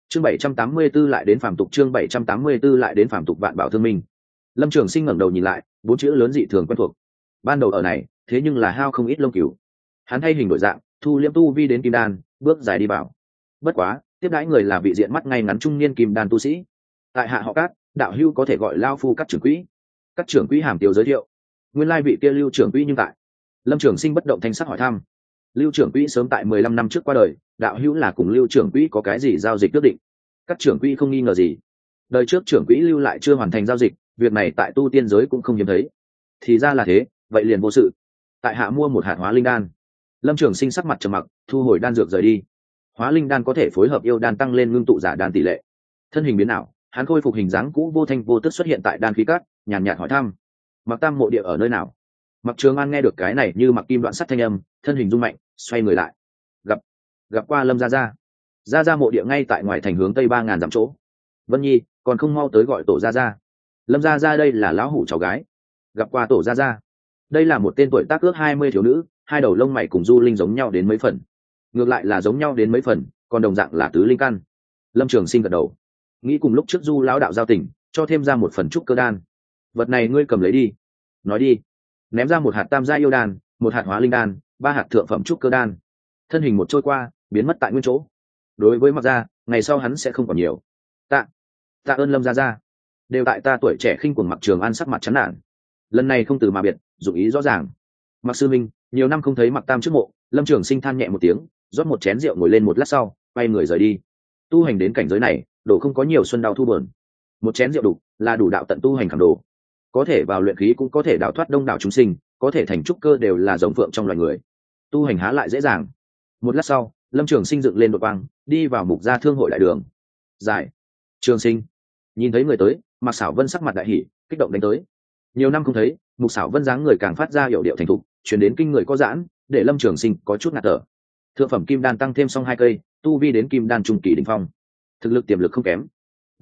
chương 784 lại đến phàm tục, chương 784 lại đến phàm tục vạn bảo thương minh. Lâm Trường Sinh ngẩng đầu nhìn lại, bốn chữ lớn dị thường quen thuộc. Ban đầu ở này, thế nhưng là hao không ít lông cừu. Hắn thay hình đổi dạng, thu liễm tu vi đến kim đan, bước dài đi vào. Bất quá, tiếp đãi người là vị diện mắt ngay ngắn trung niên kim đan tu sĩ. Tại hạ họ Cát, đạo hữu có thể gọi lao phu Cát trưởng quỹ. Cát trưởng quỹ hàm tiếu giới thiệu. Nguyên lai vị kia Lưu trưởng quỹ nhưng tại. Lâm Trường Sinh bất động thanh sắc hỏi thăm. Lưu trưởng quỹ sớm tại 15 năm trước qua đời, đạo hữu là cùng Lưu trưởng quỹ có cái gì giao dịch quyết định? Các trưởng quỹ không nghi ngờ gì. Đời trước trưởng quỹ Lưu lại chưa hoàn thành giao dịch, việc này tại tu tiên giới cũng không hiếm thấy. Thì ra là thế, vậy liền vô sự. Tại hạ mua một hạt hóa linh đan. Lâm Trường Sinh sắc mặt trầm mặc, thu hồi đan dược rời đi. Hóa linh đan có thể phối hợp yêu đan tăng lên ngưng tụ giả đan tỷ lệ. Thân hình biến ảo, hắn khôi phục hình dáng cũ vô thanh vô tức xuất hiện tại đan khí cát, nhàn nhạt hỏi thăm: Mặc Tam mộ địa ở nơi nào? Mặc Trường An nghe được cái này như mặc kim đoạn sắt thanh âm, thân hình rung mạnh, xoay người lại. Gặp qua Lâm gia gia mộ địa ngay tại ngoài thành hướng tây 3000 dặm chỗ. Vân Nhi, còn không mau tới gọi tổ gia. Lâm gia đây là lão hủ cháu gái. Gặp qua tổ gia. Đây là một tên tuổi tác ước 20 thiếu nữ, hai đầu lông mày cùng Du Linh giống nhau đến mấy phần. Ngược lại là giống nhau đến mấy phần, còn đồng dạng là tứ linh căn. Lâm Trường Sinh gật đầu, nghĩ cùng lúc trước Du lão đạo giao tình, cho thêm ra một phần trúc cơ đan. Vật này ngươi cầm lấy đi. Nói đi. Ném ra một hạt tam gia yêu đan, một hạt hóa linh đan, ba hạt thượng phẩm trúc cơ đan. Thân hình một trôi qua, biến mất tại nguyên chỗ. Đối với Mặc gia, ngày sau hắn sẽ không còn nhiều. Tạ ơn Lâm gia. Đều tại ta tuổi trẻ khinh cuồng. Mặc Trường An sắc mặt chán nản. Lần này không từ mà biệt, dụng ý rõ ràng. Mặc sư minh, nhiều năm không thấy Mặc Tam trước mộ. Lâm Trường Sinh than nhẹ một tiếng, rót một chén rượu ngồi lên một lát sau, quay người rời đi. Tu hành đến cảnh giới này, đồ không có nhiều xuân đau thu buồn. Một chén rượu đủ là đủ đạo tận tu hành khảm đồ. Có thể vào luyện khí cũng có thể đào thoát đông đảo chúng sinh, có thể thành trúc cơ đều là giống phượng trong loài người. Tu hành há lại dễ dàng. Một lát sau, Lâm Trường Sinh dựng lên đột quang, đi vào Mục gia thương hội đại đường. Giải. Trường Sinh. Nhìn thấy người tới, Mạc Sảo Vân sắc mặt đại hỉ, kích động đánh tới. Nhiều năm không thấy, Mục Sảo Vân dáng người càng phát ra hiểu điệu thành thục, truyền đến kinh người có giãn, để Lâm Trường Sinh có chút ngạt thở. Thượng phẩm kim đan tăng thêm xong 2 cây, tu vi đến kim đan trung kỳ đỉnh phong. Thực lực tiềm lực không kém.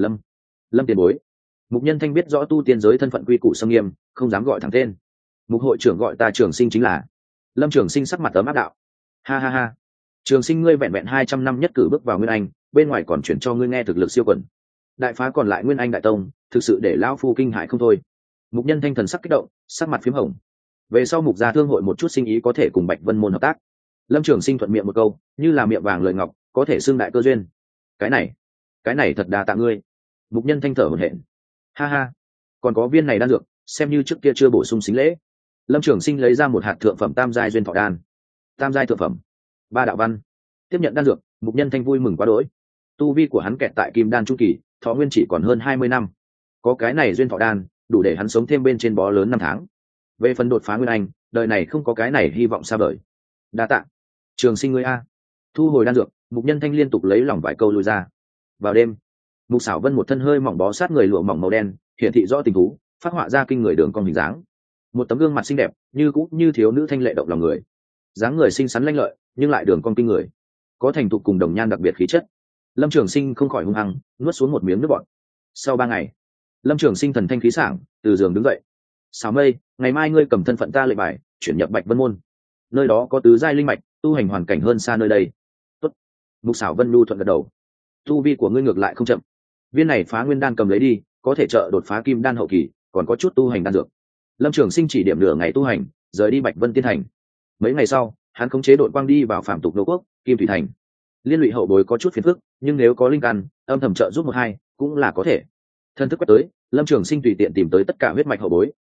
Lâm tiền bối. Mục Nhân Thanh biết rõ tu tiên giới thân phận quy củ xâm nghiêm, không dám gọi thẳng tên. Mục hội trưởng gọi ta Trường Sinh chính là. Lâm Trường Sinh sắc mặt ấm áp đạo. Ha. Trường Sinh ngươi vẹn vẹn 200 năm nhất cử bước vào Nguyên Anh, bên ngoài còn chuyển cho ngươi nghe thực lực siêu quần. Đại phá còn lại Nguyên Anh đại tông, thực sự để lão phu kinh hãi không thôi. Mục Nhân Thanh thần sắc kích động, sắc mặt phím hồng. Về sau Mục gia thương hội một chút sinh ý có thể cùng Bạch Vân môn hợp tác. Lâm Trường Sinh thuận miệng một câu, như là miệng vàng lời ngọc, có thể xưng đại cơ duyên. Cái này thật đa tạ ngươi. Mục Nhân Thanh thở hổn hển. Ha, còn có viên này đan dược, xem như trước kia chưa bổ sung xính lễ. Lâm Trường Sinh lấy ra một hạt thượng phẩm tam giai duyên thọ đan. Tam giai thượng phẩm, 3 đạo văn. Tiếp nhận đan dược, Mục Nhân Thanh vui mừng quá đỗi. Tu vi của hắn kẹt tại kim đan trung kỳ, thọ nguyên chỉ còn hơn 20 năm. Có cái này duyên thọ đan, đủ để hắn sống thêm bên trên bó lớn 5 tháng. Về phần đột phá Nguyên Anh, đời này không có cái này hy vọng xa vời. Đa tạ. Trường Sinh ngươi a. Thu hồi đan dược, Mục Nhân Thanh liên tục lấy lòng vài câu lui ra. Vào đêm, Mục Sảo Vân một thân hơi mỏng bó sát người lụa mỏng màu đen, hiển thị rõ tình thú, phát họa ra kinh người đường cong hình dáng. Một tấm gương mặt xinh đẹp, như cũ như thiếu nữ thanh lệ động lòng người. Dáng người xinh xắn lanh lợi, nhưng lại đường cong kinh người, có thành thục cùng đồng nhan đặc biệt khí chất. Lâm Trường Sinh không khỏi hung hăng nuốt xuống một miếng nước bọt. Sau 3 ngày, Lâm Trường Sinh thần thanh khí sảng, từ giường đứng dậy. Sảo Mây, ngày mai ngươi cầm thân phận ta lệnh bài, chuyển nhập Bạch Vân môn. Nơi đó có tứ giai linh mạch, tu hành hoàn cảnh hơn xa nơi đây. Tốt. Mục Sảo Vân nhu thuận gật đầu. Tu vi của ngươi ngược lại không chậm. Viên này phá nguyên đan cầm lấy đi, có thể trợ đột phá kim đan hậu kỳ, còn có chút tu hành đan dược. Lâm Trường Sinh chỉ điểm nửa ngày tu hành, rời đi Bạch Vân Tiên Thành. Mấy ngày sau, hắn khống chế đội quang đi vào Phạm Tục Đô Quốc, Kim Thủy Thành. Liên lụy hậu bối có chút phiền phức, nhưng nếu có linh căn, âm thầm trợ giúp 1-2 cũng là có thể. Thân thức quét tới, Lâm Trường Sinh tùy tiện tìm tới tất cả huyết mạch hậu bối.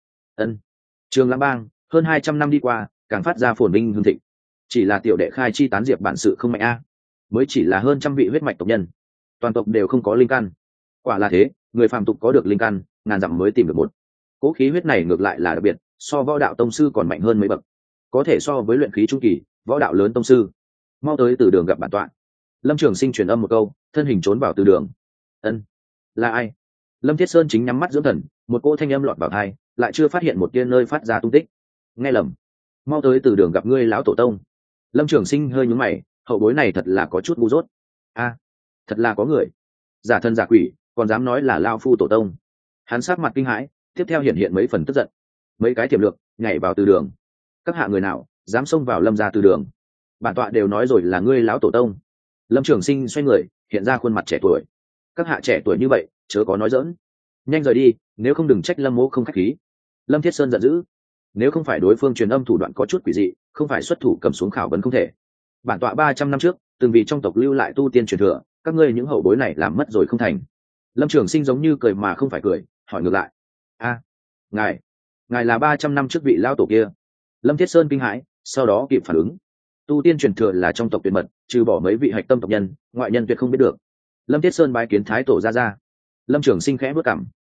Trường Lam Bang, hơn 200 năm đi qua, càng phát ra phồn vinh hưng thịnh. Chỉ là tiểu đệ khai chi tán diệp bản sự không mạnh a, mới chỉ là hơn trăm vị huyết mạch tộc nhân, toàn tộc đều không có linh căn. Quả là thế, người phàm tục có được linh căn, ngàn dặm mới tìm được một. Cố khí huyết này ngược lại là đặc biệt, so võ đạo tông sư còn mạnh hơn mấy bậc, có thể so với luyện khí trung kỳ, võ đạo lớn tông sư. Mau tới từ đường gặp bản tọa. Lâm Trường Sinh truyền âm một câu, thân hình trốn vào từ đường. Là ai? Lâm Thiết Sơn chính nhắm mắt dưỡng thần, một cỗ thanh âm lọt vào tai, lại chưa phát hiện một tia nơi phát ra tung tích. Nghe lầm. Mau tới từ đường gặp ngươi lão tổ tông. Lâm Trường Sinh hơi nhướng mày, hậu bối này thật là có chút ngu dốt. Thật là có người giả thân giả quỷ, còn dám nói là lao phu tổ tông. Hắn sát mặt kinh hãi, tiếp theo hiện mấy phần tức giận. Mấy cái tiềm lược nhảy vào từ đường. Các hạ người nào dám xông vào Lâm gia từ đường? Bản tọa đều nói rồi là ngươi lão tổ tông. Lâm Trường Sinh xoay người, hiện ra khuôn mặt trẻ tuổi. các hạ trẻ tuổi như vậy chớ có nói dỡn, nhanh rời đi, nếu không đừng trách Lâm mỗ không khách khí. Lâm Thiết Sơn giận dữ, nếu không phải đối phương truyền âm thủ đoạn có chút quỷ dị, không phải xuất thủ cầm xuống khảo vấn không thể. Bản tọa 300 năm trước từng vì trong tộc lưu lại tu tiên truyền thừa, các ngươi những hậu bối này làm mất rồi không thành. Lâm Trường Sinh giống như cười mà không phải cười, hỏi ngược lại, a, ngài là 300 năm trước vị lao tổ kia? Lâm Thiết Sơn kinh hãi, sau đó kịp phản ứng, tu tiên truyền thừa là trong tộc tuyệt mật, trừ bỏ mấy vị hạch tâm tộc nhân, ngoại nhân tuyệt không biết được. Lâm Thiết Sơn bái kiến thái tổ ra. Lâm Trường Sinh khẽ bước cằm,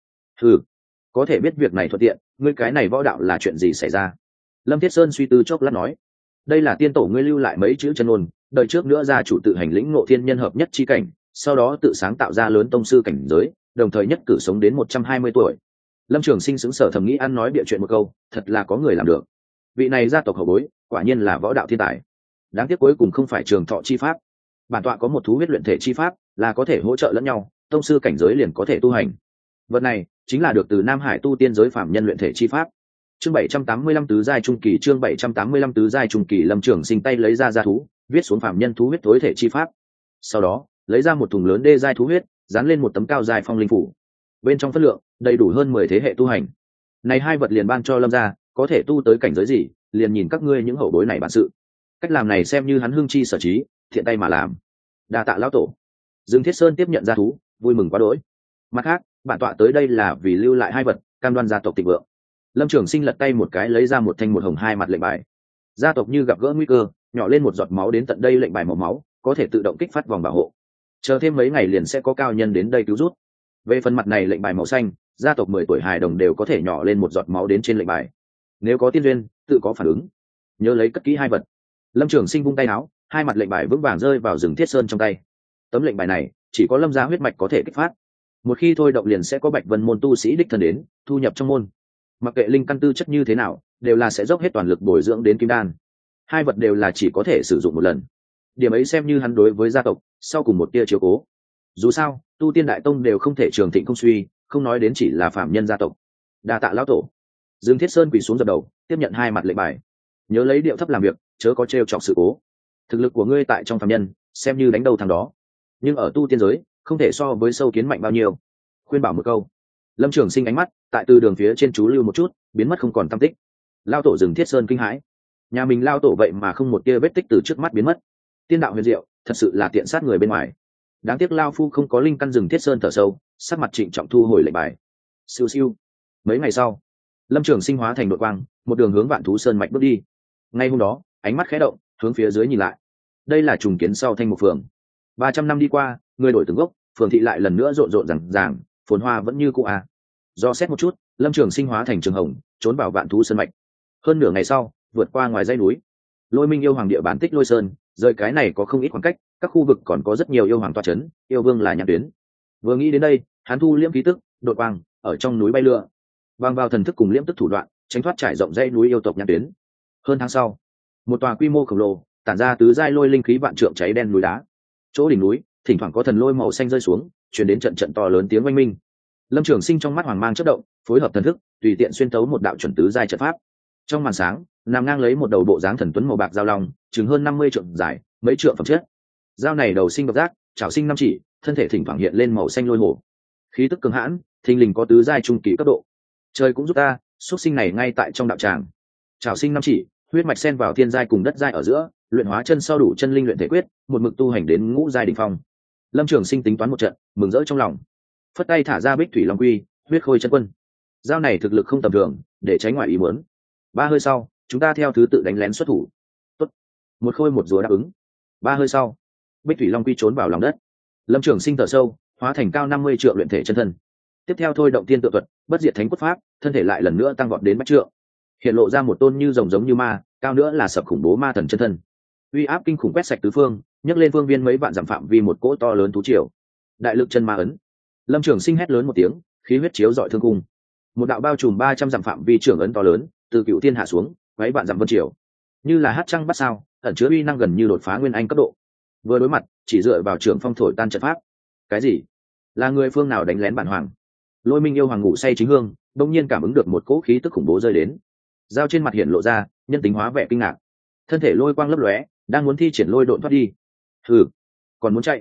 có thể biết việc này thuận tiện, ngươi cái này võ đạo là chuyện gì xảy ra? Lâm Thiết Sơn suy tư chốc lát nói, đây là tiên tổ ngươi lưu lại mấy chữ chân ngôn, đời trước nữa gia chủ tự hành lĩnh ngộ thiên nhân hợp nhất chi cảnh, sau đó tự sáng tạo ra lớn tông sư cảnh giới, đồng thời nhất cử sống đến 120 tuổi. Lâm Trường Sinh sững sờ thầm nghĩ ăn nói bịa chuyện một câu, thật là có người làm được. Vị này gia tộc hậu bối, quả nhiên là võ đạo thiên tài. Đáng tiếc cuối cùng không phải trường thọ chi pháp. Bản tọa có một thú huyết luyện thể chi pháp, là có thể hỗ trợ lẫn nhau, tông sư cảnh giới liền có thể tu hành. Vật này chính là được từ Nam Hải tu tiên giới phạm nhân luyện thể chi pháp. Chương 785 tứ giai trung kỳ, chương 785 tứ giai trung kỳ. Lâm Trường Sinh tay lấy ra gia thú, viết xuống phạm nhân thú huyết tối thể chi pháp. Sau đó, lấy ra một thùng lớn đê giai thú huyết, dán lên một tấm cao giai phong linh phủ. Bên trong phân lượng đầy đủ hơn 10 thế hệ tu hành. Này hai vật liền ban cho Lâm gia, có thể tu tới cảnh giới gì, liền nhìn các ngươi những hậu bối này bản sự. Cách làm này xem như hắn hưng chi sở trí, thiện tay mà làm. Đa tạ lão tổ. Dương Thiết Sơn tiếp nhận gia thú, vui mừng quá đỗi. Mặt khác, bản tọa tới đây là vì lưu lại hai vật, cam đoan gia tộc thịnh vượng. Lâm Trường Sinh lật tay một cái lấy ra một thanh một hồng hai mặt lệnh bài. Gia tộc như gặp gỡ nguy cơ, nhỏ lên một giọt máu đến tận đây, lệnh bài màu máu có thể tự động kích phát vòng bảo hộ, chờ thêm mấy ngày liền sẽ có cao nhân đến đây cứu rút. Về phần mặt này lệnh bài màu xanh, gia tộc 10 tuổi hài đồng đều có thể nhỏ lên một giọt máu đến trên lệnh bài, nếu có tiên duyên tự có phản ứng. Nhớ lấy cất kỹ hai vật. Lâm Trường Sinh vung tay áo, hai mặt lệnh bài vững vàng rơi vào rừng Thiết Sơn trong tay. Tấm lệnh bài này chỉ có Lâm gia huyết mạch có thể kích phát, một khi thôi động liền sẽ có Bạch Vân môn tu sĩ đích thân đến thu nhập trong môn. Mặc kệ linh căn tư chất như thế nào, đều là sẽ dốc hết toàn lực bồi dưỡng đến kim đan. Hai vật đều là chỉ có thể sử dụng một lần, điểm ấy xem như hắn đối với gia tộc sau cùng một tia chiếu cố. Dù sao tu tiên đại tông đều không thể trường thịnh không suy, không nói đến chỉ là phạm nhân gia tộc. Đa tạ lão tổ. Dương Thiết Sơn quỳ xuống dập đầu, tiếp nhận hai mặt lệnh bài. Nhớ lấy điệu thấp làm việc, chớ có trêu chọc sự cố. Thực lực của ngươi tại trong phạm nhân xem như đánh đầu thằng đó, nhưng ở tu tiên giới không thể so với sâu kiến mạnh bao nhiêu. Khuyên bảo một câu. Lâm Trường Sinh ánh mắt tại từ đường phía trên chú lưu một chút, biến mất không còn tăm tích. Lao tổ Dương Thiết Sơn kinh hãi, nhà mình lao tổ vậy mà không một tia vết tích từ trước mắt biến mất. Tiên đạo huyền diệu, thật sự là tiện sát người bên ngoài. Đáng tiếc lao phu không có linh căn. Dương Thiết Sơn thở sâu, sắc mặt trịnh trọng thu hồi lệnh bài. Siêu siêu. Mấy ngày sau, Lâm Trường Sinh hóa thành đội quang, một đường hướng Vạn Thú Sơn mạch bước đi. Ngay hôm đó, ánh mắt khẽ động, hướng phía dưới nhìn lại. Đây là trùng kiến sau Thanh Mục phường. 300 năm đi qua, người đổi từng gốc, phường thị lại lần nữa rộn rộn ràng ràng, phồn hoa vẫn như cũ à. Do xét một chút, Lâm Trường Sinh hóa thành trường hồng, trốn vào Vạn Thú Sơn mạch. Hơn nửa ngày sau, vượt qua ngoài dãy núi, Lôi Minh yêu hoàng địa bàn Tích Lôi Sơn, rời cái này có không ít khoảng cách, các khu vực còn có rất nhiều yêu hoàng tọa chấn, yêu vương là nhãn tuyến. Vừa nghĩ đến đây, hắn thu liễm khí tức, đột quang, ở trong núi bay lượn, bằng vào thần thức cùng liễm tức thủ đoạn, tránh thoát trải rộng dãy núi yêu tộc nhãn tuyến. Hơn tháng sau, một tòa quy mô khổng lồ, tản ra tứ giai lôi linh khí vạn trượng cháy đen núi đá. Chỗ đỉnh núi, thỉnh thoảng có thần lôi màu xanh rơi xuống, truyền đến trận trận to lớn tiếng oanh minh. Lâm Trường Sinh trong mắt hoàng mang chớp động, phối hợp thần thức, tùy tiện xuyên tấu một đạo chuẩn tứ giai trận pháp. Trong màn sáng, nằm ngang lấy một đầu bộ dáng thần tuấn màu bạc giao long, chừng hơn 50 trượng dài, mấy trượng phẩm chất. Dao này đầu sinh độc giác, chảo sinh 5 chỉ, thân thể thỉnh thoảng hiện lên màu xanh lôi hổ. Khí tức cường hãn, thình lình có tứ giai trung kỳ cấp độ. Trời cũng giúp ta, xuất sinh này ngay tại trong đạo tràng. Chảo sinh 5 chỉ, huyết mạch xen vào thiên giai cùng đất giai ở giữa, luyện hóa chân sau đủ chân linh luyện thể quyết, một mực tu hành đến ngũ giai đỉnh phong. Lâm Trường Sinh tính toán một trận, mừng rỡ trong lòng. Phất tay thả ra Bích Thủy Long Quy, huyết khôi chân quân. Dao này thực lực không tầm thường, để tránh ngoại ý muốn. 3 hơi sau, chúng ta theo thứ tự đánh lén xuất thủ. Tốt. Một khôi một rùa đáp ứng. 3 hơi sau, Bích Thủy Long Quy trốn vào lòng đất. Lâm Trường Sinh thở sâu, hóa thành cao 50 trượng luyện thể chân thân. Tiếp theo thôi động tiên tự thuật, bất diệt thánh cốt pháp, thân thể lại lần nữa tăng vọt đến bách trượng. Hiện lộ ra một tôn như rồng giống như ma, cao nữa là sập khủng bố ma thần chân thân. Uy áp kinh khủng quét sạch tứ phương, nhấc lên phương viên mấy vạn dặm phạm vi một cỗ to lớn thú triều. Đại lực chân ma ấn. Lâm Trường Sinh hét lớn một tiếng, khí huyết chiếu rọi thương cung. Một đạo bao trùm 300 dặm phạm vi trưởng ấn to lớn, từ cựu thiên hạ xuống, mấy vạn dặm vân triều. Như là hát trăng bắt sao, ẩn chứa uy năng gần như đột phá nguyên anh cấp độ. Vừa đối mặt, chỉ dựa vào trưởng phong thổi tan trận pháp. Cái gì? Là người phương nào đánh lén bản hoàng? Lôi Minh yêu hoàng ngủ say chính hương, đột nhiên cảm ứng được một cỗ khí tức khủng bố rơi đến. Dao trên mặt hiện lộ ra nhân tính hóa vẻ kinh ngạc, thân thể lôi quang lấp lóe, đang muốn thi triển lôi độn thoát đi. Còn muốn chạy?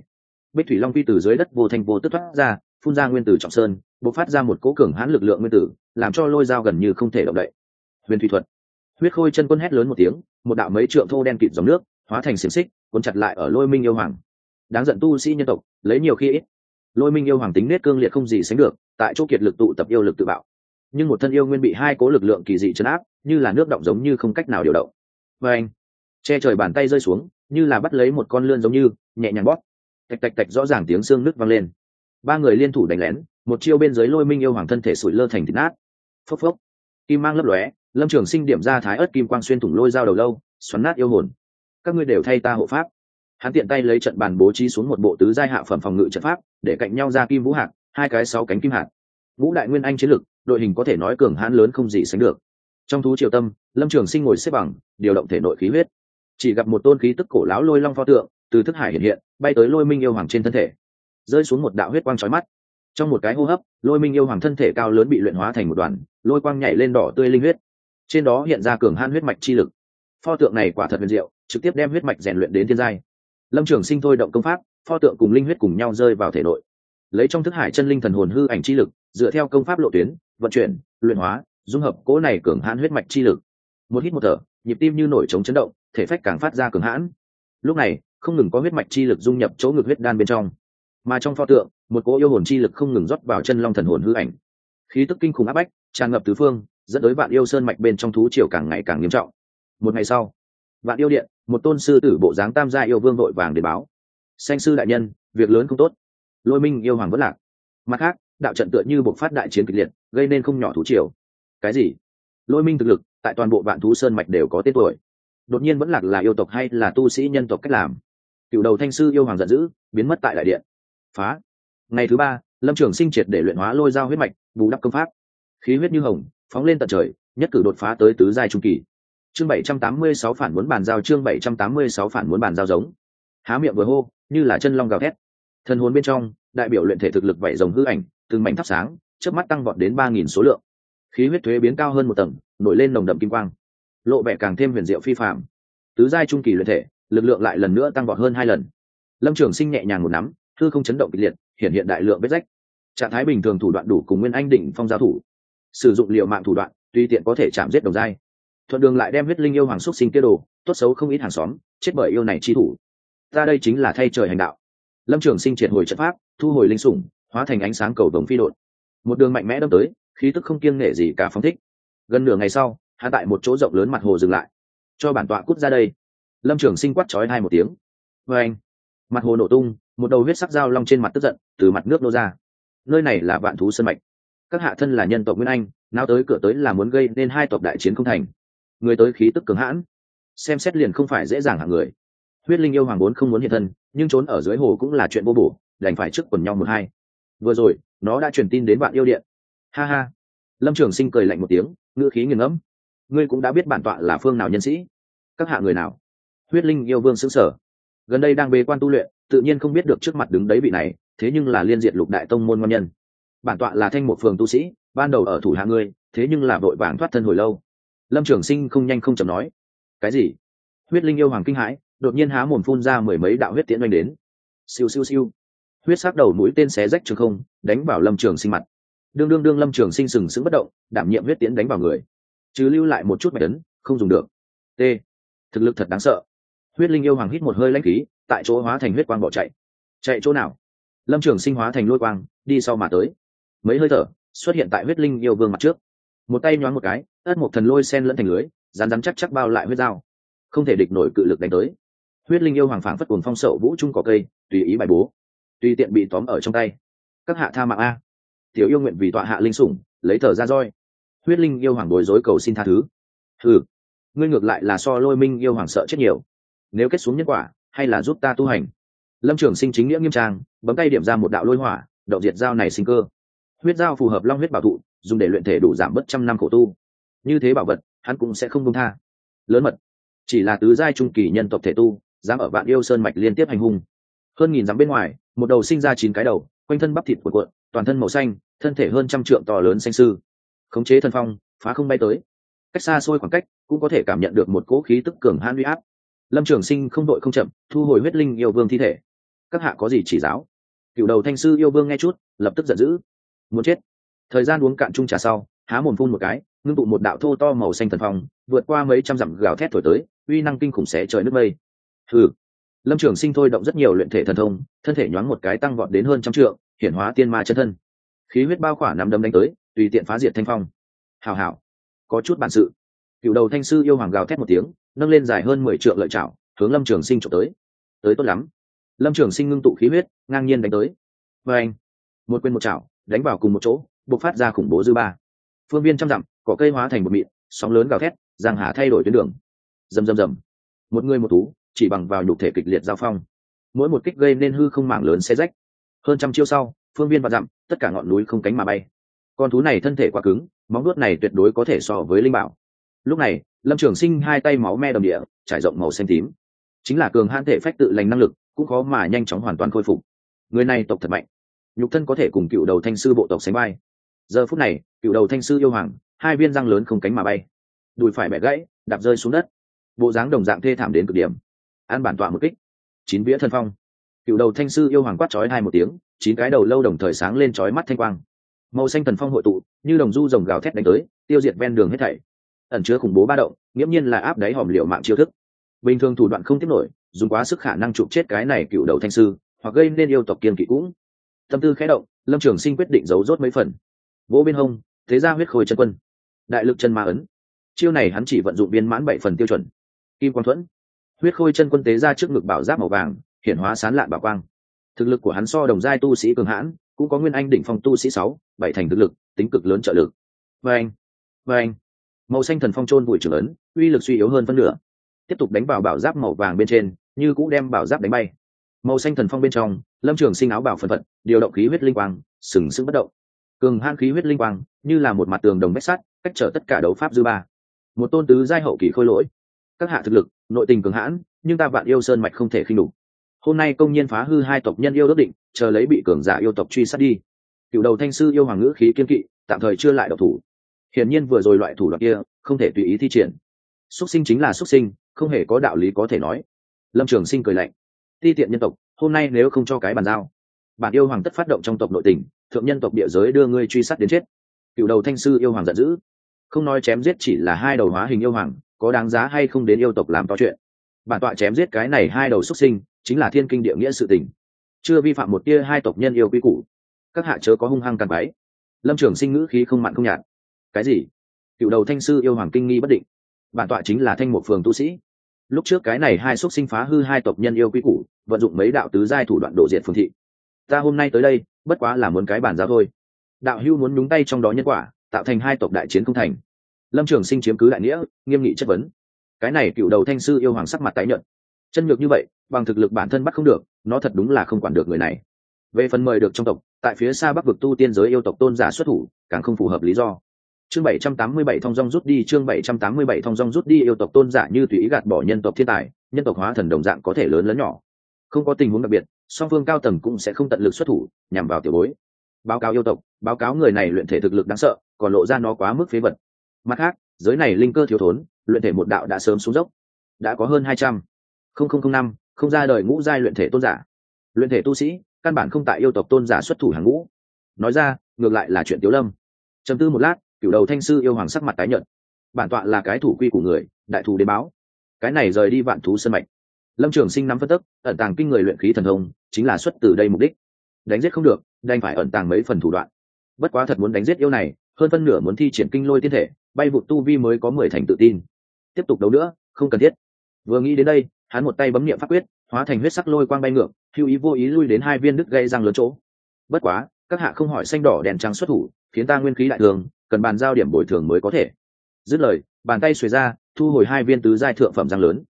Bích thủy long quy từ dưới đất vô thanh vô tức thoát ra, phun ra nguyên tử trọng sơn, bộc phát ra một cỗ cường hãn lực lượng nguyên tử, làm cho lôi dao gần như không thể động đậy. Huyền thủy thuật. Huyết khôi chân quân hét lớn một tiếng, một đạo mấy trượng thô đen kịt dòng nước hóa thành xiềng xích cuốn chặt lại ở Lôi Minh yêu hoàng. Đáng giận tu sĩ nhân tộc, lấy nhiều khi ít. Lôi Minh yêu hoàng tính nết cương liệt không gì sánh được, tại chỗ kiệt lực tụ tập yêu lực tự bạo, nhưng một thân yêu nguyên bị hai cố lực lượng kỳ dị chấn áp, như là nước động giống như không cách nào điều động. Và anh, che trời bàn tay rơi xuống, như là bắt lấy một con lươn giống như nhẹ nhàng bóp, tạch tạch tạch rõ ràng tiếng xương nứt vang lên. Ba người liên thủ đánh lén, một chiêu bên dưới Lôi Minh yêu hoàng thân thể sủi lơ thành thịt nát. Phốc phốc, kim mang lấp lóe, Lâm Trường Sinh điểm ra thái ớt kim quang xuyên thủng lôi dao đầu lâu, xoắn nát yêu hồn. Các ngươi đều thay ta hộ pháp. Hắn tiện tay lấy trận bàn bố trí xuống một bộ tứ giai hạ phẩm phòng ngự trận pháp, để cạnh nhau ra kim vũ hạt, hai cái 6 cánh kim hạt. Ngũ đại nguyên anh chiến lực, đội hình có thể nói cường hãn lớn không gì sánh được. Trong thú triều tâm, Lâm Trường Sinh ngồi xếp bằng, điều động thể nội khí huyết. Chỉ gặp một tôn khí tức cổ lão lôi long pho tượng từ thức hải hiện hiện, bay tới Lôi Minh yêu hoàng trên thân thể, rơi xuống một đạo huyết quang chói mắt. Trong một cái hô hấp, Lôi Minh yêu hoàng thân thể cao lớn bị luyện hóa thành một đoàn, lôi quang nhảy lên đỏ tươi linh huyết, trên đó hiện ra cường hãn huyết mạch chi lực. Pho tượng này quả thật huyền diệu, trực tiếp đem huyết mạch rèn luyện đến thiên giai. Lâm Trường Sinh thôi động công pháp, pho tượng cùng linh huyết cùng nhau rơi vào thể nội, lấy trong thức hải chân linh thần hồn hư ảnh chi lực, dựa theo công pháp lộ tuyến vận chuyển, luyện hóa, dung hợp cỗ này cường hãn huyết mạch chi lực. Một hít một thở, nhịp tim như nổi trống chấn động, thể phách càng phát ra cường hãn. Lúc này, không ngừng có huyết mạch chi lực dung nhập chỗ ngực huyết đan bên trong, mà trong pho tượng, một cỗ yêu hồn chi lực không ngừng rót vào chân long thần hồn hư ảnh. Khí tức kinh khủng áp bách tràn ngập tứ phương, dẫn tới Vạn Yêu Sơn mạch bên trong thú triều càng ngày càng nghiêm trọng. Một ngày sau, Vạn Yêu điện, một tôn sư tử bộ dáng tam gia yêu vương vội vàng đến báo: "Sanh sư đại nhân, việc lớn không tốt. Lôi Minh yêu hoàng vẫn lạc." Mặt khác, đạo trận tựa như bộc phát đại chiến kịch liệt, gây nên không nhỏ thú triều. Cái gì? Lôi Minh thực lực tại toàn bộ Vạn Thú Sơn mạch đều có tên tuổi. Đột nhiên vẫn lạc là yêu tộc hay là tu sĩ nhân tộc cách làm? Cựu đầu thanh sư yêu hoàng giận dữ, biến mất tại đại điện. Phá. Ngày thứ 3, Lâm Trường Sinh triệt để luyện hóa lôi dao huyết mạch, bù đắp công pháp. Khí huyết như hồng, phóng lên tận trời, nhất cử đột phá tới tứ giai trung kỳ. Chương 786 phản muốn bàn giao, chương 786 phản muốn bàn giao giống. Há miệng vừa hô, như là chân long gào thét. Thần hồn bên trong, đại biểu luyện thể thực lực vậy rồng hư ảnh, từng mảnh thắp sáng, chớp mắt tăng vọt đến 3000 số lượng. Khí huyết thuế biến cao hơn một tầng, nổi lên nồng đậm kim quang, lộ vẻ càng thêm huyền diệu phi phàm. Tứ giai trung kỳ luyện thể, lực lượng lại lần nữa tăng vọt hơn 2 lần. Lâm Trường Sinh nhẹ nhàng một nắm, hư không chấn động kịch liệt, hiện đại lượng vết rách. Trạng thái bình thường thủ đoạn đủ cùng nguyên anh đỉnh phong giao thủ, sử dụng liều mạng thủ đoạn tùy tiện có thể chạm giết đồng giai. Thuận đường lại đem huyết linh yêu hoàng xúc sinh kia đồ tốt xấu không ít hàng xóm chết bởi yêu này chi thủ. Ta đây chính là thay trời hành đạo. Lâm Trường Sinh triệt hồi trận pháp, thu hồi linh sủng, hóa thành ánh sáng cầu vồng phi độn, một đường mạnh mẽ đâm tới, khí tức không kiêng nể gì cả phóng thích. Gần nửa ngày sau, hạ tại một chỗ rộng lớn mặt hồ dừng lại. Cho bản tọa cút ra đây. Lâm Trường Sinh quát chói hai một tiếng. Và anh, mặt hồ nổ tung, một đầu huyết sắc dao long trên mặt tức giận từ mặt nước nô ra. Nơi này là Vạn Thú Sơn mạch, các hạ thân là nhân tộc Nguyên Anh, nào tới cửa tới là muốn gây nên hai tộc đại chiến không thành. Người tới khí tức cường hãn, xem xét liền không phải dễ dàng hạng người. Huyết linh yêu hoàng vốn không muốn hiện thân, nhưng trốn ở dưới hồ cũng là chuyện vô bổ, đành phải trước quần nhau một hai. Vừa rồi, nó đã truyền tin đến Vạn Yêu điện. Ha ha. Lâm Trường Sinh cười lạnh một tiếng, ngữ khí nghiền ngẫm. Ngươi cũng đã biết bản tọa là phương nào nhân sĩ? Các hạ người nào? Huyết linh yêu vương sững sờ. Gần đây đang bế quan tu luyện, tự nhiên không biết được trước mặt đứng đấy vị này, thế nhưng là liên diệt lục đại tông môn ngon nhân. Bản tọa là Thanh Một phường tu sĩ, ban đầu ở thủ hạ ngươi, thế nhưng là vội vàng thoát thân hồi lâu. Lâm Trường Sinh không nhanh không chậm nói. Cái gì? Huyết linh yêu hoàng kinh hãi, đột nhiên há mồm phun ra mười mấy đạo huyết tiễn oanh đến. Siêu siêu siêu. Huyết sắc đầu mũi tên xé rách trường không, đánh vào Lâm Trường Sinh mặt. Đương Lâm Trường Sinh sừng sững bất động, đảm nhiệm huyết tiễn đánh vào người, chứ lưu lại một chút mạch ấn, không dùng được. T. Thực lực thật đáng sợ. Huyết linh yêu hoàng hít một hơi lãnh khí, tại chỗ hóa thành huyết quang bỏ chạy. Chạy chỗ nào? Lâm Trường Sinh hóa thành lôi quang, đi sau mà tới. Mấy hơi thở, xuất hiện tại huyết linh yêu vương mặt trước. Một tay nhoáng một cái, ất một thần lôi sen lẫn thành lưới, rắn rắn chắc chắc bao lại huyết dao. Không thể địch nổi cự lực đánh tới. Huyết linh yêu hoàng phảng phất cuồng phong sậu vũ trung cỏ cây, tùy ý bài bố, tùy tiện bị tóm ở trong tay. Các hạ tha mạng a. Tiểu yêu nguyện vì tọa hạ linh sủng, lấy thở ra roi. Huyết linh yêu hoàng bối rối cầu xin tha thứ. Hừ, ngươi ngược lại là so Lôi Minh yêu hoàng sợ chết nhiều. Nếu kết xuống nhân quả, hay là giúp ta tu hành? Lâm Trường Sinh chính nghĩa nghiêm trang, bấm tay điểm ra một đạo lôi hỏa, động diệt dao này sinh cơ. Huyết dao phù hợp long huyết bảo thụ, dùng để luyện thể đủ giảm bớt trăm năm khổ tu. Như thế bảo vật, hắn cũng sẽ không buông tha. Lớn mật, chỉ là tứ giai trung kỳ nhân tộc thể tu, dám ở Vạn Yêu Sơn mạch liên tiếp hành hung. Hơn nghìn dặm bên ngoài, một đầu sinh ra 9 cái đầu, quanh thân bắp thịt cuộn cuộn, toàn thân màu xanh, thân thể hơn 100 trượng to lớn xanh sư, khống chế thần phong, phá không bay tới. Cách xa xôi khoảng cách, cũng có thể cảm nhận được một cỗ khí tức cường hãn uy áp. Lâm Trường Sinh không đội không chậm, thu hồi huyết linh yêu vương thi thể. các hạ có gì chỉ giáo? Cựu đầu thanh sư yêu vương nghe chút lập tức giận dữ, muốn chết. Thời gian uống cạn chung trà sau, há mồm phun một cái, ngưng tụ một đạo thô to màu xanh thần phong, vượt qua mấy trăm dặm gào thét thổi tới, uy năng kinh khủng xé trời nước mây. Hừ. Lâm Trường Sinh thôi động rất nhiều luyện thể thần thông, thân thể nhoáng một cái tăng vọt đến hơn trăm trượng, hiển hóa tiên ma chân thân, khí huyết bao khỏa nắm đấm đánh tới, tùy tiện phá diệt thanh phong. Hào hảo, có chút bản sự. Cựu đầu thanh sư yêu hoàng gào thét một tiếng, nâng lên dài hơn 10 trượng lợi chảo, hướng Lâm Trường Sinh chụp tới. Tới tốt lắm. Lâm Trường Sinh ngưng tụ khí huyết, ngang nhiên đánh tới. Và anh, một quyền một chảo, đánh vào cùng một chỗ, bộc phát ra khủng bố dư ba. Phương viên trăm dặm, cỏ cây hóa thành một mịn, sóng lớn gào thét, giang hà thay đổi tuyến đường. Rầm rầm rầm. Một người một thú, chỉ bằng vào nhục thể kịch liệt giao phong, mỗi một kích gây nên hư không mảng lớn xé rách. Hơn trăm chiêu sau, phương viên và dặm, tất cả ngọn núi không cánh mà bay. Con thú này thân thể quá cứng, móng vuốt này tuyệt đối có thể so với linh bảo. Lúc này, Lâm Trường Sinh hai tay máu me đầm địa, trải rộng màu xanh tím, chính là cường hãn thể phách tự lành năng lực, cũng khó mà nhanh chóng hoàn toàn khôi phục. Người này tộc thật mạnh, nhục thân có thể cùng cựu đầu thanh sư bộ tộc sánh vai. Giờ phút này, cựu đầu thanh sư yêu hoàng, hai viên răng lớn không cánh mà bay, đùi phải bẻ gãy, đạp rơi xuống đất, bộ dáng đồng dạng thê thảm đến cực điểm. An bản tọa một kích, chín vía thân phong. Cựu đầu thanh sư yêu hoàng quát chói hai một tiếng, chín cái đầu lâu đồng thời sáng lên chói mắt thanh quang, màu xanh thần phong hội tụ, như đồng du rồng gào thét đánh tới, tiêu diệt ven đường hết thảy. Ẩn chứa khủng bố ba động, nghiễm nhiên là áp đáy hòm liều mạng chiêu thức. Bình thường thủ đoạn không tiếp nổi, dùng quá sức khả năng chụp chết cái này cựu đầu thanh sư, hoặc gây nên yêu tộc kiên kỵ cũng. Tâm tư khẽ động, Lâm Trường Sinh quyết định giấu rốt mấy phần. Vỗ bên hông, thế ra huyết khôi chân quân, đại lực chân ma ấn. Chiêu này hắn chỉ vận dụng viên mãn 7 phần tiêu chuẩn. Kim quang thuẫn, huyết khôi chân quân tế ra trước ngực bảo giáp màu vàng, hiển hóa sán lạn bảo quang. Thực lực của hắn so đồng giai tu sĩ cường hãn, cũng có nguyên anh đỉnh phong tu sĩ 6, 7 thành thực lực, tính cực lớn trợ lực. Vâng, màu xanh thần phong chôn vùi trưởng ấn, uy lực suy yếu hơn phân nửa. Tiếp tục đánh vào bảo giáp màu vàng bên trên, như cũng đem bảo giáp đánh bay. Màu xanh thần phong bên trong, Lâm Trường Sinh áo bảo phần phật, điều động khí huyết linh quang, sừng sững bất động. Cường hãn khí huyết linh quang, như là một mặt tường đồng vách sắt, cách trở tất cả đấu pháp dư ba. Một tôn tứ giai hậu kỳ khôi lỗi. Các hạ thực lực, nội tình cường hãn, nhưng ta Vạn Yêu Sơn mạch không thể khinh đục. Hôm nay công nhiên phá hư hai tộc nhân yêu ước định, chờ lấy bị cường giả yêu tộc truy sát đi. Cựu đầu thanh sư yêu hoàng ngữ khí kiên kỵ, tạm thời chưa lại độc thủ. Hiển nhiên vừa rồi loại thủ đoạn kia không thể tùy ý thi triển. Xuất sinh chính là xuất sinh, không hề có đạo lý có thể nói. Lâm Trường Sinh cười lạnh, ti tiện nhân tộc, hôm nay nếu không cho cái bàn giao, bản yêu hoàng tất phát động trong tộc nội tình, thượng nhân tộc địa giới đưa ngươi truy sát đến chết. Cựu đầu thanh sư yêu hoàng giận dữ, không nói chém giết chỉ là hai đầu hóa hình yêu hoàng, có đáng giá hay không đến yêu tộc làm to chuyện. Bản tọa chém giết cái này hai đầu xuất sinh, chính là thiên kinh địa nghĩa sự tình, chưa vi phạm một tia hai tộc nhân yêu quy củ. Các hạ chớ có hung hăng càng quái. Lâm Trường Sinh ngữ khí không mặn không nhạt. Cái gì? Cựu đầu thanh sư yêu hoàng kinh nghi bất định. Bản tọa chính là Thanh Mục Phường tu sĩ, lúc trước cái này hai xuất sinh phá hư hai tộc nhân yêu quy củ, vận dụng mấy đạo tứ giai thủ đoạn độ diệt phường thị. Ta hôm nay tới đây bất quá là muốn cái bản giao thôi. Đạo hưu muốn nhúng tay trong đó nhân quả, tạo thành hai tộc đại chiến không thành. Lâm Trường Sinh chiếm cứ đại nghĩa, nghiêm nghị chất vấn. Cái này cựu đầu thanh sư yêu hoàng sắc mặt tái nhợt, chân nhược như vậy, bằng thực lực bản thân bắt không được, nó thật đúng là không quản được người này. Về phần mời được trong tộc, tại phía xa bắc vực tu tiên giới yêu tộc tôn giả xuất thủ, càng không phù hợp lý do. Chương 787 thông dong rút đi, chương 787 thông dong rút đi, yêu tộc tôn giả như tùy ý gạt bỏ nhân tộc thiên tài, nhân tộc hóa thần đồng dạng có thể lớn lớn nhỏ. Không có tình huống đặc biệt, song phương cao tầng cũng sẽ không tận lực xuất thủ, nhằm vào tiểu bối. Báo cáo yêu tộc, báo cáo người này luyện thể thực lực đáng sợ, còn lộ ra nó quá mức phế vật. Mặt khác, giới này linh cơ thiếu thốn, luyện thể một đạo đã sớm xuống dốc. Đã có hơn 200,005 không ra đời ngũ giai luyện thể tôn giả. Luyện thể tu sĩ, căn bản không tại yêu tộc tôn giả xuất thủ hàng ngũ. Nói ra, ngược lại là chuyện Tiếu Lâm. Trầm tư một lát, cửu đầu thanh sư yêu hoàng sắc mặt tái nhợt. Bản tọa là cái thủ quy của người, đại thù đến báo. Cái này rời đi vạn thú sơn mạch. Lâm Trường Sinh nắm phân tức, ẩn tàng kinh người luyện khí thần thông, chính là xuất từ đây mục đích. Đánh giết không được, đành phải ẩn tàng mấy phần thủ đoạn. Bất quá thật muốn đánh giết yêu này, hơn phân nửa muốn thi triển kinh lôi tiên thể, bay vụt tu vi mới có 10 thành tự tin. Tiếp tục đấu nữa, không cần thiết. Vừa nghĩ đến đây, hắn một tay bấm niệm pháp quyết, hóa thành huyết sắc lôi quang bay ngược, hữu ý vô ý lui đến hai viên đứt gây răng lớn chỗ. Bất quá, các hạ không hỏi xanh đỏ đèn trắng xuất thủ, khiến ta nguyên khí đại thường, cần bàn giao điểm bồi thường mới có thể. Dứt lời, bàn tay xuề ra, thu hồi hai viên tứ giai thượng phẩm răng lớn.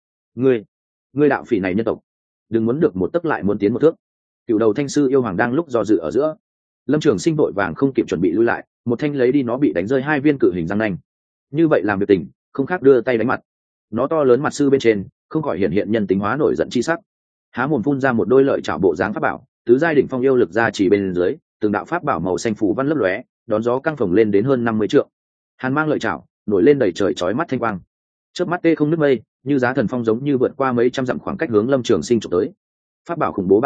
Ngươi đạo phỉ này nhân tộc, đừng muốn được một tấc lại muốn tiến một thước. Cựu đầu thanh sư yêu hoàng đang lúc do dự ở giữa, Lâm Trường Sinh vội vàng không kịp chuẩn bị lui lại, một thanh lấy đi nó bị đánh rơi hai viên cự hình răng nanh. Như vậy làm việc tình, không khác đưa tay đánh mặt. Nó to lớn mặt sư bên trên, không khỏi hiện hiện nhân tính hóa nổi giận chi sắc. Há mồm phun ra một đôi lợi chảo bộ dáng pháp bảo, tứ giai đỉnh phong yêu lực ra chỉ bên dưới, từng đạo pháp bảo màu xanh phủ văn lấp lóe, đón gió căng phồng lên đến hơn 50 trượng. Hàn mang lợi chảo, nổi lên đầy trời chói mắt thanh quang. Chớp mắt tê không nứt mây, như giá thần phong giống như vượt qua mấy trăm dặm khoảng cách hướng Lâm Trường Sinh chụp tới. Pháp bảo khủng bố ba động,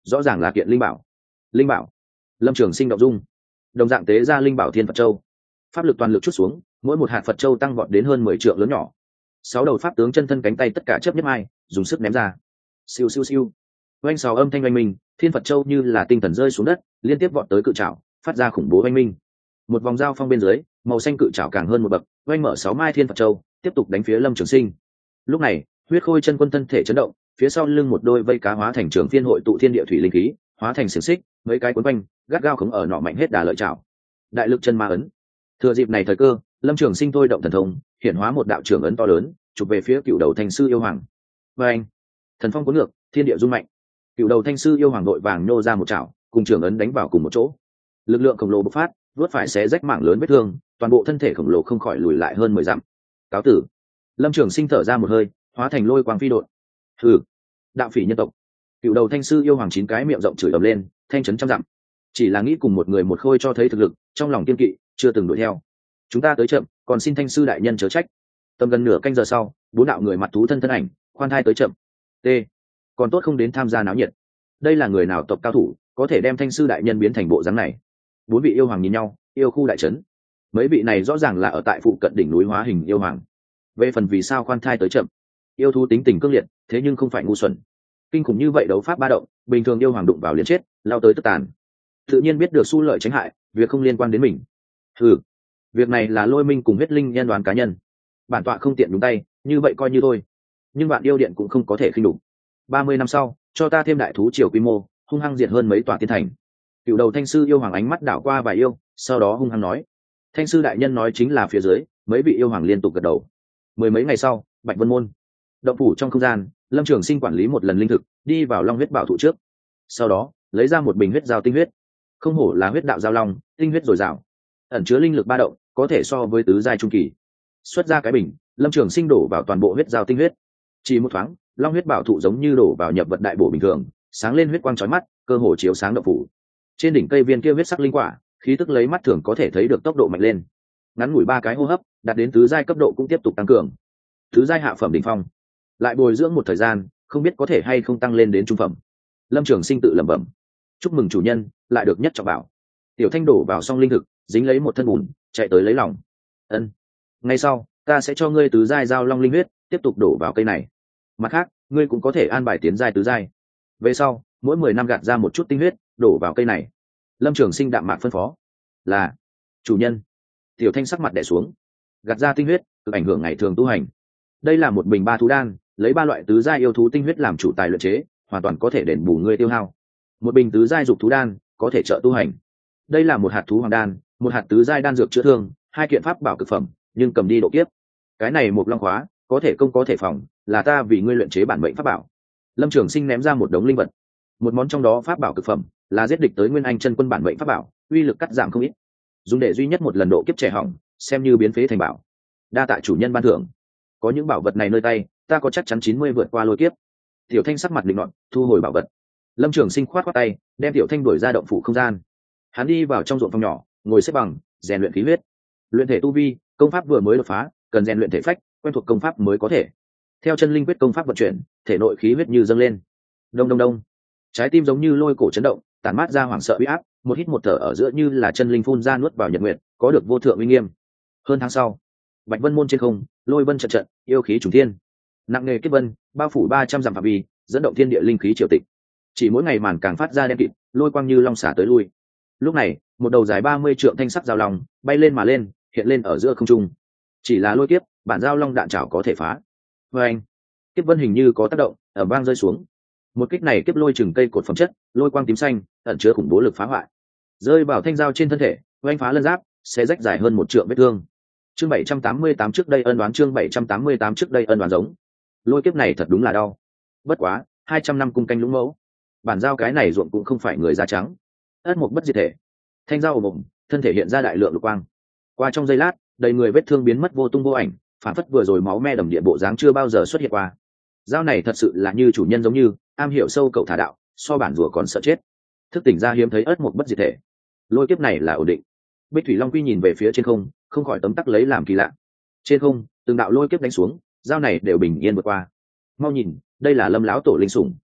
rõ ràng là kiện linh bảo. Linh bảo. Lâm Trường Sinh động dung, đồng dạng tế ra linh bảo Thiên Phật Châu, pháp lực toàn lực chút xuống, mỗi một hạt Phật Châu tăng vọt đến hơn 10 trượng lớn nhỏ. 6 đầu pháp tướng chân thân cánh tay tất cả chấp nhất mai, dùng sức ném ra. Siêu siêu siêu. Oanh sào âm thanh oanh minh, Thiên Phật Châu như là tinh thần rơi xuống đất, liên tiếp vọt tới cự trảo, phát ra khủng bố oanh minh. Một vòng dao phong bên dưới, màu xanh cự trảo càng hơn một bậc, oanh mở 6 mai Thiên Phật Châu, tiếp tục đánh phía Lâm Trường Sinh. Lúc này, huyết khôi chân quân thân thể chấn động, phía sau lưng một đôi vây cá hóa thành trường phiên hội tụ thiên địa thủy linh khí, hóa thành xiềng xích, mấy cái cuốn quanh, gắt gao khống ở nọ mạnh hết đà lợi trảo. Đại lực chân ma ấn. Thừa dịp này thời cơ, Lâm Trường Sinh thôi động thần thông, hiển hóa một đạo trưởng ấn to lớn, chụp về phía cựu đầu thanh sư yêu hoàng. Và anh, thần phong cuốn ngược, thiên địa rung mạnh. Cựu đầu thanh sư yêu hoàng đội vàng nhô ra một chảo, cùng trưởng ấn đánh vào cùng một chỗ. Lực lượng khổng lồ bộc phát, vớt phải xé rách mảng lớn vết thương, toàn bộ thân thể khổng lồ không khỏi lùi lại hơn 10 dặm. Cáo tử. Lâm Trường Sinh thở ra một hơi, hóa thành lôi quang phi độn. Hừ, đạo phỉ nhân tộc. Cựu đầu thanh sư yêu hoàng 9 cái miệng rộng chửi ầm lên, thanh chấn trăm dặm. Chỉ là nghĩ cùng một người một khôi cho thấy thực lực, trong lòng kiên kỵ, chưa từng đuổi theo. Chúng ta tới chậm, còn xin thanh sư đại nhân chớ trách. Tầm gần nửa canh giờ sau, 4 đạo người mặt thú thân ảnh, khoan thai tới chậm. T. Còn tốt không đến tham gia náo nhiệt. Đây là người nào tộc cao thủ, có thể đem thanh sư đại nhân biến thành bộ dáng này. 4 vị yêu hoàng nhìn nhau, yêu khu đại trấn. Mấy vị này rõ ràng là ở tại phụ cận đỉnh núi hóa hình yêu hoàng. Về phần vì sao khoan thai tới chậm, yêu thú tính tình cương liệt, thế nhưng không phải ngu xuẩn. Kinh khủng như vậy đấu pháp ba động, bình thường yêu hoàng đụng vào liền chết, lao tới tức tàn. Tự nhiên biết được xu lợi tránh hại, việc không liên quan đến mình. Việc này là Lôi Minh cùng huyết linh nhân đoán cá nhân, bản tọa không tiện nhúng tay, như vậy coi như thôi. Nhưng bạn yêu điện cũng không có thể khinh đục. 30 năm sau, cho ta thêm đại thú triều quy mô, hung hăng diệt hơn mấy tòa tiên thành. Cựu đầu thanh sư yêu hoàng ánh mắt đảo qua vài yêu, sau đó hung hăng nói: thanh sư đại nhân nói chính là phía dưới. Mấy vị yêu hoàng liên tục gật đầu. Mười mấy ngày sau, Bạch Vân môn động phủ trong không gian, Lâm Trường Sinh quản lý một lần linh thực, đi vào long huyết bảo thụ trước, sau đó lấy ra một bình huyết giao tinh huyết. Không hổ là huyết đạo giao long, tinh huyết dồi dào, ẩn chứa linh lực ba động, có thể so với tứ giai trung kỳ. Xuất ra cái bình, Lâm Trường Sinh đổ vào toàn bộ huyết giao tinh huyết. Chỉ một thoáng, long huyết bảo thụ giống như đổ vào nhập vật đại bổ bình thường, sáng lên huyết quang chói mắt, cơ hồ chiếu sáng động phủ. Trên đỉnh cây viên kia huyết sắc linh quả, khí tức lấy mắt thường có thể thấy được tốc độ mạnh lên. Ngắn ngủi 3 cái hô hấp, đạt đến tứ giai cấp độ cũng tiếp tục tăng cường. Tứ giai hạ phẩm đỉnh phong, lại bồi dưỡng một thời gian, không biết có thể hay không tăng lên đến trung phẩm. Lâm Trường Sinh tự lẩm bẩm. Chúc mừng chủ nhân, lại được nhất trọng bảo. Tiểu Thanh đổ vào xong linh thực, dính lấy một thân bùn, chạy tới lấy lòng. Ân. Ngay sau, ta sẽ cho ngươi tứ giai giao long linh huyết, tiếp tục đổ vào cây này. Mặt khác, ngươi cũng có thể an bài tiến giai tứ giai. Về sau, mỗi 10 năm gạt ra một chút tinh huyết, đổ vào cây này. Lâm Trường Sinh đạm mạc phân phó. Là, chủ nhân. Tiểu Thanh sắc mặt đè xuống. Gạt ra tinh huyết, cực ảnh hưởng ngày thường tu hành. Đây là một bình 3 thú đan, lấy 3 loại tứ giai yêu thú tinh huyết làm chủ tài luyện chế, hoàn toàn có thể đền bù ngươi tiêu hao. Một bình tứ giai dục thú đan, có thể trợ tu hành. Đây là một hạt thú hoàng đan, một hạt tứ giai đan dược chữa thương, 2 kiện pháp bảo cực phẩm, nhưng cầm đi độ kiếp. Cái này một long khóa, có thể công có thể phòng, là ta vì ngươi luyện chế bản mệnh pháp bảo. Lâm Trường Sinh ném ra một đống linh vật. Một món trong đó pháp bảo cực phẩm, là giết địch tới Nguyên Anh chân quân bản mệnh pháp bảo, uy lực cắt giảm không ít. Dùng để duy nhất một lần độ kiếp trẻ hỏng, xem như biến phế thành bảo. Đa tạ chủ nhân ban thưởng. Có những bảo vật này nơi tay, ta có chắc chắn 90 vượt qua lôi kiếp. Tiểu Thanh sắc mặt định nọt, thu hồi bảo vật. Lâm Trường Sinh khoát khoát tay, đem Tiểu Thanh đuổi ra động phủ không gian. Hắn đi vào trong ruộng phòng nhỏ, ngồi xếp bằng, rèn luyện khí huyết. Luyện thể tu vi, công pháp vừa mới đột phá, cần rèn luyện thể phách, quen thuộc công pháp mới có thể. Theo chân linh quyết công pháp vận chuyển, thể nội khí huyết như dâng lên. Đông đông đông. Trái tim giống như lôi cổ chấn động, tản mát ra hoảng sợ uy áp, một hít một thở ở giữa như là chân linh phun ra nuốt vào nhật nguyệt, có được vô thượng uy nghiêm. Hơn tháng sau, Bạch Vân môn trên không, lôi vân trận trận, yêu khí trùng thiên. Nặng nề kết vân, bao phủ 300 dặm phạm vi, dẫn động thiên địa linh khí triều tịch. Chỉ mỗi ngày màn càng phát ra đen kịt, lôi quang như long xả tới lui. Lúc này, một đầu dài 30 trượng thanh sắc giao long bay lên mà lên, hiện lên ở giữa không trung. Chỉ là lôi kiếp, bản giao long đạn chảo có thể phá. Và anh, kiếp vân hình như có tác động, ầm vang rơi xuống. Một kích này kiếp lôi chừng cây cột phẩm chất, lôi quang tím xanh, ẩn chứa khủng bố lực phá hoại. Rơi vào thanh giao trên thân thể, oanh phá lân giáp, sẽ rách dài hơn 1 trượng vết thương. Chương 788 trước đây ân đoán, chương 788 trước đây ân đoán giống. Lôi kiếp này thật đúng là đau. Bất quá, 200 năm cung canh lũng mẫu. Bản giao cái này ruộng cũng không phải người da trắng. Ất mục bất diệt thể. Thanh giao ồm ồm, thân thể hiện ra đại lượng lục quang. Qua trong giây lát, đầy người vết thương biến mất vô tung vô ảnh, phản phất vừa rồi máu me đầm địa bộ dáng chưa bao giờ xuất hiện qua. Dao này thật sự là như chủ nhân giống như, am hiểu sâu cậu thả đạo, so bản rùa còn sợ chết. Thức tỉnh ra hiếm thấy ất mục bất diệt thể. Lôi kiếp này là ổn định. Bích Thủy Long Quy nhìn về phía trên không, không khỏi tấm tắc lấy làm kỳ lạ. Trên không, từng đạo lôi kiếp đánh xuống, dao này đều bình yên vượt qua. Mau nhìn, đây là Lâm lão tổ linh sủng.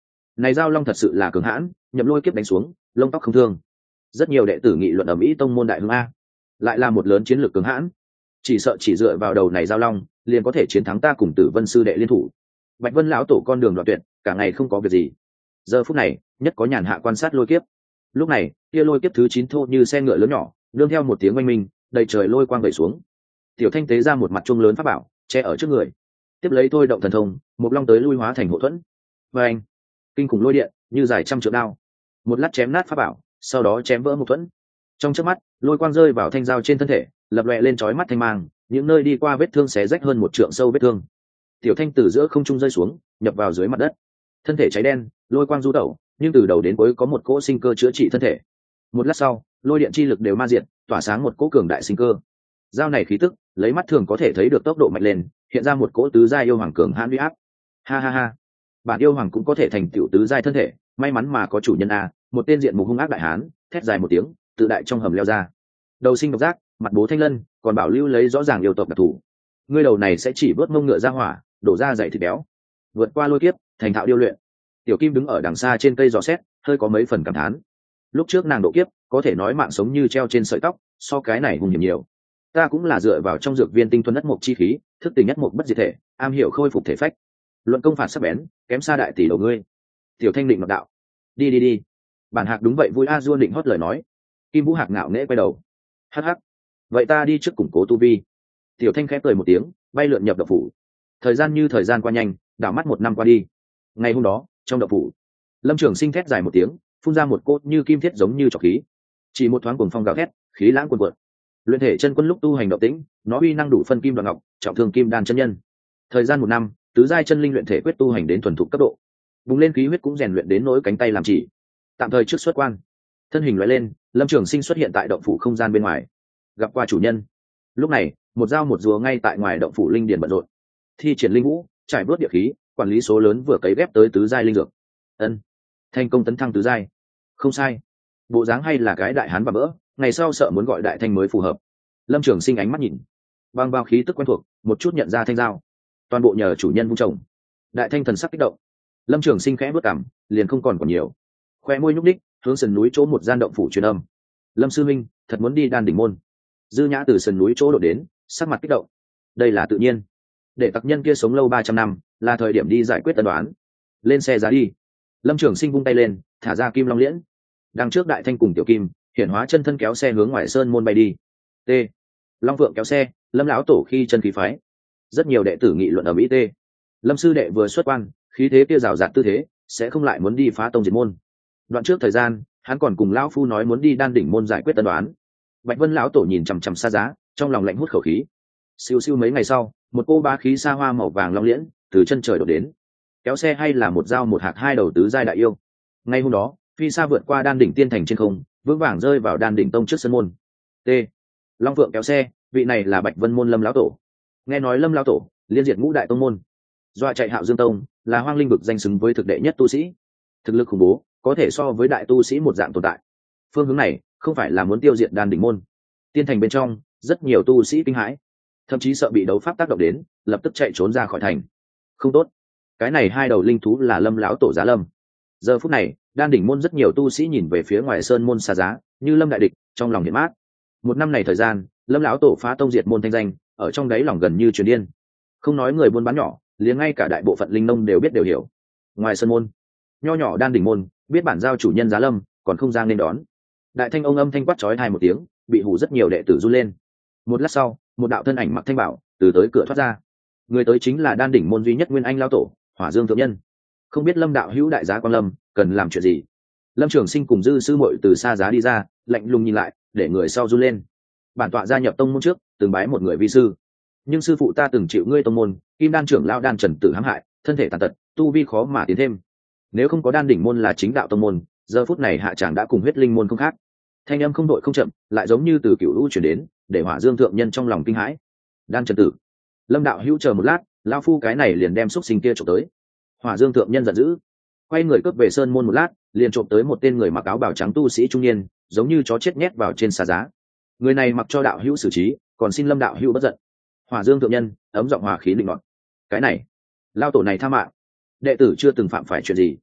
Này giao long thật sự là cường hãn, nhậm lôi kiếp đánh xuống lông tóc không thương. Rất nhiều đệ tử nghị luận ở mỹ tông môn đại hưng a, lại là một lớn chiến lược cường hãn, chỉ sợ chỉ dựa vào đầu này giao long liền có thể chiến thắng ta cùng Tử Vân sư đệ liên thủ. Bạch Vân lão tổ con đường đoạn tuyệt, cả ngày không có việc gì, giờ phút này nhất có nhàn hạ quan sát lôi kiếp. Lúc này kia lôi kiếp thứ 9 thô như xe ngựa lớn nhỏ, nương theo một tiếng oanh minh, đầy trời lôi quang vẩy xuống. Tiểu Thanh tế ra một mặt chuông lớn pháp bảo che ở trước người, tiếp lấy thôi động thần thông, một long tới lui hóa thành hộ thuẫn. Và anh, kinh khủng lôi điện như dài trăm trượng đao, một lát chém nát pháp bảo, sau đó chém vỡ một thuẫn. Trong chớp mắt, lôi quang rơi vào thanh dao trên thân thể, lập loè lên chói mắt thanh mang, những nơi đi qua vết thương xé rách hơn một trượng sâu vết thương. Tiểu Thanh từ giữa không trung rơi xuống, nhập vào dưới mặt đất. Thân thể cháy đen, lôi quang du tẩu, nhưng từ đầu đến cuối có một cỗ sinh cơ chữa trị thân thể. Một lát sau, lôi điện chi lực đều ma diệt, tỏa sáng một cỗ cường đại sinh cơ. Dao này khí tức, lấy mắt thường có thể thấy được tốc độ mạnh lên, hiện ra một cỗ tứ giai yêu hoàng cường hãn uy áp. Ha ha ha, bản yêu hoàng cũng có thể thành tiểu tứ giai thân thể, may mắn mà có chủ nhân a. Một tên diện mục hung ác đại hán, thét dài một tiếng, tự đại trong hầm leo ra. Đầu sinh độc giác, mặt bố thanh lân, còn bảo lưu lấy rõ ràng yêu tộc đặc thù. Ngươi đầu này sẽ chỉ vớt mông ngựa ra hỏa, đổ ra dày thịt béo, vượt qua lôi kiếp, thành thạo điêu luyện. Tiểu Kim đứng ở đằng xa trên cây gió xét, hơi có mấy phần cảm thán. Lúc trước nàng độ kiếp, có thể nói mạng sống như treo trên sợi tóc, so cái này hung hiểm nhiều. Ta cũng là dựa vào trong dược viên tinh thuần nhất mộc chi khí, thức tỉnh nhất mộc bất diệt thể, am hiểu khôi phục thể phách. Luận công phạt sắc bén, kém xa đại tỷ đầu ngươi. Tiểu Thanh định ngọc đạo. Đi đi đi. Bản Hạc đúng vậy vui a duôn định hót lời nói. Kim Vũ Hạc ngạo nghễ quay đầu. Hắc hắc. Vậy ta đi trước củng cố tu vi. Tiểu Thanh khẽ cười một tiếng, bay lượn nhập động phủ. Thời gian như thời gian qua nhanh, đảo mắt 1 năm qua đi. Ngày hôm đó, trong động phủ, Lâm Trường Sinh thét dài một tiếng, phun ra một cốt như kim thiết giống như trọc khí. Chỉ một thoáng cuồng phong gào thét, khí lãng cuồn cuộn. Luyện thể chân quân lúc tu hành động tĩnh, nó uy năng đủ phân kim đoạn ngọc, trọng thương kim đan chân nhân. Thời gian 1 năm, tứ giai chân linh luyện thể quyết tu hành đến thuần thục cấp độ. Bùng lên khí huyết cũng rèn luyện đến nỗi cánh tay làm chỉ. Tạm thời trước xuất quan, thân hình lóe lên, Lâm Trường Sinh xuất hiện tại động phủ không gian bên ngoài, gặp qua chủ nhân. Lúc này, một dao một rùa ngay tại ngoài động phủ linh điền bận rộn, thi triển linh vũ, trải bớt địa khí, quản lý số lớn vừa cấy ghép tới tứ giai linh dược. Ân, thành công tấn thăng tứ giai. Không sai, bộ dáng hay là cái đại hán và bỡ, ngày sau sợ muốn gọi đại thanh mới phù hợp. Lâm Trường Sinh ánh mắt nhìn, băng bao khí tức quen thuộc, một chút nhận ra thanh dao, toàn bộ nhờ chủ nhân vung trồng. Đại thanh thần sắc kích động. Lâm Trường Sinh khẽ bước cằm, liền không còn nhiều, khoe môi nhúc đích, hướng sườn núi chỗ một gian động phủ truyền âm. Lâm sư minh, thật muốn đi Đan Đỉnh môn. Dư Nhã từ sườn núi chỗ đổ đến, sắc mặt kích động. Đây là tự nhiên, để tặc nhân kia sống lâu 300 năm, là thời điểm đi giải quyết tân đoán. Lên xe giá đi. Lâm Trường Sinh vung tay lên, thả ra Kim Long Liễn. Đằng trước Đại Thanh cùng Tiểu Kim hiển hóa chân thân kéo xe hướng ngoài sơn môn bay đi. T. Long Vượng kéo xe, Lâm lão tổ khi chân khí phái. Rất nhiều đệ tử nghị luận ở mỹ t. Lâm sư đệ vừa xuất quan, khí thế kia rào rạt tư thế, sẽ không lại muốn đi phá tông diệt môn. Đoạn trước thời gian, hắn còn cùng lão phu nói muốn đi Đan Đỉnh môn giải quyết tân đoán. Bạch Vân lão tổ nhìn chằm chằm xa giá, trong lòng lạnh hút khẩu khí. Siêu siêu mấy ngày sau, một cô bá khí xa hoa màu vàng long liễn từ chân trời đổ đến, kéo xe hay là một dao một hạc hai đầu tứ giai đại yêu. Ngay hôm đó, phi xa vượt qua Đan Đỉnh tiên thành trên không, vững vàng rơi vào Đan Đỉnh tông trước sân môn. T. Long Vượng kéo xe, vị này là Bạch Vân môn Lâm lão tổ. Nghe nói Lâm lão tổ liên diệt ngũ đại tông môn, dọa chạy Hạo Dương tông, là hoang linh vực danh xứng với thực đệ nhất tu sĩ, thực lực khủng bố, có thể so với đại tu sĩ một dạng tồn tại. Phương hướng này không phải là muốn tiêu diệt Đan Đỉnh môn. Tiên thành bên trong, rất nhiều tu sĩ kinh hãi, thậm chí sợ bị đấu pháp tác động đến, lập tức chạy trốn ra khỏi thành. Không tốt, cái này hai đầu linh thú là Lâm lão tổ giá lâm. Giờ phút này, Đan Đỉnh môn rất nhiều tu sĩ nhìn về phía ngoài sơn môn xa giá, như Lâm đại địch, trong lòng hiểm ác. 1 năm này thời gian, Lâm lão tổ phá tông diệt môn thanh danh, ở trong đáy lòng gần như truyền điên. Không nói người buôn bán nhỏ, liền ngay cả đại bộ phận linh nông đều biết đều hiểu. Ngoài sơn môn, nho nhỏ Đan Đỉnh môn, biết bản giao chủ nhân giá lâm, còn không ra nên đón. Đại thanh ông âm thanh quát chói tai một tiếng, bị hù rất nhiều đệ tử run lên. Một lát sau, một đạo thân ảnh mặc thanh bảo từ tới cửa thoát ra. Người tới chính là Đan Đỉnh môn duy nhất nguyên anh lão tổ, Hỏa Dương thượng nhân. Không biết Lâm đạo hữu đại giá quan lâm, cần làm chuyện gì? Lâm Trường Sinh cùng Dư sư muội từ xa giá đi ra, lạnh lùng nhìn lại, để người sau run lên. Bản tọa gia nhập tông môn trước, từng bái một người vi sư, nhưng sư phụ ta từng chịu ngươi tông môn Kim Đan trưởng lão Đan Trần Tử hãm hại, thân thể tàn tật, tu vi khó mà tiến thêm. Nếu không có Đan Đỉnh môn là chính đạo tông môn, giờ phút này hạ tràng đã cùng huyết linh môn không khác. Thanh âm không đội không chậm, lại giống như từ cửu lũ truyền đến, để Hỏa Dương thượng nhân trong lòng kinh hãi. Đan Trần Tử, Lâm đạo hữu chờ một lát, lão phu cái này liền đem xúc sinh kia trộm tới. Hỏa Dương thượng nhân giận dữ, quay người cướp về sơn môn một lát, liền trộm tới một tên người mặc áo bào trắng tu sĩ trung niên, giống như chó chết nhét vào trên xà giá. Người này mặc cho đạo hữu xử trí, còn xin Lâm đạo hữu bất giận. Hỏa Dương thượng nhân ấm giọng hòa khí định nọt. Cái này, lao tổ này tha mạng, đệ tử chưa từng phạm phải chuyện gì.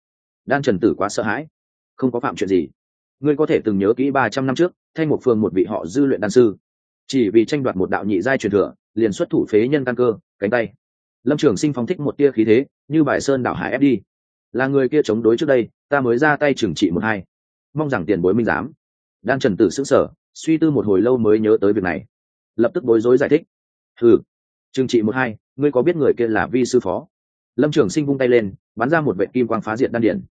Đan Trần Tử quá sợ hãi. Không có phạm chuyện gì. Ngươi có thể từng nhớ kỹ 300 năm trước, Thanh Mục Phường một vị họ Dư luyện đan sư, chỉ vì tranh đoạt một đạo nhị giai truyền thừa, liền xuất thủ phế nhân căn cơ, cánh tay. Lâm Trường Sinh phóng thích một tia khí thế, như bài sơn đảo hải ép đi. Là người kia chống đối trước đây, ta mới ra tay trừng trị một hai. Mong rằng tiền bối minh giám. Đan Trần Tử sững sờ, suy tư một hồi lâu mới nhớ tới việc này, lập tức bối rối giải thích. Trừng trị một hai, ngươi có biết người kia là vi sư phó? Lâm Trường Sinh vung tay lên, bắn ra một vệt kim quang phá diệt đan điển.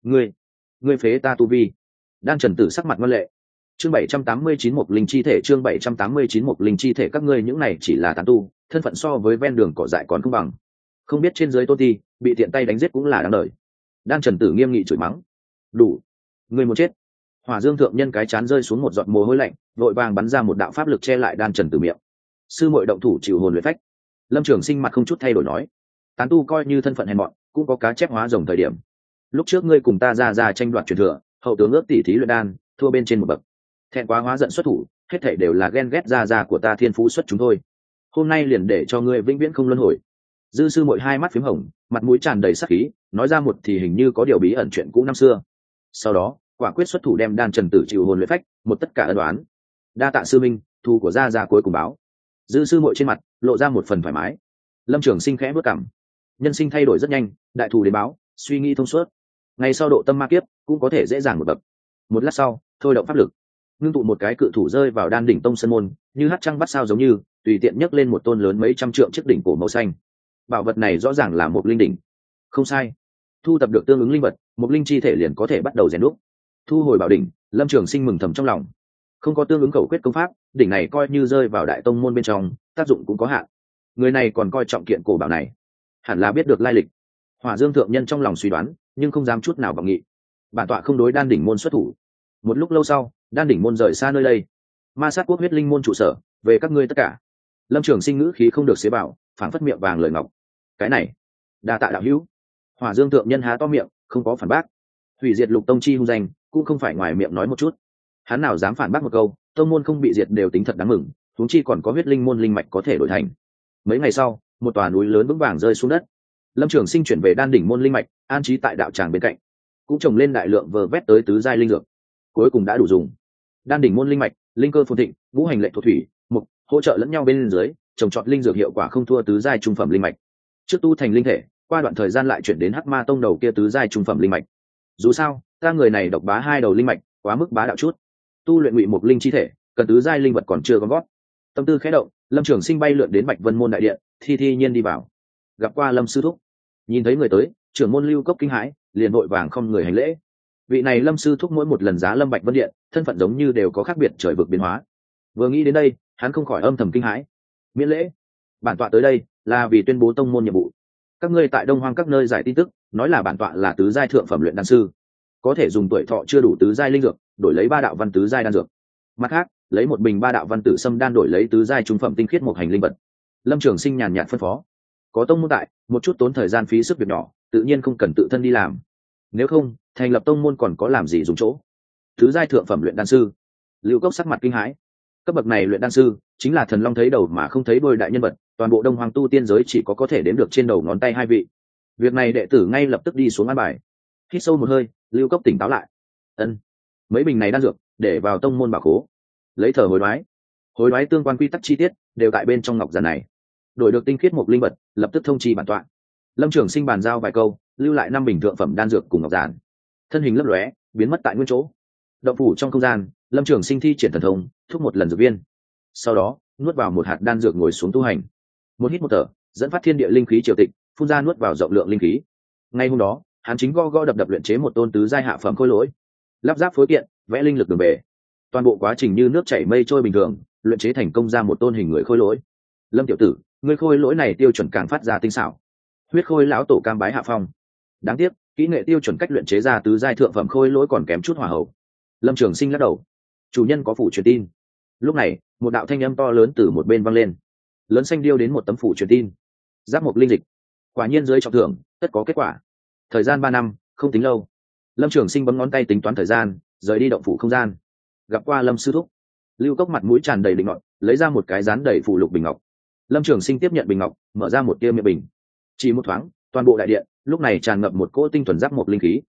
Ngươi phế ta tu vi. Đan Trần Tử sắc mặt ngoan lệ. Chương 789 Mộc Linh chi thể, chương 789 Mộc Linh chi thể, các ngươi những này chỉ là tán tu, thân phận so với ven đường cỏ dại còn không bằng. Không biết trên dưới tôn ti, bị tiện tay đánh giết cũng là đáng đời. Đan Trần Tử nghiêm nghị chửi mắng. Đủ, ngươi muốn chết. Hỏa Dương thượng nhân cái chán rơi xuống một giọt mồ hôi lạnh, vội vàng bắn ra một đạo pháp lực che lại Đan Trần Tử miệng. Sư muội động thủ chịu hồn luyện phách. Lâm Trường Sinh mặt không chút thay đổi nói, tán tu coi như thân phận hèn mọn, cũng có cá chép hóa rồng thời điểm. Lúc trước ngươi cùng ta ra tranh đoạt truyền thừa, hậu tướng ước tỷ thí luyện đan, thua bên trên một bậc. Thẹn quá hóa giận xuất thủ, hết thảy đều là ghen ghét ra của ta thiên phú xuất chúng thôi. Hôm nay liền để cho ngươi vĩnh viễn không luân hồi. Dư sư muội hai mắt phím hồng, mặt mũi tràn đầy sắc khí, nói ra một thì hình như có điều bí ẩn chuyện cũ năm xưa. Sau đó, quả quyết xuất thủ đem Đan Trần Tử chịu hồn luyện phách, một tất cả ân oán. Đa tạ sư minh, thu của gia cuối cùng báo. Dư sư muội trên mặt lộ ra một phần thoải mái. Lâm Trường Sinh khẽ bước cằm. Nhân sinh thay đổi rất nhanh, đại thù đến báo, suy nghĩ thông suốt. Ngày sau độ tâm ma kiếp cũng có thể dễ dàng một bậc. Một lát sau, thôi động pháp lực, ngưng tụ một cái cự thủ rơi vào Đan đỉnh tông sân môn, như hắc trăng bắt sao giống như, tùy tiện nhấc lên một tôn lớn mấy trăm trượng chiếc đỉnh cổ màu xanh. Bảo vật này rõ ràng là một linh đỉnh. Không sai. Thu tập được tương ứng linh vật, một linh chi thể liền có thể bắt đầu rèn đúc. Thu hồi bảo đỉnh, Lâm Trường Sinh mừng thầm trong lòng. Không có tương ứng khẩu quyết công pháp, đỉnh này coi như rơi vào đại tông môn bên trong, tác dụng cũng có hạn. Người này còn coi trọng kiện cổ bảo này, hẳn là biết được lai lịch. Hỏa Dương thượng nhân trong lòng suy đoán, nhưng không dám chút nào vọng nghị. Bản tọa không đối Đan đỉnh môn xuất thủ. Một lúc lâu sau, Đan đỉnh môn rời xa nơi đây. Ma sát quốc huyết linh môn trụ sở, về các ngươi tất cả. Lâm Trường Sinh ngữ khí không được xế bảo, phảng phất miệng vàng lời ngọc. Cái này, đa tạ đạo hữu. Hỏa Dương thượng nhân há to miệng, không có phản bác. Hủy diệt Lục tông chi hung danh, cũng không phải ngoài miệng nói một chút. Hắn nào dám phản bác một câu, tông môn không bị diệt đều tính thật đáng mừng, huống chi còn có huyết linh môn linh mạch có thể đổi thành. Mấy ngày sau, một tòa núi lớn vững vàng rơi xuống đất. Lâm Trường Sinh chuyển về Đan đỉnh môn linh mạch, an trí tại đạo tràng bên cạnh, cũng trồng lên đại lượng vờ vét tới tứ giai linh dược, cuối cùng đã đủ dùng. Đan đỉnh môn linh mạch, linh cơ phồn thịnh, ngũ hành lệ thuộc thủy, mục, hỗ trợ lẫn nhau bên dưới, trồng trọt linh dược hiệu quả không thua tứ giai trung phẩm linh mạch. Trước tu thành linh thể, qua đoạn thời gian lại chuyển đến Hắc Ma tông đầu kia tứ giai trung phẩm linh mạch. Dù sao, ta người này độc bá hai đầu linh mạch, quá mức bá đạo chút. Tu luyện Ngụy Mục linh chi thể, cần tứ giai linh vật còn chưa có gót. Tâm tư khẽ động, Lâm Trường Sinh bay lượn đến Bạch Vân môn đại điện, thi nhiên đi vào. Gặp qua Lâm sư thúc. Nhìn thấy người tới, trưởng môn Lưu Cốc kinh hãi, liền vội vàng không người hành lễ. Vị này Lâm sư thúc mỗi một lần giá Lâm Bạch Vân điện, thân phận giống như đều có khác biệt trời vực biến hóa. Vừa nghĩ đến đây, hắn không khỏi âm thầm kinh hãi. Miễn lễ, bản tọa tới đây là vì tuyên bố tông môn nhiệm vụ. Các ngươi tại Đông Hoang các nơi giải tin tức, nói là bản tọa là tứ giai thượng phẩm luyện đan sư, có thể dùng tuổi thọ chưa đủ tứ giai linh dược đổi lấy 3 đạo văn tứ giai đan dược. Mặt khác, lấy một bình 3 đạo văn tử sâm đan đổi lấy tứ giai trung phẩm tinh khiết một hành linh vật. Lâm Trường Sinh nhàn nhạt phân phó. Có tông môn tại, một chút tốn thời gian phí sức việc nhỏ, tự nhiên không cần tự thân đi làm. Nếu không, thành lập tông môn còn có làm gì dùng chỗ. Tứ giai thượng phẩm luyện đan sư. Lưu Cốc sắc mặt kinh hãi. Cấp bậc này luyện đan sư chính là thần long thấy đầu mà không thấy đuôi đại nhân vật, toàn bộ Đông Hoang tu tiên giới chỉ có thể đếm được trên đầu ngón tay 2 vị. Việc này đệ tử ngay lập tức đi xuống an bài. Hít sâu một hơi, Lưu Cốc tỉnh táo lại. Ân, mấy bình này đan dược để vào tông môn bảo khố, lấy thờ hối đoái tương quan quy tắc chi tiết đều tại bên trong ngọc giản này. Đổi được tinh khiết một linh vật, lập tức thông chi bản tọa. Lâm Trường Sinh bàn giao vài câu, lưu lại 5 bình thượng phẩm đan dược cùng ngọc giản, thân hình lấp lóe biến mất tại nguyên chỗ. Động phủ trong không gian, Lâm Trường Sinh thi triển thần thông, thúc một lần dược viên, sau đó nuốt vào một hạt đan dược ngồi xuống tu hành. Một hít một thở, dẫn phát thiên địa linh khí triều tịch, phun ra nuốt vào rộng lượng linh khí. Ngay hôm đó, hắn chính gõ đập luyện chế một tôn tứ giai hạ phẩm khôi lỗi, lắp ráp phối kiện, vẽ linh lực đường bể. Toàn bộ quá trình như nước chảy mây trôi bình thường, luyện chế thành công ra một tôn hình người khôi lỗi. Lâm tiểu tử, ngươi khôi lỗi này tiêu chuẩn càng phát ra tinh xảo. Huyết khôi lão tổ cam bái hạ phong. Đáng tiếc, kỹ nghệ tiêu chuẩn cách luyện chế ra tứ giai thượng phẩm khôi lỗi còn kém chút hỏa hậu. Lâm Trường Sinh lắc đầu. Chủ nhân có phủ truyền tin. Lúc này, một đạo thanh âm to lớn từ một bên vang lên. Lớn xanh điêu đến một tấm phủ truyền tin. Giáp mục linh dịch. Quả nhiên dưới trọng thưởng, tất có kết quả. Thời gian 3 năm, không tính lâu. Lâm Trường Sinh bấm ngón tay tính toán thời gian, rời đi động phủ không gian. Gặp qua Lâm sư thúc. Lưu Cốc mặt mũi tràn đầy định ngọn, lấy ra một cái dán đầy phù lục bình ngọc. Lâm Trường Sinh tiếp nhận bình ngọc, mở ra một tia miệng bình. Chỉ một thoáng, toàn bộ đại điện lúc này tràn ngập một cỗ tinh thuần giáp mục linh khí.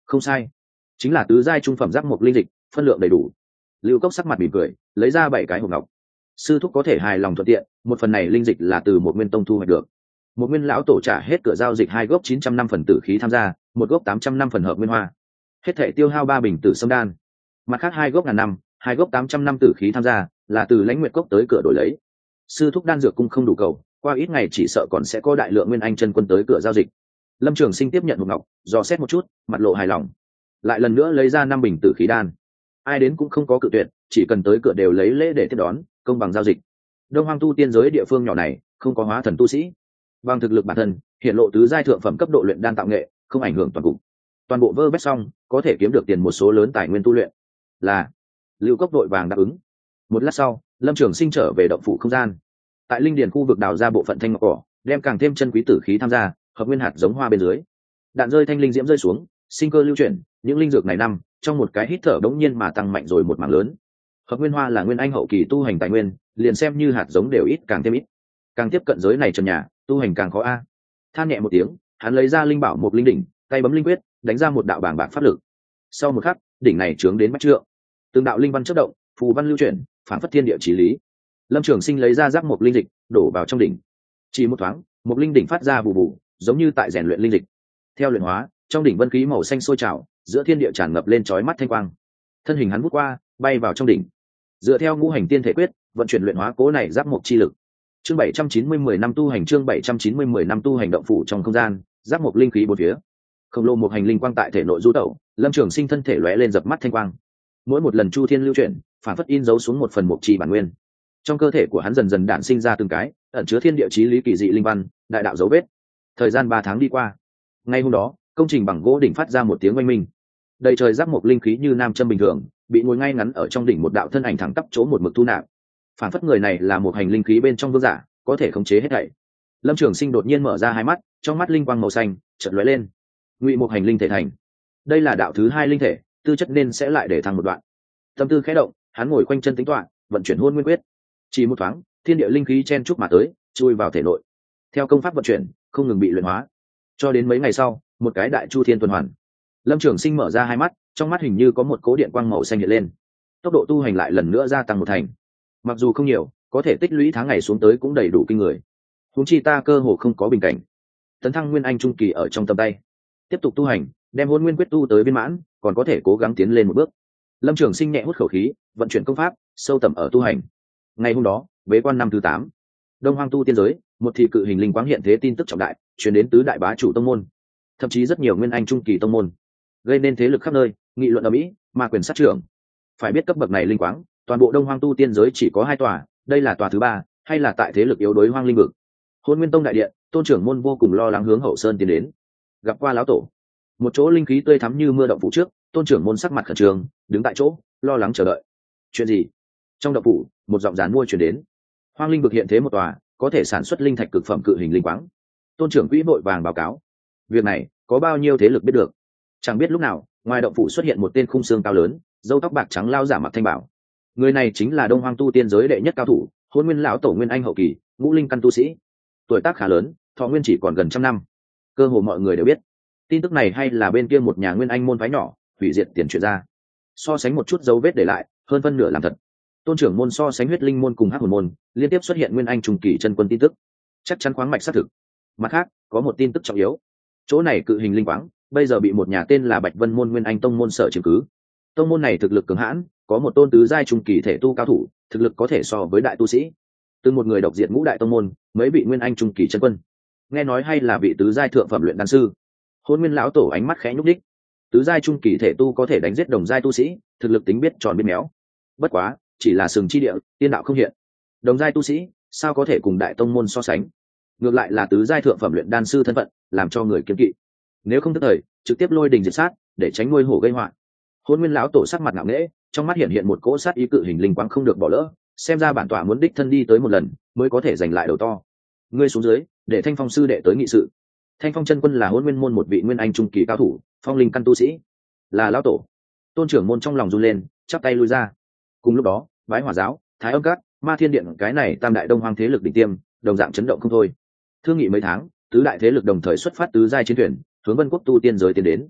Không sai, chính là tứ giai trung phẩm giáp mộc linh dịch, phân lượng đầy đủ. Lưu Cốc sắc mặt mỉm cười, lấy ra 7 cái hộp ngọc. Sư thúc có thể hài lòng thuận tiện, một phần này linh dịch là từ một nguyên tông thu hoạch được. Một nguyên lão tổ trả hết cửa giao dịch 2 gốc 900 năm phần tử khí tham gia, một gốc 800 năm phần hợp nguyên hoa. Hết thể tiêu hao 3 bình tử sâm đan. Mặt khác 2 gốc ngàn năm, 2 gốc 800 năm tử khí tham gia, là từ Lãnh Nguyệt Cốc tới cửa đổi lấy. Sư thúc đan dược cung không đủ cầu, qua ít ngày chỉ sợ còn sẽ có đại lượng nguyên anh chân quân tới cửa giao dịch. Lâm Trường Sinh tiếp nhận hộp ngọc, dò xét một chút, mặt lộ hài lòng. Lại lần nữa lấy ra 5 bình tử khí đan. Ai đến cũng không có cự tuyệt, chỉ cần tới cửa đều lấy lễ để tiếp đón, công bằng giao dịch. Đông Hoang tu tiên giới địa phương nhỏ này, không có hóa thần tu sĩ. Bằng thực lực bản thân, hiện lộ tứ giai thượng phẩm cấp độ luyện đan tạo nghệ, không ảnh hưởng toàn cục. Toàn bộ vơ vét xong, có thể kiếm được tiền một số lớn tài nguyên tu luyện. Là Lưu Cốc đội vàng đáp ứng. Một lát sau, Lâm Trường Sinh trở về động phủ không gian. Tại linh điền khu vực đào ra bộ phận thanh ngọc cỏ, đem càng thêm chân quý tử khí tham gia, hợp nguyên hạt giống hoa bên dưới. Đạn rơi thanh linh diễm rơi xuống, sinh cơ lưu chuyển, những linh dược này năm, trong một cái hít thở đống nhiên mà tăng mạnh rồi một mảng lớn. Hợp nguyên hoa là nguyên anh hậu kỳ tu hành tài nguyên, liền xem như hạt giống đều ít càng thêm ít. Càng tiếp cận giới này trần nhà, tu hành càng khó a. Than nhẹ một tiếng, hắn lấy ra linh bảo một linh đỉnh, tay bấm linh quyết, đánh ra một đạo bảng bạc pháp lực. Sau một khắc, đỉnh này trướng đến mắt trượng. Từng đạo linh văn chớp động, phù văn lưu chuyển, phản phất thiên địa chí lý. Lâm Trường Sinh lấy ra giáp một linh dịch, đổ vào trong đỉnh. Chỉ một thoáng, một linh đỉnh phát ra bù bù, giống như tại rèn luyện linh dịch. Theo luyện hóa, trong đỉnh vân khí màu xanh sôi trào, giữa thiên địa tràn ngập lên chói mắt thanh quang. Thân hình hắn vút qua, bay vào trong đỉnh. Dựa theo ngũ hành tiên thể quyết, vận chuyển luyện hóa cố này giáp mộc chi lực. Chương 790 10 năm tu hành, chương 790 10 năm tu hành động phủ trong không gian, giáp mộc linh khí bốn phía. Khổng lồ một hành linh quang tại thể nội du tẩu, Lâm Trường Sinh thân thể lóe lên dập mắt thanh quang. Mỗi một lần chu thiên lưu chuyển, phản phất in dấu xuống một phần mộc chi bản nguyên. Trong cơ thể của hắn dần dần đản sinh ra từng cái ẩn chứa thiên địa chí lý kỳ dị linh văn, đại đạo dấu vết. Thời gian 3 tháng đi qua. Ngay hôm đó, công trình bằng gỗ đỉnh phát ra một tiếng oanh minh. Đầy trời giáp mộc linh khí như nam châm bình thường, bị ngồi ngay ngắn ở trong đỉnh một đạo thân ảnh thẳng tắp chỗ một mực thu nạp. Phản phất người này là một hành linh khí bên trong vương giả, có thể khống chế hết thảy. Lâm Trường Sinh đột nhiên mở ra hai mắt, trong mắt linh quang màu xanh chợt lóe lên. Ngụy một hành linh thể thành. Đây là đạo thứ 2 linh thể, tư chất nên sẽ lại để thăng một đoạn. Tâm tư khẽ động, hắn ngồi quanh chân tính toán, vận chuyển hôn nguyên quyết. Chỉ một thoáng, thiên địa linh khí chen chúc mà tới, chui vào thể nội. Theo công pháp vận chuyển, không ngừng bị luyện hóa. Cho đến mấy ngày sau, một cái đại chu thiên tuần hoàn. Lâm Trường Sinh mở ra hai mắt, trong mắt hình như có một cố điện quang màu xanh hiện lên. Tốc độ tu hành lại lần nữa gia tăng một thành. Mặc dù không nhiều, có thể tích lũy tháng ngày xuống tới cũng đầy đủ kinh người. Huống chi ta cơ hồ không có bình cảnh. Tấn thăng nguyên anh trung kỳ ở trong tầm tay. Tiếp tục tu hành, đem hôn nguyên quyết tu tới viên mãn, còn có thể cố gắng tiến lên một bước. Lâm Trường Sinh nhẹ hút khẩu khí, vận chuyển công pháp, sâu tầm ở tu hành. Ngày hôm đó, bế quan năm thứ 8, Đông Hoang tu tiên giới, một thị cự hình linh quáng hiện thế tin tức trọng đại, truyền đến tứ đại bá chủ tông môn, thậm chí rất nhiều nguyên anh trung kỳ tông môn, gây nên thế lực khắp nơi, nghị luận ầm ĩ, ma quyền sát trưởng. Phải biết cấp bậc này linh quáng, toàn bộ Đông Hoang tu tiên giới chỉ có 2 tòa, đây là tòa thứ 3, hay là tại thế lực yếu đối Hoang Linh vực. Hôn Nguyên Tông đại điện, Tôn trưởng môn vô cùng lo lắng hướng hậu sơn tiến đến, gặp qua lão tổ. Một chỗ linh khí tươi thắm như mưa động phủ trước, Tôn trưởng môn sắc mặt khẩn trương, đứng tại chỗ, lo lắng chờ đợi. Chuyện gì? Trong động phủ, một giọng giàn mua truyền đến. Hoang Linh vực hiện thế một tòa, có thể sản xuất linh thạch cực phẩm cự hình linh quáng. Tôn trưởng quỹ vội vàng báo cáo. Việc này, có bao nhiêu thế lực biết được? Chẳng biết lúc nào, ngoài động phủ xuất hiện một tên khung xương cao lớn, râu tóc bạc trắng lao giả mặc thanh bảo. Người này chính là Đông Hoang tu tiên giới đệ nhất cao thủ, Hôn Nguyên lão tổ nguyên anh hậu kỳ, ngũ linh căn tu sĩ. Tuổi tác khá lớn, thọ nguyên chỉ còn gần trăm năm. Cơ hồ mọi người đều biết. Tin tức này hay là bên kia một nhà nguyên anh môn phái nhỏ, hủy diệt tiền chuyện ra. So sánh một chút dấu vết để lại, hơn phân nửa làm thật. Tôn trưởng môn so sánh huyết linh môn cùng hắc hồn môn, liên tiếp xuất hiện nguyên anh trung kỳ chân quân tin tức, chắc chắn khoáng mạch xác thực. Mặt khác, có một tin tức trọng yếu. Chỗ này cự hình linh quáng, bây giờ bị một nhà tên là Bạch Vân môn nguyên anh tông môn sở chiếm cứ. Tông môn này thực lực cường hãn, có một tôn tứ giai trung kỳ thể tu cao thủ, thực lực có thể so với đại tu sĩ. Từ một người độc diệt ngũ đại tông môn, mấy vị nguyên anh trung kỳ chân quân. Nghe nói hay là vị tứ giai thượng phẩm luyện đan sư. Hôn Nguyên lão tổ ánh mắt khẽ nhúc đích. Tứ giai trung kỳ thể tu có thể đánh giết đồng giai tu sĩ, thực lực tính biết tròn biết méo. Bất quá, chỉ là sừng chi địa, tiên đạo không hiện. Đồng giai tu sĩ, sao có thể cùng đại tông môn so sánh? Ngược lại là tứ giai thượng phẩm luyện đan sư thân phận, làm cho người kiêng kỵ. Nếu không tức thời, trực tiếp lôi đình diệt sát, để tránh nuôi hổ gây họa. Hôn Nguyên lão tổ sắc mặt ngạo nghễ, trong mắt hiện hiện một cỗ sát ý cự hình linh quang không được bỏ lỡ, xem ra bản tọa muốn đích thân đi tới một lần, mới có thể giành lại đầu to. Ngươi xuống dưới, để Thanh Phong sư đệ tới nghị sự. Thanh Phong chân quân là Hôn Nguyên môn một vị nguyên anh trung kỳ cao thủ, phong linh căn tu sĩ. Là lão tổ. Tôn trưởng môn trong lòng run lên, chắp tay lui ra. Cùng lúc đó, Bái Hỏa giáo, Thái Âm Cát, Ma Thiên Điện cái này tam đại Đông Hoang thế lực đỉnh tiêm, đồng dạng chấn động không thôi. Thương nghị mấy tháng, tứ đại thế lực đồng thời xuất phát tứ giai chiến thuyền, hướng Vân Quốc tu tiên giới tiến đến.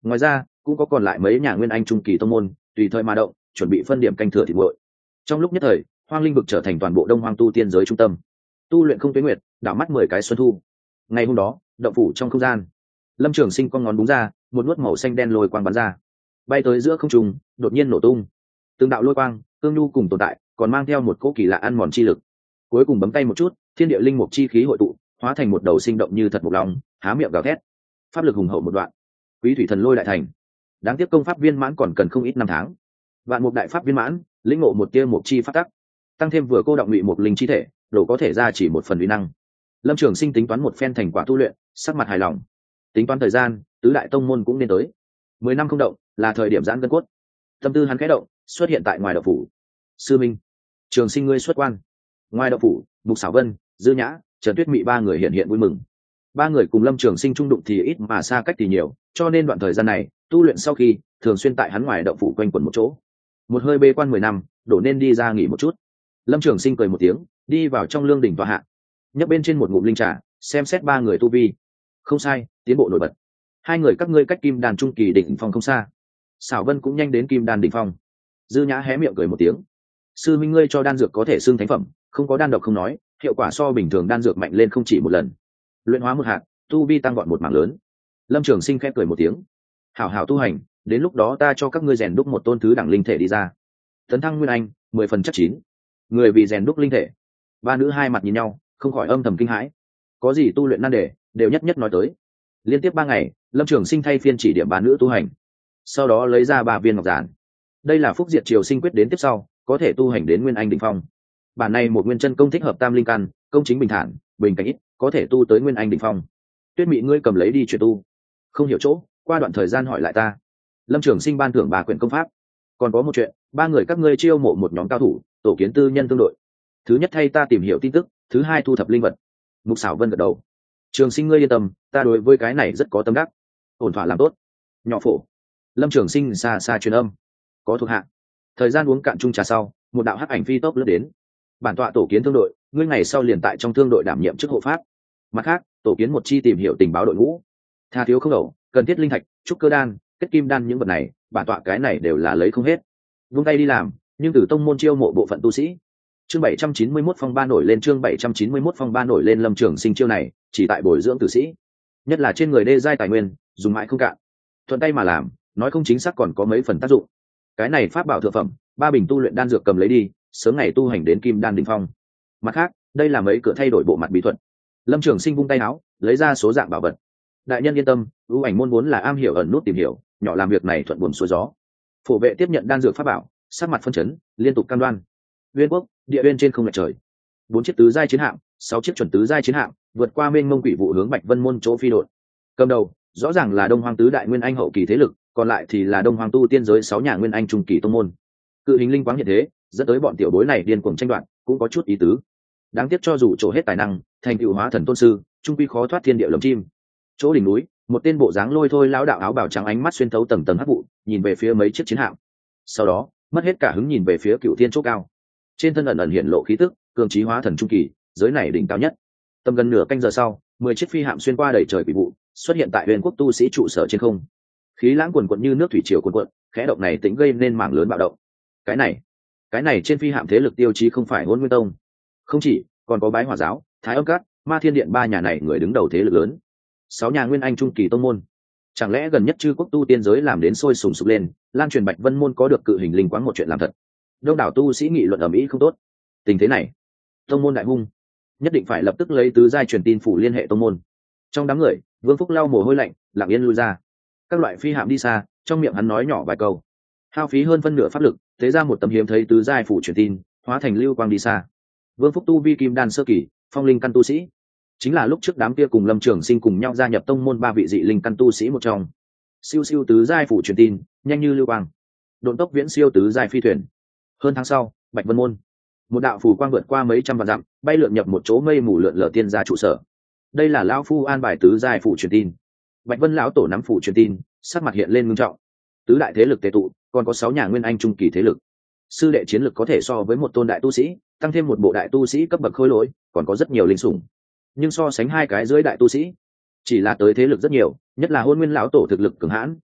Ngoài ra cũng có còn lại mấy nhà nguyên anh trung kỳ tông môn tùy thời mà động, chuẩn bị phân điểm canh thừa thịt nguội. Trong lúc nhất thời, hoang linh vực trở thành toàn bộ đông hoang tu tiên giới trung tâm, tu luyện không tuyến nguyệt, đảo mắt 10 cái xuân thu. Ngày hôm đó, động phủ trong không gian, Lâm Trường Sinh con ngón búng ra, một nuốt màu xanh đen lôi quang bắn ra, bay tới giữa không trung, đột nhiên nổ tung. Từng đạo lôi quang, cương nhu cùng tồn tại, còn mang theo một cỗ kỳ lạ ăn mòn chi lực. Cuối cùng bấm tay một chút, thiên địa linh mục chi khí hội tụ, hóa thành một đầu sinh động như thật mục long, há miệng gào thét. Pháp lực hùng hậu một đoạn. Quý thủy thần lôi đại thành. Đáng tiếc công pháp viên mãn còn cần không ít năm tháng. Vạn mục đại pháp viên mãn, lĩnh ngộ một tia mục chi pháp tắc, tăng thêm vừa cô động ngụy một linh chi thể, đồ có thể ra chỉ một phần uy năng. Lâm Trường Sinh tính toán một phen thành quả tu luyện, sắc mặt hài lòng. Tính toán thời gian, tứ đại tông môn cũng nên tới. 10 năm không động, là thời điểm giãn gân cốt. Tâm tư hắn khẽ động, xuất hiện tại ngoài động phủ. Sư minh, Trường Sinh ngươi xuất quan. Ngoài động phủ, Mục Sảo Vân, Dư Nhã, Trần Tuyết Mị ba người hiện hiện vui mừng. Ba người cùng Lâm Trường Sinh trung đụng thì ít mà xa cách thì nhiều, cho nên đoạn thời gian này, tu luyện sau khi thường xuyên tại hắn ngoài động phủ quanh quẩn một chỗ. Một hơi bê quan 10 năm, đổ nên đi ra nghỉ một chút. Lâm Trường Sinh cười một tiếng, đi vào trong lương đỉnh tọa hạ, nhấp bên trên một ngụm linh trà, xem xét ba người tu vi. Không sai, tiến bộ nổi bật. Hai người các ngươi cách kim đan trung kỳ đỉnh phong không xa. Sảo Vân cũng nhanh đến kim đan đỉnh phong. Dư Nhã hé miệng cười một tiếng. Sư minh ngươi cho đan dược có thể xưng thánh phẩm, không có đan độc không nói, hiệu quả so bình thường đan dược mạnh lên không chỉ một lần. Luyện hóa một hạt, tu vi tăng gọn một mảng lớn. Lâm Trường Sinh khẽ cười một tiếng. Hảo hảo tu hành, đến lúc đó ta cho các ngươi rèn đúc một tôn thứ đẳng linh thể đi ra. Tấn thăng nguyên anh, 10 phần chắc chín. Người vì rèn đúc linh thể. Ba nữ hai mặt nhìn nhau, không khỏi âm thầm kinh hãi. Có gì tu luyện nan đề, đều nhất nhất nói tới. Liên tiếp 3 ngày, Lâm Trường Sinh thay phiên chỉ điểm ba nữ tu hành, sau đó lấy ra 3 viên ngọc giản. Đây là phúc diệt triều sinh quyết đến tiếp sau, có thể tu hành đến nguyên anh đỉnh phong. Bản này một nguyên chân công thích hợp tam linh căn, công chính bình thản, bình cảnh ít, có thể tu tới nguyên anh đỉnh phong. Tuyết Mị ngươi cầm lấy đi chuyển tu. Không hiểu chỗ, qua đoạn thời gian hỏi lại ta. Lâm Trường Sinh ban thưởng 3 quyển công pháp. Còn có một chuyện, 3 người các ngươi chiêu mộ một nhóm cao thủ, tổ kiến tư nhân tương đội. Thứ nhất thay ta tìm hiểu tin tức, thứ hai thu thập linh vật. Mục Sảo Vân gật đầu. Trường Sinh ngươi yên tâm, ta đối với cái này rất có tâm đắc. Ổn thỏa làm tốt. Nhỏ phổ. Lâm Trường Sinh xa xa truyền âm. Có thuộc hạ. Thời gian uống cạn chung trà sau, một đạo hắc ảnh phi tốc lướt đến. Bản tọa tổ kiến thương đội, ngươi ngày sau liền tại trong thương đội đảm nhiệm chức hộ pháp. Mặt khác, tổ kiến một chi tìm hiểu tình báo đội ngũ. Tha thiếu không đầu, cần thiết linh thạch, trúc cơ đan, kết kim đan những vật này, bản tọa cái này đều là lấy không hết. Vung tay đi làm, nhưng từ tông môn chiêu mộ bộ phận tu sĩ. Chương 791 phong ba nổi lên, chương 791 phong ba nổi lên. Lâm Trường Sinh chiêu này, chỉ tại bồi dưỡng tử sĩ, nhất là trên người đê giai tài nguyên, dùng mãi không cạn. Thuận tay mà làm, nói không chính xác còn có mấy phần tác dụng. Cái này pháp bảo thượng phẩm, 3 bình tu luyện đan dược cầm lấy đi, sớm ngày tu hành đến kim đan đỉnh phong. Mặt khác, đây là mấy cửa thay đổi bộ mặt bí thuật. Lâm Trường Sinh vung tay áo, lấy ra số dạng bảo vật. Đại nhân yên tâm, ưu ảnh môn vốn là am hiểu ẩn nút tìm hiểu, nhỏ làm việc này thuận buồm xuôi gió. Phổ vệ tiếp nhận đan dược pháp bảo, sắc mặt phân chấn, liên tục cam đoan. Uyên quốc, địa uyên trên không lệch trời. 4 chiếc tứ giai chiến hạm, 6 chiếc chuẩn tứ giai chiến hạm, vượt qua mênh mông quỷ vụ hướng Bạch Vân môn chỗ phi độn. Cầm đầu, rõ ràng là Đông Hoang tứ đại nguyên anh hậu kỳ thế lực, còn lại thì là Đông Hoang tu tiên giới 6 nhà nguyên anh trung kỳ tông môn. Cự hình linh quáng hiện thế, dẫn tới bọn tiểu bối này điên cuồng tranh đoạt, cũng có chút ý tứ. Đáng tiếc cho dù trổ hết tài năng, thành tựu hóa thần tôn sư, trung quy khó thoát thiên địa lồng chim. Chỗ đỉnh núi, một tên bộ dáng lôi thôi lão đạo áo bào trắng ánh mắt xuyên thấu tầng tầng hắc vụ, nhìn về phía mấy chiếc chiến hạm. Sau đó, mất hết cả hứng nhìn về phía Cựu Thiên chỗ cao. Trên thân ẩn ẩn hiện lộ khí tức, cường trí hóa thần trung kỳ, giới này đỉnh cao nhất. Tầm gần nửa canh giờ sau, 10 chiếc phi hạm xuyên qua đầy trời quỷ vụ, xuất hiện tại Huyền Quốc tu sĩ trụ sở trên không. Khí lãng quần quật như nước thủy triều cuồn cuộn, khẽ động này tĩnh gây nên mảng lớn bạo động. Cái này trên phi hạm thế lực tiêu chí không phải Hỗn Nguyên Tông, không chỉ, còn có Bái Hỏa giáo, Thái Âm Các, Ma Thiên Điện ba nhà này người đứng đầu thế lực lớn. 6 nhà nguyên anh trung kỳ tông môn. Chẳng lẽ gần nhất chư quốc tu tiên giới làm đến sôi sùng sục lên, lan truyền Bạch Vân môn có được cự hình linh quáng một chuyện làm thật. Đông đảo tu sĩ nghị luận ầm ĩ không tốt. Tình thế này, tông môn đại hung, nhất định phải lập tức lấy tứ giai truyền tin phủ liên hệ tông môn. Trong đám người, Vương Phúc lau mồ hôi lạnh, lặng yên lui ra. Các loại phi hạm đi xa, trong miệng hắn nói nhỏ vài câu. Hao phí hơn phân nửa pháp lực, tế ra một tấm hiếm thấy tứ giai phủ truyền tin, hóa thành lưu quang đi xa. Vương Phúc tu vi kim đan sơ kỳ, phong linh căn tu sĩ, chính là lúc trước đám kia cùng Lâm Trường Sinh cùng nhau gia nhập tông môn 3 vị dị linh căn tu sĩ một trong. Siêu siêu tứ giai phủ truyền tin, nhanh như lưu quang. Độn tốc viễn siêu tứ giai phi thuyền. Hơn tháng sau, Bạch Vân môn, một đạo phù quang vượt qua mấy trăm vạn dặm, bay lượn nhập một chỗ mây mù lượn lờ tiên gia trụ sở. Đây là lão phu an bài tứ giai phủ truyền tin. Bạch Vân lão tổ nắm phủ truyền tin, sắc mặt hiện lên ngưng trọng. Tứ đại thế lực tề tụ, còn có 6 nhà nguyên anh trung kỳ thế lực. Sư đệ chiến lực có thể so với một tôn đại tu sĩ, tăng thêm một bộ đại tu sĩ cấp bậc khôi lỗi, còn có rất nhiều linh sủng. Nhưng so sánh 2 cái dưới đại tu sĩ, chỉ là tới thế lực rất nhiều, nhất là Hôn Nguyên lão tổ thực lực cường hãn,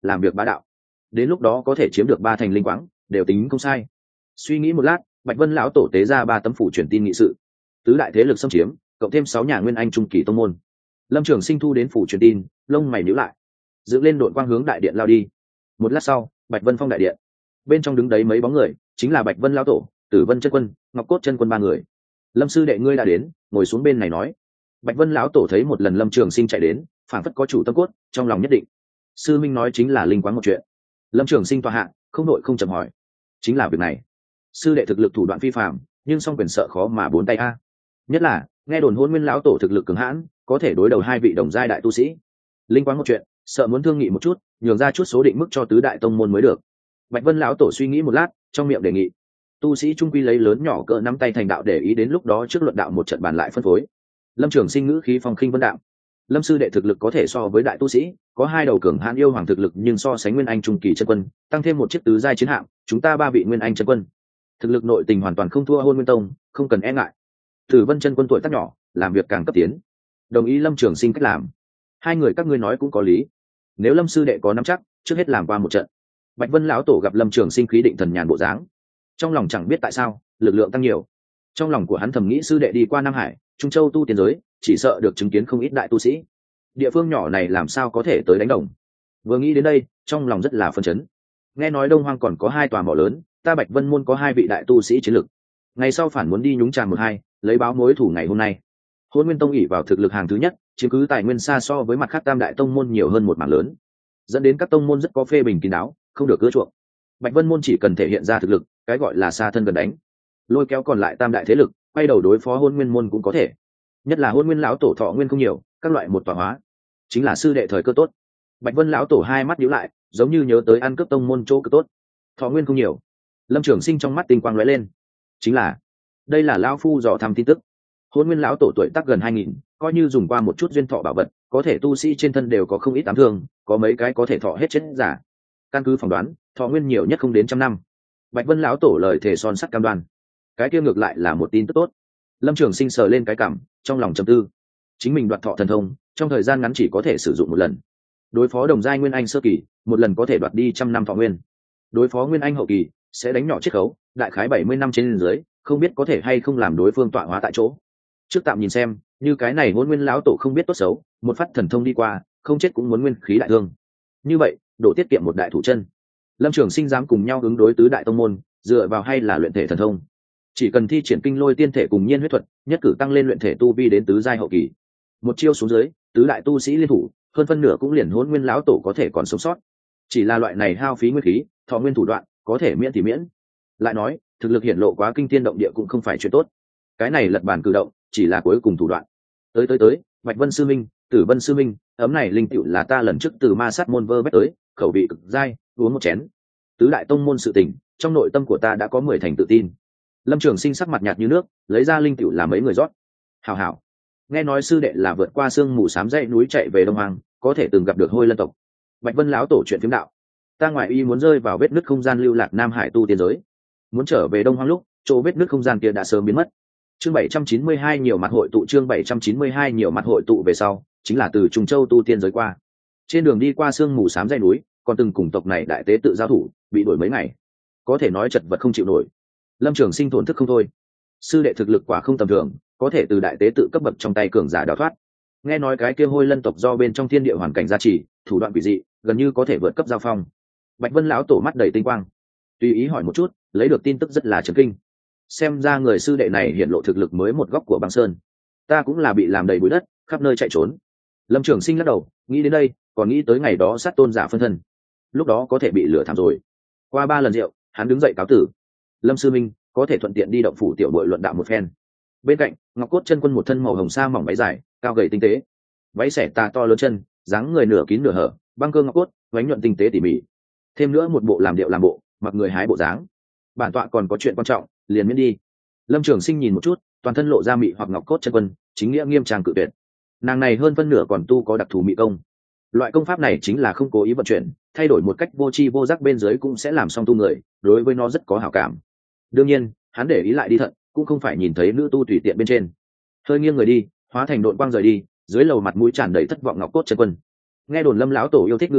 làm việc bá đạo, đến lúc đó có thể chiếm được 3 thành linh quáng đều tính không sai. Suy nghĩ một lát, Bạch Vân lão tổ tế ra 3 tấm phủ truyền tin nghị sự. Tứ đại thế lực xâm chiếm, cộng thêm 6 nhà nguyên anh trung kỳ tông môn. Lâm Trường Sinh thu đến phủ truyền tin, lông mày nhíu lại, dựng lên đội quang hướng đại điện lao đi. Một lát sau, Bạch Vân Phong đại điện, bên trong đứng đấy mấy bóng người, chính là Bạch Vân lão tổ, Tử Vân chân quân, Ngọc Cốt chân quân 3 người. Lâm sư đệ ngươi đã đến, ngồi xuống bên này nói. Bạch Vân lão tổ thấy một lần Lâm Trường Sinh chạy đến, phảng phất có chủ tâm cốt, trong lòng nhất định. Sư minh nói chính là linh quáng một chuyện. Lâm Trường Sinh tọa hạ, không đội không chậm hỏi. Chính là việc này. Sư đệ thực lực thủ đoạn phi phàm, nhưng song quyền sợ khó mà bốn tay a. Nhất là, nghe đồn Hôn Nguyên lão tổ thực lực cường hãn, có thể đối đầu 2 vị đồng giai đại tu sĩ. Linh quáng một chuyện, sợ muốn thương nghị một chút, nhường ra chút số định mức cho tứ đại tông môn mới được. Bạch Vân lão tổ suy nghĩ một lát, trong miệng đề nghị. Tu sĩ trung quy lấy lớn nhỏ cỡ nắm tay thành đạo, để ý đến lúc đó trước luận đạo một trận bàn lại phân phối. Lâm Trường Sinh ngữ khí phong khinh vân đạm. Lâm sư đệ thực lực có thể so với đại tu sĩ, có 2 đầu cường hãn yêu hoàng thực lực, nhưng so sánh nguyên anh trung kỳ chân quân, tăng thêm một chiếc tứ giai chiến hạm, chúng ta 3 vị nguyên anh chân quân, thực lực nội tình hoàn toàn không thua Hôn Nguyên tông, không cần e ngại. Tử Vân chân quân tuổi tác nhỏ, làm việc càng cấp tiến. Đồng ý Lâm Trường Sinh cách làm. 2 người các ngươi nói cũng có lý. Nếu Lâm sư đệ có nắm chắc, trước hết làm qua một trận. Bạch Vân lão tổ gặp Lâm Trường Sinh khí định thần nhàn bộ dáng, trong lòng chẳng biết tại sao lực lượng tăng nhiều. Trong lòng của hắn thầm nghĩ sư đệ đi qua Nam Hải, Trung Châu tu tiên giới, chỉ sợ được chứng kiến không ít đại tu sĩ. Địa phương nhỏ này làm sao có thể tới đánh đồng. Vừa nghĩ đến đây, trong lòng rất là phân chấn. Nghe nói Đông Hoang còn có 2 tòa mỏ lớn, ta Bạch Vân môn có 2 vị đại tu sĩ chiến lực. Ngày sau phản muốn đi nhúng chàm 1-2, lấy báo mối thủ ngày hôm nay. Hôn Nguyên tông ỷ vào thực lực hàng thứ nhất, chiếm cứ tài nguyên xa so với mặt khác tam đại tông môn nhiều hơn một mảng lớn, dẫn đến các tông môn rất có phê bình kín đáo, không được ưa chuộng. Bạch Vân môn chỉ cần thể hiện ra thực lực, cái gọi là xa thân gần đánh, lôi kéo còn lại tam đại thế lực, quay đầu đối phó Hôn Nguyên môn cũng có thể. Nhất là Hôn Nguyên lão tổ thọ nguyên không nhiều, các loại một tọa hóa, chính là sư đệ thời cơ tốt. Bạch Vân lão tổ 2 mắt nhíu lại, giống như nhớ tới ăn cướp tông môn chỗ cực tốt. Thọ nguyên không nhiều. Lâm Trường Sinh trong mắt tinh quang lóe lên. Chính là, đây là lão phu dò thăm tin tức. Hôn Nguyên lão tổ tuổi tác gần 2000, coi như dùng qua một chút duyên thọ bảo vật, có thể tu sĩ trên thân đều có không ít ám thương, có mấy cái có thể thọ hết chết giả. Căn cứ phỏng đoán, thọ nguyên nhiều nhất không đến 100 năm. Bạch Vân lão tổ lời thề son sắt cam đoan. Cái kia ngược lại là một tin tức tốt. Lâm Trường Sinh sờ lên cái cằm, trong lòng trầm tư. Chính mình đoạt thọ thần thông, trong thời gian ngắn chỉ có thể sử dụng một lần. Đối phó đồng giai nguyên anh sơ kỳ, một lần có thể đoạt đi 100 năm thọ nguyên. Đối phó nguyên anh hậu kỳ, sẽ đánh nhỏ chiết khấu, đại khái 70 năm trên dưới, không biết có thể hay không làm đối phương tọa hóa tại chỗ. Trước tạm nhìn xem, như cái này Hôn Nguyên lão tổ không biết tốt xấu, một phát thần thông đi qua, không chết cũng muốn nguyên khí đại thương. Như vậy, độ tiết kiệm một đại thủ chân. Lâm Trường Sinh dám cùng nhau ứng đối tứ đại tông môn, dựa vào hay là luyện thể thần thông. Chỉ cần thi triển kinh lôi tiên thể cùng nhiên huyết thuật, nhất cử tăng lên luyện thể tu vi đến tứ giai hậu kỳ. Một chiêu xuống dưới, tứ đại tu sĩ liên thủ, hơn phân nửa cũng liền Hôn Nguyên lão tổ có thể còn sống sót. Chỉ là loại này hao phí nguyên khí, thọ nguyên thủ đoạn, có thể miễn thì miễn. Lại nói, thực lực hiển lộ quá kinh thiên động địa cũng không phải chuyện tốt. Cái này lật bàn cử động, chỉ là cuối cùng thủ đoạn. Tới, Bạch Vân sư minh, Tử Vân sư minh, ấm này linh tựu là ta lần trước từ Ma Sát môn vơ vét tới, khẩu vị cực dai, uống một chén. Tứ đại tông môn sự tình, trong nội tâm của ta đã có 10 thành tự tin. Lâm Trường Sinh sắc mặt nhạt như nước, lấy ra linh tựu là mấy người rót. Hảo hảo. Nghe nói sư đệ là vượt qua sương mù xám dãy núi chạy về Đông Hoàng, có thể từng gặp được Hôi Lân tộc. Bạch Vân lão tổ chuyện phiếm đạo. Ta ngoại ý muốn rơi vào vết nứt không gian lưu lạc Nam Hải tu tiên giới. Muốn trở về Đông Hoang lúc, chỗ vết nứt không gian kia đã sớm biến mất. Chương 792 nhiều mặt hội tụ, chương 792 nhiều mặt hội tụ về sau, chính là từ Trung Châu tu tiên giới qua. Trên đường đi qua sương mù xám dãy núi, còn từng cùng tộc này đại tế tự giao thủ, bị đuổi mấy ngày. Có thể nói chật vật không chịu nổi. Lâm Trường Sinh thổn thức không thôi. Sư đệ thực lực quả không tầm thường, có thể từ đại tế tự cấp bậc trong tay cường giả đào thoát. Nghe nói cái kia Hôi Lân tộc do bên trong thiên địa hoàn cảnh gia trì, thủ đoạn quỷ dị, gần như có thể vượt cấp giao phong. Bạch Vân lão tổ mắt đầy tinh quang, tùy ý hỏi một chút, lấy được tin tức rất là chấn kinh. Xem ra người sư đệ này hiện lộ thực lực mới một góc của băng sơn. Ta cũng là bị làm đầy bụi đất, khắp nơi chạy trốn. Lâm Trường Sinh lắc đầu, nghĩ đến đây, còn nghĩ tới ngày đó sát tôn giả phân thân, lúc đó có thể bị lửa thảm rồi. Qua 3 lần rượu, hắn đứng dậy cáo tử. Lâm sư minh, có thể thuận tiện đi động phủ tiểu bội luận đạo một phen. Bên cạnh, Ngọc Cốt chân quân một thân màu hồng sa mỏng váy dài, cao gầy tinh tế, váy xẻ tà to lớn chân, dáng người nửa kín nửa hở, băng cơ ngọc cốt, vánh nhuận tinh tế tỉ mỉ. Thêm nữa một bộ làm điệu làm bộ, mặc người hái bộ dáng. Bản tọa còn có chuyện quan trọng, liền miễn đi. Lâm Trường Sinh nhìn một chút, toàn thân lộ ra mị hoặc Ngọc Cốt chân quân, chính nghĩa nghiêm trang cự tuyệt. Nàng này hơn phân nửa còn tu có đặc thù mị công. Loại công pháp này chính là không cố ý vận chuyển, thay đổi một cách vô tri vô giác bên dưới cũng sẽ làm xong tu người, đối với nó rất có hảo cảm. Đương nhiên, hắn để ý lại đi thận, cũng không phải nhìn thấy nữ tu tùy tiện bên trên. Hơi nghiêng người đi, hóa thành độn quang rời đi, dưới lầu mặt mũi tràn đầy thất vọng Ngọc Cốt chân quân. Nghe đồn Lâm lão tổ yêu thích ngư sắc,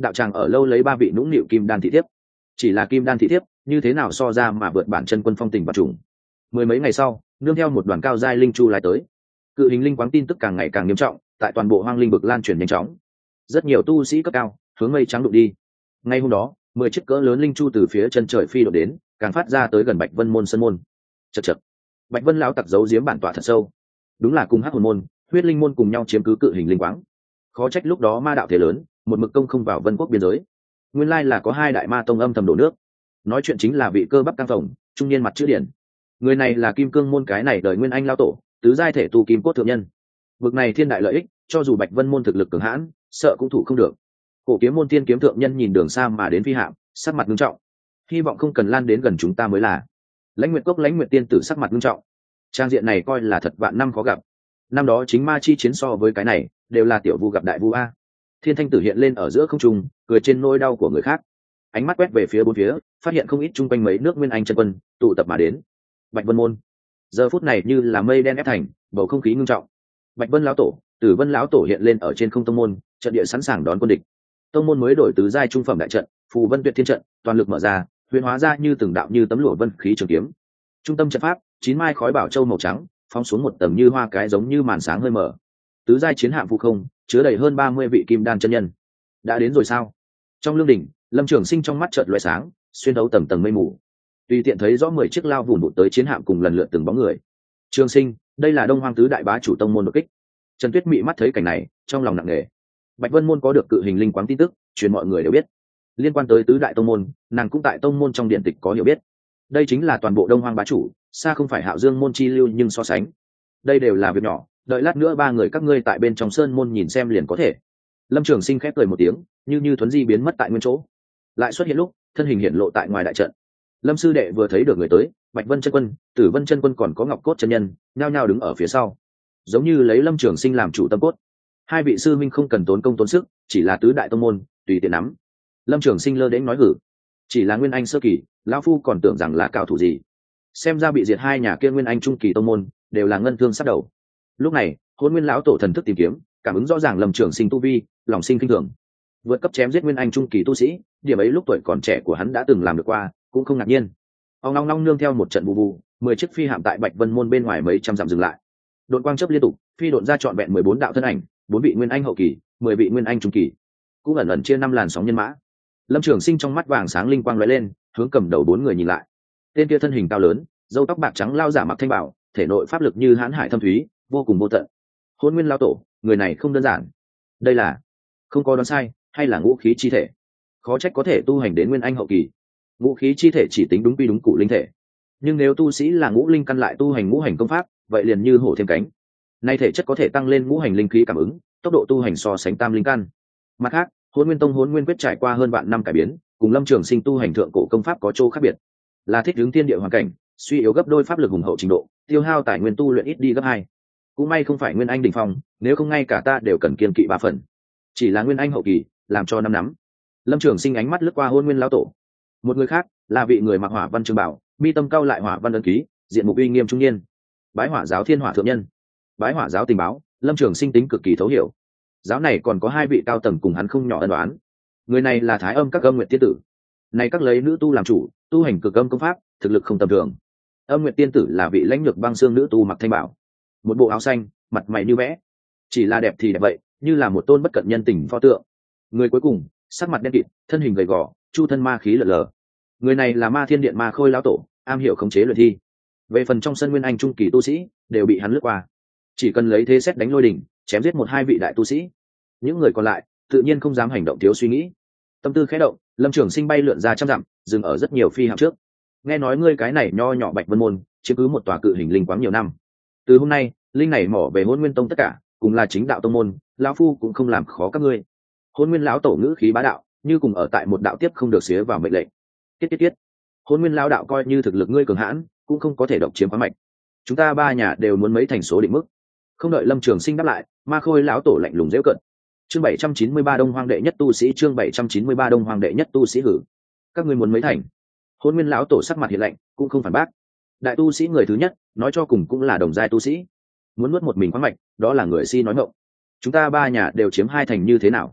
đạo tràng ở lâu lấy 3 vị nũng nịu kim đan thị thiếp. Chỉ là kim đan thị thiếp như thế nào so ra mà vượt bản chân quân phong tình và trùng. Mười mấy ngày sau, nương theo một đoàn cao giai linh chu lại tới. Cự hình linh quáng tin tức càng ngày càng nghiêm trọng, tại toàn bộ hoang linh vực lan truyền nhanh chóng. Rất nhiều tu sĩ cấp cao hướng mây trắng đụng đi. Ngay hôm đó, 10 chiếc cỡ lớn linh chu từ phía chân trời phi đột đến, càng phát ra tới gần Bạch Vân môn sân môn. Chậc chậc. Bạch Vân lão tặc giấu giếm bản tọa thật sâu. Đúng là cùng Hắc Hồn môn, Huyết Linh môn cùng nhau chiếm cứ cự hình linh quáng. Khó trách lúc đó ma đạo thế lớn, một mực công không vào Vân quốc biên giới. Nguyên lai là có 2 đại ma tông âm thầm đổ nước. Nói chuyện chính là vị cơ bắp căng phồng, trung niên mặt chữ điển. Người này là Kim Cương môn cái này đời Nguyên Anh lão tổ, tứ giai thể tu kim cốt thượng nhân. Vực này thiên đại lợi ích, cho dù Bạch Vân môn thực lực cường hãn, sợ cũng thủ không được. Cổ Kiếm môn tiên kiếm thượng nhân nhìn đường xa mà đến phi hạm, sắc mặt nghiêm trọng. Hy vọng không cần lan đến gần chúng ta mới là. Lãnh Nguyệt cốc Lãnh Nguyệt tiên tử sắc mặt nghiêm trọng. Trang diện này coi là thật vạn năm khó gặp. Năm đó chính ma chi chiến so với cái này, đều là tiểu vu gặp đại vu a. Thiên Thanh tử hiện lên ở giữa không trung, cười trên nỗi đau của người khác. Ánh mắt quét về phía bốn phía, phát hiện không ít chung quanh mấy nước Nguyên Anh chân quân tụ tập mà đến. Bạch Vân môn giờ phút này như là mây đen ép thành, bầu không khí ngưng trọng. Bạch Vân lão tổ, Tử Vân lão tổ hiện lên ở trên không tông môn, trận địa sẵn sàng đón quân địch. Tông môn mới đổi tứ giai trung phẩm đại trận, Phù Vân Tuyệt Thiên trận, toàn lực mở ra, huyền hóa ra như từng đạo như tấm lụa vân khí trường kiếm. Trung tâm trận pháp, 9 mai khói bảo châu màu trắng, phóng xuống một tầng như hoa cái giống như màn sáng hơi mở. Tứ giai chiến hạm phù không, chứa đầy hơn 30 vị kim đan chân nhân. Đã đến rồi sao? Trong lương đỉnh, Lâm Trường Sinh trong mắt chợt lóe sáng, xuyên thấu tầng tầng mây mù. Tùy tiện thấy rõ 10 chiếc lao vụn vụt tới chiến hạm cùng lần lượt từng bóng người. Trường Sinh, đây là Đông Hoang tứ đại bá chủ tông môn đột kích. Trần Tuyết Mị mắt thấy cảnh này, trong lòng nặng nề. Bạch Vân môn có được cự hình linh quáng tin tức, truyền mọi người đều biết. Liên quan tới tứ đại tông môn, nàng cũng tại tông môn trong điện tịch có hiểu biết. Đây chính là toàn bộ Đông Hoang bá chủ, xa không phải Hạo Dương môn chi lưu nhưng so sánh. Đây đều là việc nhỏ, đợi lát nữa 3 người các ngươi tại bên trong sơn môn nhìn xem liền có thể. Lâm Trường Sinh khép cười một tiếng, như thuấn di biến mất tại nguyên chỗ, lại xuất hiện lúc thân hình hiện lộ tại ngoài đại trận. Lâm sư đệ vừa thấy được người tới, Bạch Vân chân quân, Tử Vân chân quân còn có Ngọc cốt chân nhân, nhao nhao đứng ở phía sau, giống như lấy Lâm Trường Sinh làm chủ tâm cốt. 2 vị sư minh không cần tốn công tốn sức, chỉ là tứ đại tông môn, tùy tiện nắm. Lâm Trường Sinh lơ đễnh nói hử, chỉ là Nguyên Anh sơ kỳ, lão phu còn tưởng rằng là cao thủ gì. Xem ra bị diệt 2 nhà kia Nguyên Anh trung kỳ tông môn, đều là ngân thương sát đầu. Lúc này, Hỗn Nguyên lão tổ thần thức tìm kiếm, cảm ứng rõ ràng Lâm Trường Sinh tu vi, lòng sinh kinh thường. Vượt cấp chém giết Nguyên Anh trung kỳ tu sĩ, điểm ấy lúc tuổi còn trẻ của hắn đã từng làm được qua, cũng không ngạc nhiên. Ông long long nương theo một trận vụ vụ, 10 chiếc phi hạm tại Bạch Vân môn bên ngoài mấy trăm dặm dừng lại. Độn quang chớp liên tục, phi độn ra trọn vẹn 14 đạo thân ảnh, 4 vị Nguyên Anh hậu kỳ, 10 vị Nguyên Anh trung kỳ, cũng ẩn ẩn chia 5 làn sóng nhân mã. Lâm Trường Sinh trong mắt vàng sáng linh quang lóe lên, hướng cầm đầu 4 người nhìn lại. Tên kia thân hình cao lớn, râu tóc bạc trắng lao giả mặc thanh bảo, thể nội pháp lực như hãn hải thâm thúy, vô cùng vô tận. Hỗn Nguyên lão tổ, người này không đơn giản. Đây là, không có đoán sai, hay là ngũ khí chi thể? Khó trách có thể tu hành đến Nguyên Anh hậu kỳ. Ngũ khí chi thể chỉ tính đúng quy đúng cụ linh thể, nhưng nếu tu sĩ là ngũ linh căn lại tu hành ngũ hành công pháp, vậy liền như hổ thêm cánh. Nay thể chất có thể tăng lên ngũ hành linh khí cảm ứng, tốc độ tu hành so sánh tam linh căn. Mặt khác, Hỗn Nguyên tông Hỗn Nguyên quyết trải qua hơn vạn năm cải biến, cùng Lâm Trường Sinh tu hành thượng cổ công pháp có chỗ khác biệt, là thích ứng thiên địa hoàn cảnh, suy yếu gấp đôi pháp lực hùng hậu trình độ, tiêu hao tài nguyên tu luyện ít đi gấp 2. Cũng may không phải Nguyên Anh đỉnh phong, nếu không ngay cả ta đều cần kiên kỵ 3 phần. Chỉ là Nguyên Anh hậu kỳ, làm cho năm nắm. Lâm Trường Sinh ánh mắt lướt qua Hỗn Nguyên lão tổ. Một người khác là vị người mặc hỏa văn trường bảo, mi tâm cao lại hỏa văn ấn ký, diện mục uy nghiêm trung niên. Bái Hỏa giáo Thiên Hỏa thượng nhân. Bái Hỏa giáo tình báo, Lâm Trường Sinh tính cực kỳ thấu hiểu. Giáo này còn có 2 vị cao tầng cùng hắn không nhỏ ân oán. Người này là Thái Âm các Âm Nguyệt tiên tử. Này các lấy nữ tu làm chủ, tu hành cực âm công pháp, thực lực không tầm thường. Âm Nguyệt tiên tử là vị lãnh lược băng xương nữ tu mặc thanh bảo, một bộ áo xanh, mặt mày như vẽ, chỉ là đẹp thì đẹp vậy, như là một tôn bất cận nhân tình pho tượng. Người cuối cùng, sắc mặt đen kịt, thân hình gầy gò, chu thân ma khí lờ lờ. Người này là Ma Thiên Điện Ma Khôi lão tổ, am hiểu khống chế luyện thi. Về phần trong sân Nguyên Anh trung kỳ tu sĩ, đều bị hắn lướt qua. Chỉ cần lấy thế xét đánh lôi đỉnh, chém giết 1-2 vị đại tu sĩ, những người còn lại tự nhiên không dám hành động thiếu suy nghĩ. Tâm tư khẽ động, Lâm Trường Sinh bay lượn ra trăm dặm, dừng ở rất nhiều phi hạm trước. Nghe nói ngươi cái này nho nhỏ Bạch Vân môn, chiếm cứ một tòa cự hình linh quáng nhiều năm. Từ hôm nay, linh này mỏ về Hỗn Nguyên tông tất cả, cùng là chính đạo tông môn, lão phu cũng không làm khó các ngươi. Hỗn Nguyên lão tổ ngữ khí bá đạo, như cùng ở tại một đạo tiếp không được xía vào mệnh lệnh. Tiết. Hỗn Nguyên lão đạo coi như thực lực ngươi cường hãn, cũng không có thể độc chiếm khoáng mạch. Chúng ta 3 nhà đều muốn mấy thành số định mức. Không đợi Lâm Trường Sinh đáp lại, Ma Khôi lão tổ lạnh lùng giễu cợt. Chương 793 Đông Hoang đệ nhất tu sĩ, chương 793 Đông Hoang đệ nhất tu sĩ hử. Các ngươi muốn mấy thành? Hỗn Nguyên lão tổ sắc mặt hiện lạnh, cũng không phản bác. Đại tu sĩ người thứ nhất, nói cho cùng cũng là đồng giai tu sĩ. Muốn nuốt một mình khoáng mạch, đó là người si nói ngọng. Chúng ta 3 nhà đều chiếm 2 thành như thế nào?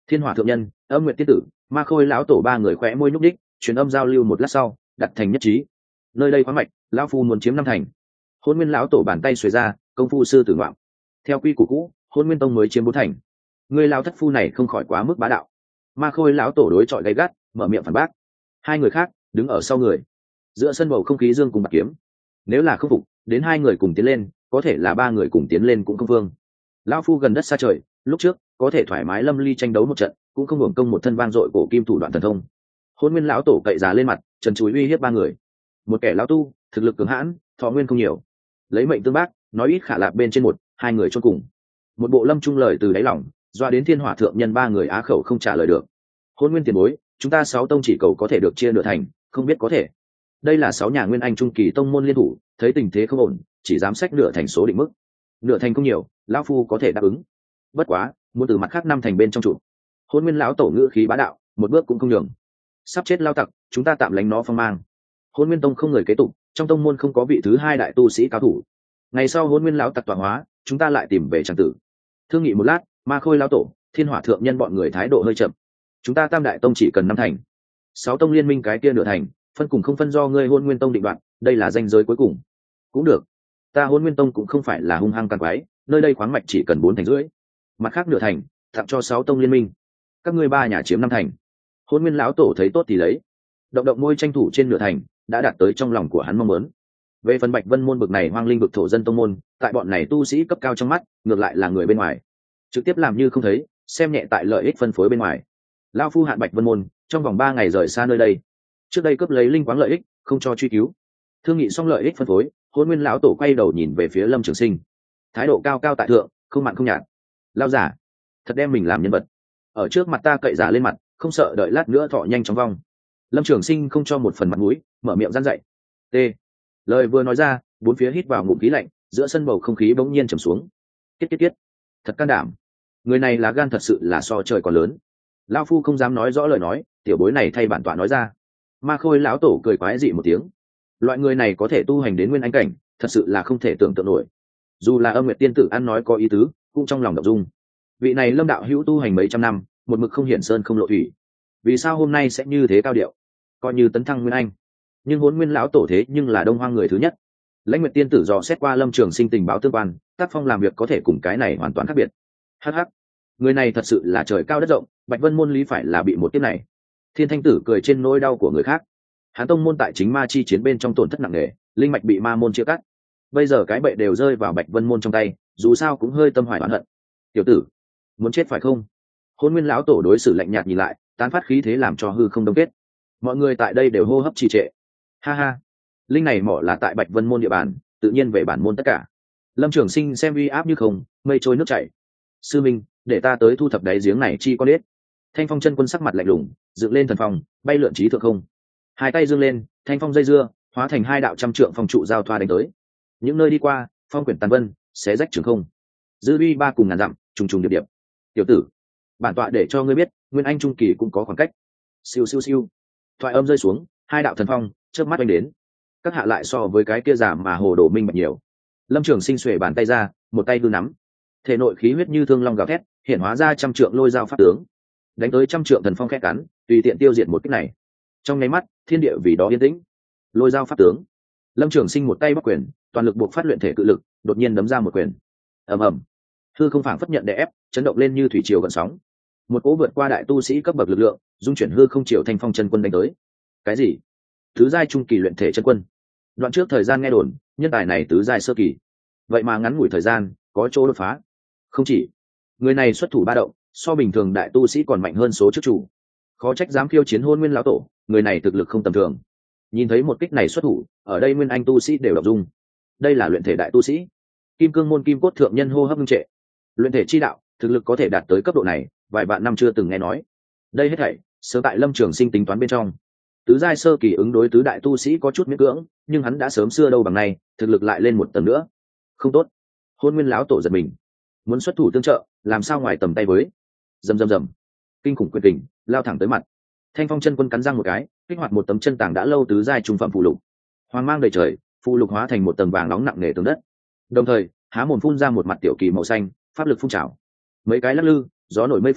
Thiên Hỏa thượng nhân, Âm Nguyệt tiên tử, Ma Khôi lão tổ ba người khẽ môi nhúc đích, truyền âm giao lưu một lát sau, đặt thành nhất trí. Nơi đây khoáng mạch, lão phu muốn chiếm năm thành. Hôn Nguyên lão tổ bàn tay xuề ra, công phu sư tử ngoạm. Theo quy củ cũ, Hôn Nguyên tông mới chiếm 4 thành. Người lão thất phu này không khỏi quá mức bá đạo. Ma Khôi lão tổ đối chọi gay gắt, mở miệng phản bác. Hai người khác đứng ở sau người. Giữa sân bầu không khí dương cùng bạc kiếm. Nếu là không phục, đến hai người cùng tiến lên, có thể là ba người cùng tiến lên cũng không vương. Lão phu gần đất xa trời, lúc trước có thể thoải mái lâm ly tranh đấu một trận, cũng không hưởng công một thân vang dội cổ kim thủ đoạn thần thông. Hôn Nguyên lão tổ cậy giá lên mặt, trần chúi uy hiếp ba người. Một kẻ lão tu, thực lực cường hãn, thọ nguyên không nhiều, lấy mệnh tương bác, nói ít khả lạc bên trên một, hai người chôn cùng. Một bộ lâm trung lời từ đáy lòng, doa đến Thiên Hỏa thượng nhân ba người á khẩu không trả lời được. Hôn Nguyên tiền bối, chúng ta 6 tông chỉ cầu có thể được chia nửa thành, không biết có thể. Đây là 6 nhà nguyên anh trung kỳ tông môn liên thủ, thấy tình thế không ổn, chỉ dám xách nửa thành số định mức. Nửa thành không nhiều, lão phu có thể đáp ứng. Bất quá, muốn từ mặt khác 5 thành bên trong trụ. Hôn Nguyên lão tổ ngữ khí bá đạo, một bước cũng không nhường. Sắp chết lao tặc, chúng ta tạm lánh nó phong mang. Hôn Nguyên tông không người kế tục, trong tông môn không có vị thứ hai đại tu sĩ cao thủ. Ngày sau Hôn Nguyên lão tặc tọa hóa, chúng ta lại tìm về tràng tử. Thương nghị một lát, Ma Khôi lão tổ, Thiên Hỏa thượng nhân bọn người thái độ hơi chậm. Chúng ta Tam đại tông chỉ cần 5 thành. 6 tông liên minh cái kia nửa thành, phân cùng không phân do ngươi Hôn Nguyên tông định đoạt, đây là ranh giới cuối cùng. Cũng được. Ta Hôn Nguyên tông cũng không phải là hung hăng càng quái, nơi đây khoáng mạch chỉ cần 4 thành rưỡi. Mặt khác nửa thành, tặng cho 6 tông liên minh. Các ngươi 3 nhà chiếm 5 thành. Hôn Nguyên lão tổ thấy tốt thì lấy. Động động môi tranh thủ trên nửa thành, đã đạt tới trong lòng của hắn mong muốn. Về phần Bạch Vân môn bực này hoang linh vực thổ dân tông môn, tại bọn này tu sĩ cấp cao trong mắt, ngược lại là người bên ngoài, trực tiếp làm như không thấy, xem nhẹ tại lợi ích phân phối bên ngoài. Lão phu hạn Bạch Vân môn, trong vòng 3 ngày rời xa nơi đây. Trước đây cướp lấy linh quáng lợi ích, không cho truy cứu. Thương nghị xong lợi ích phân phối, Hôn Nguyên lão tổ quay đầu nhìn về phía Lâm Trường Sinh, thái độ cao cao tại thượng, không mặn không nhạt. Lão giả, thật đem mình làm nhân vật, ở trước mặt ta cậy giả lên mặt, không sợ đợi lát nữa thọ nhanh chóng vong. Lâm Trường Sinh không cho một phần mặt mũi, mở miệng răn dậy. T. Lời vừa nói ra, bốn phía hít vào ngụm khí lạnh, giữa sân bầu không khí bỗng nhiên trầm xuống. Tiết. Thật can đảm. Người này lá gan thật sự là so trời còn lớn. Lão phu không dám nói rõ lời nói, tiểu bối này thay bản tọa nói ra. Ma Khôi lão tổ cười quái dị một tiếng. Loại người này có thể tu hành đến nguyên anh cảnh, thật sự là không thể tưởng tượng nổi. Dù là Âm Nguyệt tiên tử ăn nói có ý tứ, cũng trong lòng động dung. Vị này Lâm đạo hữu tu hành mấy trăm năm, một mực không hiển sơn không lộ thủy, vì sao hôm nay sẽ như thế cao điệu, coi như tấn thăng nguyên anh. Nhưng Hôn Nguyên lão tổ thế nhưng là Đông Hoang người thứ nhất. Lãnh Nguyệt tiên tử dò xét qua Lâm Trường Sinh tình báo tương quan, tác phong làm việc có thể cùng cái này hoàn toàn khác biệt. Hh, người này thật sự là trời cao đất rộng, Bạch Vân môn lý phải là bị một kiếp này. Thiên Thanh tử cười trên nỗi đau của người khác. Hán tông môn tại chính ma chi chiến bên trong tổn thất nặng nề, linh mạch bị ma môn chia cắt. Bây giờ cái bệ đều rơi vào Bạch Vân môn trong tay, dù sao cũng hơi tâm hoài oán hận. Tiểu tử, muốn chết phải không? Hôn Nguyên lão tổ đối xử lạnh nhạt nhìn lại, tán phát khí thế làm cho hư không đông kết. Mọi người tại đây đều hô hấp trì trệ. Ha ha, linh này mỏ là tại Bạch Vân môn địa bàn, tự nhiên về bản môn tất cả. Lâm Trường Sinh xem uy áp như không, mây trôi nước chảy. Sư minh, để ta tới thu thập đáy giếng này chi con đết. Thanh Phong chân quân sắc mặt lạnh lùng, dựng lên thần phong, bay lượn trí thượng không. Hai tay dương lên, thanh phong dây dưa, hóa thành 2 đạo trăm trượng phong trụ giao thoa đánh tới. Những nơi đi qua, phong quyển tàn vân, xé rách trường không. Dư uy 3 cùng ngàn dặm, trùng trùng điệp điệp. Tiểu tử, bản tọa để cho ngươi biết, nguyên anh trung kỳ cũng có khoảng cách. Siêu siêu siêu. Thoại âm rơi xuống, 2 đạo thần phong chớp mắt đánh đến. Các hạ lại so với cái kia giả mà hồ đồ minh bạch nhiều. Lâm Trường Sinh xuề bàn tay ra, một tay hư nắm, thể nội khí huyết như thương long gào thét, hiện hóa ra trăm trượng lôi dao pháp tướng, đánh tới trăm trượng thần phong khẽ cắn, tùy tiện tiêu diệt một kích này. Trong nháy mắt, thiên địa vì đó yên tĩnh. Lôi dao pháp tướng. Lâm Trường Sinh một tay bắt quyền, toàn lực buộc phát luyện thể cự lực, đột nhiên đấm ra một quyền. Ầm ầm. Hư không phảng phất nhận đè ép, chấn động lên như thủy triều gợn sóng. Một cỗ vượt qua đại tu sĩ cấp bậc lực lượng, dung chuyển hư không triệu thanh phong chân quân đánh tới. Cái gì? Tứ giai trung kỳ luyện thể chân quân. Đoạn trước thời gian nghe đồn, nhân tài này tứ giai sơ kỳ. Vậy mà ngắn ngủi thời gian, có chỗ đột phá. Không chỉ, người này xuất thủ ba động, so bình thường đại tu sĩ còn mạnh hơn số trước chủ. Khó trách dám khiêu chiến Hôn Nguyên lão tổ, người này thực lực không tầm thường. Nhìn thấy một kích này xuất thủ, ở đây nguyên anh tu sĩ đều động dung. Đây là luyện thể đại tu sĩ. Kim cương môn kim cốt thượng nhân hô hấp ngưng trệ. Luyện thể chi đạo, thực lực có thể đạt tới cấp độ này, vài vạn năm chưa từng nghe nói. Đây hết thảy sớm tại Lâm Trường Sinh tính toán bên trong. Tứ giai sơ kỳ ứng đối tứ đại tu sĩ có chút miễn cưỡng, nhưng hắn đã sớm xưa đâu bằng này, thực lực lại lên một tầng nữa. Không tốt. Hôn Nguyên lão tổ giật mình, muốn xuất thủ tương trợ, làm sao ngoài tầm tay với. Rầm rầm rầm, kinh khủng quyền kình lao thẳng tới mặt. Thanh Phong chân quân cắn răng một cái, kích hoạt một tấm chân tảng đã lâu tứ giai trung phẩm phù lục. Hoàng mang đầy trời, phù lục hóa thành một tầng vàng nóng nặng nề tường đất. Đồng thời, há mồm phun ra một mặt tiểu kỳ màu xanh, pháp lực phun trào. Mấy cái lắc lư, gió nổi mây phun,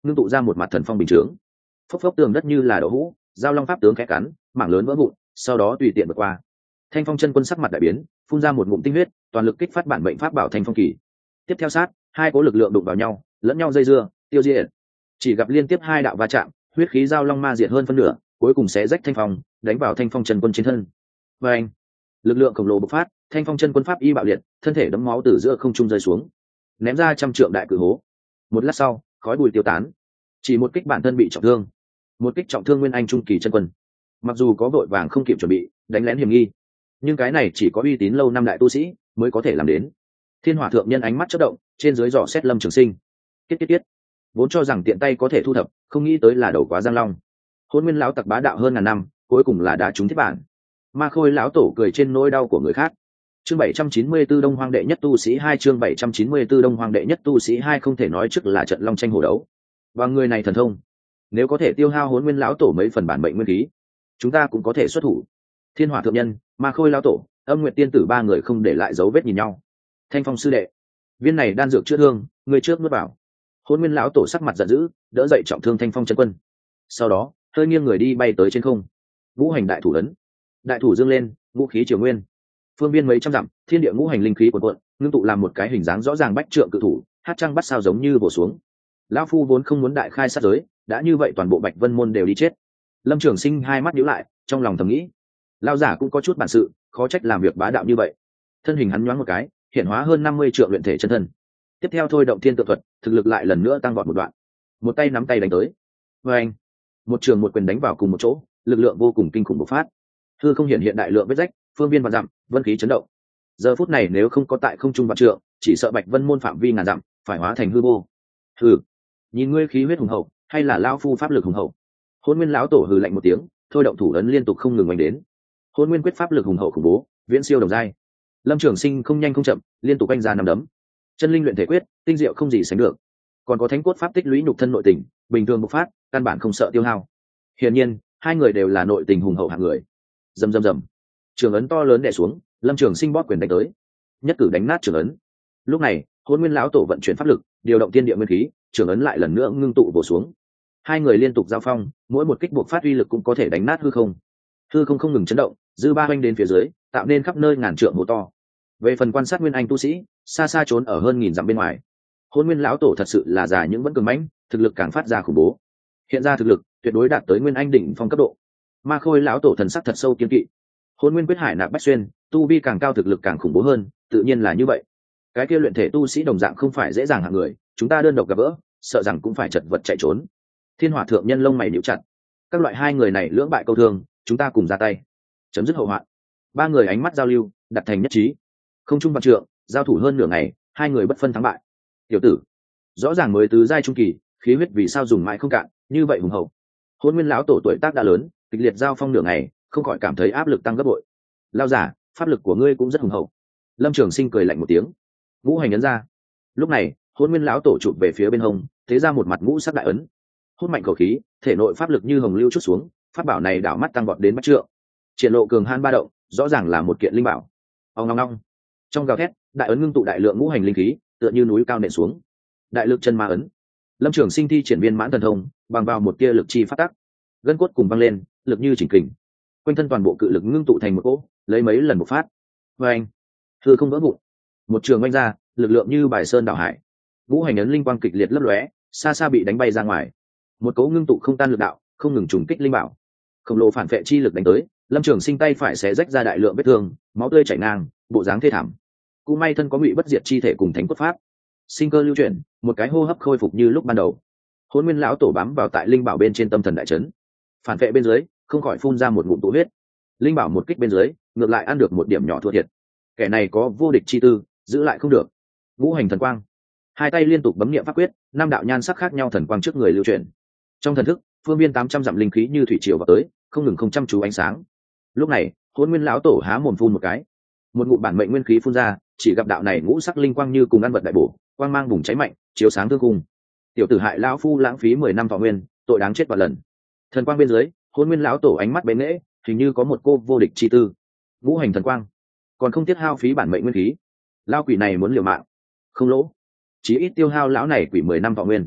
ngưng tụ ra một mặt thần phong bình chướng. Phốc phốc tường đất như là đậu hũ, giao long pháp tướng khẽ cắn, mảng lớn vỡ vụn, sau đó tùy tiện vượt qua. Thanh phong chân quân sắc mặt đại biến, phun ra một ngụm tinh huyết, toàn lực kích phát bản mệnh pháp bảo thanh phong kỳ. Tiếp theo sát, hai cỗ lực lượng đụng vào nhau, lẫn nhau dây dưa, tiêu diệt. Chỉ gặp liên tiếp hai đạo va chạm, huyết khí giao long ma diệt hơn phân nửa, cuối cùng sẽ rách thanh phong, đánh vào thanh phong chân quân trên thân. Và anh, lực lượng khổng lồ bộc phát, thanh phong chân quân pháp y bạo liệt, thân thể đẫm máu từ giữa không trung rơi xuống, ném ra trăm trượng đại cự hố. Một lát sau, khói bụi tiêu tán, chỉ một kích bản thân bị trọng thương, một kích trọng thương nguyên anh trung kỳ chân quân. Mặc dù có vội vàng không kịp chuẩn bị, đánh lén hiểm nghi, nhưng cái này chỉ có uy tín lâu năm đại tu sĩ mới có thể làm đến. Thiên hỏa thượng nhân ánh mắt chớp động, trên dưới dò xét Lâm Trường Sinh. Tiết. Vốn cho rằng tiện tay có thể thu thập, không nghĩ tới là đầu quá giang long. Hôn Nguyên lão tặc bá đạo hơn ngàn năm, cuối cùng là đã trúng thiết bản. Ma Khôi lão tổ cười trên nỗi đau của người khác. Chương 794 Đông Hoang đệ nhất tu sĩ 2 chương 794 Đông Hoang đệ nhất tu sĩ 2 không thể nói trước là trận long tranh hổ đấu. Và người này thần thông, nếu có thể tiêu hao Hỗn Nguyên lão tổ mấy phần bản mệnh nguyên khí, chúng ta cũng có thể xuất thủ. Thiên Hỏa thượng nhân, Ma Khôi lão tổ, Âm Nguyệt tiên tử ba người không để lại dấu vết nhìn nhau. Thanh Phong sư đệ, viên này đan dược chữa thương, người trước nuốt vào. Hỗn Nguyên lão tổ sắc mặt giận dữ, đỡ dậy trọng thương Thanh Phong chân quân. Sau đó, hơi nghiêng người đi bay tới trên không. Ngũ hành đại thủ ấn, đại thủ dương lên, vũ khí triều nguyên. Phương viên mấy trăm dặm, thiên địa ngũ hành linh khí cuồn cuộn, ngưng tụ làm một cái hình dáng rõ ràng bách trượng cự thủ, hát trăng bắt sao giống như bổ xuống. Lão phu vốn không muốn đại khai sát giới, đã như vậy toàn bộ Bạch Vân môn đều đi chết. Lâm Trường Sinh hai mắt nhíu lại, trong lòng thầm nghĩ, lão giả cũng có chút bản sự, khó trách làm việc bá đạo như vậy. Thân hình hắn nhoáng một cái, hiện hóa hơn 50 triệu luyện thể chân thân. Tiếp theo thôi động thiên tự thuật, thực lực lại lần nữa tăng vọt một đoạn. Một tay nắm tay đánh tới. Oeng! Một trường một quyền đánh vào cùng một chỗ, lực lượng vô cùng kinh khủng bộc phát. Hư không hiện đại lượng vết rách, phương viên vạn dặm, vân khí chấn động. Giờ phút này nếu không có tại không trung vạn trượng, chỉ sợ Bạch Vân môn phạm vi ngàn dặm, phải hóa thành hư vô. Hừ, nhìn ngươi khí huyết hùng hậu, hay là lão phu pháp lực hùng hậu? Hôn Nguyên lão tổ hừ lạnh một tiếng, thôi động thủ ấn liên tục không ngừng đánh đến. Hôn Nguyên quyết pháp lực hùng hậu khủng bố, viễn siêu đồng giai. Lâm Trường Sinh không nhanh không chậm, liên tục anh ra năm đấm. Chân linh luyện thể quyết, tinh diệu không gì sánh được. Còn có thánh cốt pháp tích lũy nhục thân nội tình, bình thường bộc phát, căn bản không sợ tiêu hao. Hiển nhiên, hai người đều là nội tình hùng hậu hạng người. Rầm. Trường ấn to lớn đè xuống, Lâm Trường Sinh bóp quyền đánh tới, nhất cử đánh nát trường ấn. Lúc này, Hỗn Nguyên lão tổ vận chuyển pháp lực, điều động thiên địa nguyên khí, trường ấn lại lần nữa ngưng tụ bổ xuống. Hai người liên tục giao phong, mỗi một kích buộc phát uy lực cũng có thể đánh nát hư không. Hư không không ngừng chấn động, dư ba hoành đến phía dưới, tạo nên khắp nơi ngàn trượng hố to. Về phần quan sát nguyên anh tu sĩ, xa xa trốn ở hơn nghìn dặm bên ngoài. Hỗn Nguyên lão tổ thật sự là già nhưng vẫn cường mãnh, thực lực càng phát ra khủng bố. Hiện ra thực lực tuyệt đối đạt tới nguyên anh đỉnh phong cấp độ. Ma Khôi lão tổ thần sắc thật sâu kiên kỵ. Hỗn Nguyên quyết hải nạp bách xuyên, tu vi càng cao thực lực càng khủng bố hơn, tự nhiên là như vậy. Cái kia luyện thể tu sĩ đồng dạng không phải dễ dàng hạng người, chúng ta đơn độc gặp gỡ, sợ rằng cũng phải chật vật chạy trốn. Thiên Hỏa thượng nhân lông mày nhíu chặt. Các loại hai người này lưỡng bại câu thương, chúng ta cùng ra tay, chấm dứt hậu hoạn. Ba người ánh mắt giao lưu, đặt thành nhất trí. Không trung vạn trượng, giao thủ hơn nửa ngày, hai người bất phân thắng bại. Tiểu tử, rõ ràng mới tứ giai trung kỳ, khí huyết vì sao dùng mãi không cạn, như vậy hùng hậu. Hỗn Nguyên lão tổ tuổi tác đã lớn, kịch liệt giao phong nửa ngày, không khỏi cảm thấy áp lực tăng gấp bội. Lao giả, pháp lực của ngươi cũng rất hùng hậu. Lâm Trường Sinh cười lạnh một tiếng, ngũ hành ấn ra. Lúc này, Hỗn Nguyên lão tổ chụp về phía bên hông, thế ra một mặt ngũ sắc đại ấn. Hút mạnh khẩu khí, thể nội pháp lực như hồng lưu chút xuống, pháp bảo này đảo mắt tăng vọt đến bách trượng, triển lộ cường han ba động, rõ ràng là một kiện linh bảo. Ong ong ong. Trong gào thét, đại ấn ngưng tụ đại lượng ngũ hành linh khí, tựa như núi cao nện xuống. Đại lực chân ma ấn. Lâm Trường Sinh thi triển viên mãn thần thông, bằng vào một tia lực chi phát tắc, gân cốt cùng văng lên, lực như chỉnh kình. Quanh thân toàn bộ cự lực ngưng tụ thành một cỗ, lấy mấy lần bộc phát. Và anh, hư không vỡ vụn. Một trường oanh ra, lực lượng như bài sơn đảo hải. Ngũ hành ấn linh quang kịch liệt lấp lóe, xa xa bị đánh bay ra ngoài. Một cỗ ngưng tụ không tan lực đạo, không ngừng trùng kích linh bảo. Khổng lồ phản vệ chi lực đánh tới, Lâm Trường Sinh tay phải xé rách ra đại lượng vết thương, máu tươi chảy ngang, bộ dáng thê thảm. Cũng may thân có ngụy bất diệt chi thể cùng thánh cốt pháp, sinh cơ lưu chuyển, một cái hô hấp khôi phục như lúc ban đầu. Hỗn Nguyên lão tổ bám vào tại linh bảo bên trên tâm thần đại chấn, phản vệ bên dưới không khỏi phun ra một ngụm tụ huyết. Linh bảo một kích bên dưới, ngược lại ăn được một điểm nhỏ thua thiệt. Kẻ này có vô địch chi tư, giữ lại không được. Ngũ hành thần quang, hai tay liên tục bấm niệm pháp quyết, năm đạo nhan sắc khác nhau thần quang trước người lưu chuyển. Trong thần thức, phương viên 800 dặm linh khí như thủy triều vào tới, không ngừng không chăm chú ánh sáng. Lúc này, Hỗn Nguyên lão tổ há mồm phun một cái, một ngụm bản mệnh nguyên khí phun ra, chỉ gặp đạo này ngũ sắc linh quang như cùng ăn vật đại bổ, quang mang bùng cháy mạnh, chiếu sáng thương cung. Tiểu tử hại lão phu lãng phí 10 năm thọ nguyên, tội đáng chết vạn lần. Thần quang bên dưới, Hỗn Nguyên lão tổ ánh mắt bén nễ, hình như có một cô vô địch chi tư. Ngũ hành thần quang, còn không tiếc hao phí bản mệnh nguyên khí. Lão quỷ này muốn liều mạng, không lỗ, chí ít tiêu hao lão này quỷ 10 năm thọ nguyên.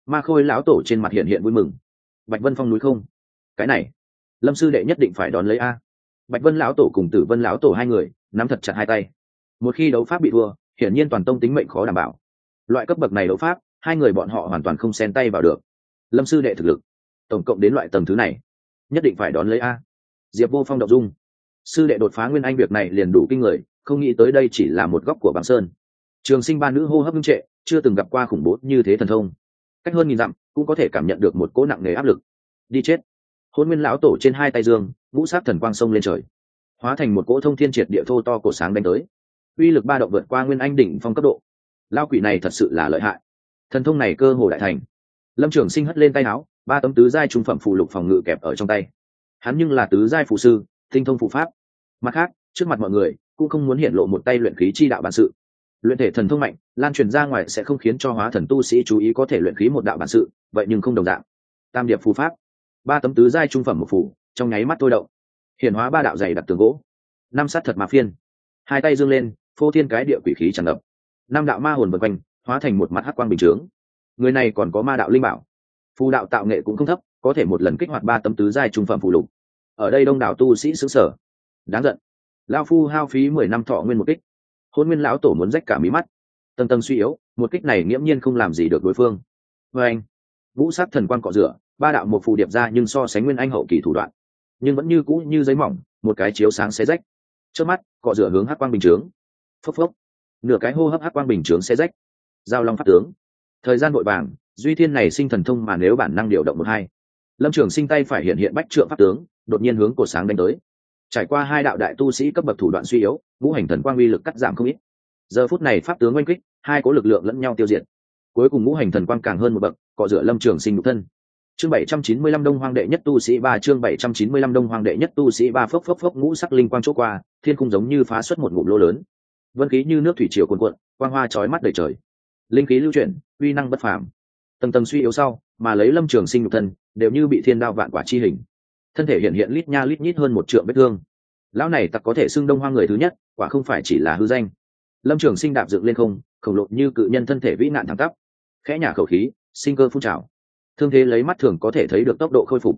Ma Khôi lão tổ trên mặt hiện hiện vui mừng. Bạch Vân Phong núi không, cái này Lâm sư đệ nhất định phải đón lấy a. Bạch Vân lão tổ cùng Tử Vân lão tổ hai người nắm thật chặt hai tay. Một khi đấu pháp bị thua, hiển nhiên toàn tông tính mệnh khó đảm bảo. Loại cấp bậc này đấu pháp, hai người bọn họ hoàn toàn không xen tay vào được. Lâm sư đệ thực lực tổng cộng đến loại tầng thứ này, nhất định phải đón lấy a. Diệp Vô Phong động dung. Sư đệ đột phá nguyên anh việc này liền đủ kinh người, không nghĩ tới đây chỉ là một góc của băng sơn. Trường Sinh ba nữ hô hấp ngưng trệ, chưa từng gặp qua khủng bố như thế thần thông. Cách hơn nghìn dặm cũng có thể cảm nhận được một cỗ nặng nề áp lực. Đi chết. Hôn Nguyên lão tổ trên hai tay dương, ngũ sát thần quang sông lên trời, hóa thành một cỗ thông thiên triệt địa thô to cổ sáng đánh tới. Uy lực ba động vượt qua nguyên anh đỉnh phong cấp độ. Lao quỷ này thật sự là lợi hại. Thần thông này cơ hồ đại thành. Lâm Trường Sinh hất lên tay áo, ba tấm tứ giai trung phẩm phù lục phòng ngự kẹp ở trong tay. Hắn nhưng là tứ giai phù sư, tinh thông phù pháp. Mặt khác, trước mặt mọi người cũng không muốn hiện lộ một tay luyện khí chi đạo bản sự. Luyện thể thần thông mạnh, lan truyền ra ngoài sẽ không khiến cho hóa thần tu sĩ chú ý có thể luyện khí một đạo bản sự, vậy nhưng không đồng dạng. Tam điệp phù pháp, ba tấm tứ giai trung phẩm một phù, trong nháy mắt thôi động, hiển hóa ba đạo dày đặc tường gỗ. Năm sát thật mà phiên, hai tay dương lên, phô thiên cái địa quỷ khí tràn ngập. Năm đạo ma hồn vần quanh, hóa thành một mặt hắc quang bình chướng. Người này còn có ma đạo linh bảo, phù đạo tạo nghệ cũng không thấp, có thể một lần kích hoạt ba tấm tứ giai trung phẩm phù lục. Ở đây đông đảo tu sĩ xứ sở, đáng giận. Lão phu hao phí 10 năm thọ nguyên một kích, Hôn Nguyên lão tổ muốn rách cả mí mắt. Tầng tầng suy yếu, một kích này nghiễm nhiên không làm gì được đối phương. Với anh, vũ sát thần quang cọ rửa, ba đạo một phù điệp ra nhưng so sánh nguyên anh hậu kỳ thủ đoạn, nhưng vẫn như cũ như giấy mỏng, một cái chiếu sáng xé rách. Trước mắt, cọ rửa hướng hắc quang bình chướng. Phốc phốc, nửa cái hô hấp hắc quang bình chướng xé rách. Giao long pháp tướng, thời gian vội vàng, duy thiên này sinh thần thông mà nếu bản năng điều động một hai. Lâm Trường Sinh tay phải hiện hiện bách trượng pháp tướng, đột nhiên hướng cột sáng đánh tới. Trải qua hai đạo đại tu sĩ cấp bậc thủ đoạn suy yếu, ngũ hành thần quang uy lực cắt giảm không ít. Giờ phút này pháp tướng oanh kích, hai có lực lượng lẫn nhau tiêu diệt. Cuối cùng ngũ hành thần quang càng hơn một bậc, cọ rửa Lâm Trường Sinh nhục thân. Chương 795 Đông Hoang đệ nhất tu sĩ 3, chương 795 Đông Hoang đệ nhất tu sĩ 3. Phốc phốc phốc, ngũ sắc linh quang chỗ qua, thiên cung giống như phá xuất một ngụm lỗ lớn. Vân khí như nước thủy triều cuồn cuộn, quang hoa chói mắt đầy trời. Linh khí lưu chuyển, uy năng bất phàm. Tầng tầng suy yếu sau, mà lấy Lâm Trường Sinh nhục thân, đều như bị thiên đao vạn quả chi hình. Thân thể hiện hiện lít nha lít nhít hơn một trượng vết thương. Lão này tặc có thể xưng Đông Hoang người thứ nhất, quả không phải chỉ là hư danh. Lâm Trường Sinh đạp dựng lên không, khổng lồ như cự nhân thân thể vĩ nạn thẳng tắp, khẽ nhả khẩu khí, sinh cơ phun trào. Thương thế lấy mắt thường có thể thấy được tốc độ khôi phục.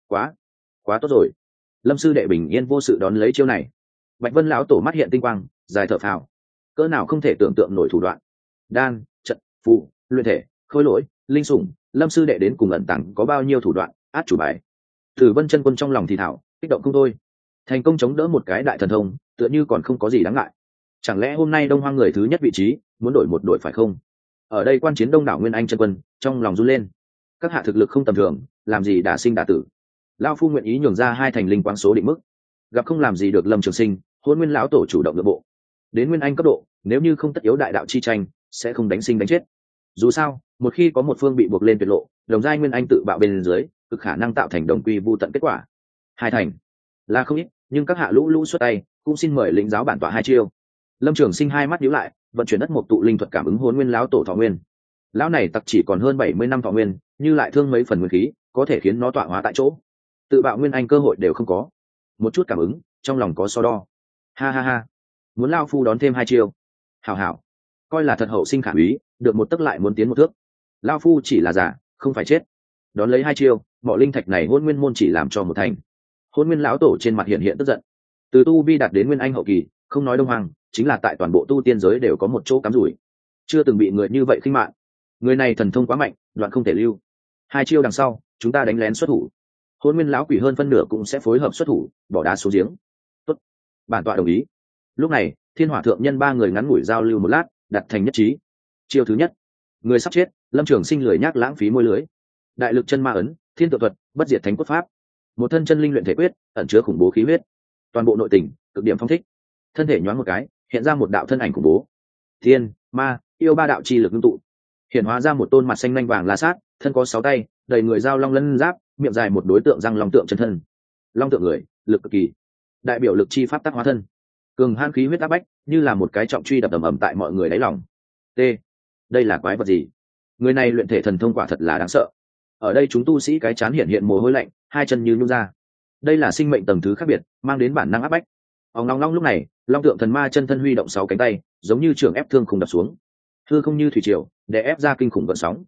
Quá tốt rồi. Lâm sư đệ bình yên vô sự đón lấy chiêu này. Bạch Vân lão tổ mắt hiện tinh quang, dài thở phào. Cỡ nào không thể tưởng tượng nổi thủ đoạn. Đan, trận, phù, luyện thể, khôi lỗi, linh sủng, Lâm sư đệ đến cùng ẩn tàng có bao nhiêu thủ đoạn, át chủ bài. Tử Vân chân quân trong lòng thì thảo, kích động không thôi. Thành công chống đỡ một cái đại thần thông, tựa như còn không có gì đáng ngại. Chẳng lẽ hôm nay Đông Hoang người thứ nhất vị trí muốn đổi một đội phải không? Ở đây quan chiến đông đảo nguyên anh chân quân, trong lòng run lên. Các hạ thực lực không tầm thường, làm gì đả sinh đả tử. Lão phu nguyện ý nhường ra hai thành linh quang số định mức. Gặp không làm gì được Lâm Trường Sinh, Hôn Nguyên lão tổ chủ động nội bộ. Đến nguyên anh cấp độ, nếu như không tất yếu đại đạo chi tranh, sẽ không đánh sinh đánh chết. Dù sao, một khi có một phương bị buộc lên tuyệt lộ, đồng giai nguyên anh tự bạo bên dưới, cực khả năng tạo thành đồng quy vu tận kết quả. Hai thành là không ít, nhưng các hạ lũ lũ xuất tay, cũng xin mời lĩnh giáo bản tọa hai chiêu. Lâm Trường Sinh hai mắt nhíu lại, vận chuyển đất một tụ linh thuật cảm ứng Hôn Nguyên lão tổ thọ nguyên. Lão này tặc chỉ còn hơn 70 năm thọ nguyên, như lại thương mấy phần nguyên khí, có thể khiến nó tọa hóa tại chỗ. Tự bạo nguyên anh cơ hội đều không có. Một chút cảm ứng, trong lòng có so đo. Ha ha ha, muốn lao phu đón thêm hai chiêu. Hảo hảo, coi là thật hậu sinh khả úy, được một tấc lại muốn tiến một thước. Lao phu chỉ là giả, không phải chết. Đón lấy hai chiêu, mỏ linh thạch này Hôn Nguyên môn chỉ làm cho một thành. Hôn Nguyên lão tổ trên mặt hiện hiện tức giận. Từ tu vi đạt đến nguyên anh hậu kỳ, không nói Đông Hoàng, chính là tại toàn bộ tu tiên giới đều có một chỗ cắm rủi. Chưa từng bị người như vậy khinh mạn. Người này thần thông quá mạnh, đoạn không thể lưu. Hai chiêu đằng sau, chúng ta đánh lén xuất thủ. Hôn Nguyên lão quỷ hơn phân nửa cũng sẽ phối hợp xuất thủ, bỏ đá xuống giếng. Tốt, bản tọa đồng ý. Lúc này, Thiên Hỏa thượng nhân ba người ngắn ngủi giao lưu một lát, đặt thành nhất trí. Chiêu thứ nhất, người sắp chết, Lâm Trường Sinh lười nhác lãng phí môi lưới. Đại lực chân ma ấn, thiên tự thuật, bất diệt thánh cốt pháp. Một thân chân linh luyện thể quyết, ẩn chứa khủng bố khí huyết. Toàn bộ nội tình, cực điểm phong thích. Thân thể nhoáng một cái, hiện ra một đạo thân ảnh khủng bố. Thiên, ma, yêu ba đạo chi lực ngưng tụ, hiện hóa ra một tôn mặt xanh nhanh vàng la sát, thân có 6 tay, đầy người dao long lân giáp, miệng dài một đối tượng răng long tượng chân thân. Long tượng người, lực cực kỳ, đại biểu lực chi pháp tác hóa thân. Cường han khí huyết áp bách, như là một cái trọng truy đập ầm ầm tại mọi người đáy lòng. T, đây là quái vật gì? Người này luyện thể thần thông quả thật là đáng sợ. Ở đây chúng tu sĩ cái chán hiện hiện mồ hôi lạnh, hai chân như nhũn ra. Đây là sinh mệnh tầng thứ khác biệt, mang đến bản năng áp bách. Ông long long lúc này, long tượng thần ma chân thân huy động 6 cánh tay, giống như trường ép thương khung đập xuống. Hư không như thủy triều, để ép ra kinh khủng gợn sóng.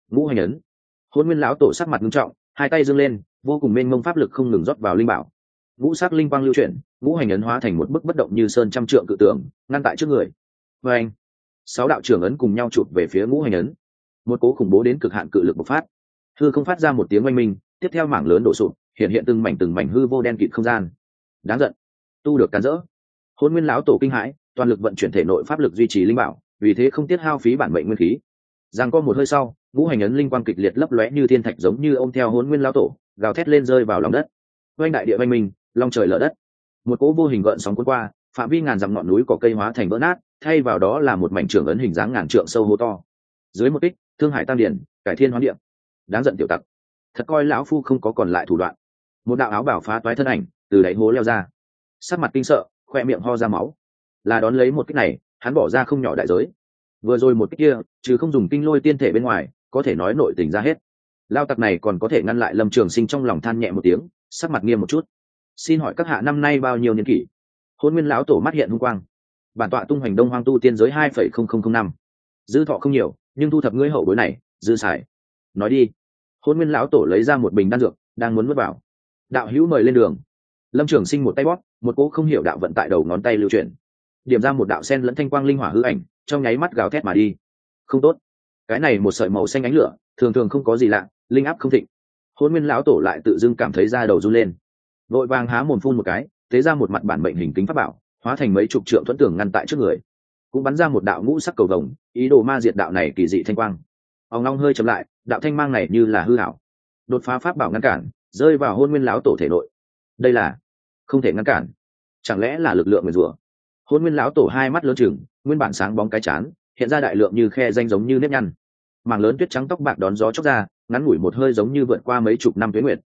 ngũ hành ấn. Hôn Nguyên lão tổ sắc mặt nghiêm trọng, hai tay giương lên, vô cùng mênh mông pháp lực không ngừng rót vào linh bảo. Ngũ sắc linh quang lưu chuyển, ngũ hành ấn hóa thành một bức bất động như sơn trăm trượng cự tượng, ngăn tại trước người. Và anh, 6 đạo trưởng ấn cùng nhau chụp về phía ngũ hành ấn. Một cỗ khủng bố đến cực hạn cự lực bộc phát. Hư không phát ra một tiếng oanh minh, tiếp theo mảng lớn đổ sụp, hiện từng mảnh hư vô đen kịt không gian. Đáng giận, tu được cản rỡ. Hôn Nguyên lão tổ kinh hãi, toàn lực vận chuyển thể nội pháp lực duy trì linh bảo, vì thế không tiết hao phí bản mệnh nguyên khí. Giang có một hơi sau, ngũ hành ấn linh quang kịch liệt lấp lóe như thiên thạch, giống như ôm theo Hôn Nguyên lão tổ, gào thét lên rơi vào lòng đất. Oanh đại địa oanh minh, long trời lở đất. Một cỗ vô hình gợn sóng cuốn qua, phạm vi ngàn dặm ngọn núi cỏ cây hóa thành vỡ nát, thay vào đó là một mảnh trưởng ấn hình dáng ngàn trượng sâu hô to. Dưới một kích, thương hải tam điển, cải thiên hoán địa. Đáng giận tiểu tặc, thật coi lão phu không có còn lại thủ đoạn. Một đạo áo bảo phá toái thân ảnh từ đáy hố leo ra, sắc mặt kinh sợ, khoe miệng ho ra máu. Là đón lấy một kích này, hắn bỏ ra không nhỏ đại giới. Vừa rồi một kích kia, trừ không dùng kinh lôi tiên thể bên ngoài, có thể nói nội tình ra hết. Lao tặc này còn có thể ngăn lại Lâm Trường Sinh, trong lòng than nhẹ một tiếng, sắc mặt nghiêm một chút. Xin hỏi các hạ năm nay bao nhiêu niên kỷ? Hôn Nguyên lão tổ mắt hiện hung quang. Bản tọa tung hoành Đông Hoang tu tiên giới 2,0005. Dư thọ không nhiều, nhưng thu thập ngươi hậu bối này, dư xài. Nói đi. Hôn Nguyên lão tổ lấy ra một bình đan dược, đang muốn nuốt vào. Đạo hữu mời lên đường. Lâm Trường Sinh một tay bóp, một cỗ không hiểu đạo vận tại đầu ngón tay lưu chuyển, điểm ra một đạo sen lẫn thanh quang linh hỏa hư ảnh, trong nháy mắt gào thét mà đi. Không tốt, cái này một sợi màu xanh ánh lửa, thường thường không có gì lạ, linh áp không thịnh. Hôn Nguyên lão tổ lại tự dưng cảm thấy da đầu run lên, vội vàng há mồm phun một cái, tế ra một mặt bản mệnh hình kính pháp bảo, hóa thành mấy chục trượng thuẫn tường ngăn tại trước người, cũng bắn ra một đạo ngũ sắc cầu vồng, ý đồ ma diệt đạo này kỳ dị thanh quang. Ông long hơi chậm lại, đạo thanh mang này như là hư ảo, đột phá pháp bảo ngăn cản, rơi vào Hôn Nguyên lão tổ thể nội. Đây là không thể ngăn cản, chẳng lẽ là lực lượng nguyền rủa? Hôn Nguyên lão tổ hai mắt lớn chừng, nguyên bản sáng bóng cái chán hiện ra đại lượng như khe danh giống như nếp nhăn, mảng lớn tuyết trắng tóc bạc đón gió chốc ra, ngắn ngủi một hơi giống như vượt qua mấy chục năm tuế nguyệt.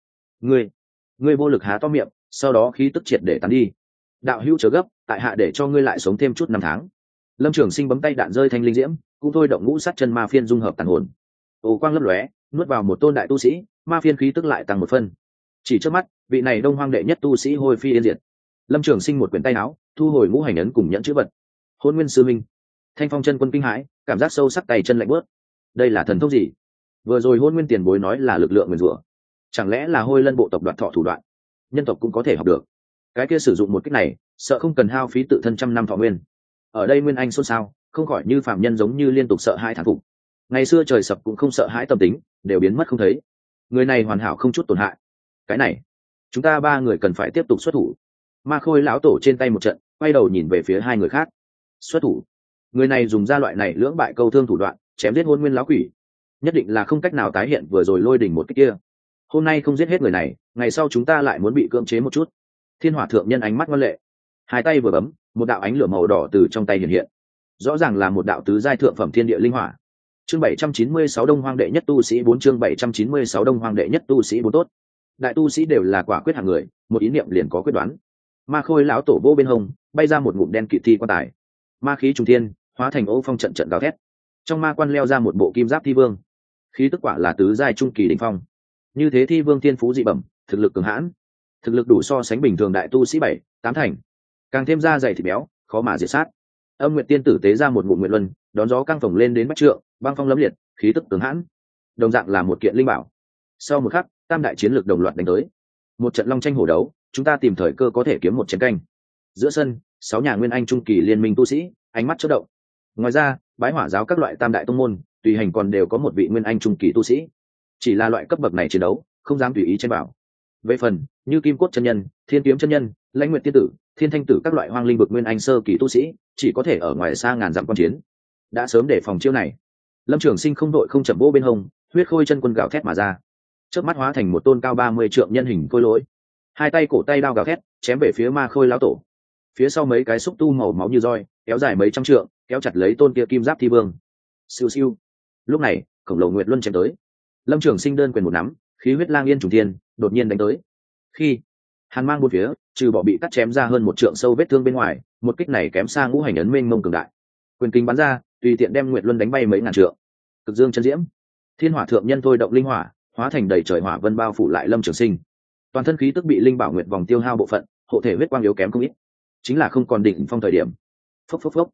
Ngươi vô lực há to miệng, sau đó khí tức triệt để tán đi. Đạo hữu chớ gấp, tại hạ để cho ngươi lại sống thêm chút năm tháng. Lâm Trường Sinh bấm tay đạn rơi thanh linh diễm, cũng thôi động ngũ sát chân ma phiên dung hợp tàn hồn. Ồ quang lấp lóe, nuốt vào một tôn đại tu sĩ, ma phiên khí tức lại tăng một phân. Chỉ trước mắt, vị này Đông Hoang đệ nhất tu sĩ hôi phi yên diệt. Lâm Trường Sinh một quyển tay áo, thu hồi ngũ hành ấn cùng nhẫn chữ vật. Hôn Nguyên sư minh, Thanh Phong chân quân kinh hãi, cảm giác sâu sắc tay chân lạnh bớt. Đây là thần thông gì? Vừa rồi Hôn Nguyên tiền bối nói là lực lượng nguyền rủa, chẳng lẽ là Hôi Lân bộ tộc đoạt thọ thủ đoạn? Nhân tộc cũng có thể học được. Cái kia sử dụng một cách này, sợ không cần hao phí tự thân trăm năm thọ nguyên. Ở đây Nguyên Anh xôn xao, không khỏi như phạm nhân giống như liên tục sợ hãi thán phục. Ngày xưa trời sập cũng không sợ hãi tâm tính, đều biến mất không thấy. Người này hoàn hảo không chút tổn hại. Cái này, chúng ta ba người cần phải tiếp tục xuất thủ. Ma Khôi lão tổ trên tay một trận, quay đầu nhìn về phía hai người khác. Xuất thủ. Người này dùng ra loại này lưỡng bại câu thương thủ đoạn, chém giết Hôn Nguyên lão quỷ, nhất định là không cách nào tái hiện vừa rồi lôi đỉnh một cái kia. Hôm nay không giết hết người này, ngày sau chúng ta lại muốn bị cưỡng chế một chút. Thiên Hỏa thượng nhân ánh mắt ngoan lệ, hai tay vừa bấm, một đạo ánh lửa màu đỏ từ trong tay hiện hiện, rõ ràng là một đạo tứ giai thượng phẩm thiên địa linh hỏa. Chương 796 Đông Hoang đệ nhất tu sĩ 4, chương 796 Đông Hoang đệ nhất tu sĩ 4 tốt. Đại tu sĩ đều là quả quyết hạng người, một ý niệm liền có quyết đoán. Ma Khôi lão tổ vô bên hông, bay ra một ngụm đen kịt thi quan tài. Ma khí trùng thiên, hóa thành ô phong trận trận gào thét. Trong ma quan leo ra một bộ kim giáp thi vương, khí tức quả là tứ giai trung kỳ đỉnh phong. Như thế thi vương thiên phú dị bẩm, thực lực cường hãn, thực lực đủ so sánh bình thường đại tu sĩ 7, 8 thành, càng thêm da dày thịt béo, khó mà diệt sát. Âm Nguyệt tiên tử tế ra một ngụm nguyệt luân, đón gió căng phồng lên đến bách trượng, băng phong lẫm liệt, khí tức cường hãn, đồng dạng là một kiện linh bảo. Sau một khắc, tam đại chiến lực đồng loạt đánh tới, một trận long tranh hổ đấu, chúng ta tìm thời cơ có thể kiếm một chiến canh. Giữa sân, 6 nhà Nguyên Anh trung kỳ liên minh tu sĩ, ánh mắt chớp động. Ngoài ra, Bái Hỏa giáo các loại tam đại tông môn, tùy hành còn đều có một vị Nguyên Anh trung kỳ tu sĩ. Chỉ là loại cấp bậc này chiến đấu, không dám tùy ý chen vào. Về phần như Kim Cốt chân nhân, Thiên Kiếm chân nhân, Lãnh Nguyệt tiên tử, Thiên Thanh tử các loại hoang linh vực Nguyên Anh sơ kỳ tu sĩ, chỉ có thể ở ngoài xa ngàn dặm quan chiến. Đã sớm để phòng chiêu này. Lâm Trường Sinh không đội không chậm vỗ bên hông, huyết khôi chân quân gào thét mà ra, chớp mắt hóa thành một tôn cao 30 trượng nhân hình khôi lỗi, hai tay cổ tay đao gào thét, chém về phía Ma Khôi lão tổ. Phía sau mấy cái xúc tu màu máu như roi, kéo dài mấy trăm trượng, kéo chặt lấy tôn kia kim giáp thi vương. Siêu siêu. Lúc này, khổng lồ nguyệt luân chém tới. Lâm Trường Sinh đơn quyền một nắm, khí huyết lang yên trùng thiên, đột nhiên đánh tới. Khi hàn mang bốn phía, trừ bỏ bị cắt chém ra hơn một trượng sâu vết thương bên ngoài, một kích này kém xa ngũ hành ấn mênh mông cường đại. Quyền kinh bắn ra, tùy tiện đem nguyệt luân đánh bay mấy ngàn trượng. Cực dương chân diễm, Thiên Hỏa thượng nhân thôi động linh hỏa, hóa thành đầy trời hỏa vân bao phủ lại Lâm Trường Sinh. Toàn thân khí tức bị linh bảo nguyệt vòng tiêu hao bộ phận, hộ thể huyết quang yếu kém không ít, chính là không còn đỉnh phong thời điểm. Phốc phốc phốc.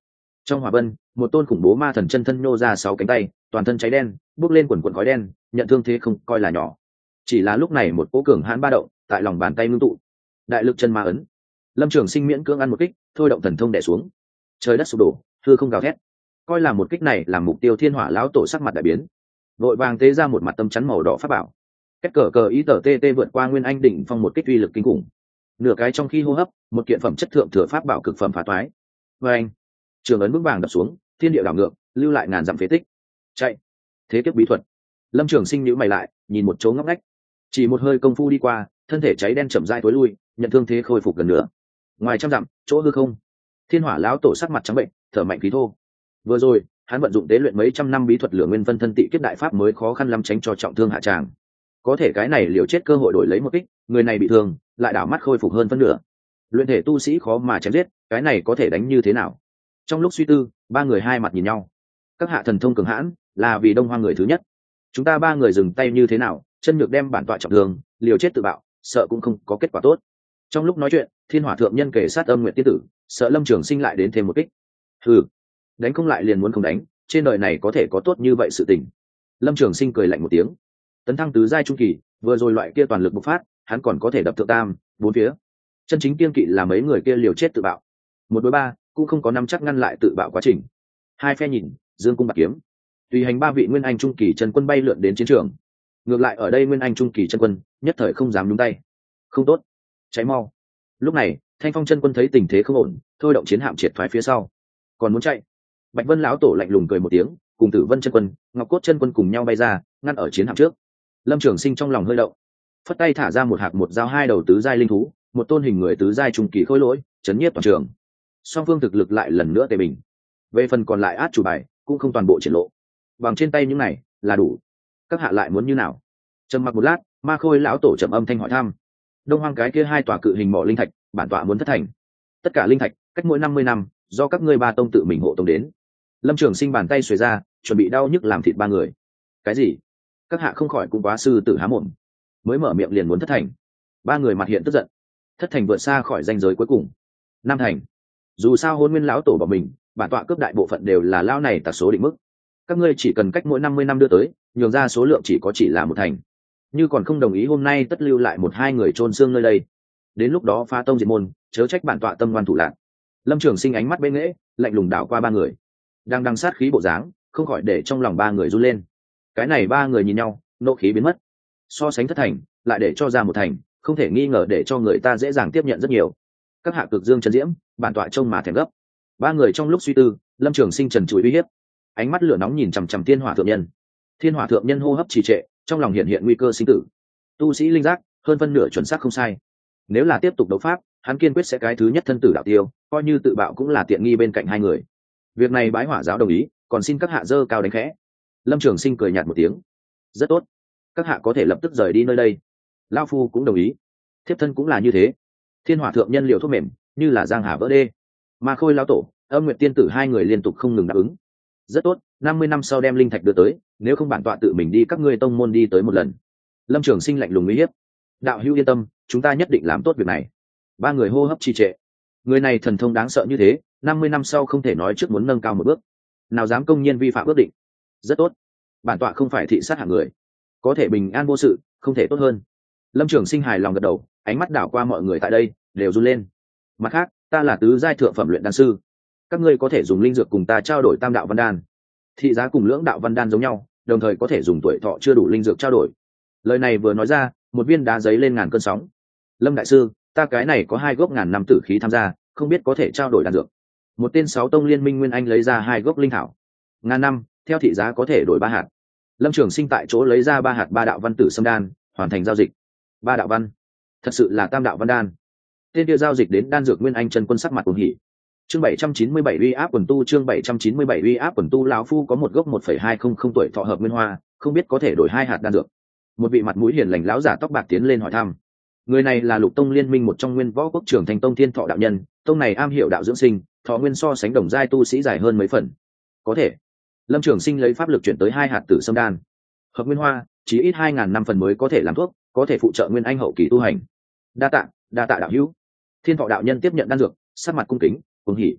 Trong hỏa vân, một tôn khủng bố ma thần chân thân nhô ra 6 cánh tay, toàn thân cháy đen, bốc lên quần quần khói đen, nhận thương thế không coi là nhỏ. Chỉ là lúc này một cỗ cường hãn ba động tại lòng bàn tay ngưng tụ, đại lực chân ma ấn. Lâm Trường Sinh miễn cưỡng ăn một kích, thôi động thần thông đè xuống. Trời đất sụp đổ, hư không gào thét. Coi là một kích này làm mục tiêu, Thiên Hỏa lão tổ sắc mặt đại biến, vội vàng tế ra một mặt tâm chắn màu đỏ pháp bảo. Kết cờ cờ ý tờ tê vượt qua nguyên anh đỉnh phong một kích uy lực kinh khủng. Nửa cái trong khi hô hấp, một kiện phẩm chất thượng thừa pháp bảo cực phẩm phá toái. Và anh, trường ấn vững vàng đập xuống, thiên địa đảo ngược, lưu lại ngàn dặm phế tích. Chạy, thế kiếp bí thuật. Lâm Trường Sinh nhíu mày lại, nhìn một chỗ ngóc ngách. Chỉ một hơi công phu đi qua, thân thể cháy đen chậm rãi tối lui, nhận thương thế khôi phục gần nữa. Ngoài trăm dặm, chỗ hư không, Thiên Hỏa lão tổ sắc mặt trắng bệnh, thở mạnh khí thô. Vừa rồi, hắn vận dụng tế luyện mấy trăm năm bí thuật lửa nguyên phân thân tị kiếp đại pháp mới khó khăn lắm tránh cho trọng thương hạ tràng. Có thể cái này liều chết cơ hội đổi lấy một kích, người này bị thương, lại đảo mắt khôi phục hơn phân nửa. Luyện thể tu sĩ khó mà chém giết, cái này có thể đánh như thế nào? Trong lúc suy tư, ba người hai mặt nhìn nhau. Các hạ thần thông cường hãn, là vì Đông Hoang người thứ nhất. Chúng ta ba người dừng tay như thế nào, chân nhược đem bản tọa trọng thương, liều chết tự bạo, sợ cũng không có kết quả tốt. Trong lúc nói chuyện, Thiên Hỏa thượng nhân kể sát Âm Nguyệt tiên tử, sợ Lâm Trường Sinh lại đến thêm một kích. Hừ, đánh không lại liền muốn không đánh, trên đời này có thể có tốt như vậy sự tình. Lâm Trường Sinh cười lạnh một tiếng. Tấn thăng tứ giai trung kỳ, vừa rồi loại kia toàn lực bộc phát, hắn còn có thể đập thượng tam, bốn phía. Chân chính kiên kỵ là mấy người kia liều chết tự bạo. Một đối ba, cũng không có nắm chắc ngăn lại tự bạo quá trình. Hai phe nhìn, dương cung bạc kiếm. Tùy hành ba vị nguyên anh trung kỳ chân quân bay lượn đến chiến trường. Ngược lại ở đây nguyên anh trung kỳ chân quân, nhất thời không dám nhúng tay. Không tốt, cháy mau. Lúc này, Thanh Phong chân quân thấy tình thế không ổn, thôi động chiến hạm triệt thoái phía sau. Còn muốn chạy? Bạch Vân lão tổ lạnh lùng cười một tiếng, cùng Tử Vân chân quân, Ngọc Cốt chân quân cùng nhau bay ra, ngăn ở chiến hạm trước. Lâm Trường Sinh trong lòng hơi động, phất tay thả ra một hạc một dao hai đầu tứ giai linh thú, một tôn hình người tứ giai trung kỳ khôi lỗi, chấn nhiếp toàn trường. Song phương thực lực lại lần nữa tề bình. Về phần còn lại át chủ bài, cũng không toàn bộ triển lộ. Bằng trên tay những này là đủ. Các hạ lại muốn như nào? Trầm mặc một lát, Ma Khôi lão tổ trầm âm thanh hỏi thăm. Đông Hoang cái kia hai tòa cự hình mỏ linh thạch, bản tọa muốn thất thành. Tất cả linh thạch, cách mỗi 50 năm, do các ngươi ba tông tự mình hộ tông đến. Lâm Trường Sinh bàn tay xuề ra, chuẩn bị đau nhức làm thịt ba người. Cái gì? Các hạ không khỏi cũng quá sư tử há mồm. Mới mở miệng liền muốn thất thành. Ba người mặt hiện tức giận. Thất thành vượt xa khỏi ranh giới cuối cùng. Năm thành. Dù sao Hôn Nguyên lão tổ bảo mình, bản tọa cướp đại bộ phận đều là lao này tặc số định mức. Các ngươi chỉ cần cách mỗi 50 năm đưa tới, nhường ra số lượng chỉ là một thành. Như còn không đồng ý hôm nay tất lưu lại một hai người chôn xương nơi đây. Đến lúc đó phá tông diệt môn, chớ trách bản tọa tâm ngoan thủ lạn. Lâm Trường Sinh ánh mắt bệ nghễ, lạnh lùng đảo qua ba người. Đang sát khí bộ dáng, không khỏi để trong lòng ba người run lên. Cái này ba người nhìn nhau, nộ khí biến mất. So sánh thất thành, lại để cho ra một thành, không thể nghi ngờ để cho người ta dễ dàng tiếp nhận rất nhiều. Các hạ cực dương chân diễm, bản tọa trông mà thèm gấp. Ba người trong lúc suy tư, Lâm Trường Sinh trần trụi uy hiếp, ánh mắt lửa nóng nhìn chằm chằm Thiên Hỏa thượng nhân. Thiên Hỏa thượng nhân hô hấp trì trệ, trong lòng hiện nguy cơ sinh tử. Tu sĩ linh giác, hơn phân nửa chuẩn xác không sai. Nếu là tiếp tục đấu pháp, hắn kiên quyết sẽ cái thứ nhất thân tử đạo tiêu, coi như tự bạo cũng là tiện nghi bên cạnh hai người. Việc này Bái Hỏa giáo đồng ý, còn xin các hạ dơ cao đánh khẽ. Lâm Trường Sinh cười nhạt một tiếng. Rất tốt, các hạ có thể lập tức rời đi nơi đây. Lão phu cũng đồng ý. Thiếp thân cũng là như thế. Thiên Hỏa thượng nhân liều thuốc mềm, như là giang hà vỡ đê. Ma Khôi lão tổ, Âm Nguyệt tiên tử hai người liên tục không ngừng đáp ứng. Rất tốt, 50 năm sau đem linh thạch đưa tới, nếu không bản tọa tự mình đi các ngươi tông môn đi tới một lần. Lâm Trường Sinh lạnh lùng uy hiếp. Đạo hữu yên tâm, chúng ta nhất định làm tốt việc này. Ba người hô hấp trì trệ. Người này thần thông đáng sợ như thế, 50 năm sau không thể nói trước muốn nâng cao một bước, nào dám công nhiên vi phạm ước định. Rất tốt, bản tọa không phải thị sát hạng người, có thể bình an vô sự, không thể tốt hơn. Lâm Trường Sinh hài lòng gật đầu, ánh mắt đảo qua mọi người tại đây, đều run lên. Mặt khác, ta là tứ giai thượng phẩm luyện đan sư, các ngươi có thể dùng linh dược cùng ta trao đổi tam đạo văn đan. Thị giá cùng lưỡng đạo văn đan giống nhau, đồng thời có thể dùng tuổi thọ chưa đủ linh dược trao đổi. Lời này vừa nói ra, một viên đá giấy lên ngàn cơn sóng. Lâm đại sư, ta cái này có 2 gốc ngàn năm tử khí tham gia, không biết có thể trao đổi đan dược. Một tên 6 tông liên minh nguyên anh lấy ra 2 gốc linh thảo. Ngàn năm, theo thị giá có thể đổi 3 hạt. Lâm Trường Sinh tại chỗ lấy ra 3 hạt 3 đạo văn tử xâm đan, hoàn thành giao dịch. 3 đạo văn, thật sự là tam đạo văn đan. Tên kia giao dịch đến đan dược nguyên anh chân quân sắc mặt cuồng hỉ. Chương 797 uy áp quần tu, chương 797 uy áp quần tu. Lão phu có một gốc 1,200 tuổi thọ hợp nguyên hoa, không biết có thể đổi 2 hạt đan dược. Một vị mặt mũi hiền lành lão giả tóc bạc tiến lên hỏi thăm. Người này là Lục Tông liên minh một trong Nguyên Võ Quốc trưởng Thành Tông Thiên Thọ đạo nhân, tông này am hiểu đạo dưỡng sinh, thọ nguyên so sánh đồng giai tu sĩ dài hơn mấy phần. Có thể. Lâm Trường Sinh lấy pháp lực chuyển tới 2 hạt tử sâm đan. Hợp nguyên hoa, chỉ ít 2000 năm phần mới có thể làm thuốc, có thể phụ trợ nguyên anh hậu kỳ tu hành. Đa tạ đạo hữu. Thiên Thọ đạo nhân tiếp nhận đan dược, sắc mặt cung kính, cuồng hỉ.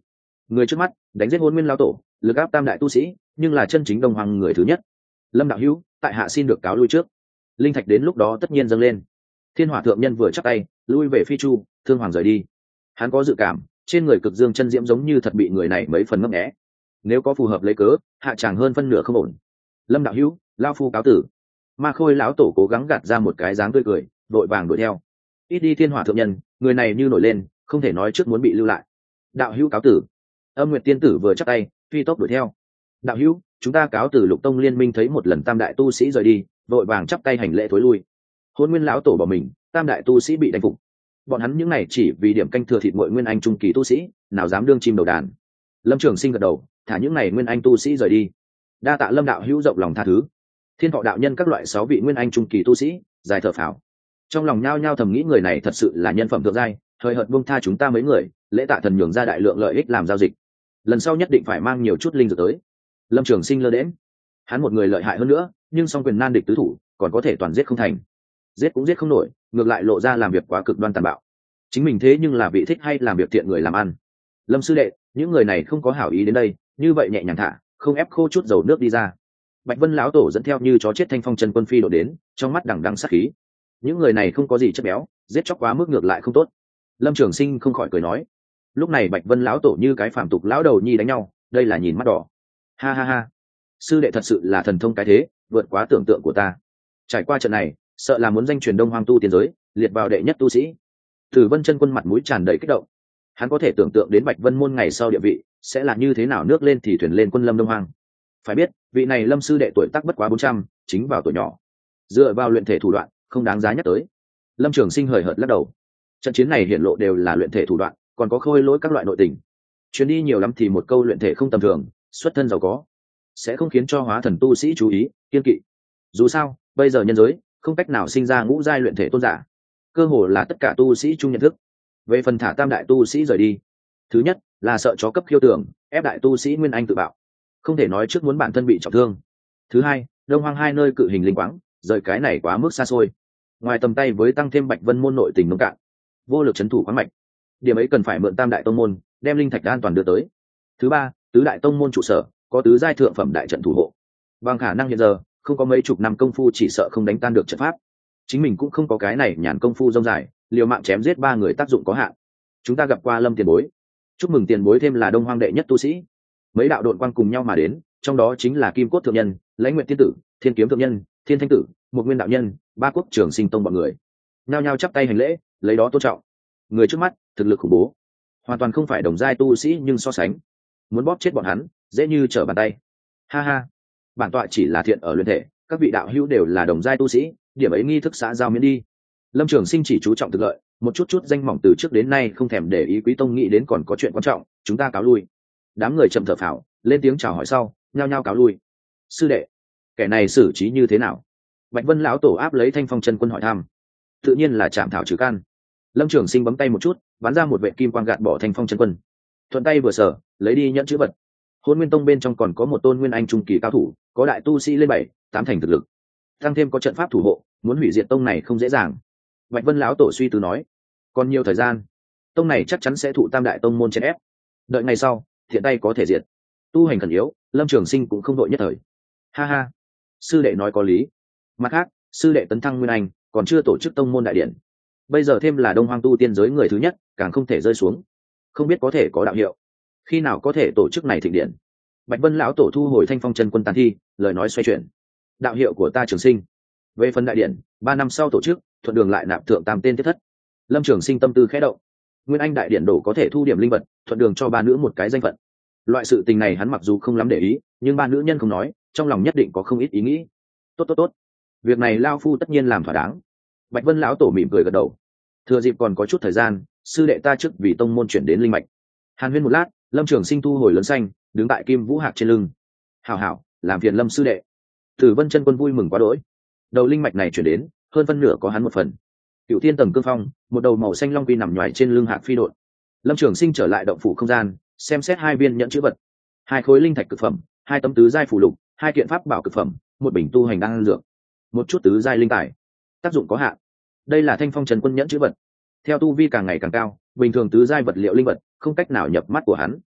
Người trước mắt đánh giết Hôn Nguyên lão tổ, lực áp tam đại tu sĩ, nhưng là chân chính Đông Hoàng người thứ nhất. Lâm đạo hữu, tại hạ xin được cáo lui trước. Linh thạch đến lúc đó tất nhiên dâng lên. Thiên Hỏa thượng nhân vừa chắp tay, lui về phi chu, Thương Hoàng rời đi. Hắn có dự cảm, trên người cực dương chân diễm giống như thật bị người này mấy phần ngấp nghé. Nếu có phù hợp lấy cớ, hạ chàng hơn phân nửa không ổn. Lâm đạo hữu, lao phu cáo tử. Ma Khôi lão tổ cố gắng gạt ra một cái dáng tươi cười, vội vàng đuổi theo. Ít đi Thiên Hỏa thượng nhân, người này như nổi lên, không thể nói trước muốn bị lưu lại. Đạo hữu cáo tử. Âm Nguyệt tiên tử vừa chắp tay, phi tốc đuổi theo. Đạo hữu, chúng ta cáo từ Lục Tông liên minh thấy một lần tam đại tu sĩ rời đi, vội vàng chắp tay hành lễ thối lui. Hôn Nguyên lão tổ bỏ mình, tam đại tu sĩ bị đánh phục. Bọn hắn những này chỉ vì điểm canh thừa thịt muội nguyên anh trung kỳ tu sĩ, nào dám đương chim đầu đàn. Lâm Trường Sinh gật đầu, thả những này nguyên anh tu sĩ rời đi. Đa tạ Lâm đạo hữu rộng lòng tha thứ. Thiên Thọ đạo nhân các loại 6 vị nguyên anh trung kỳ tu sĩ, dài thở phào. Trong lòng nhao nhao thầm nghĩ người này thật sự là nhân phẩm thượng giai, hơi hợt buông tha chúng ta mấy người, lễ tạ thần nhường ra đại lượng lợi ích làm giao dịch. Lần sau nhất định phải mang nhiều chút linh dược tới. Lâm Trường Sinh lơ đễnh, hắn một người lợi hại hơn nữa, nhưng song quyền nan địch tứ thủ, còn có thể toàn giết không thành. Giết cũng giết không nổi, ngược lại lộ ra làm việc quá cực đoan tàn bạo. Chính mình thế nhưng là vị thích hay làm việc thiện người làm ăn. Lâm sư đệ, những người này không có hảo ý đến đây, như vậy nhẹ nhàng thả, không ép khô chút dầu nước đi ra. Bạch Vân lão tổ dẫn theo như chó chết Thanh Phong chân quân phi độ đến, trong mắt đằng đằng sát khí. Những người này không có gì chất béo, giết chóc quá mức ngược lại không tốt. Lâm Trường Sinh không khỏi cười nói. Lúc này Bạch Vân lão tổ như cái phàm tục lão đầu nhi đánh nhau, đây là nhìn mắt đỏ. Ha ha ha, sư đệ thật sự là thần thông cái thế, vượt quá tưởng tượng của ta. Trải qua trận này, sợ là muốn danh truyền Đông Hoang tu tiên giới, liệt vào đệ nhất tu sĩ. Tử Vân chân quân mặt mũi tràn đầy kích động. Hắn có thể tưởng tượng đến Bạch Vân môn ngày sau địa vị sẽ là như thế nào, nước lên thì thuyền lên quân lâm Đông Hoang. Phải biết, vị này Lâm sư đệ tuổi tác bất quá 400, chính vào tuổi nhỏ. Dựa vào luyện thể thủ đoạn, không đáng giá nhắc tới. Lâm Trường Sinh hời hợt lắc đầu. Trận chiến này hiển lộ đều là luyện thể thủ đoạn, còn có khôi lỗi các loại nội tình. Chuyến đi nhiều lắm thì một câu luyện thể không tầm thường, xuất thân giàu có, sẽ không khiến cho hóa thần tu sĩ chú ý, kiên kỵ. Dù sao, bây giờ nhân giới không cách nào sinh ra ngũ giai luyện thể tôn giả, cơ hồ là tất cả tu sĩ chung nhận thức. Về phần thả tam đại tu sĩ rời đi, thứ nhất là sợ chó cấp khiêu tưởng, ép đại tu sĩ nguyên anh tự bạo, không thể nói trước muốn bản thân bị trọng thương. Thứ hai, Đông Hoang hai nơi cự hình linh quáng, rời cái này quá mức xa xôi, ngoài tầm tay với tăng thêm Bạch Vân môn nội tình nông cạn, vô lực trấn thủ khoáng mạch. Điểm ấy cần phải mượn tam đại tông môn đem linh thạch an toàn đưa tới. Thứ ba, tứ đại tông môn trụ sở có tứ giai thượng phẩm đại trận thủ hộ, bằng khả năng hiện giờ không có mấy chục năm công phu chỉ sợ không đánh tan được trận pháp. Chính mình cũng không có cái này nhàn công phu rông dài, liều mạng chém giết 3 người tác dụng có hạn. Chúng ta gặp qua Lâm tiền bối, chúc mừng tiền bối thêm là Đông Hoang đệ nhất tu sĩ. Mấy đạo đội quang cùng nhau mà đến, trong đó chính là Kim Cốt thượng nhân, Lãnh Nguyệt tiên tử, Thiên Kiếm thượng nhân, Thiên Thanh tử, Một Nguyên đạo nhân, Ba Quốc Trường Sinh tông bọn người, nhao nhao chắp tay hành lễ, lấy đó tôn trọng. Người trước mắt thực lực khủng bố, hoàn toàn không phải đồng giai tu sĩ, nhưng so sánh muốn bóp chết bọn hắn dễ như trở bàn tay. Ha ha, bản tọa chỉ là thiện ở luyện thể, các vị đạo hữu đều là đồng giai tu sĩ, điểm ấy nghi thức xã giao miễn đi. Lâm Trường Sinh chỉ chú trọng thực lợi, một chút danh mỏng từ trước đến nay không thèm để ý. Quý tông nghĩ đến còn có chuyện quan trọng, chúng ta cáo lui. Đám người chậm thở phào, lên tiếng chào hỏi sau, nhao nhao cáo lui. Sư đệ, kẻ này xử trí như thế nào? Bạch Vân lão tổ áp lấy Thanh Phong chân quân hỏi thăm. Tự nhiên là chạm thảo trừ căn. Lâm Trường Sinh bấm tay một chút, bắn ra một vệ kim quang gạt bỏ Thanh Phong chân quân. Thuận tay vừa sở, lấy đi nhẫn chữ vật. Hôn Nguyên tông bên trong còn có một tôn nguyên anh trung kỳ cao thủ, có đại tu sĩ lên 7-8 thành thực lực, tăng thêm có trận pháp thủ hộ, muốn hủy diệt tông này không dễ dàng. Bạch Vân lão tổ suy tư nói, còn nhiều thời gian, tông này chắc chắn sẽ thụ tam đại tông môn chèn ép, đợi ngày sau thiện tay có thể diệt. Tu hành khẩn yếu, Lâm Trường Sinh cũng không đội nhất thời. Ha ha, sư đệ nói có lý. Mặt khác, sư đệ tấn thăng nguyên anh, còn chưa tổ chức tông môn đại điện, bây giờ thêm là Đông Hoang tu tiên giới người thứ nhất, càng không thể rơi xuống. Không biết có thể có đạo hiệu, khi nào có thể tổ chức này thịnh điện? Bạch Vân lão tổ thu hồi Thanh Phong chân quân tàn thi, lời nói xoay chuyển. Đạo hiệu của ta Trường Sinh. Về phần đại điện, 3 năm sau tổ chức, thuận đường lại nạp thượng tam tên tiếp thất. Lâm Trường Sinh tâm tư khẽ động. Nguyên anh đại điện đổ có thể thu điểm linh vật, thuận đường cho 3 nữ một cái danh phận. Loại sự tình này hắn mặc dù không lắm để ý, nhưng 3 nữ nhân không nói, trong lòng nhất định có không ít ý nghĩ. Tốt, việc này lao phu tất nhiên làm thỏa đáng. Bạch Vân lão tổ mỉm cười gật đầu. Thừa dịp còn có chút thời gian, sư đệ ta trước vì tông môn chuyển đến linh mạch. Hàn huyên một lát, Lâm Trường Sinh thu hồi lớn xanh, đứng tại Kim Vũ Hạc trên lưng. Hảo, làm phiền Lâm sư đệ. Tử Vân chân quân vui mừng quá đỗi. Đầu linh mạch này chuyển đến, hơn phân nửa có hắn một phần. Cựu Thiên tầng cương phong, một đầu màu xanh long quy nằm nhoài trên lưng Hạc phi đột. Lâm Trường Sinh trở lại động phủ không gian, xem xét 2 viên nhẫn chữ vật, 2 khối linh thạch cực phẩm, 2 tấm tứ giai phù lục, 2 kiện pháp bảo cực phẩm, 1 bình tu hành đan dược, một chút tứ giai linh tài. Tác dụng có hạn. Đây là Thanh Phong Trần quân nhẫn chữ vật. Theo tu vi càng ngày càng cao, bình thường tứ giai vật liệu linh vật không cách nào nhập mắt của hắn.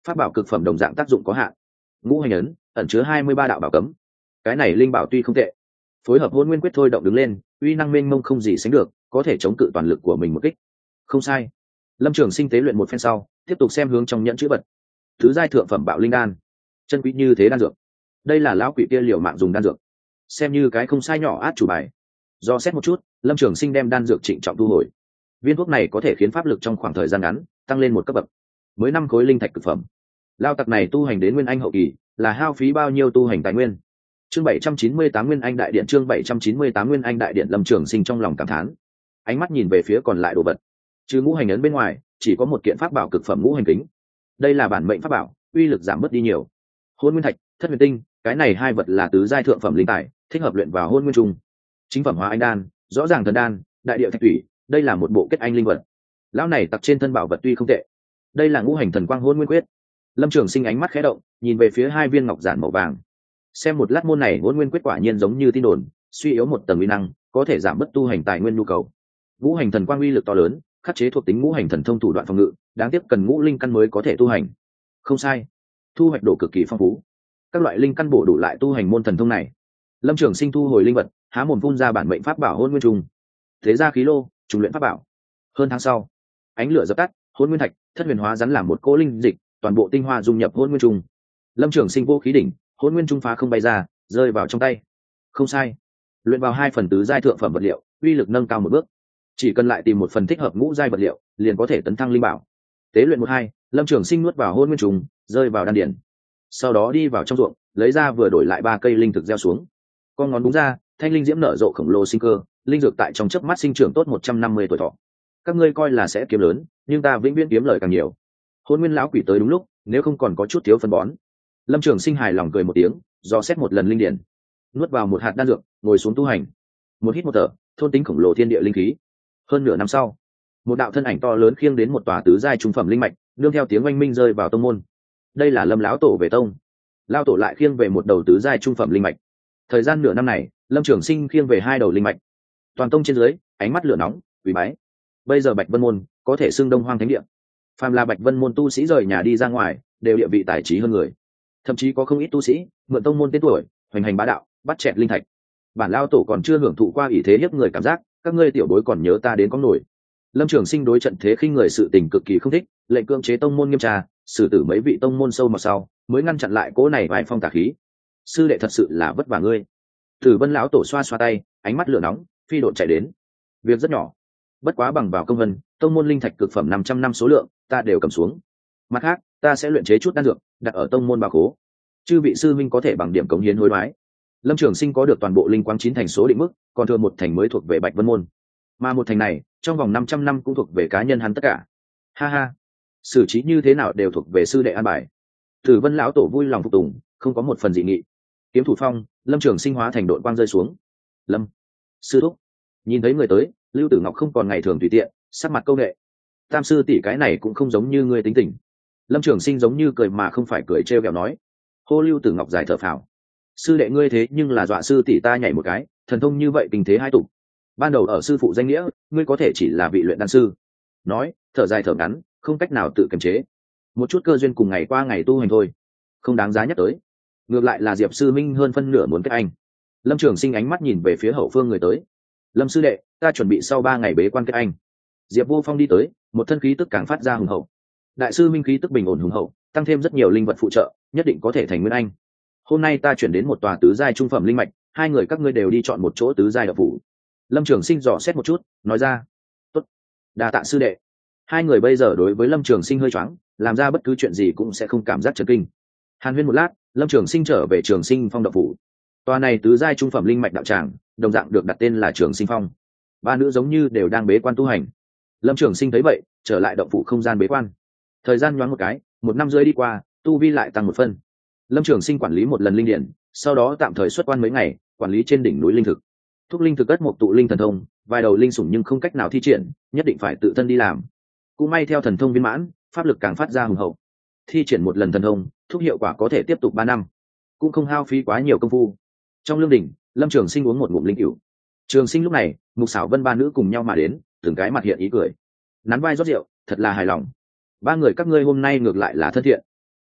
pháp bảo cực phẩm đồng dạng tác dụng có hạn. Ngũ hành ấn ẩn chứa 23 đạo bảo cấm, cái này linh bảo tuy không tệ, phối hợp hôn nguyên quyết thôi động đứng lên, uy năng mênh mông không gì sánh được, có thể chống cự toàn lực của mình một kích. Không sai. Lâm Trường Sinh tế luyện một phen sau, tiếp tục xem hướng trong nhẫn chữ vật. Thứ giai thượng phẩm bạo linh đan, chân quý như thế đan dược. Đây là lão quỷ kia liều mạng dùng đan dược, xem như cái không sai nhỏ át chủ bài. Do xét một chút, Lâm Trường Sinh đem đan dược trịnh trọng thu hồi. Viên thuốc này có thể khiến pháp lực trong khoảng thời gian ngắn tăng lên một cấp bậc. Mới 5 khối linh thạch cực phẩm. Lao tặc này tu hành đến nguyên anh hậu kỳ, là hao phí bao nhiêu tu hành tài nguyên. Chương 798 Nguyên Anh đại điện, chương 798 Nguyên Anh đại điện. Lâm Trường Sinh trong lòng cảm thán, ánh mắt nhìn về phía còn lại đồ vật. Trừ ngũ hành ấn bên ngoài, chỉ có một kiện pháp bảo cực phẩm ngũ hành kính. Đây là bản mệnh pháp bảo, uy lực giảm bớt đi nhiều. Hôn nguyên thạch, thất huyền tinh, cái này hai vật là tứ giai thượng phẩm linh tài, thích hợp luyện vào hôn nguyên trung. Chính phẩm hóa anh đan, rõ ràng thần đan, đại địa thạch thủy, đây là một bộ kết anh linh vật. Lão này tặc trên thân bảo vật tuy không tệ, đây là ngũ hành thần quang hôn nguyên quyết. Lâm Trường Sinh ánh mắt khẽ động, nhìn về phía hai viên ngọc giản màu vàng. Xem một lát, môn này hôn nguyên quyết quả nhiên giống như tin đồn, suy yếu một tầng uy năng, có thể giảm bớt tu hành tài nguyên nhu cầu. Ngũ hành thần quang uy lực to lớn, khắc chế thuộc tính ngũ hành thần thông thủ đoạn phòng ngự, đáng tiếc cần ngũ linh căn mới có thể tu hành. Không sai, thu hoạch độ cực kỳ phong phú, các loại linh căn bổ đủ lại tu hành môn thần thông này. Lâm Trường Sinh thu hồi linh vật, há mồm phun ra bản mệnh pháp bảo hôn nguyên trùng. Thế ra khí lô, trùng luyện pháp bảo. Hơn tháng sau, ánh lửa dập tắt, hôn nguyên thạch, thất huyền hóa rắn làm một cỗ linh dịch, toàn bộ tinh hoa dung nhập hôn nguyên trùng. Lâm Trường Sinh vô khí đỉnh, hôn nguyên trung phá không bay ra, rơi vào trong tay. Không sai, luyện vào 2 phần tứ giai thượng phẩm vật liệu, uy lực nâng cao một bước. Chỉ cần lại tìm một phần thích hợp ngũ giai vật liệu, liền có thể tấn thăng linh bảo. Tế luyện 1-2, Lâm Trường Sinh nuốt vào hôn nguyên trùng, rơi vào đan điển. Sau đó đi vào trong ruộng, lấy ra vừa đổi lại 3 cây linh thực gieo xuống. Con ngón búng ra, thanh linh diễm nở rộ khổng lồ sinh cơ, linh dược tại trong chớp mắt sinh trưởng tốt 150 tuổi thọ. Các ngươi coi là sẽ kiếm lớn, nhưng ta vĩnh viễn kiếm lời càng nhiều. Hôn nguyên lão quỷ tới đúng lúc, nếu không còn có chút thiếu phân bón. Lâm Trường Sinh hài lòng cười một tiếng, dò xét một lần linh điển, nuốt vào một hạt đan dược, ngồi xuống tu hành. Một hít một thở, thôn tính khổng lồ thiên địa linh khí. Hơn nửa năm sau, một đạo thân ảnh to lớn khiêng đến một tòa tứ giai trung phẩm linh mạch, nương theo tiếng oanh minh rơi vào tông môn. Đây là Lâm lão tổ về tông. Lão tổ lại khiêng về một đầu tứ giai trung phẩm linh mạch. Thời gian nửa năm này, Lâm Trường Sinh khiêng về 2 đầu linh mạch. Toàn tông trên dưới, ánh mắt lửa nóng, quỳ bái. Bây giờ Bạch Vân môn có thể xưng Đông Hoang thánh địa. Phàm là Bạch Vân môn tu sĩ rời nhà đi ra ngoài, đều địa vị tài trí hơn người. Thậm chí có không ít tu sĩ mượn tông môn tên tuổi, hoành hành bá đạo, bắt chẹt linh thạch. Bản lao tổ còn chưa hưởng thụ qua ỷ thế hiếp người cảm giác, các ngươi tiểu bối còn nhớ ta đến có nổi. Lâm Trường Sinh đối trận thế khinh người sự tình cực kỳ không thích, lệnh cưỡng chế tông môn nghiêm tra, xử tử mấy vị tông môn sâu mà sau, mới ngăn chặn lại cỗ này vài phong tà khí. Sư đệ thật sự là vất vả ngươi. Tử Vân lão tổ xoa xoa tay, ánh mắt lửa nóng, phi độn chạy đến. Việc rất nhỏ, bất quá bằng vào công vân, tông môn linh thạch cực phẩm 500 năm số lượng, ta đều cầm xuống. Mặt khác, ta sẽ luyện chế chút đan dược, đặt ở tông môn bảo khố. Chư vị sư minh có thể bằng điểm cống hiến hối đoái. Lâm Trường Sinh có được toàn bộ linh quang 9 thành số định mức, còn thừa 1 thành mới thuộc về Bạch Vân môn. Mà 1 thành này, trong vòng 500 năm cũng thuộc về cá nhân hắn tất cả. Ha ha, xử trí như thế nào đều thuộc về sư đệ an bài. Tử Vân lão tổ vui lòng phục tùng, không có một phần dị nghị. Kiếm thủ phong, Lâm Trường Sinh hóa thành đội quang rơi xuống. Lâm sư thúc, nhìn thấy người tới, Lưu Tử Ngọc không còn ngày thường tùy tiện, sắc mặt câu nệ. Tam sư tỷ cái này cũng không giống như ngươi tính tình. Lâm Trường Sinh giống như cười mà không phải cười, trêu ghẹo nói. Hô Lưu Tử Ngọc dài thở phào. Sư đệ ngươi thế nhưng là dọa sư tỷ ta nhảy một cái, thần thông như vậy kinh thế hai tục. Ban đầu ở sư phụ danh nghĩa, ngươi có thể chỉ là vị luyện đan sư. Nói, thở dài thở ngắn, không cách nào tự kiềm chế. Một chút cơ duyên cùng ngày qua ngày tu hành thôi, không đáng giá nhắc tới. Ngược lại là Diệp sư minh hơn phân nửa muốn kết anh. Lâm Trường Sinh ánh mắt nhìn về phía hậu phương người tới. Lâm sư đệ, ta chuẩn bị sau 3 ngày bế quan kết anh. Diệp Vô Phong đi tới, một thân khí tức càng phát ra hùng hậu. Đại sư minh khí tức bình ổn hùng hậu, tăng thêm rất nhiều linh vật phụ trợ, nhất định có thể thành nguyên anh. Hôm nay ta chuyển đến một tòa tứ giai trung phẩm linh mạch, 2 người các ngươi đều đi chọn một chỗ tứ giai độc phủ. Lâm Trường Sinh dò xét một chút, nói ra. Tốt, đa tạ sư đệ. 2 người bây giờ đối với Lâm Trường Sinh hơi choáng, làm ra bất cứ chuyện gì cũng sẽ không cảm giác chấn kinh. Hàn huyên một lát, Lâm Trường Sinh trở về Trường Sinh Phong độc phủ. Tòa này tứ giai trung phẩm linh mạch đạo tràng, đồng dạng được đặt tên là Trường Sinh Phong. 3 nữ giống như đều đang bế quan tu hành. Lâm Trường Sinh thấy vậy, trở lại động phủ không gian bế quan. Thời gian nhoáng một cái, 1 năm rưỡi đi qua, tu vi lại tăng 1 phân. Lâm Trường Sinh quản lý một lần linh điển, sau đó tạm thời xuất quan mấy ngày, quản lý trên đỉnh núi linh thực. Thúc linh thực cất một tụ linh thần thông, vài đầu linh sủng nhưng không cách nào thi triển, nhất định phải tự thân đi làm. Cũng may theo thần thông viên mãn, pháp lực càng phát ra hùng hậu. Thi triển một lần thần thông, thúc hiệu quả có thể tiếp tục 3 năm, cũng không hao phí quá nhiều công phu. Trong lương đỉnh, Lâm Trường Sinh uống một ngụm linh cửu. Trường Sinh lúc này, Mục Sảo Vân 3 nữ cùng nhau mà đến, từng cái mặt hiện ý cười, nắn vai rót rượu, thật là hài lòng. 3 người các ngươi hôm nay ngược lại là thân thiện.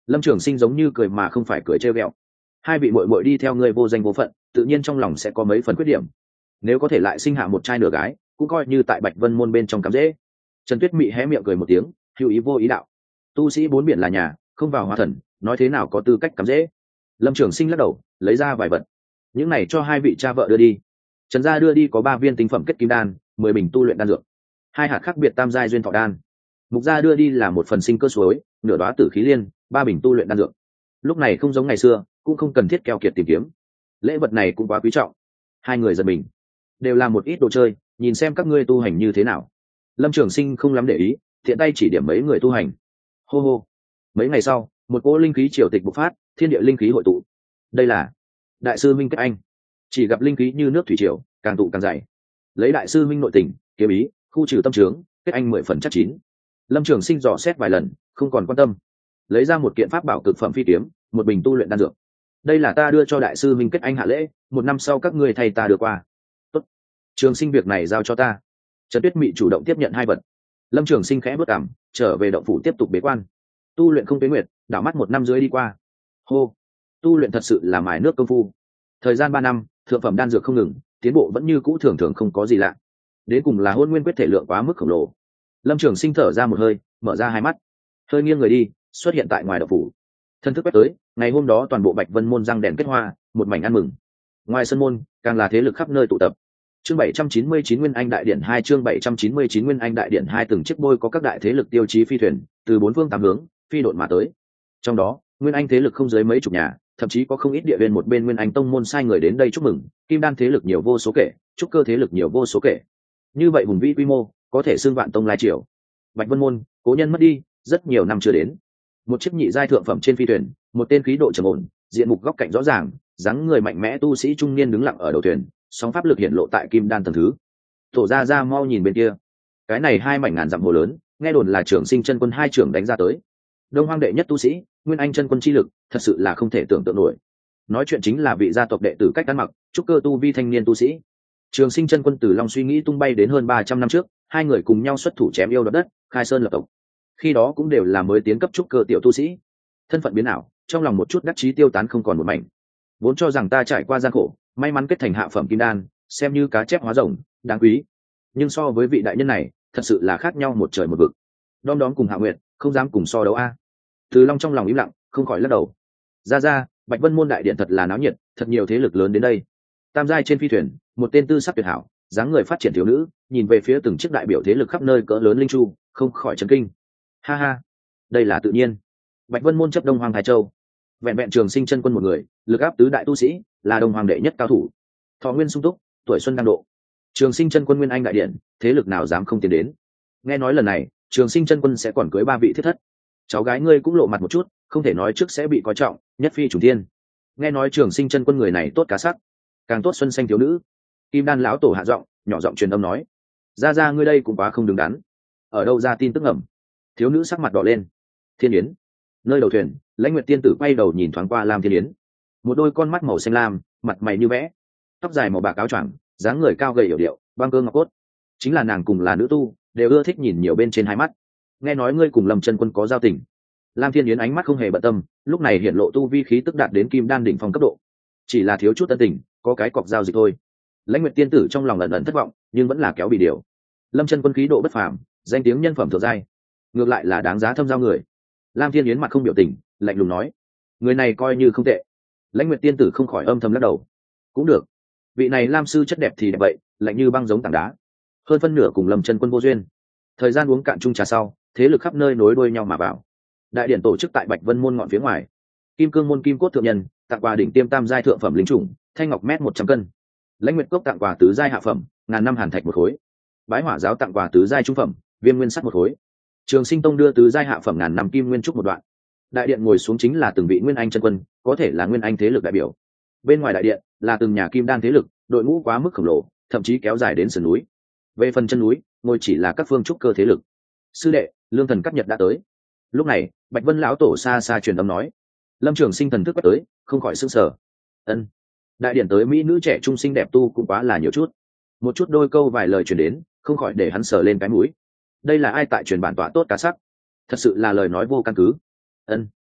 Lâm Trường Sinh giống như cười mà không phải cười trêu ghẹo. Hai vị muội muội đi theo ngươi vô danh vô phận, tự nhiên trong lòng sẽ có mấy phần khuyết điểm. Nếu có thể lại sinh hạ một trai nửa gái, cũng coi như tại Bạch Vân môn bên trong cắm dễ. Trần Tuyết Mị hé miệng cười một tiếng, hữu ý vô ý đạo: tu sĩ bốn biển là nhà, không vào hóa thần, nói thế nào có tư cách cắm dễ. Lâm Trường Sinh lắc đầu, lấy ra vài vật. Những này cho hai vị cha vợ đưa đi. Trần gia đưa đi có 3 viên tinh phẩm kết kim đan, 10 bình tu luyện đan dược, 2 hạt khác biệt tam giai duyên thọ đan. Mục gia đưa đi là một phần sinh cơ suối, nửa đóa tử khí liên, 3 bình tu luyện đan dược. Lúc này không giống ngày xưa, cũng không cần thiết keo kiệt tìm kiếm. Lễ vật này cũng quá quý trọng. Hai người giật mình, đều là một ít đồ chơi, nhìn xem các ngươi tu hành như thế nào. Lâm Trường Sinh không lắm để ý, thiện tay chỉ điểm mấy người tu hành. Hô hô. Mấy ngày sau, một cỗ linh khí triều tịch bộc phát, thiên địa linh khí hội tụ. Đây là đại sư minh kết anh. Chỉ gặp linh khí như nước thủy triều, càng tụ càng dày. Lấy đại sư minh nội tình, kiếm ý, khu trừ tâm trướng, kết anh 10 phần chắc chín. Lâm Trường Sinh dò xét vài lần, không còn quan tâm. Lấy ra một kiện pháp bảo cực phẩm phi kiếm, một bình tu luyện đan dược. Đây là ta đưa cho đại sư minh kết anh hạ lễ, 1 năm sau các ngươi thầy ta đưa qua. Tốt. Trường Sinh việc này giao cho ta. Trần Tuyết Mị chủ động tiếp nhận 2 vật. Lâm Trường Sinh khẽ bước cảm, trở về động phủ tiếp tục bế quan. Tu luyện không tuế nguyệt, đảo mắt 1 năm dưới đi qua. Hô. Tu luyện thật sự là mài nước công phu. Thời gian 3 năm, thượng phẩm đan dược không ngừng, tiến bộ vẫn như cũ thường thường không có gì lạ. Đến cùng là Hôn Nguyên quyết thể lượng quá mức khổng lồ. Lâm Trường Sinh thở ra một hơi, mở ra 2 mắt, hơi nghiêng người đi, xuất hiện tại ngoài động phủ. Thân thức quét tới, ngày hôm đó toàn bộ Bạch Vân môn răng đèn kết hoa, một mảnh ăn mừng. Ngoài sân môn, càng là thế lực khắp nơi tụ tập. Chương 799 Nguyên Anh đại điện 2, chương 799 Nguyên Anh đại điện 2, từng chiếc bôi có các đại thế lực tiêu chí phi thuyền, từ 4 phương 8 hướng, phi độn mà tới. Trong đó, Nguyên Anh thế lực không dưới mấy chục nhà, thậm chí có không ít địa viên một bên Nguyên Anh tông môn sai người đến đây chúc mừng, Kim Đan thế lực nhiều vô số kể, trúc cơ thế lực nhiều vô số kể. Như vậy hùng vĩ quy mô, có thể xưng vạn tông lai triều. Bạch Vân môn, cố nhân mất đi, rất nhiều năm chưa đến. Một chiếc nhị giai thượng phẩm trên phi thuyền, một tên khí độ trầm ổn, diện mục góc cạnh rõ ràng, dáng người mạnh mẽ tu sĩ trung niên đứng lặng ở đầu thuyền, sóng pháp lực hiện lộ tại Kim Đan tầng thứ. Tổ ra mau nhìn bên kia, cái này 2 mảnh ngàn dặm hồ lớn, nghe đồn là Trường Sinh chân quân 2 trưởng đánh ra tới. Đông Hoang đệ nhất tu sĩ, Nguyên Anh chân quân chi lực, thật sự là không thể tưởng tượng nổi. Nói chuyện chính là vị gia tộc đệ tử cách ăn mặc, trúc cơ tu vi thanh niên tu sĩ. Trường Sinh chân quân từ Long suy nghĩ tung bay đến hơn 300 năm trước, 2 người cùng nhau xuất thủ chém yêu đoạt đất, khai sơn lập tộc. Khi đó cũng đều là mới tiến cấp trúc cơ tiểu tu sĩ. Thân phận biến ảo, trong lòng một chút đắc chí tiêu tán không còn một mảnh. Vốn cho rằng ta trải qua gian khổ, may mắn kết thành hạ phẩm kim đan, xem như cá chép hóa rồng, đáng quý. Nhưng so với vị đại nhân này, thật sự là khác nhau một trời một vực. Đom đóm cùng Hạ Nguyệt, không dám cùng so đấu a. Từ Long trong lòng im lặng, không khỏi lắc đầu. Ra, Bạch Vân môn đại điện thật là náo nhiệt, thật nhiều thế lực lớn đến đây. Tam giai trên phi thuyền, một tên tư sắc tuyệt hảo, dáng người phát triển thiếu nữ, nhìn về phía từng chiếc đại biểu thế lực khắp nơi cỡ lớn linh chu, không khỏi chấn kinh. Ha ha, đây là tự nhiên. Bạch Vân môn chấp Đông Hoàng Thái Châu, vẹn vẹn Trường Sinh chân quân một người, lực áp tứ đại tu sĩ, là Đông Hoàng đệ nhất cao thủ. Thọ nguyên sung túc, tuổi xuân đang độ. Trường Sinh chân quân Nguyên Anh đại điện, thế lực nào dám không tiến đến. Nghe nói lần này, Trường Sinh chân quân sẽ còn cưới 3 vị thiết thất. Cháu gái ngươi cũng lộ mặt một chút, không thể nói trước sẽ bị coi trọng, nhất phi chủ thiên. Nghe nói Trường Sinh chân quân người này tốt cá sắc, càng tốt xuân xanh thiếu nữ. Kim Đan lão tổ hạ giọng, nhỏ giọng truyền âm nói: ra ngươi đây cũng quá không đứng đắn. Ở đâu ra tin tức ẩm? Thiếu nữ sắc mặt đỏ lên. Thiên Yến. Nơi đầu thuyền, Lãnh Nguyệt tiên tử quay đầu nhìn thoáng qua Lam Thiên Yến, một đôi con mắt màu xanh lam, mặt mày như vẽ, tóc dài màu bạc áo choàng, dáng người cao gầy yểu điệu, băng cơ ngọc cốt. Chính là nàng cùng là nữ tu, đều ưa thích nhìn nhiều bên trên 2 mắt. Nghe nói ngươi cùng Lâm chân quân có giao tình. Lam Thiên Yến ánh mắt không hề bận tâm, lúc này hiện lộ tu vi khí tức đạt đến Kim Đan đỉnh phong cấp độ. Chỉ là thiếu chút tân tình, có cái cọc giao dịch thôi. Lãnh Nguyệt tiên tử trong lòng ẩn ẩn thất vọng, nhưng vẫn là kéo bị điều. Lâm chân quân khí độ bất phàm, danh tiếng nhân phẩm thượng giai, ngược lại là đáng giá thâm giao người. Lam Thiên Yến mặt không biểu tình, lạnh lùng nói: người này coi như không tệ. Lãnh Nguyệt tiên tử không khỏi âm thầm lắc đầu. Cũng được, vị này Lam sư chất đẹp thì đẹp vậy, lạnh như băng giống tảng đá. Hơn phân nửa cùng Lâm chân quân vô duyên. Thời gian uống cạn chung trà sau, thế lực khắp nơi nối đuôi nhau mà vào. Đại điện tổ chức tại Bạch Vân môn ngọn phía ngoài. Kim cương môn kim cốt thượng nhân tặng quà đỉnh tiêm tam giai thượng phẩm linh trùng, thanh ngọc mét 100 cân. Lãnh Nguyệt cốc tặng quà tứ giai hạ phẩm, ngàn năm hàn thạch 1 khối. Bái Hỏa giáo tặng quà tứ giai trung phẩm, viêm nguyên sắt 1 khối. Trường Sinh tông đưa tứ giai hạ phẩm ngàn năm kim nguyên trúc 1 đoạn. Đại điện ngồi xuống chính là từng vị Nguyên Anh chân quân, có thể là Nguyên Anh thế lực đại biểu. Bên ngoài đại điện là từng nhà kim đan thế lực, đội ngũ quá mức khổng lồ, thậm chí kéo dài đến sườn núi. Về phần chân núi, ngồi chỉ là các phương trúc cơ thế lực. Sư đệ, Lương Thần Cắt Nhật đã tới. Lúc này, Bạch Vân lão tổ xa xa truyền âm nói. Lâm Trường Sinh thần thức quét tới, không khỏi sững sờ. Ân, đại điện tới mỹ nữ trẻ trung xinh đẹp tu cũng quá là nhiều chút. Một chút đôi câu vài lời truyền đến, không khỏi để hắn sờ lên cái mũi. Đây là ai tại truyền bản tọa tốt cá sắc? Thật sự là lời nói vô căn cứ. Ân,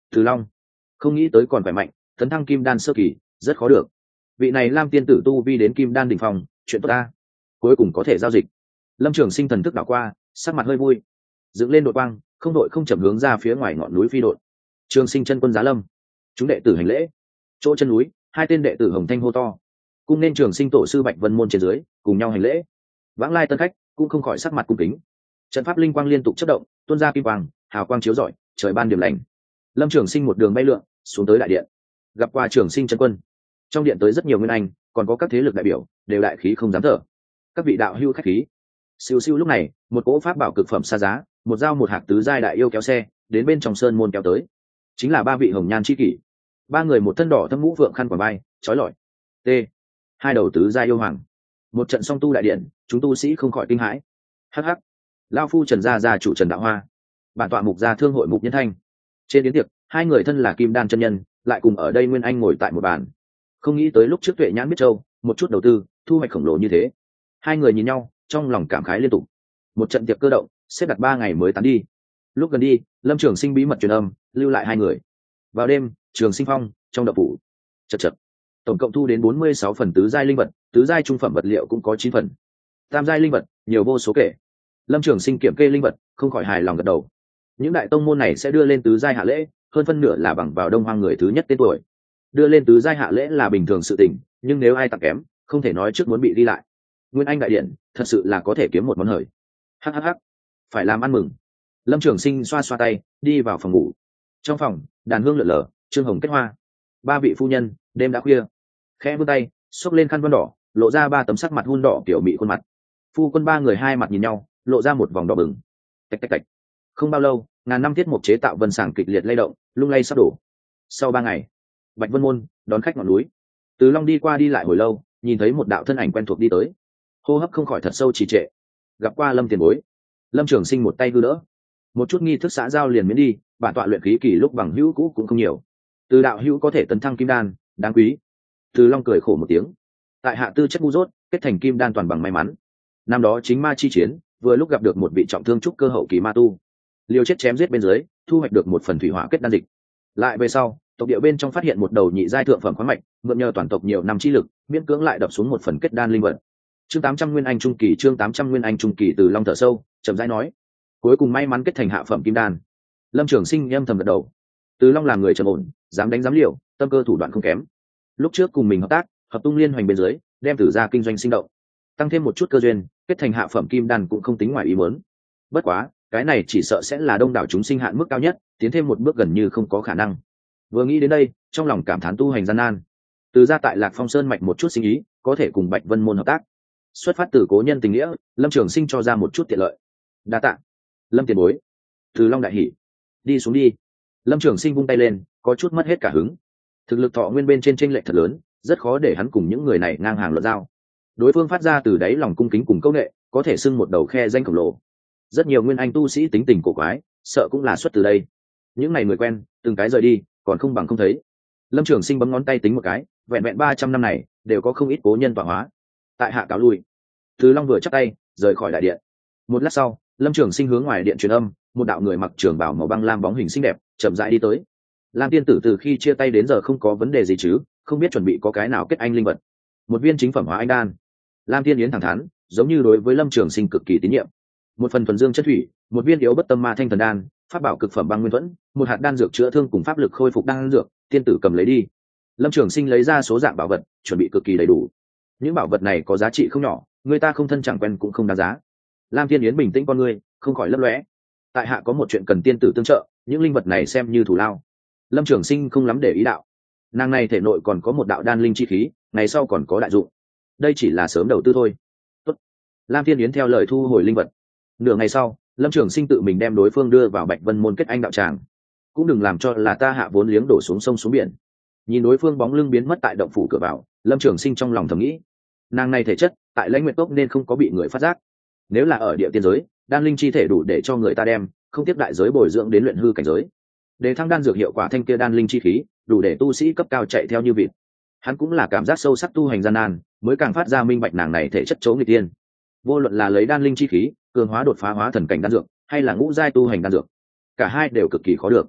Từ Long không nghĩ tới còn khỏe mạnh, tấn thăng kim đan sơ kỳ rất khó được. Vị này Lam tiên tử tu vi đến kim đan đỉnh phong, chuyện tốt ta, cuối cùng có thể giao dịch. Lâm Trường Sinh thần thức đảo qua, sắc mặt hơi vui, dựng lên đội quang, không đội không chậm hướng ra phía ngoài ngọn núi phi đội. Trường Sinh chân quân giá lâm, chúng đệ tử hành lễ. Chỗ chân núi, hai tên đệ tử hồng thanh hô to, cung nên Trường Sinh tổ sư Bạch Vân môn trên dưới cùng nhau hành lễ. Vãng lai tân khách cũng không khỏi sắc mặt cung kính. Trận pháp linh quang liên tục chớp động, tuôn ra kim quang, hào quang chiếu rọi, trời ban điểm lành. Lâm Trường Sinh một đường bay lượn xuống tới đại điện, gặp qua Trường Sinh chân quân. Trong điện tới rất nhiều nguyên anh, còn có các thế lực đại biểu, đều đại khí không dám thở. Các vị đạo hữu khách khí. Siêu siêu lúc này, một cỗ pháp bảo cực phẩm xa giá, một dao một hạc tứ giai đại yêu kéo xe, đến bên trong sơn môn kéo tới. Chính là ba vị hồng nhan chi kỷ. Ba người một thân đỏ thâm mũ vượng khăn quàng vai, chói lọi. T. Hai đầu tứ giai yêu hoàng. Một trận song tu đại điện, chúng tu sĩ không khỏi kinh hãi. Hắc hắc. Lão phu Trần gia chủ Trần Đạo Hoa, bản tọa mục gia thương hội mục Nhân Thanh. Trên yến tiệc, hai người thân là kim đan chân nhân, lại cùng ở đây nguyên anh ngồi tại một bàn. Không nghĩ tới lúc trước Tuệ Nhãn biết châu, một chút đầu tư, thu hoạch khổng lồ như thế. Hai người nhìn nhau, trong lòng cảm khái liên tục. Một trận tiệc cơ động, xếp đặt 3 ngày mới tán đi. Lúc gần đi, Lâm Trường Sinh bí mật truyền âm, lưu lại hai người. Vào đêm, Trường Sinh phong trong đậu phủ, chật chật, tổng cộng thu đến 46 phần tứ giai linh vật, tứ giai trung phẩm vật liệu cũng có 9 phần, tam giai linh vật nhiều vô số kể. Lâm Trường Sinh kiểm kê linh vật, không khỏi hài lòng gật đầu. Những đại tông môn này sẽ đưa lên tứ giai hạ lễ, hơn phân nửa là bằng vào Đông Hoang người thứ nhất tên tuổi. Đưa lên tứ giai hạ lễ là bình thường sự tình, nhưng nếu ai tặng kém, không thể nói trước muốn bị đi lại. Nguyên Anh đại điện thật sự là có thể kiếm một món hời. Hhh, phải làm ăn mừng. Lâm Trường Sinh xoa xoa tay, đi vào phòng ngủ. Trong phòng, đàn hương lượn lờ, trương hồng kết hoa. Ba vị phu nhân, đêm đã khuya, khẽ vươn tay xốc lên khăn vân đỏ, lộ ra 3 tấm sắc mặt hun đỏ kiểu mị khuôn mặt. Phu quân ba người hai mặt nhìn nhau, lộ ra một vòng đỏ bừng. Tạch tạch tạch. Không bao lâu, ngàn năm thiết mục chế tạo vân sảng kịch liệt lay động, lung lay sắp đổ. Sau 3 ngày, Bạch Vân môn đón khách ngọn núi. Từ Long đi qua đi lại hồi lâu, nhìn thấy một đạo thân ảnh quen thuộc đi tới, hô hấp không khỏi thật sâu trì trệ. Gặp qua Lâm tiền bối. Lâm Trường Sinh một tay đưa đỡ. Một chút nghi thức xã giao liền miễn đi, bản tọa luyện khí kỳ lúc bằng hữu cũ cũng không nhiều. Từ đạo hữu có thể tấn thăng kim đan, đáng quý. Từ Long cười khổ một tiếng. Tại hạ tư chất ngu dốt, kết thành kim đan toàn bằng may mắn. Năm đó chính ma chi chiến, vừa lúc gặp được một vị trọng thương trúc cơ hậu kỳ ma tu, liều chết chém giết bên dưới, thu hoạch được một phần thủy hỏa kết đan dịch. Lại về sau, tộc địa bên trong phát hiện một đầu nhị giai thượng phẩm khoáng mạch, mượn nhờ toàn tộc nhiều năm chi lực, miễn cưỡng lại đập xuống một phần kết đan linh vật. Chương 800 Nguyên Anh trung kỳ, chương 800 Nguyên Anh trung kỳ. Từ Long thở sâu, chậm rãi nói, cuối cùng may mắn kết thành hạ phẩm kim đan. Lâm Trường Sinh âm thầm gật đầu. Từ Long là người trầm ổn, dám đánh dám liều, tâm cơ thủ đoạn không kém. Lúc trước cùng mình hợp tác, hợp tung liên hoành bên dưới, đem Tử gia kinh doanh sinh động, tăng thêm một chút cơ duyên, kết thành hạ phẩm kim đan cũng không tính ngoài ý muốn. Bất quá, cái này chỉ sợ sẽ là đông đảo chúng sinh hạn mức cao nhất, tiến thêm một bước gần như không có khả năng. Vừa nghĩ đến đây, trong lòng cảm thán tu hành gian nan. Từ gia tại Lạc Phong Sơn mạch một chút sinh ý, có thể cùng Bạch Vân môn hợp tác. Xuất phát từ cố nhân tình nghĩa, Lâm Trường Sinh cho ra một chút tiện lợi. Đa tạ Lâm tiền bối. Từ Long đại hỉ. Đi xuống đi. Lâm Trường Sinh vung tay lên, có chút mất hết cả hứng. Thực lực thọ nguyên bên trên chênh lệch thật lớn, rất khó để hắn cùng những người này ngang hàng luận giao. Đối phương phát ra từ đáy lòng cung kính cùng công nghệ, có thể xưng một đầu khe danh khổng lồ. Rất nhiều nguyên anh tu sĩ tính tình cổ quái, sợ cũng là xuất từ đây. Những ngày người quen, từng cái rời đi, còn không bằng không thấy. Lâm Trường Sinh bấm ngón tay tính một cái, vẹn vẹn 300 năm này, đều có không ít cố nhân tọa hóa. Tại hạ cáo lui. Từ Long vừa chắp tay, rời khỏi đại điện. Một lát sau, Lâm Trường Sinh hướng ngoài điện truyền âm, một đạo người mặc trường bào màu băng lam bóng hình xinh đẹp, chậm rãi đi tới. Lam tiên tử từ khi chia tay đến giờ không có vấn đề gì chứ, không biết chuẩn bị có cái nào kết anh linh vật. Một viên chính phẩm hóa anh đan. Lam Tiên Yến thẳng thắn, giống như đối với Lâm Trường Sinh cực kỳ tín nhiệm. Một phần thuần dương chất thủy, một viên yếu bất tâm ma thanh thần đan, pháp bảo cực phẩm băng nguyên thuẫn, một hạt đan dược chữa thương cùng pháp lực khôi phục đan dược, tiên tử cầm lấy đi. Lâm Trường Sinh lấy ra số dạng bảo vật, chuẩn bị cực kỳ đầy đủ. Những bảo vật này có giá trị không nhỏ, người ta không thân chẳng quen cũng không đáng giá. Lam Tiên Yến bình tĩnh con ngươi, không khỏi lấp lóe. Tại hạ có một chuyện cần tiên tử tương trợ, những linh vật này xem như thù lao. Lâm Trường Sinh không lắm để ý đạo. Nàng này thể nội còn có một đạo đan linh chi khí, ngày sau còn có đại dụng. Đây chỉ là sớm đầu tư thôi. Tốt. Lam Thiên Yến theo lời thu hồi linh vật. Nửa ngày sau, Lâm Trường Sinh tự mình đem đối phương đưa vào Bạch Vân môn kết anh đạo tràng. Cũng đừng làm cho là ta hạ vốn liếng đổ xuống sông xuống biển. Nhìn đối phương bóng lưng biến mất tại động phủ cửa vào, Lâm Trường Sinh trong lòng thầm nghĩ, nàng này thể chất tại Lãnh Nguyệt Cốc nên không có bị người phát giác. Nếu là ở địa tiên giới, đan linh chi thể đủ để cho người ta đem, không tiếp đại giới bồi dưỡng đến luyện hư cảnh giới. Để thăng đan dược hiệu quả thanh kia đan linh chi khí, đủ để tu sĩ cấp cao chạy theo như vịt. Hắn cũng là cảm giác sâu sắc tu hành gian nan, mới càng phát ra minh bạch nàng này thể chất chấu nghịch tiên. Vô luận là lấy đan linh chi khí, cường hóa đột phá hóa thần cảnh đan dược, hay là ngũ giai tu hành đan dược, cả hai đều cực kỳ khó được.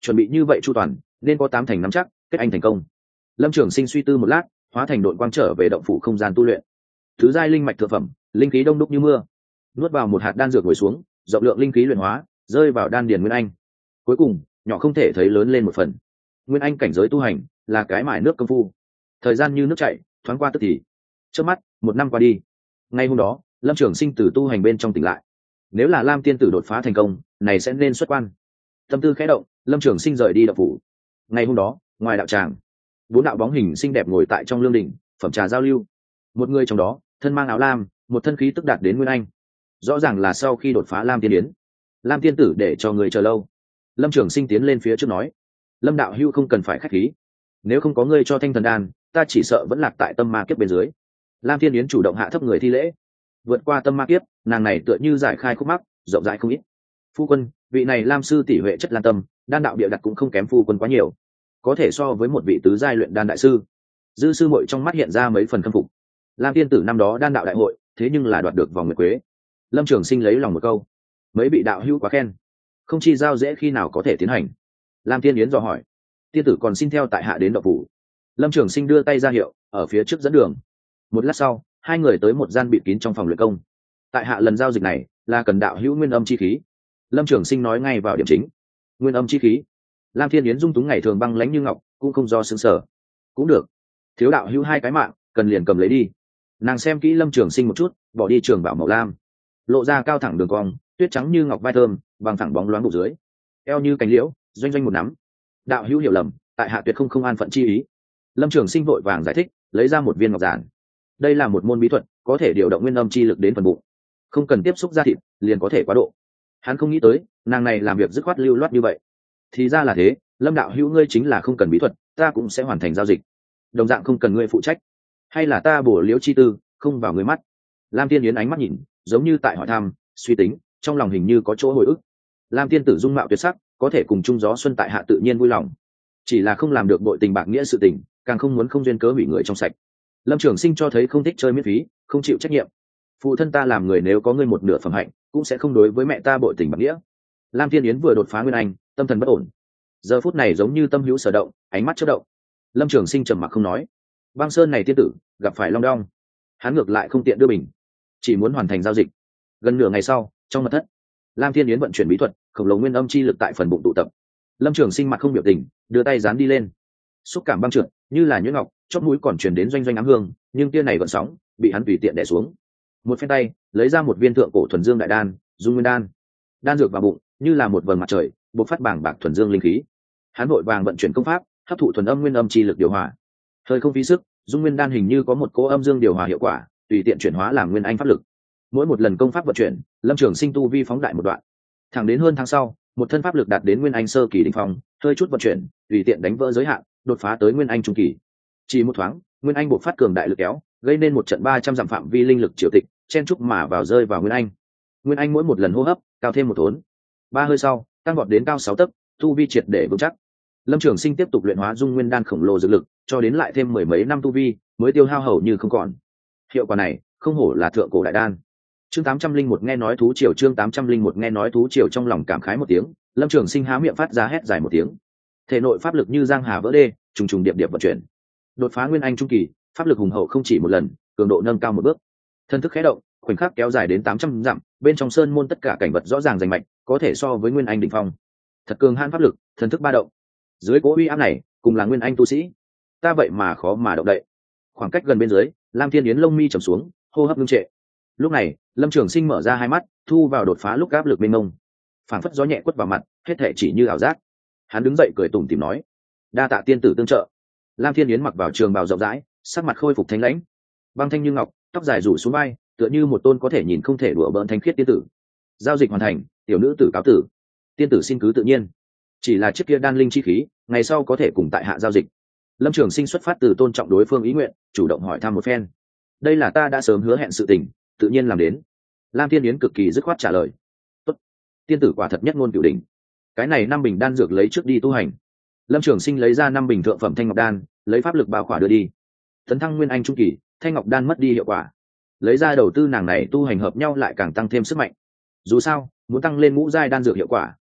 chuẩn bị như vậy chu toàn nên có 8 thành nắm chắc kết anh thành công. Lâm Trường Sinh suy tư một lát, hóa thành đội quang trở về động phủ không gian tu luyện. Thứ giai linh mạch thượng phẩm, linh khí đông đúc như mưa. Nuốt vào một hạt đan dược ngồi xuống, rộng lượng linh khí luyện hóa rơi vào đan điền nguyên anh. Cuối cùng nhỏ không thể thấy lớn lên một phần. Nguyên anh cảnh giới tu hành là cái mài nước công phu, thời gian như nước chảy, thoáng qua tức thì. Trước mắt 1 năm qua đi. Ngay hôm đó Lâm Trường Sinh từ tu hành bên trong tỉnh lại. Nếu là Lam tiên tử đột phá thành công, này sẽ nên xuất quan. Tâm tư khẽ động, Lâm Trường Sinh rời đi động phủ. Ngày hôm đó ngoài đạo tràng, 4 đạo bóng hình xinh đẹp ngồi tại trong lương đình phẩm trà giao lưu. Một người trong đó thân mang áo lam, một thân khí tức đạt đến nguyên anh, rõ ràng là sau khi đột phá Lam tiên yến. Lam tiên tử để cho người chờ lâu. Lâm Trường Sinh tiến lên phía trước nói, Lâm đạo hữu không cần phải khách khí, nếu không có ngươi cho thanh thần đan, ta chỉ sợ vẫn lạc tại tâm ma kiếp bên dưới. Lam tiên yến chủ động hạ thấp người thi lễ. Vượt qua tâm ma kiếp, nàng này tựa như giải khai khúc mắc, rộng rãi không ít. Phu quân, vị này Lam sư tỷ huệ chất lan tâm, đan đạo địa đặt cũng không kém phu quân quá nhiều, có thể so với một vị tứ giai luyện đan đại sư. Dư sư muội trong mắt hiện ra mấy phần khâm phục. Lam tiên tử năm đó đan đạo đại hội, thế nhưng là đoạt được vòng nguyệt quế. Lâm Trường Sinh lấy lòng một câu, mấy vị đạo hữu quá khen, không chi giao dễ khi nào có thể tiến hành. Lam tiên yến dò hỏi, tiên tử còn xin theo tại hạ đến động phủ. Lâm Trường Sinh đưa tay ra hiệu, ở phía trước dẫn đường. Một lát sau, hai người tới một gian bịt kín trong phòng luyện công. Tại hạ lần giao dịch này là cần đạo hữu nguyên âm chi khí. Lâm Trường Sinh nói ngay vào điểm chính. Nguyên âm chi khí. Lam thiên yến dung túng ngày thường băng lãnh như ngọc, cũng không do xứng sở. Cũng được, thiếu đạo hữu 2 cái mạng, cần liền cầm lấy đi. Nàng xem kỹ Lâm Trường Sinh một chút, bỏ đi trường bảo màu lam, lộ ra cao thẳng đường cong, tuyết trắng như ngọc vai thơm, bằng thẳng bóng loáng bụng dưới, eo như cánh liễu, doanh doanh một nắm. Đạo hữu hiểu lầm, tại hạ tuyệt không an phận chi ý. Lâm Trường Sinh vội vàng giải thích, lấy ra một viên ngọc giản. Đây là một môn bí thuật, có thể điều động nguyên âm chi lực đến phần bụng, không cần tiếp xúc da thịt liền có thể quá độ. Hắn không nghĩ tới nàng này làm việc dứt khoát lưu loát như vậy. Thì ra là thế, Lâm đạo hữu ngươi chính là không cần bí thuật, ta cũng sẽ hoàn thành giao dịch, đồng dạng không cần ngươi phụ trách. Hay là ta bổ liễu chi tư không vào ngươi mắt? Lam tiên yến ánh mắt nhìn, giống như tại hỏi thăm, suy tính, trong lòng hình như có chỗ hồi ức. Lam tiên tử dung mạo tuyệt sắc, có thể cùng chung gió xuân tại hạ tự nhiên vui lòng, chỉ là không làm được bội tình bạc nghĩa sự tình, càng không muốn không duyên cớ hủy người trong sạch. Lâm Trường Sinh cho thấy không thích chơi miễn phí, không chịu trách nhiệm. Phụ thân ta làm người nếu có ngươi một nửa phẩm hạnh, cũng sẽ không đối với mẹ ta bội tình bạc nghĩa. Lam Thiên Yến vừa đột phá nguyên anh, tâm thần bất ổn, giờ phút này giống như tâm hữu sở động, ánh mắt chớp động. Lâm Trường Sinh trầm mặc không nói. Băng Sơn này tiên tử gặp phải long đong, hắn ngược lại không tiện đưa bình, chỉ muốn hoàn thành giao dịch. Gần nửa ngày sau, trong mật thất, Lam Thiên Yến vận chuyển bí thuật, khổng lồ nguyên âm chi lực tại phần bụng tụ tập. Lâm Trường Sinh mặt không biểu tình, đưa tay dán đi lên, xúc cảm băng trượt như là nhuyễn ngọc, chóp mũi còn truyền đến doanh doanh ám hương, nhưng tia này gợn sóng bị hắn tùy tiện đè xuống. Một phen tay lấy ra một viên thượng cổ thuần dương đại đan, dung nguyên đan. Đan dược vào bụng như là một vầng mặt trời, bộc phát bảng bạc thuần dương linh khí. Hắn vội vàng vận chuyển công pháp, hấp thụ thuần âm nguyên âm chi lực điều hòa. Hơi không phí sức, dung nguyên đan hình như có một cỗ âm dương điều hòa hiệu quả, tùy tiện chuyển hóa làm nguyên anh pháp lực. Mỗi một lần công pháp vận chuyển, Lâm Trường Sinh tu vi phóng đại một đoạn. Thẳng đến hơn tháng sau, một thân pháp lực đạt đến nguyên anh sơ kỳ đỉnh phong, hơi chút vận chuyển, tùy tiện đánh vỡ giới hạn, đột phá tới nguyên anh trung kỳ. Chỉ một thoáng, nguyên anh bộc phát cường đại lực kéo, gây nên một trận 300 dặm phạm vi linh lực triều tịch, chen trúc mà vào rơi vào nguyên anh. Nguyên anh mỗi một lần hô hấp cao thêm một thốn, 3 hơi sau tăng vọt đến cao 6 tấc, tu vi triệt để vững chắc. Lâm Trường Sinh tiếp tục luyện hóa dung nguyên đan khổng lồ dược lực, cho đến lại thêm 10 mấy năm tu vi mới tiêu hao hầu như không còn. Hiệu quả này không hổ là thượng cổ đại đan. Chương 801 nghe nói thú triều, chương 801 nghe nói thú triều, trong lòng cảm khái một tiếng, Lâm Trường Sinh há miệng phát ra hét dài một tiếng. Thể nội pháp lực như giang hà vỡ đê, trùng trùng điệp điệp vận chuyển. Đột phá nguyên anh trung kỳ, pháp lực hùng hậu không chỉ một lần, cường độ nâng cao một bước. Thân thức khẽ động, khoảnh khắc kéo dài đến 800 dặm, bên trong sơn môn tất cả cảnh vật rõ ràng rành mạch, có thể so với nguyên anh đỉnh phong. Thật cường hãn pháp lực, thân thức ba động. Dưới cỗ uy áp này, cùng là nguyên anh tu sĩ, ta vậy mà khó mà động đậy. Khoảng cách gần bên dưới, Lam Thiên Yến lông mi trầm xuống, hô hấp ngưng trệ. Lúc này, Lâm Trường Sinh mở ra hai mắt, thu vào đột phá lúc áp lực mênh mông, phảng phất gió nhẹ quất vào mặt, hết thảy chỉ như ảo giác. Hắn đứng dậy cười tủm tỉm nói: "Đa tạ tiên tử tương trợ." Lam Thiên Yến mặc vào trường bào rộng rãi, sắc mặt khôi phục thanh lãnh, băng thanh như ngọc, tóc dài rủ xuống vai, tựa như một tôn có thể nhìn không thể đùa bỡn thanh khiết tiên tử. Giao dịch hoàn thành, tiểu nữ tử cáo tử. Tiên tử xin cứ tự nhiên, chỉ là chiếc kia đan linh chi khí, ngày sau có thể cùng tại hạ giao dịch. Lâm Trường Sinh xuất phát từ tôn trọng đối phương ý nguyện, chủ động hỏi thăm một phen. Đây là ta đã sớm hứa hẹn sự tình, tự nhiên làm đến. Lam Thiên Yến cực kỳ dứt khoát trả lời. Tốt, tiên tử quả thật nhất ngôn cửu đỉnh. Cái này 5 bình đan dược lấy trước đi tu hành. Lâm Trường Sinh lấy ra 5 bình thượng phẩm thanh ngọc đan, lấy pháp lực bao khỏa đưa đi. Tấn thăng nguyên anh trung kỳ, thanh ngọc đan mất đi hiệu quả, lấy ra đầu tư nàng này tu hành hợp nhau lại càng tăng thêm sức mạnh. Dù sao muốn tăng lên ngũ giai đan dược hiệu quả,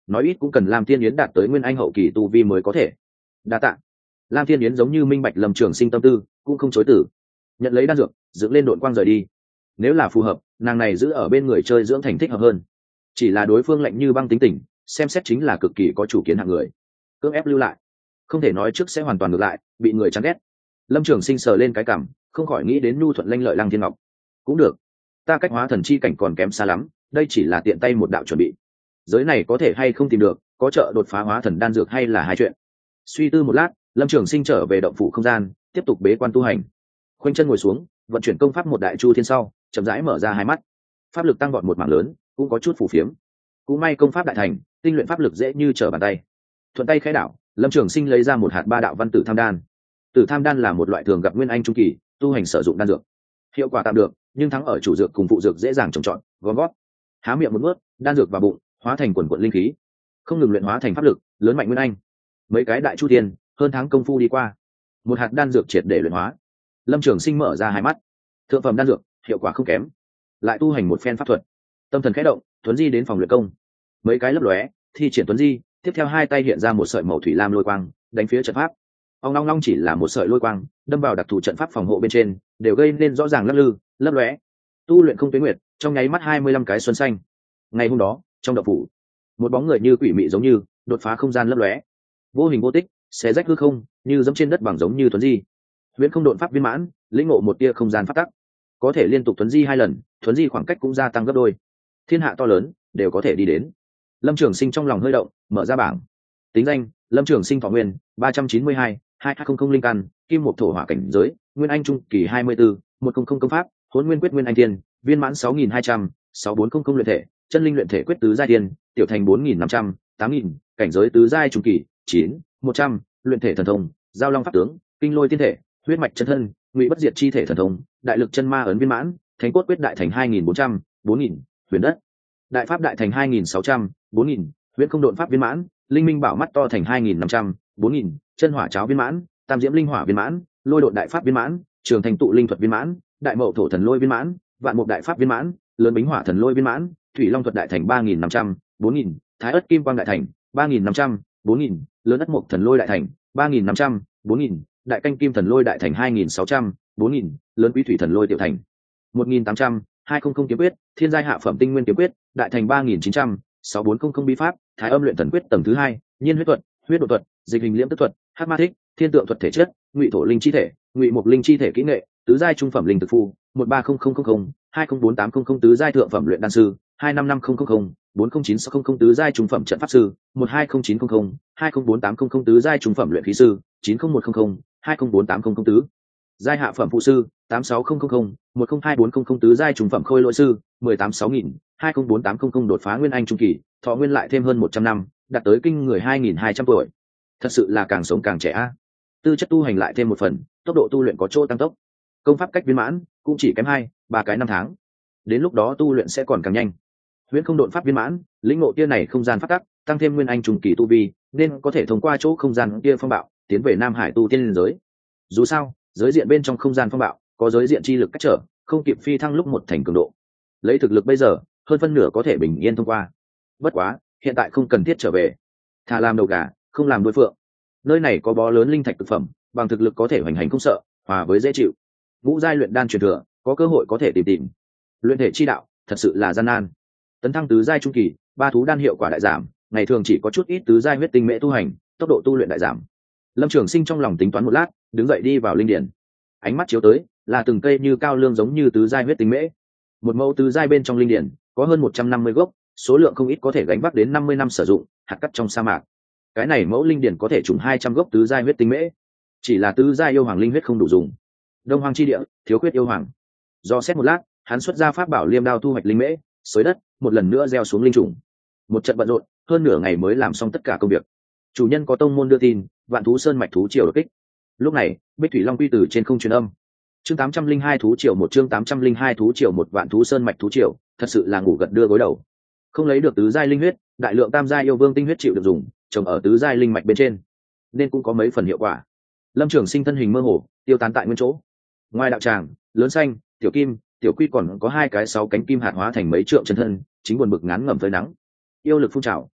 nói ít cũng cần Lam Tiên Yến đạt tới nguyên anh hậu kỳ tu vi mới có thể. Đa tạ. Lam Tiên Yến giống như minh bạch Lâm Trường Sinh tâm tư, cũng không chối từ, nhận lấy đan dược, dựng lên đội quang rời đi. Nếu là phù hợp, nàng này giữ ở bên người chơi dưỡng thành thích hợp hơn. Chỉ là đối phương lạnh như băng tính tình, xem xét chính là cực kỳ có chủ kiến hạng người, cưỡng ép lưu lại, không thể nói trước sẽ hoàn toàn ngược lại, bị người chán ghét. Lâm Trường Sinh sờ lên cái cằm, không khỏi nghĩ đến nhu thuận lanh lợi Lăng Thiên Ngọc. Cũng được, ta cách hóa thần chi cảnh còn kém xa lắm, đây chỉ là tiện tay một đạo chuẩn bị. Giới này có thể hay không tìm được, có trợ đột phá hóa thần đan dược hay là hai chuyện. Suy tư một lát, Lâm Trường Sinh trở về động phủ không gian, tiếp tục bế quan tu hành. Khoanh chân ngồi xuống, vận chuyển công pháp một đại chu thiên sau, chậm rãi mở ra hai mắt. Pháp lực tăng vọt một mảng lớn, cũng có chút phù phiếm. Cũng may công pháp đại thành, tinh luyện pháp lực dễ như trở bàn tay. Thuận tay khẽ đảo, Lâm Trường Sinh lấy ra một hạt ba đạo văn tử tham đan. Tử tham đan là một loại thường gặp nguyên anh trung kỳ tu hành sử dụng đan dược, hiệu quả tạm được, nhưng thắng ở chủ dược cùng phụ dược dễ dàng trồng trọt, gom gót. Há miệng một nuốt, đan dược vào bụng, hóa thành quần quần linh khí, không ngừng luyện hóa thành pháp lực, lớn mạnh nguyên anh. Mấy cái đại chu thiên, hơn tháng công phu đi qua, một hạt đan dược triệt để luyện hóa. Lâm Trường Sinh mở ra hai mắt, thượng phẩm đan dược, hiệu quả không kém. Lại tu hành một phen pháp thuật, tâm thần khẽ động, tuấn di đến phòng luyện công. Mấy cái lấp lóe, thi triển tuấn di, tiếp theo hai tay hiện ra một sợi màu thủy lam lôi quang, đánh phía trận pháp. Ông long long chỉ là một sợi lôi quang, đâm vào đặc thù trận pháp phòng hộ bên trên, đều gây nên rõ ràng lắc lư, lấp lóe. Tu luyện không tuyến nguyệt, trong nháy mắt 25 cái xuân xanh. Ngày hôm đó, trong động phủ, một bóng người như quỷ mị giống như đột phá không gian lấp lóe, vô hình vô tích, xé rách hư không, như dẫm trên đất bằng giống như tuấn di. Huyễn không độn pháp viên mãn, lĩnh ngộ một tia không gian pháp tắc, có thể liên tục tuấn di hai lần, tuấn di khoảng cách cũng gia tăng gấp đôi. Thiên hạ to lớn, đều có thể đi đến. Lâm Trường Sinh trong lòng hơi động, mở ra bảng. Tính danh: Lâm Trường Sinh thọ nguyên 392, 2200 linh căn, kim một thổ hỏa cảnh giới, nguyên anh trung kỳ 24, 100 công pháp, Hỗn Nguyên Quyết Nguyên Anh Tiên, viên mãn 6200, 6400 luyện thể, chân linh luyện thể quyết tứ giai tiên, tiểu thành 4500, 8000, cảnh giới tứ giai trung kỳ 9, 100, luyện thể thần thông, giao long pháp tướng, kinh lôi tiên thể, huyết mạch chân thân, ngụy bất diệt chi thể thần thông, đại lực chân ma ấn viên mãn, thánh cốt quyết đại thành 2400, 4000, huyền đất đại pháp đại thành 2600, 4000, huyễn không độn pháp viên mãn, linh minh bảo mắt to thành 2500, 4000, chân hỏa cháo viên mãn, tam diễm linh hỏa viên mãn, lôi độn đại pháp viên mãn, trường thành tụ linh thuật viên mãn, đại mậu thổ thần lôi viên mãn, vạn mục đại pháp viên mãn, lớn bính hỏa thần lôi viên mãn, thủy long thuật đại thành 3500, 4000, thái ất kim quang đại thành 3500, 4000, lớn ất mục thần lôi đại thành 3500, 4000, đại canh kim thần lôi đại thành 2600, 4000, lớn quý thủy thần lôi tiểu thành 1800, 200 kiếm quyết, thiên giai hạ phẩm tinh nguyên kiếm quyết, đại thành 3900, 6400 bí pháp, thái âm luyện thần quyết tầng thứ 2, nhiên huyết thuật, huyết độ thuật, dịch hình liễm tức thuật, hắc ma thích, thiên tượng thuật thể chất, ngụy thổ linh chi thể, ngụy mục linh chi thể kỹ nghệ, tứ giai trung phẩm linh thực phu, 130000, 204800 tứ giai thượng phẩm luyện đan sư, 255000, 409600 tứ giai trung phẩm trận pháp sư, 120900, 204800 tứ giai trung phẩm luyện khí sư, 90100, 204800 tứ giai hạ phẩm phụ sư, 86000, 102400 tứ giai trung phẩm khôi lỗi sư, 186.000, 20480 đột phá nguyên anh trung kỳ, thọ nguyên lại thêm hơn 100 năm, đạt tới kinh người 2200 tuổi. Thật sự là càng sống càng trẻ a. Tư chất tu hành lại thêm một phần, tốc độ tu luyện có chỗ tăng tốc. Công pháp cách viên mãn, cũng chỉ kém 2-3 cái năm tháng. Đến lúc đó tu luyện sẽ còn càng nhanh. Huyễn không độn pháp viên mãn, lĩnh ngộ tia này không gian pháp tắc, tăng thêm nguyên anh trung kỳ tu vi, nên có thể thông qua chỗ không gian kia phong bạo, tiến về Nam Hải tu tiên giới. Dù sao, giới diện bên trong không gian phong bạo, có giới diện chi lực cách trở, không kịp phi thăng lúc một thành cường độ. Lấy thực lực bây giờ, hơn phân nửa có thể bình yên thông qua. Bất quá, hiện tại không cần thiết trở về. Thà làm đầu gà, không làm đuôi phượng. Nơi này có bó lớn linh thạch thực phẩm, bằng thực lực có thể hoành hành không sợ, hòa với dễ chịu. Ngũ giai luyện đan truyền thừa, có cơ hội có thể tìm. Luyện thể chi đạo, thật sự là gian nan. Tấn thăng tứ giai trung kỳ, ba thú đan hiệu quả đại giảm, ngày thường chỉ có chút ít tứ giai huyết tinh mễ tu hành, tốc độ tu luyện đại giảm. Lâm Trường Sinh trong lòng tính toán một lát, đứng dậy đi vào linh điển. Ánh mắt chiếu tới, là từng cây như cao lương giống như tứ giai huyết tinh mễ. Một mẫu tứ giai bên trong linh điển, có hơn 150 gốc, số lượng không ít, có thể gánh vác đến 50 năm sử dụng, hạt cắt trong sa mạc. Cái này mẫu linh điển có thể trùng 200 gốc tứ giai huyết tinh mễ. Chỉ là tứ giai yêu hoàng linh huyết không đủ dùng. Đông Hoang chi địa, thiếu khuyết yêu hoàng. Do xét một lát, hắn xuất ra pháp bảo liêm đao thu hoạch linh mễ, xới đất, một lần nữa gieo xuống linh trùng. Một trận bận rộn, hơn nửa ngày mới làm xong tất cả công việc. Chủ nhân có tông môn đưa tin, Vạn Thú Sơn mạch thú triều đột kích. Lúc này, Bích Thủy Long quy từ trên không truyền âm. Chương 802 thú triều một, chương 802 thú triều một, Vạn Thú Sơn mạch thú triều, thật sự là ngủ gật đưa gối đầu. Không lấy được tứ giai linh huyết, đại lượng tam giai yêu vương tinh huyết chịu được dùng, trồng ở tứ giai linh mạch bên trên, nên cũng có mấy phần hiệu quả. Lâm Trường Sinh thân hình mơ hồ, tiêu tán tại nguyên chỗ. Ngoài đạo tràng, lớn xanh, tiểu kim, tiểu quy còn có hai cái 6 cánh kim hạt hóa thành mấy trượng chân thân, chính buồn bực ngán ngẩm phơi nắng. Yêu lực phun trào,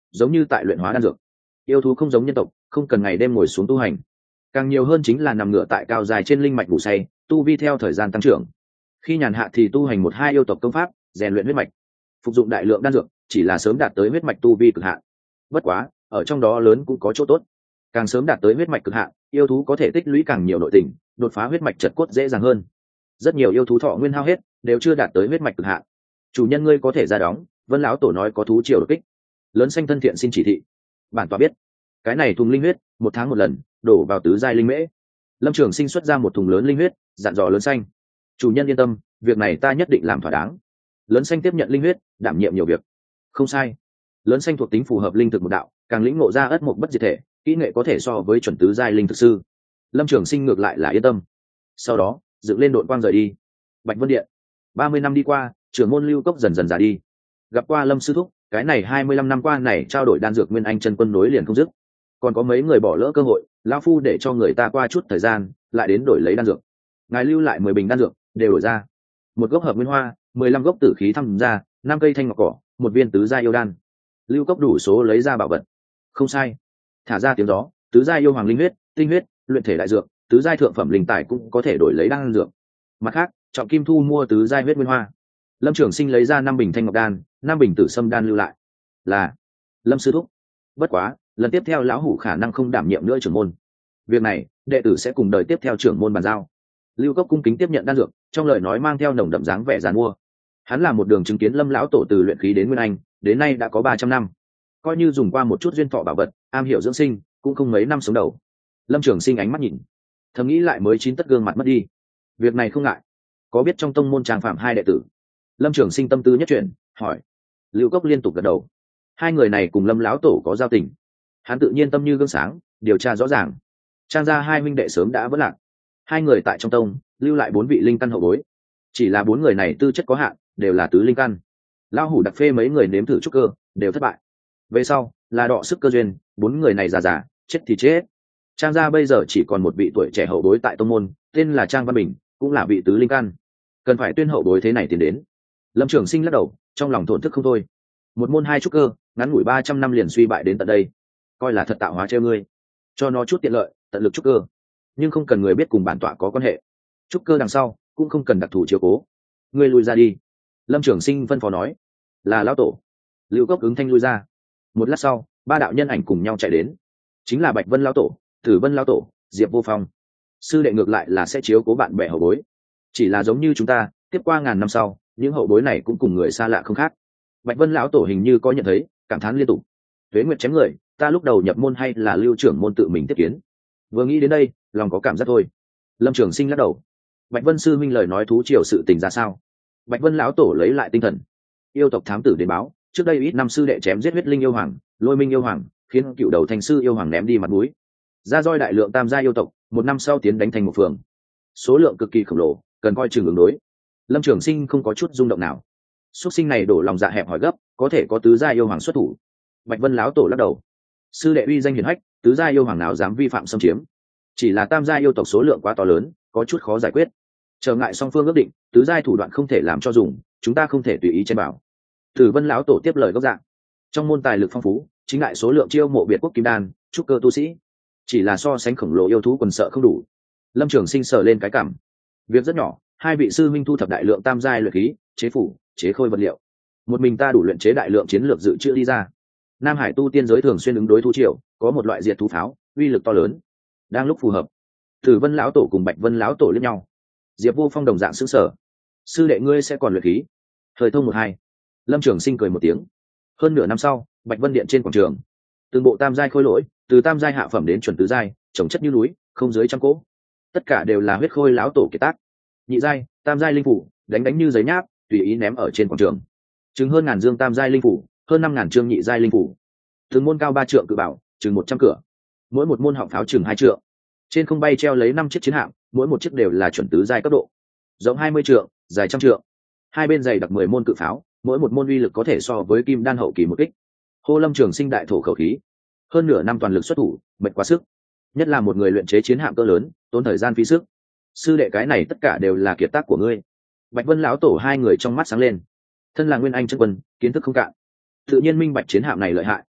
giống như tại luyện hóa đan dược. Yêu thú không giống nhân tộc, không cần ngày đêm ngồi xuống tu hành, càng nhiều hơn chính là nằm ngửa tại cao dài trên linh mạch ngủ say, tu vi theo thời gian tăng trưởng. Khi nhàn hạ thì tu hành một hai yêu tộc công pháp, rèn luyện huyết mạch, phục dụng đại lượng đan dược, chỉ là sớm đạt tới huyết mạch tu vi cực hạn. Bất quá, ở trong đó lớn cũng có chỗ tốt. Càng sớm đạt tới huyết mạch cực hạn, yêu thú có thể tích lũy càng nhiều nội tình, đột phá huyết mạch chật cốt dễ dàng hơn. Rất nhiều yêu thú thọ nguyên hao hết, đều chưa đạt tới huyết mạch cực hạn. Chủ nhân ngươi có thể ra đóng, Vân lão tổ nói có thú triều đột kích. Lớn xanh thân thiện xin chỉ thị. Bản tọa biết. Cái này thùng linh huyết, một tháng một lần, đổ vào tứ giai linh mễ. Lâm Trường Sinh xuất ra một thùng lớn linh huyết, dặn dò lớn xanh. Chủ nhân yên tâm, việc này ta nhất định làm thỏa đáng. Lớn xanh tiếp nhận linh huyết, đảm nhiệm nhiều việc. Không sai. Lớn xanh thuộc tính phù hợp linh thực một đạo, càng lĩnh ngộ ra ất mộc bất diệt thể, kỹ nghệ có thể so với chuẩn tứ giai linh thực sư. Lâm Trường Sinh ngược lại là yên tâm. Sau đó dựng lên đội quang rời đi. Bạch Vân Điện. 30 năm đi qua, trưởng môn Lưu Cốc dần dần già đi. Gặp qua Lâm sư thúc, cái này 25 năm qua này trao đổi đan dược nguyên anh chân quân nối liền không dứt. Còn có mấy người bỏ lỡ cơ hội, lão phu để cho người ta qua chút thời gian, lại đến đổi lấy đan dược. Ngài lưu lại 10 bình đan dược, đều đổi ra. Một gốc hợp nguyên hoa, 15 gốc tử khí thăm ra, 5 cây thanh ngọc cỏ, một viên tứ gia yêu đan. Lưu Cốc đủ số lấy ra bảo vật. Không sai. Thả ra tiếng gió, tứ gia yêu hoàng linh huyết, tinh huyết, luyện thể đại dược, tứ giai thượng phẩm linh tài cũng có thể đổi lấy đan dược. Mặt khác, trọng kim thu mua tứ giai huyết nguyên hoa. Lâm Trường Sinh lấy ra 5 bình thanh ngọc đan, 5 bình tử sâm đan lưu lại. Là Lâm sư thúc. Bất quá, lần tiếp theo lão hủ khả năng không đảm nhiệm nữa trưởng môn. Việc này, đệ tử sẽ cùng đời tiếp theo trưởng môn bàn giao. Lưu Cốc cung kính tiếp nhận đan dược, trong lời nói mang theo nồng đậm dáng vẻ giàn mua. Hắn là một đường chứng kiến Lâm lão tổ từ luyện khí đến nguyên anh, đến nay đã có 300 năm. Coi như dùng qua một chút duyên thọ bảo vật, am hiểu dưỡng sinh, cũng không mấy năm sống đầu. Lâm Trường Sinh ánh mắt nhìn, thầm nghĩ lại mới chín tất gương mặt mất đi. Việc này không ngại, có biết trong tông môn trang phạm hai đệ tử? Lâm Trường Sinh tâm tư nhất chuyển, hỏi. Lưu Cốc liên tục gật đầu. Hai người này cùng Lâm lão tổ có giao tình, hắn tự nhiên tâm như gương sáng, điều tra rõ ràng. Trang gia hai huynh đệ sớm đã vỡ lạc, hai người tại trong tông lưu lại 4 vị linh căn hậu bối, chỉ là 4 người này tư chất có hạn, đều là tứ linh căn. Lão hủ đặc phê mấy người nếm thử trúc cơ, đều thất bại. Về sau là đọ sức cơ duyên, 4 người này già chết thì chết. Trang gia bây giờ chỉ còn một vị tuổi trẻ hậu bối tại tông môn, tên là Trang Văn Bình, cũng là vị tứ linh căn, cần phải tuyên hậu bối thế này tiến đến. Lâm Trường Sinh lắc đầu, trong lòng thổn thức không thôi. Một môn hai trúc cơ, ngắn ngủi 300 năm liền suy bại đến tận đây, coi là thật tạo hóa treo ngươi. Cho nó chút tiện lợi, tận lực trúc cơ, nhưng không cần người biết cùng bản tọa có quan hệ. Trúc cơ đằng sau cũng không cần đặc thù chiếu cố, ngươi lui ra đi. Lâm Trường Sinh phân phó nói. Là lão tổ. Lưu Cốc ứng thanh lui ra. Một lát sau, 3 đạo nhân ảnh cùng nhau chạy đến, chính là Bạch Vân lão tổ, Tử Vân lão tổ, Diệp Vô Phong. Sư đệ ngược lại là sẽ chiếu cố bạn bè hậu bối, chỉ là giống như chúng ta tiếp qua ngàn năm sau, những hậu bối này cũng cùng người xa lạ không khác. Bạch Vân lão tổ hình như có nhận thấy, cảm thán liên tục. Tuế nguyệt chém người, ta lúc đầu nhập môn hay là Lưu trưởng môn tự mình tiếp kiến. Vừa nghĩ đến đây, lòng có cảm giác thôi. Lâm Trường Sinh lắc đầu. Bạch Vân sư minh lời nói thú triều sự tình ra sao? Bạch Vân lão tổ lấy lại tinh thần. Yêu tộc thám tử đến báo, trước đây ít năm sư đệ chém giết huyết linh yêu hoàng, lôi minh yêu hoàng, khiến cựu đầu thành sư yêu hoàng ném đi mặt mũi. Ra roi đại lượng tam gia yêu tộc, 1 năm sau tiến đánh thành một phường, số lượng cực kỳ khổng lồ, cần coi chừng ứng đối. Lâm Trường Sinh không có chút rung động nào. Xuất sinh này đổ lòng dạ hẹp hỏi gấp, có thể có tứ gia yêu hoàng xuất thủ. Bạch Vân lão tổ lắc đầu. Sư đệ uy danh hiển hách, tứ gia yêu hoàng nào dám vi phạm xâm chiếm? Chỉ là tam gia yêu tộc số lượng quá to lớn, có chút khó giải quyết. Trở ngại song phương ước định, tứ giai thủ đoạn không thể làm cho dùng, chúng ta không thể tùy ý chen bảo. Tử Vân lão tổ tiếp lời gốc dạng. Trong môn tài lực phong phú, chính lại số lượng chiêu mộ biệt quốc kim đan, trúc cơ tu sĩ, chỉ là so sánh khổng lồ yêu thú quần sợ không đủ. Lâm Trường Sinh sờ lên cái cảm. Việc rất nhỏ, 2 vị sư minh thu thập đại lượng tam giai luyện khí, chế phủ, chế khôi vật liệu. Một mình ta đủ luyện chế đại lượng chiến lược dự trữ đi ra. Nam Hải tu tiên giới thường xuyên ứng đối thú triều, có một loại diệt thú pháo, uy lực to lớn. Đang lúc phù hợp, Tử Vân lão tổ cùng Bạch Vân lão tổ liếc nhau. Diệp Vô Phong đồng dạng sững sờ. Sư đệ ngươi sẽ còn luyện khí? Thời thông 1-2. Lâm Trường Sinh cười một tiếng. Hơn nửa năm sau, Bạch Vân điện trên quảng trường, từng bộ tam giai khôi lỗi, từ tam giai hạ phẩm đến chuẩn tứ giai, trồng chất như núi, không dưới trăm cỗ. Tất cả đều là huyết khôi lão tổ kiệt tác. Nhị giai, tam giai linh phủ, đánh như giấy nháp, tùy ý ném ở trên quảng trường. Chừng hơn ngàn dương tam giai linh phủ, hơn 5.000 chương nhị giai linh phủ. Từng môn cao 3 trượng cự bảo, chừng 100 cửa. Mỗi một môn họng pháo chừng 2 trượng. Trên không bay treo lấy 5 chiếc chiến hạm, mỗi một chiếc đều là chuẩn tứ giai cấp độ. Rộng 20 trượng, dài 100 trượng. Hai bên dày đặc 10 môn cự pháo, mỗi một môn uy lực có thể so với kim đan hậu kỳ một kích. Hô Lâm Trường Sinh đại thổ khẩu khí. Hơn nửa năm toàn lực xuất thủ, mệt quá sức. Nhất là một người luyện chế chiến hạm cỡ lớn, tốn thời gian phí sức. Sư đệ cái này tất cả đều là kiệt tác của ngươi. Bạch Vân lão tổ hai người trong mắt sáng lên. Thân là nguyên anh chân quân, kiến thức không cạn, tự nhiên minh bạch chiến hạm này lợi hại.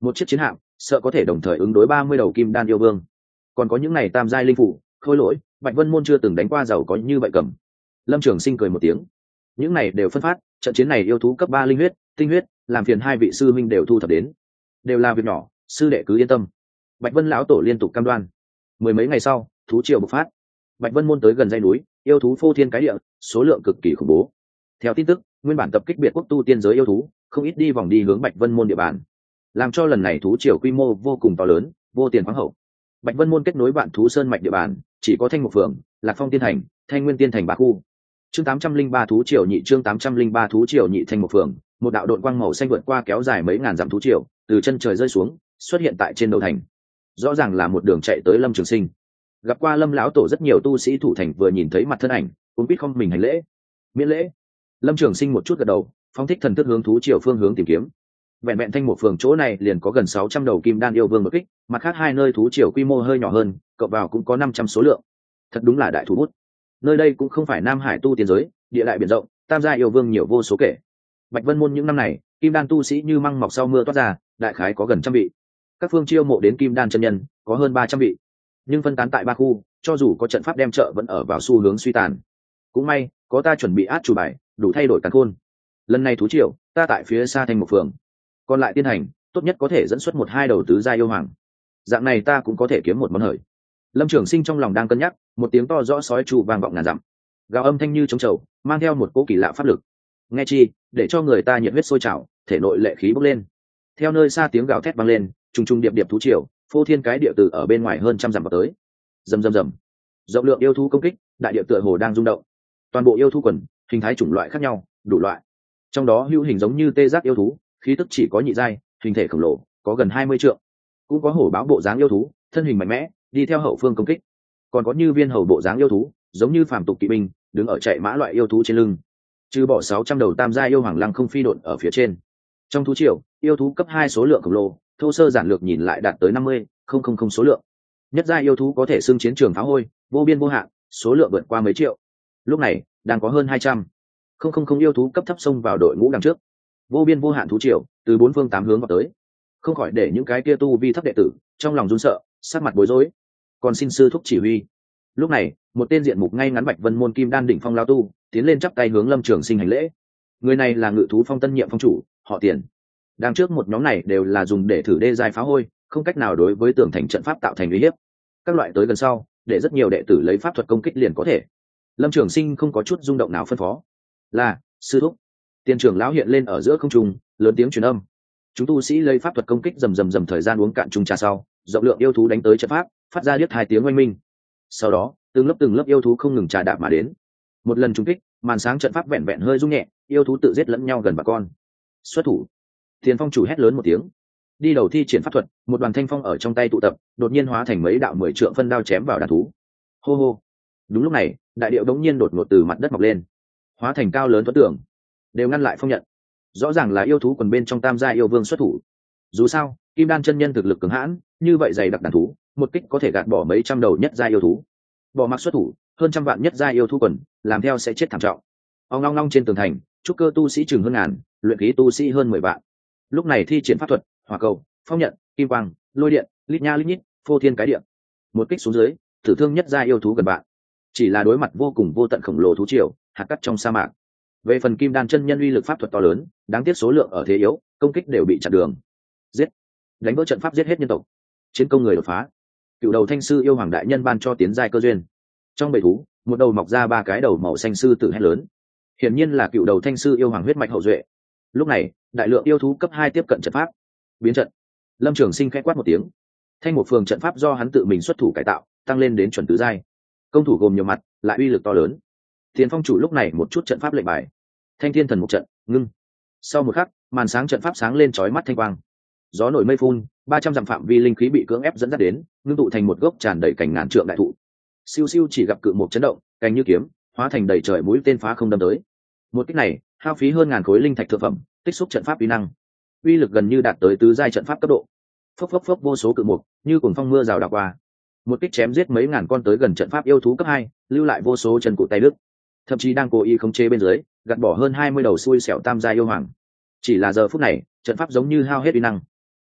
một chiếc chiến hạm sợ có thể đồng thời ứng đối 30 đầu kim đan yêu vương. Còn có những này tam giai linh phủ, khôi lỗi, Bạch Vân môn chưa từng đánh qua giàu có như vậy cầm. Lâm Trường Sinh cười một tiếng. Những này đều phân phát, trận chiến này yêu thú cấp 3 linh huyết, tinh huyết, làm phiền hai vị sư huynh đều thu thập đến. Đều là việc nhỏ, sư đệ cứ yên tâm. Bạch Vân lão tổ liên tục cam đoan. Mười mấy ngày sau, thú triều bộc phát. Bạch Vân môn tới gần dãy núi, yêu thú phô thiên cái địa, số lượng cực kỳ khủng bố. Theo tin tức, nguyên bản tập kích biệt quốc tu tiên giới yêu thú, không ít đi vòng đi hướng Bạch Vân môn địa bàn, làm cho lần này thú triều quy mô vô cùng to lớn, vô tiền khoáng hậu. Bạch Vân môn kết nối Vạn Thú Sơn mạch địa bàn, chỉ có Thanh Mục Phường, Lạc Phong Tiên Thành, Thanh Nguyên Tiên Thành ba khu. Chương 803 thú triều nhị, chương 803 thú triều nhị. Thanh Mục Phường, một đạo độn quang màu xanh vượt qua kéo dài mấy ngàn dặm thú triều, từ chân trời rơi xuống, xuất hiện tại trên đầu thành. Rõ ràng là một đường chạy tới Lâm Trường Sinh. Gặp qua Lâm lão tổ rất nhiều tu sĩ thủ thành vừa nhìn thấy mặt thân ảnh, cũng biết không mình hành lễ. Miễn lễ. Lâm Trường Sinh một chút gật đầu, phóng thích thần thức hướng thú triều phương hướng tìm kiếm. Vẹn vẹn Thanh Mục Phường chỗ này liền có gần 600 đầu kim đan yêu vương đột kích, mặt khác hai nơi thú triều quy mô hơi nhỏ hơn, cộng vào cũng có 500 số lượng. Thật đúng là đại thú bút. Nơi đây cũng không phải Nam Hải tu tiên giới, địa đại biển rộng, tam gia yêu vương nhiều vô số kể. Bạch Vân môn những năm này, kim đan tu sĩ như măng mọc sau mưa toát ra, đại khái có gần trăm vị. Các phương chiêu mộ đến kim đan chân nhân, có hơn 300 vị. Nhưng phân tán tại ba khu, cho dù có trận pháp đem trợ vẫn ở vào xu hướng suy tàn. Cũng may, có ta chuẩn bị át chủ bài, đủ thay đổi càn khôn. Lần này thú triều, ta tại phía xa Thanh Mục Phường. Còn lại tiên hành, tốt nhất có thể dẫn xuất 1-2 đầu tứ gia yêu hoàng. Dạng này ta cũng có thể kiếm một món hời. Lâm Trường Sinh trong lòng đang cân nhắc, một tiếng to rõ sói tru vang vọng ngàn dặm. Gào âm thanh như trống trầu, mang theo một cỗ kỳ lạ pháp lực. Nghe chi, để cho người ta nhiệt huyết sôi trào, thể nội lệ khí bốc lên. Theo nơi xa tiếng gào thét vang lên, trùng trùng điệp điệp thú triều, phô thiên cái địa từ ở bên ngoài hơn trăm dặm vào tới. Rầm rầm rầm. Rộng lượng yêu thú công kích, đại địa tựa hồ đang rung động. Toàn bộ yêu thú quần, hình thái chủng loại khác nhau, đủ loại. Trong đó hữu hình giống như tê giác yêu thú, khí tức chỉ có nhị giai, hình thể khổng lồ, có gần 20 trượng. Cũng có hổ báo bộ dáng yêu thú, thân hình mạnh mẽ, đi theo hậu phương công kích. Còn có như viên hầu bộ dáng yêu thú, giống như phàm tục kỵ binh, đứng ở chạy mã loại yêu thú trên lưng. Trừ bỏ 600 đầu tam giai yêu hoàng lăng không phi độn ở phía trên. Trong thú triều, yêu thú cấp 2 số lượng khổng lồ, thô sơ giản lược nhìn lại đạt tới 50,000 số lượng. Nhất giai yêu thú có thể xưng chiến trường phá hôi, vô biên vô hạn, số lượng vượt qua mấy triệu. Lúc này, đang có hơn 200,000 yêu thú cấp thấp xông vào đội ngũ đằng trước. Vô biên vô hạn thú triều, từ bốn phương tám hướng vào tới. Không khỏi để những cái kia tu vi thấp đệ tử trong lòng run sợ, sắc mặt bối rối. Còn xin sư thúc chỉ huy. Lúc này, một tên diện mục ngay ngắn Bạch Vân môn kim đan đỉnh phong lao tu, tiến lên chắp tay hướng Lâm Trường Sinh hành lễ. Người này là Ngự thú phong tân nhiệm phong chủ, họ Tiền. Đằng trước một nhóm này đều là dùng để thử đê giai phá hôi, không cách nào đối với tường thành trận pháp tạo thành uy hiếp. Các loại tới gần sau, để rất nhiều đệ tử lấy pháp thuật công kích liền có thể. Lâm Trường Sinh không có chút rung động nào phân phó. Là, sư thúc. Tiền trưởng lão hiện lên ở giữa không trung, lớn tiếng truyền âm. Chúng tu sĩ lấy pháp thuật công kích rầm thời gian uống cạn chung trà sau, rộng lượng yêu thú đánh tới trận pháp, phát ra điếc 2 tiếng oanh minh. Sau đó, từng lớp yêu thú không ngừng trà đạp mà đến. Một lần trúng kích, màn sáng trận pháp vẹn vẹn hơi rung nhẹ, yêu thú tự giết lẫn nhau gần bà con. Xuất thủ. Tiền phong chủ hét lớn một tiếng. Đi đầu thi triển pháp thuật, một đoàn thanh phong ở trong tay tụ tập, đột nhiên hóa thành mấy đạo 10 trượng phân đao chém vào đàn thú. Hô hô. Đúng lúc này, đại điệu đống nhiên đột ngột từ mặt đất mọc lên, hóa thành cao lớn tuấn tưởng, đều ngăn lại phong nhận. Rõ ràng là yêu thú quần bên trong tam gia yêu vương xuất thủ. Dù sao, kim đan chân nhân thực lực cường hãn, như vậy dày đặc đàn thú, một kích có thể gạt bỏ mấy trăm đầu nhất gia yêu thú. Bỏ mặc xuất thủ, hơn trăm vạn nhất gia yêu thú quần, làm theo sẽ chết thảm trọng. Ong long long trên tường thành, trúc cơ tu sĩ chừng hơn ngàn, luyện khí tu sĩ hơn 10 vạn. Lúc này thi triển pháp thuật, hỏa cầu, phong nhận, kim quang, lôi điện, lít nha lít nhít, phô thiên cái địa. Một kích xuống dưới, tử thương nhất gia yêu thú gần bạn. Chỉ là đối mặt vô cùng vô tận khổng lồ thú triều, hạt cát trong sa mạc. Về phần kim đan chân nhân uy lực pháp thuật to lớn, đáng tiếc số lượng ở thế yếu, công kích đều bị chặn đường. Giết, đánh vỡ trận pháp, giết hết nhân tộc. Chiến công người đột phá. Cựu đầu thanh sư yêu hoàng đại nhân ban cho tiến giai cơ duyên. Trong bầy thú, một đầu mọc ra 3 cái đầu màu xanh sư tử hét lớn. Hiển nhiên là cựu đầu thanh sư yêu hoàng huyết mạch hậu duệ. Lúc này, đại lượng yêu thú cấp 2 tiếp cận trận pháp. Biến trận. Lâm Trường Sinh khẽ quát một tiếng. Thanh Mục Phường trận pháp do hắn tự mình xuất thủ cải tạo, tăng lên đến chuẩn tứ giai. Công thủ gồm nhiều mặt, lại uy lực to lớn. Tiền phong chủ lúc này một chút trận pháp lệnh bài. Thanh thiên thần mục trận, ngưng. Sau một khắc, màn sáng trận pháp sáng lên chói mắt thanh quang. Gió nổi mây phun, 300 dặm phạm vi linh khí bị cưỡng ép dẫn dắt đến, ngưng tụ thành một gốc tràn đầy cành ngàn trượng đại thụ. Siêu siêu chỉ gặp cự mục chấn động, cành như kiếm, hóa thành đầy trời mũi tên phá không đâm tới. Một kích này, hao phí hơn ngàn khối linh thạch thượng phẩm, tích xúc trận pháp uy năng. Uy lực gần như đạt tới tứ giai trận pháp cấp độ. Phốc phốc phốc vô số cự mục, như cuồng phong mưa rào đảo qua. Một kích chém giết mấy ngàn con tới gần trận pháp yêu thú cấp 2, lưu lại vô số chân cụ tay đứt. Thậm chí đang cố ý khống chế bên dưới, gạt bỏ hơn 20 đầu xui xẻo tam gia yêu hoàng. Chỉ là giờ phút này, trận pháp giống như hao hết uy năng.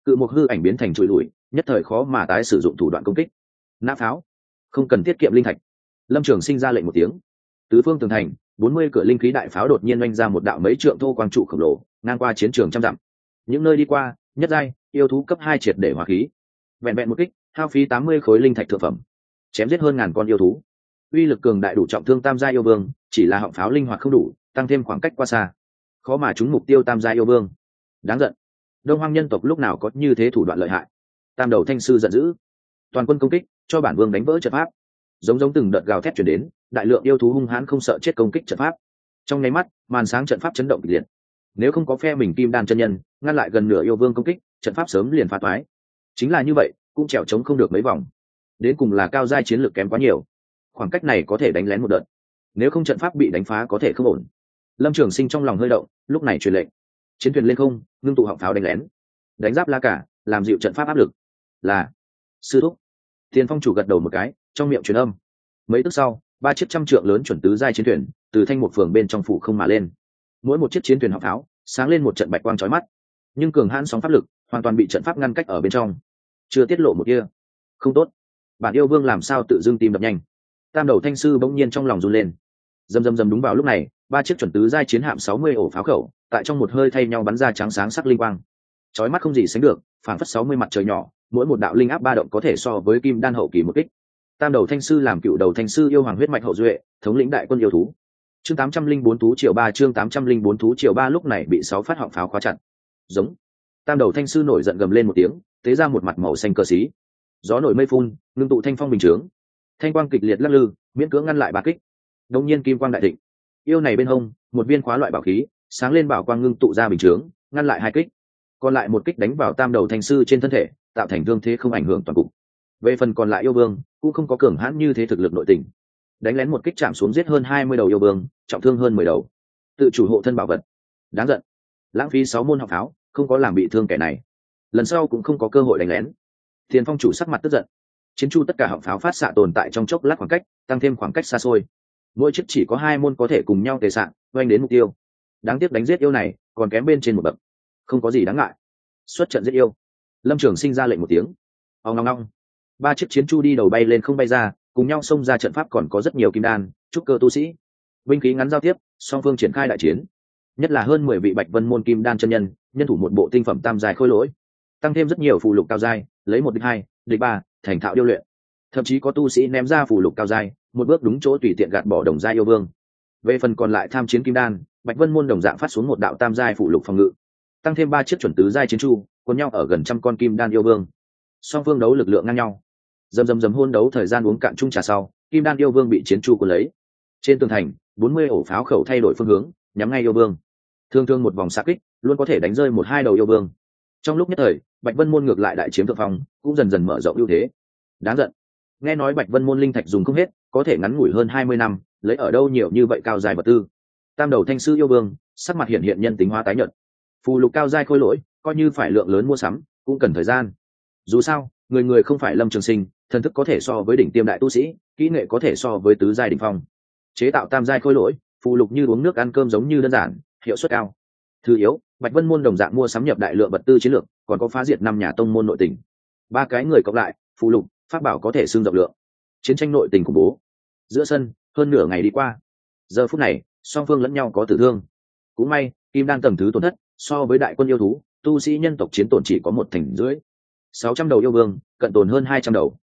cự một hư ảnh biến thành trụi lùi, nhất thời khó mà tái sử dụng thủ đoạn công kích. Nã pháo, không cần tiết kiệm linh thạch. Lâm Trường Sinh ra lệnh một tiếng, tứ phương tường thành 40 cửa linh khí đại pháo đột nhiên oanh ra một đạo mấy trượng thô quang trụ khổng lồ, ngang qua chiến trường trăm dặm. Những nơi đi qua, nhất giai yêu thú cấp 2 triệt để hỏa khí. Vẹn vẹn một kích, hao phí 80 khối linh thạch thượng phẩm, chém giết hơn ngàn con yêu thú. Uy lực cường đại đủ trọng thương tam giai yêu vương, chỉ là họng pháo linh hoạt không đủ, tăng thêm khoảng cách quá xa, khó mà trúng mục tiêu tam giai yêu vương. Đáng giận. Đông Hoang nhân tộc lúc nào có như thế thủ đoạn lợi hại. Tam đầu thanh sư giận dữ, toàn quân công kích, cho bản vương đánh vỡ trận pháp. Giống từng đợt gào thét truyền đến, đại lượng yêu thú hung hãn không sợ chết công kích trận pháp. Trong nháy mắt, màn sáng trận pháp chấn động kịch liệt. Nếu không có phe mình kim đan chân nhân ngăn lại gần nửa yêu vương công kích, trận pháp sớm liền phá toái. Chính là như vậy, cũng trèo trống không được mấy vòng. Đến cùng là cao giai chiến lược kém quá nhiều, khoảng cách này có thể đánh lén một đợt, nếu không trận pháp bị đánh phá có thể không ổn. Lâm Trường Sinh trong lòng hơi động, lúc này truyền lệnh, chiến thuyền lên không, ngưng tụ họng pháo đánh lén, đánh giáp la cả, làm dịu trận pháp áp lực. Là sư thúc. Tiền Phong chủ gật đầu một cái, trong miệng truyền âm. Mấy tức sau, 3 chiếc trăm trượng lớn chuẩn tứ giai chiến thuyền từ thanh một phường bên trong phủ không mà lên. Mỗi một chiếc chiến thuyền họng pháo sáng lên một trận bạch quang chói mắt, nhưng cường hãn sóng pháp lực hoàn toàn bị trận pháp ngăn cách ở bên trong, chưa tiết lộ một kia. Không tốt, bản yêu vương làm sao tự dưng tim đập nhanh. Tam đầu thanh sư bỗng nhiên trong lòng run lên. Rầm đúng vào lúc này, 3 chiếc chuẩn tứ giai chiến hạm 60 ổ pháo khẩu tại trong một hơi thay nhau bắn ra trắng sáng sắc linh quang, chói mắt không gì sánh được, phảng phất 60 mặt trời nhỏ, mỗi một đạo linh áp ba động có thể so với kim đan hậu kỳ một kích. Tam đầu thanh sư làm cựu đầu thanh sư yêu hoàng huyết mạch hậu duệ, thống lĩnh đại quân yêu thú. Chương 804 thú triệu 3, chương 804 thú triệu 3 lúc này bị 6 phát họng pháo khóa chặt. Giống. Tam đầu thanh sư nổi giận gầm lên một tiếng, tế ra một mặt màu xanh cờ xí. Gió nổi mây phun, ngưng tụ thanh phong bình chướng. Thanh quang kịch liệt lắc lư, miễn cưỡng ngăn lại ba kích. Đột nhiên kim quang đại thịnh. Yêu này bên hông, một viên khóa loại bảo khí, sáng lên bảo quang ngưng tụ ra bình chướng, ngăn lại 2 kích. Còn lại một kích đánh vào tam đầu thanh sư trên thân thể, tạo thành thương thế không ảnh hưởng toàn cục. Về phần còn lại yêu vương, cũng không có cường hãn như thế thực lực nội tình. Đánh lén một kích chạm xuống giết hơn 20 đầu yêu vương, trọng thương hơn 10 đầu. Tự chủ hộ thân bảo vật. Đáng giận. Lãng phí 6 môn học pháo, không có làm bị thương kẻ này. Lần sau cũng không có cơ hội đánh lén. Tiền Phong chủ sắc mặt tức giận. Chiến chu tất cả họng pháo phát xạ tồn tại trong chốc lát khoảng cách, tăng thêm khoảng cách xa xôi. Mỗi chiếc chỉ có 2 môn có thể cùng nhau tề xạ, oanh đến mục tiêu. Đáng tiếc đánh giết yêu này, còn kém bên trên một bậc. Không có gì đáng ngại. Xuất trận giết yêu. Lâm Trường Sinh ra lệnh một tiếng. Ong ong ong. 3 chiếc chiến chu đi đầu bay lên không bay ra, cùng nhau xông ra trận pháp còn có rất nhiều kim đan, trúc cơ tu sĩ. Binh khí ngắn giao tiếp, song phương triển khai đại chiến. Nhất là hơn 10 vị Bạch Vân môn kim đan chân nhân, nhân thủ một bộ tinh phẩm tam giai khôi lỗi, tăng thêm rất nhiều phù lục cao giai, lấy 1 địch 2, địch 3, thành thạo điêu luyện. Thậm chí có tu sĩ ném ra phù lục cao giai, một bước đúng chỗ tùy tiện gạt bỏ đồng giai yêu vương. Về phần còn lại tham chiến kim đan, Bạch Vân môn đồng dạng phát xuống một đạo tam giai phù lục phòng ngự, tăng thêm 3 chiếc chuẩn tứ giai chiến chu, cuốn nhau ở gần trăm con kim đan yêu vương. Song phương đấu lực lượng ngang nhau. Dầm hôn đấu thời gian uống cạn chung trà sau, kim đan yêu vương bị chiến chu cuốn lấy. Trên tường thành, 40 ổ pháo khẩu thay đổi phương hướng, nhắm ngay yêu vương. Thương một vòng xạ kích, luôn có thể đánh rơi 1-2 đầu yêu vương. Trong lúc nhất thời, Bạch Vân môn ngược lại đại chiếm thượng phong, cũng dần mở rộng ưu thế. Đáng giận. Nghe nói Bạch Vân môn linh thạch dùng không hết, có thể ngắn ngủi hơn 20 năm, lấy ở đâu nhiều như vậy cao dài vật tư. Tam đầu thanh sư yêu vương, sắc mặt hiện nhân tính hóa tái nhợt. Phù lục cao giai khôi lỗi, coi như phải lượng lớn mua sắm, cũng cần thời gian. Dù sao, người không phải Lâm Trường Sinh, thần thức có thể so với đỉnh tiêm đại tu sĩ, kỹ nghệ có thể so với tứ giai đỉnh phong. Chế tạo tam giai khôi lỗi, phù lục như uống nước ăn cơm giống như đơn giản, hiệu suất cao. Thứ yếu, Bạch Vân môn đồng dạng mua sắm nhập đại lượng vật tư chiến lược, còn có phá diệt 5 nhà tông môn nội tình. 3 cái người cộng lại, phù lục, pháp bảo có thể xương rộng lượng. Chiến tranh nội tình khủng bố. Giữa sân, hơn nửa ngày đi qua. Giờ phút này, song phương lẫn nhau có tử thương. Cũng may, kim đan tầng thứ tổn thất, so với đại quân yêu thú, tu sĩ nhân tộc chiến tổn chỉ có 1/2. 600 đầu yêu vương, cận tồn hơn 200 đầu.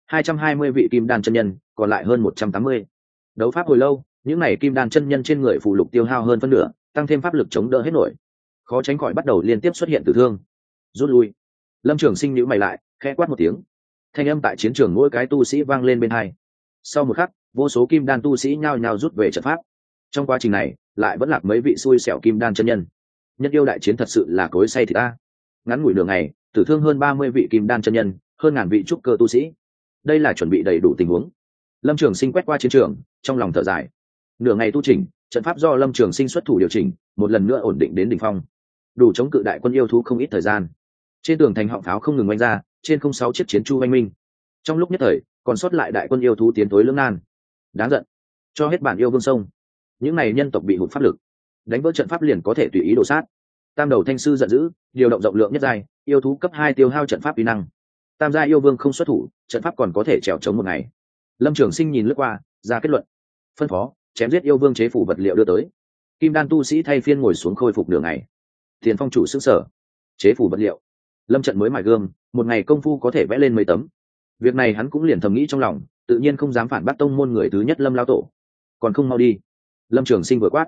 220 vị kim đan chân nhân, còn lại hơn 180. Đấu pháp hồi lâu, những này kim đan chân nhân trên người phù lục tiêu hao hơn phân nửa, tăng thêm pháp lực chống đỡ hết nổi, khó tránh khỏi bắt đầu liên tiếp xuất hiện tử thương. Rút lui. Lâm Trường Sinh nhíu mày lại, khẽ quát một tiếng. Thanh âm tại chiến trường mỗi cái tu sĩ vang lên bên tai. Sau một khắc, vô số kim đan tu sĩ nhao nhao rút về trận pháp. Trong quá trình này, lại vẫn lạc mấy vị xui xẻo kim đan chân nhân. Nhất yêu đại chiến thật sự là cối xay thịt ta. Ngắn ngủi nửa ngày, tử thương hơn 30 vị kim đan chân nhân, hơn ngàn vị trúc cơ tu sĩ. Đây là chuẩn bị đầy đủ tình huống. Lâm Trường Sinh quét qua chiến trường, trong lòng thở dài. Nửa ngày tu chỉnh, trận pháp do Lâm Trường Sinh xuất thủ điều chỉnh, một lần nữa ổn định đến đỉnh phong, đủ chống cự đại quân yêu thú không ít thời gian. Trên tường thành họng pháo không ngừng oanh ra, trên không 6 chiếc chiến chu oanh minh. Trong lúc nhất thời, còn sót lại đại quân yêu thú tiến tối lưỡng nan. Đáng giận, cho hết bản yêu vương sông. Những này nhân tộc bị hụt pháp lực, đánh vỡ trận pháp liền có thể tùy ý đổ sát. Tam đầu thanh sư giận dữ, điều động rộng lượng nhất giai yêu thú cấp 2 tiêu hao trận pháp uy năng. Tam giai yêu vương không xuất thủ, trận pháp còn có thể trèo chống một ngày. Lâm Trường Sinh nhìn lướt qua, ra kết luận. Phân phó, chém giết yêu vương chế phủ vật liệu đưa tới. Kim đan tu sĩ thay phiên ngồi xuống khôi phục đường ngày. Tiền Phong chủ sức sở, chế phủ vật liệu. Lâm trận mới mài gương, một ngày công phu có thể vẽ lên mấy tấm. Việc này hắn cũng liền thầm nghĩ trong lòng, tự nhiên không dám phản bác tông môn người thứ nhất Lâm lão tổ. Còn không mau đi. Lâm Trường Sinh vừa quát.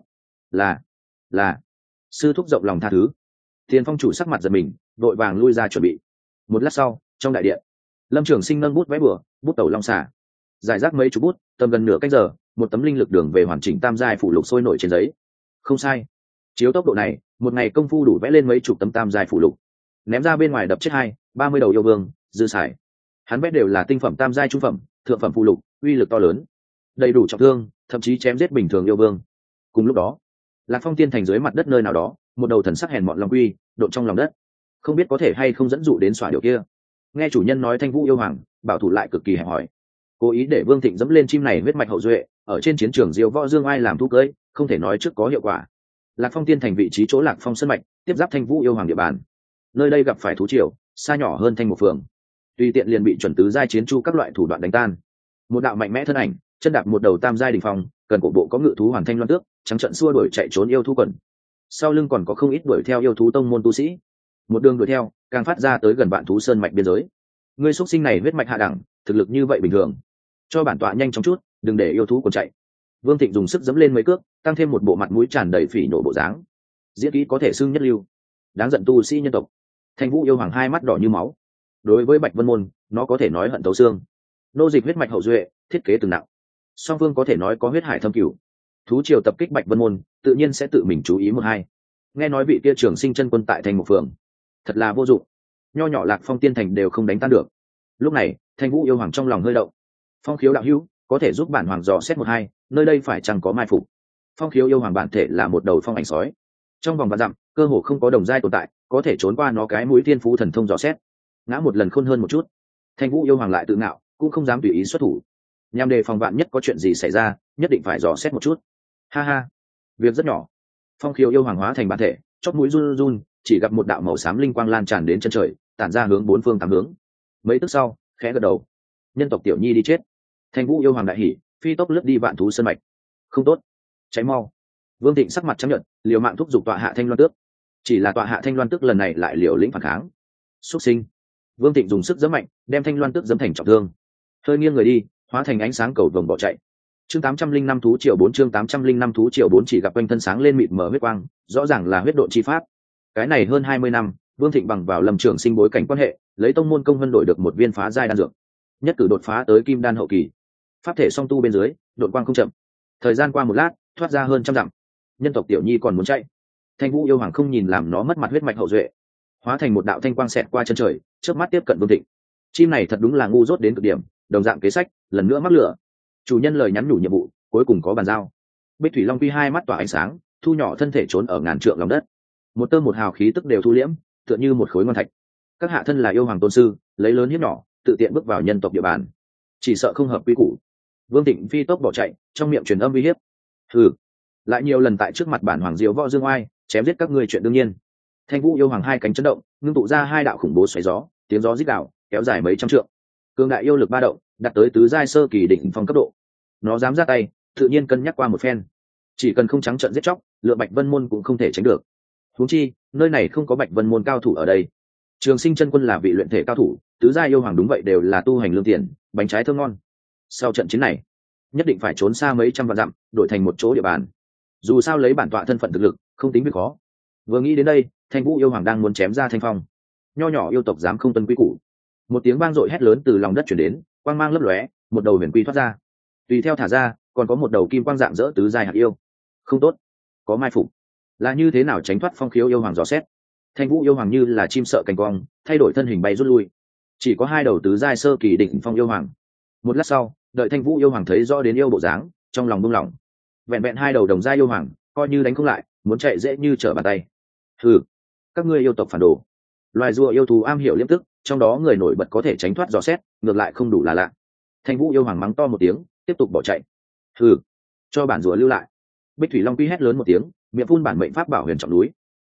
Là sư thúc rộng lòng tha thứ. Tiền Phong chủ sắc mặt giật mình, vội vàng lui ra chuẩn bị. Một lát sau, trong đại điện, Lâm Trường Sinh nâng bút vẽ bừa, bút tẩu long xả, giải rác mấy chục bút, tầm gần nửa canh giờ, một tấm linh lực đường về hoàn chỉnh tam giai phủ lục sôi nổi trên giấy. Không sai, chiếu tốc độ này, một ngày công phu đủ vẽ lên mấy chục tấm tam giai phủ lục. Ném ra bên ngoài đập chết 20-30 đầu yêu vương, dư xài. Hắn vẽ đều là tinh phẩm tam giai trung phẩm, thượng phẩm phụ lục, uy lực to lớn, đầy đủ trọng thương, thậm chí chém giết bình thường yêu vương. Cùng lúc đó, Lạc Phong Tiên thành dưới mặt đất nơi nào đó, một đầu thần sắc hèn mọn long quy độn trong lòng đất, không biết có thể hay không dẫn dụ đến xỏa điều kia. Nghe chủ nhân nói Thanh Vũ yêu hoàng bảo thủ lại cực kỳ hẹp hòi, cố ý để Vương Thịnh dẫm lên chim này huyết mạch hậu duệ, ở trên chiến trường diêu võ dương ai làm thú cưỡi, không thể nói trước có hiệu quả. Lạc Phong Tiên thành vị trí chỗ Lạc Phong sơn mạch, tiếp giáp Thanh Vũ yêu hoàng địa bàn. Nơi đây gặp phải thú triều, xa nhỏ hơn Thanh một phường, tùy tiện liền bị chuẩn tứ giai chiến chu các loại thủ đoạn đánh tan. Một đạo mạnh mẽ thân ảnh, chân đạp một đầu tam giai đỉnh phong, cần cổ bộ có ngự thú hoàn thanh loan tước, trắng trận xua đuổi chạy trốn yêu thú quần. Sau lưng còn có không ít đuổi theo yêu thú tông môn tu sĩ. Một đường đuổi theo, càng phát ra tới gần Vạn Thú Sơn mạch biên giới. Ngươi xuất sinh này huyết mạch hạ đẳng, thực lực như vậy bình thường, cho bản tọa nhanh chóng chút, đừng để yêu thú còn chạy. Vương Thịnh dùng sức giẫm lên mấy cước, tăng thêm một bộ mặt mũi tràn đầy phỉ nổ bộ dáng. Diễn kỹ có thể xưng nhất lưu. Đáng giận tu sĩ nhân tộc. Thanh Vũ yêu hoàng hai mắt đỏ như máu. Đối với Bạch Vân môn, nó có thể nói hận tấu xương. Nô dịch huyết mạch hậu duệ, thiết kế từng nặng. Song Vương có thể nói có huyết hải thâm cửu. Thú triều tập kích Bạch Vân môn, tự nhiên sẽ tự mình chú ý một hai. Nghe nói vị kia trường sinh chân quân tại thành một phường, thật là vô dụng, nho nhỏ Lạc Phong Tiên thành đều không đánh tan được. Lúc này Thanh Vũ yêu hoàng trong lòng hơi động. Phong Khiếu đạo hữu có thể giúp bản hoàng dò xét một hai, nơi đây phải chăng có mai phục. Phong Khiếu yêu hoàng bản thể là một đầu phong ảnh sói, trong vòng vạn dặm cơ hồ không có đồng giai tồn tại có thể trốn qua nó cái mũi thiên phú thần thông dò xét. Ngã một lần khôn hơn một chút. Thanh Vũ yêu hoàng lại tự ngạo, cũng không dám tùy ý xuất thủ, nhằm đề phòng vạn nhất có chuyện gì xảy ra, nhất định phải dò xét một chút. Ha ha, việc rất nhỏ. Phong Khiếu yêu hoàng hóa thành bản thể, chóp mũi run run, chỉ gặp một đạo màu xám linh quang lan tràn đến chân trời, tản ra hướng bốn phương tám hướng. Mấy tức sau, khẽ gật đầu. Nhân tộc tiểu nhi đi chết. Thanh Vũ yêu hoàng đại hỉ, phi tốc lướt đi Vạn Thú Sơn mạch. Không tốt, cháy mau. Vương Thịnh sắc mặt chấp nhận, liều mạng thúc giục tọa hạ Thanh Loan Tước. Chỉ là tọa hạ Thanh Loan Tước lần này lại liều lĩnh phản kháng. Xuất sinh. Vương Thịnh dùng sức giẫm mạnh, đem Thanh Loan Tước giẫm thành trọng thương. Hơi nghiêng người đi, hóa thành ánh sáng cầu vồng bỏ chạy. Chương 805 thú triều 4 chương 805 thú triều 4 chỉ gặp quanh thân sáng lên mịt mờ huyết quang, rõ ràng là huyết độ chi pháp. Cái này hơn 20 năm, Vương Thịnh bằng vào Lâm Trường Sinh bối cảnh quan hệ, lấy tông môn công vân đổi được một viên phá giai đan dược, nhất cử đột phá tới kim đan hậu kỳ. Pháp thể song tu bên dưới, đột quang không chậm. Thời gian qua một lát, thoát ra hơn trăm dặm. Nhân tộc tiểu nhi còn muốn chạy. Thanh Vũ yêu hoàng không nhìn làm nó mất mặt huyết mạch hậu duệ, hóa thành một đạo thanh quang xẹt qua chân trời, chớp mắt tiếp cận Vương Thịnh. Chim này thật đúng là ngu dốt đến cực điểm, đồng dạng kế sách, lần nữa mắc lửa. Chủ nhân lời nhắn nhủ nhiệm vụ, cuối cùng có bàn giao. Bích Thủy Long Quy hai mắt tỏa ánh sáng, thu nhỏ thân thể trốn ở ngàn trượng lòng đất. Một tơ một hào khí tức đều thu liễm, tựa như một khối ngon thạch. Các hạ thân là yêu hoàng tôn sư, lấy lớn hiếp nhỏ, tự tiện bước vào nhân tộc địa bàn, chỉ sợ không hợp quy củ. Vương Thịnh phi tốc bỏ chạy, trong miệng truyền âm uy hiếp. Hừ, lại nhiều lần tại trước mặt bản hoàng diệu võ dương oai, chém giết các ngươi chuyện đương nhiên. Thanh Vũ yêu hoàng hai cánh chấn động, ngưng tụ ra hai đạo khủng bố xoáy gió, tiếng gió rít gào, kéo dài mấy trăm trượng. Cường đại yêu lực ba động, đạt tới tứ giai sơ kỳ đỉnh phong cấp độ. Nó dám ra tay, tự nhiên cân nhắc qua một phen. Chỉ cần không trắng trợn giết chóc, lựa Bạch Vân môn cũng không thể tránh được. Huống chi, nơi này không có Bạch Vân môn cao thủ ở đây. Trường Sinh chân quân là vị luyện thể cao thủ, tứ giai yêu hoàng đúng vậy đều là tu hành lương tiền, bánh trái thơm ngon. Sau trận chiến này, nhất định phải trốn xa mấy trăm vạn dặm, đổi thành một chỗ địa bàn. Dù sao lấy bản tọa thân phận thực lực, không tính việc khó. Vừa nghĩ đến đây, Thanh Vũ yêu hoàng đang muốn chém ra thanh phong. Nho nhỏ yêu tộc dám không tuân quy củ. Một tiếng vang dội hét lớn từ lòng đất truyền đến, quang mang lấp lóe, một đầu huyền quy thoát ra. Tùy theo thả ra, còn có một đầu kim quang dạng dỡ tứ giai hạt yêu. Không tốt, có mai phục. Là như thế nào tránh thoát Phong Khiếu yêu hoàng dò xét? Thanh Vũ yêu hoàng như là chim sợ cánh quang, thay đổi thân hình bay rút lui. Chỉ có hai đầu tứ giai sơ kỳ đỉnh phong yêu hoàng. Một lát sau, đợi Thanh Vũ yêu hoàng thấy rõ đến yêu bộ dáng, trong lòng buông lỏng. Vẹn vẹn hai đầu đồng giai yêu hoàng, coi như đánh không lại, muốn chạy dễ như trở bàn tay. Hừ, các ngươi yêu tộc phản đồ. Loài rùa yêu thú am hiểu liêm tức, trong đó người nổi bật có thể tránh thoát dò xét, ngược lại không đủ là lạ. Thanh Vũ yêu hoàng mắng to một tiếng, tiếp tục bỏ chạy. Hừ, cho bản rùa lưu lại. Bích Thủy Long Quy hét lớn một tiếng, miệng phun bản mệnh pháp bảo huyền trọng núi.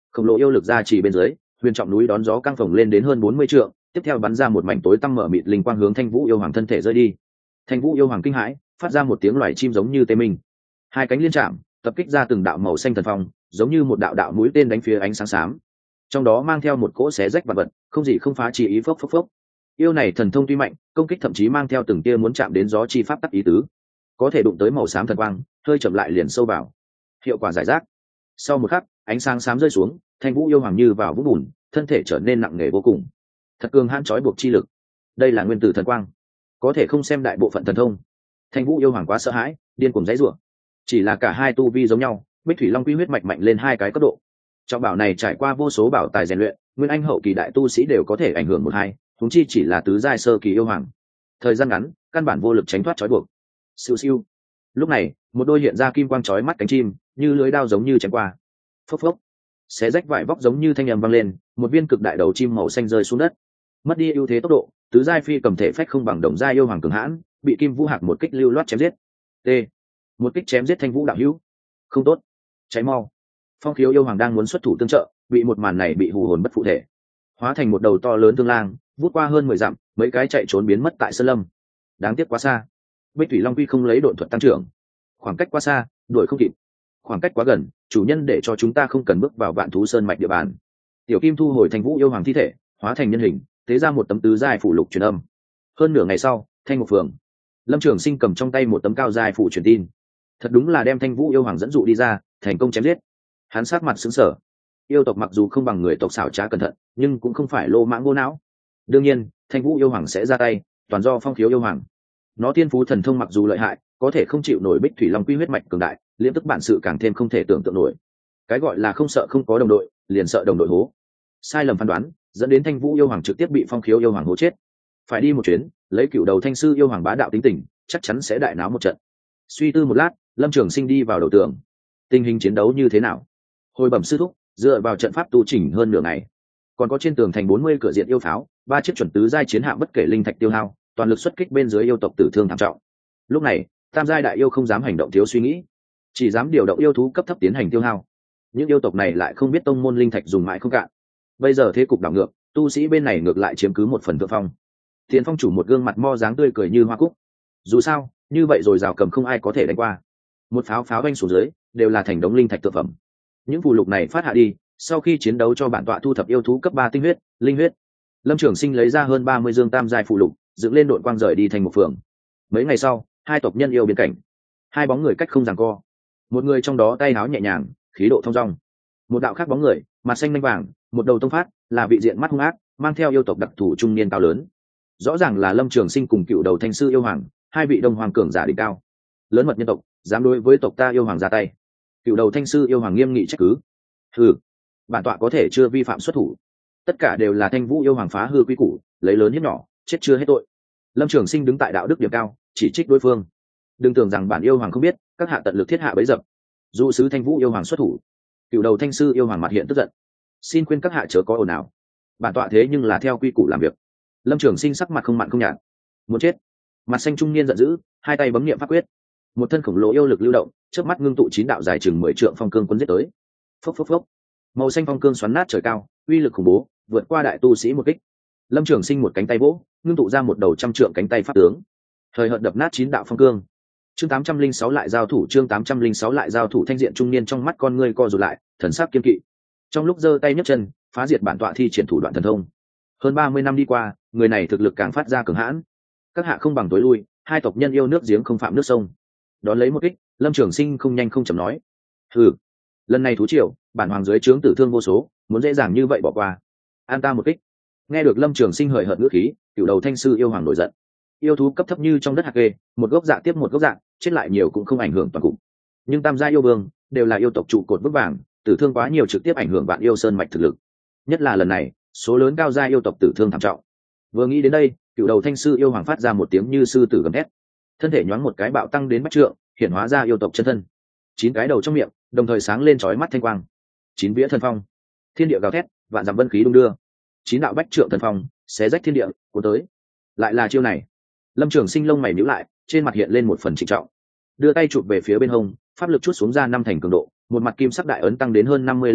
khổng lồ yêu lực ra chỉ bên dưới, huyền trọng núi đón gió căng phồng lên đến hơn 40 trượng, tiếp theo bắn ra một mảnh tối tăm mở mịt linh quang hướng Thanh Vũ yêu hoàng thân thể rơi đi. Thanh Vũ yêu hoàng kinh hãi, phát ra một tiếng loài chim giống như tê minh, hai cánh liên chạm, tập kích ra từng đạo màu xanh thần phong, giống như một đạo đạo mũi tên đánh phía ánh sáng xám, trong đó mang theo một cỗ xé rách vật vật, không gì không phá chi ý phốc phốc phốc. Yêu này thần thông tuy mạnh, công kích thậm chí mang theo từng tia muốn chạm đến gió chi pháp tắc ý tứ, có thể đụng tới màu xám thần quang, hơi chậm lại liền sâu vào. Hiệu quả giải rác. Sau một khắc, ánh sáng xám rơi xuống, Thanh Vũ yêu hoàng như vào vũng bùn, thân thể trở nên nặng nề vô cùng. Thật cường hãn trói buộc chi lực. Đây là nguyên tử thần quang, có thể không xem đại bộ phận thần thông. Thanh Vũ yêu hoàng quá sợ hãi, điên cuồng giãy giụa. Chỉ là cả hai tu vi giống nhau, Bích Thủy Long Quy huyết mạch mạnh lên hai cái cấp độ. Trọng bảo này trải qua vô số bảo tài rèn luyện, nguyên anh hậu kỳ đại tu sĩ đều có thể ảnh hưởng một hai, huống chi chỉ là tứ giai sơ kỳ yêu hoàng. Thời gian ngắn, căn bản vô lực tránh thoát trói buộc. Siêu siêu. Lúc này, một đôi hiện ra kim quang chói mắt cánh chim, như lưới đao giống như chém qua. Phốc phốc. Xé rách vải vóc giống như thanh âm vang lên, một viên cực đại đầu chim màu xanh rơi xuống đất. Mất đi ưu thế tốc độ, tứ giai phi cầm thể phách không bằng đồng giai yêu hoàng cường hãn, bị Kim Vũ Hạc một kích lưu loát chém giết. T. Một kích chém giết Thanh Vũ đạo hữu. Không tốt, cháy mau. Phong Khiếu yêu hoàng đang muốn xuất thủ tương trợ, bị một màn này bị hù hồn bất phụ thể, hóa thành một đầu to lớn tương lang, vút qua hơn 10 dặm, mấy cái chạy trốn biến mất tại sơn lâm. Đáng tiếc quá xa. Bích Thủy Long Quy không lấy độn thuật tăng trưởng, khoảng cách quá xa, đuổi không kịp. Khoảng cách quá gần, chủ nhân để cho chúng ta không cần bước vào Vạn Thú Sơn mạch địa bàn. Tiểu Kim thu hồi Thanh Vũ yêu hoàng thi thể, hóa thành nhân hình, tế ra một tấm tứ giai phủ lục truyền âm. Hơn nửa ngày sau, Thanh Ngục Phường, Lâm Trường Sinh cầm trong tay một tấm cao giai phủ truyền tin. Thật đúng là đem Thanh Vũ yêu hoàng dẫn dụ đi ra, thành công chém giết. Hắn sát mặt sững sờ. Yêu tộc mặc dù không bằng người tộc xảo trá cẩn thận, nhưng cũng không phải lô mãng vô não. Đương nhiên, Thanh Vũ yêu hoàng sẽ ra tay, toàn do Phong Khiếu yêu hoàng. Nó tiên phú thần thông mặc dù lợi hại, có thể không chịu nổi Bích Thủy Long Quy huyết mạch cường đại, liễm tức bản sự càng thêm không thể tưởng tượng nổi. Cái gọi là không sợ không có đồng đội, liền sợ đồng đội hố. Sai lầm phán đoán, dẫn đến Thanh Vũ yêu hoàng trực tiếp bị Phong Khiếu yêu hoàng hố chết. Phải đi một chuyến, lấy cựu đầu thanh sư yêu hoàng bá đạo tính tình, chắc chắn sẽ đại náo một trận. Suy tư một lát, Lâm Trường Sinh đi vào đầu tường. Tình hình chiến đấu như thế nào? Hồi bẩm sư thúc, dựa vào trận pháp tu chỉnh hơn nửa ngày, còn có trên tường thành 40 cửa diện yêu pháo, 3 chiếc chuẩn tứ giai chiến hạm bất kể linh thạch tiêu hao, toàn lực xuất kích bên dưới yêu tộc tử thương thảm trọng. Lúc này, tam giai đại yêu không dám hành động thiếu suy nghĩ, chỉ dám điều động yêu thú cấp thấp tiến hành tiêu hao. Những yêu tộc này lại không biết tông môn linh thạch dùng mãi không cạn. Bây giờ thế cục đảo ngược, tu sĩ bên này ngược lại chiếm cứ một phần thượng phong. Tiền Phong chủ một gương mặt mo dáng tươi cười như hoa cúc. Dù sao, như vậy rồi rào cầm không ai có thể đánh qua. Một pháo pháo vanh xuống dưới, đều là thành đống linh thạch thượng phẩm. Những phù lục này phát hạ đi, sau khi chiến đấu cho bản tọa thu thập yêu thú cấp 3 tinh huyết, linh huyết. Lâm Trường Sinh lấy ra hơn 30 dương tam giai phù lục, dựng lên đội quang rời đi thành một phường. Mấy ngày sau, hai tộc nhân yêu biên cảnh, hai bóng người cách không giằng co. Một người trong đó tay áo nhẹ nhàng, khí độ thong dong. Một đạo khác bóng người, mặt xanh manh vàng, một đầu tông phát, là vị diện mắt hung ác, mang theo yêu tộc đặc thù trung niên cao lớn. Rõ ràng là Lâm Trường Sinh cùng cựu đầu thanh sư yêu hoàng, hai vị đông hoàng cường giả đỉnh cao. Lớn mật nhân tộc, dám đối với tộc ta yêu hoàng ra tay. Cựu đầu thanh sư yêu hoàng nghiêm nghị trách cứ. Hừ, bản tọa có thể chưa vi phạm xuất thủ. Tất cả đều là Thanh Vũ yêu hoàng phá hư quy củ, lấy lớn hiếp nhỏ, chết chưa hết tội. Lâm Trường Sinh đứng tại đạo đức điểm cao, chỉ trích đối phương. Đừng tưởng rằng bản yêu hoàng không biết, các hạ tận lực thiết hạ bấy dập. Dụ sứ Thanh Vũ yêu hoàng xuất thủ. Cựu đầu thanh sư yêu hoàng mặt hiện tức giận. Xin khuyên các hạ chớ có ồn ào. Bản tọa thế nhưng là theo quy củ làm việc. Lâm Trường Sinh sắc mặt không mặn không nhạt. Muốn chết. Mặt xanh trung niên giận dữ, hai tay bấm niệm pháp quyết. Một thân khổng lồ yêu lực lưu động, chớp mắt ngưng tụ 9 đạo dài chừng 10 trượng phong cương cuốn giết tới. Phốc phốc phốc. Màu xanh phong cương xoắn nát trời cao, uy lực khủng bố, vượt qua đại tu sĩ một kích. Lâm Trường Sinh một cánh tay vỗ, ngưng tụ ra một đầu trăm trượng cánh tay pháp tướng. Thời hợt đập nát 9 đạo phong cương. Chương 806 lại giao thủ, chương 806 lại giao thủ. Thanh diện trung niên trong mắt con ngươi co rụt lại, thần sắc kiên kỵ. Trong lúc giơ tay nhấc chân, phá diệt bản tọa thi triển thủ đoạn thần thông. Hơn 30 năm đi qua, người này thực lực càng phát ra cường hãn. Các hạ không bằng tối lui, hai tộc nhân yêu nước giếng không phạm nước sông. Đón lấy một kích, Lâm Trường Sinh không nhanh không chậm nói: "Hừ, lần này thú triều, bản hoàng dưới trướng tử thương vô số, muốn dễ dàng như vậy bỏ qua. An ta một kích." Nghe được Lâm Trường Sinh hời hợt ngữ khí, cửu đầu thanh sư yêu hoàng nổi giận. Yêu thú cấp thấp như trong đất hạt kê, một gốc dạ tiếp một gốc dạ, chết lại nhiều cũng không ảnh hưởng toàn cục. Nhưng tam gia yêu vương đều là yêu tộc trụ cột vững vàng, tử thương quá nhiều trực tiếp ảnh hưởng vạn yêu sơn mạch thực lực. Nhất là lần này, số lớn cao gia yêu tộc tử thương thảm trọng. Vừa nghĩ đến đây, cửu đầu thanh sư yêu hoàng phát ra một tiếng như sư tử gầm thét, thân thể nhoáng một cái bạo tăng đến bách trượng, hiện hóa ra yêu tộc chân thân. 9 cái đầu trong miệng đồng thời sáng lên chói mắt thanh quang. 9 vía thần phong, thiên địa gào thét, vạn dặm vân khí đung đưa. 9 đạo bách trượng thần phong xé rách thiên địa cuốn tới. Lại là chiêu này. Lâm Trường Sinh lông mày nhíu lại, trên mặt hiện lên một phần trịnh trọng, đưa tay chụp về phía bên hông, pháp lực chút xuống ra 5 thành cường độ, một mặt kim sắc đại ấn tăng đến hơn 50 lớn nhỏ,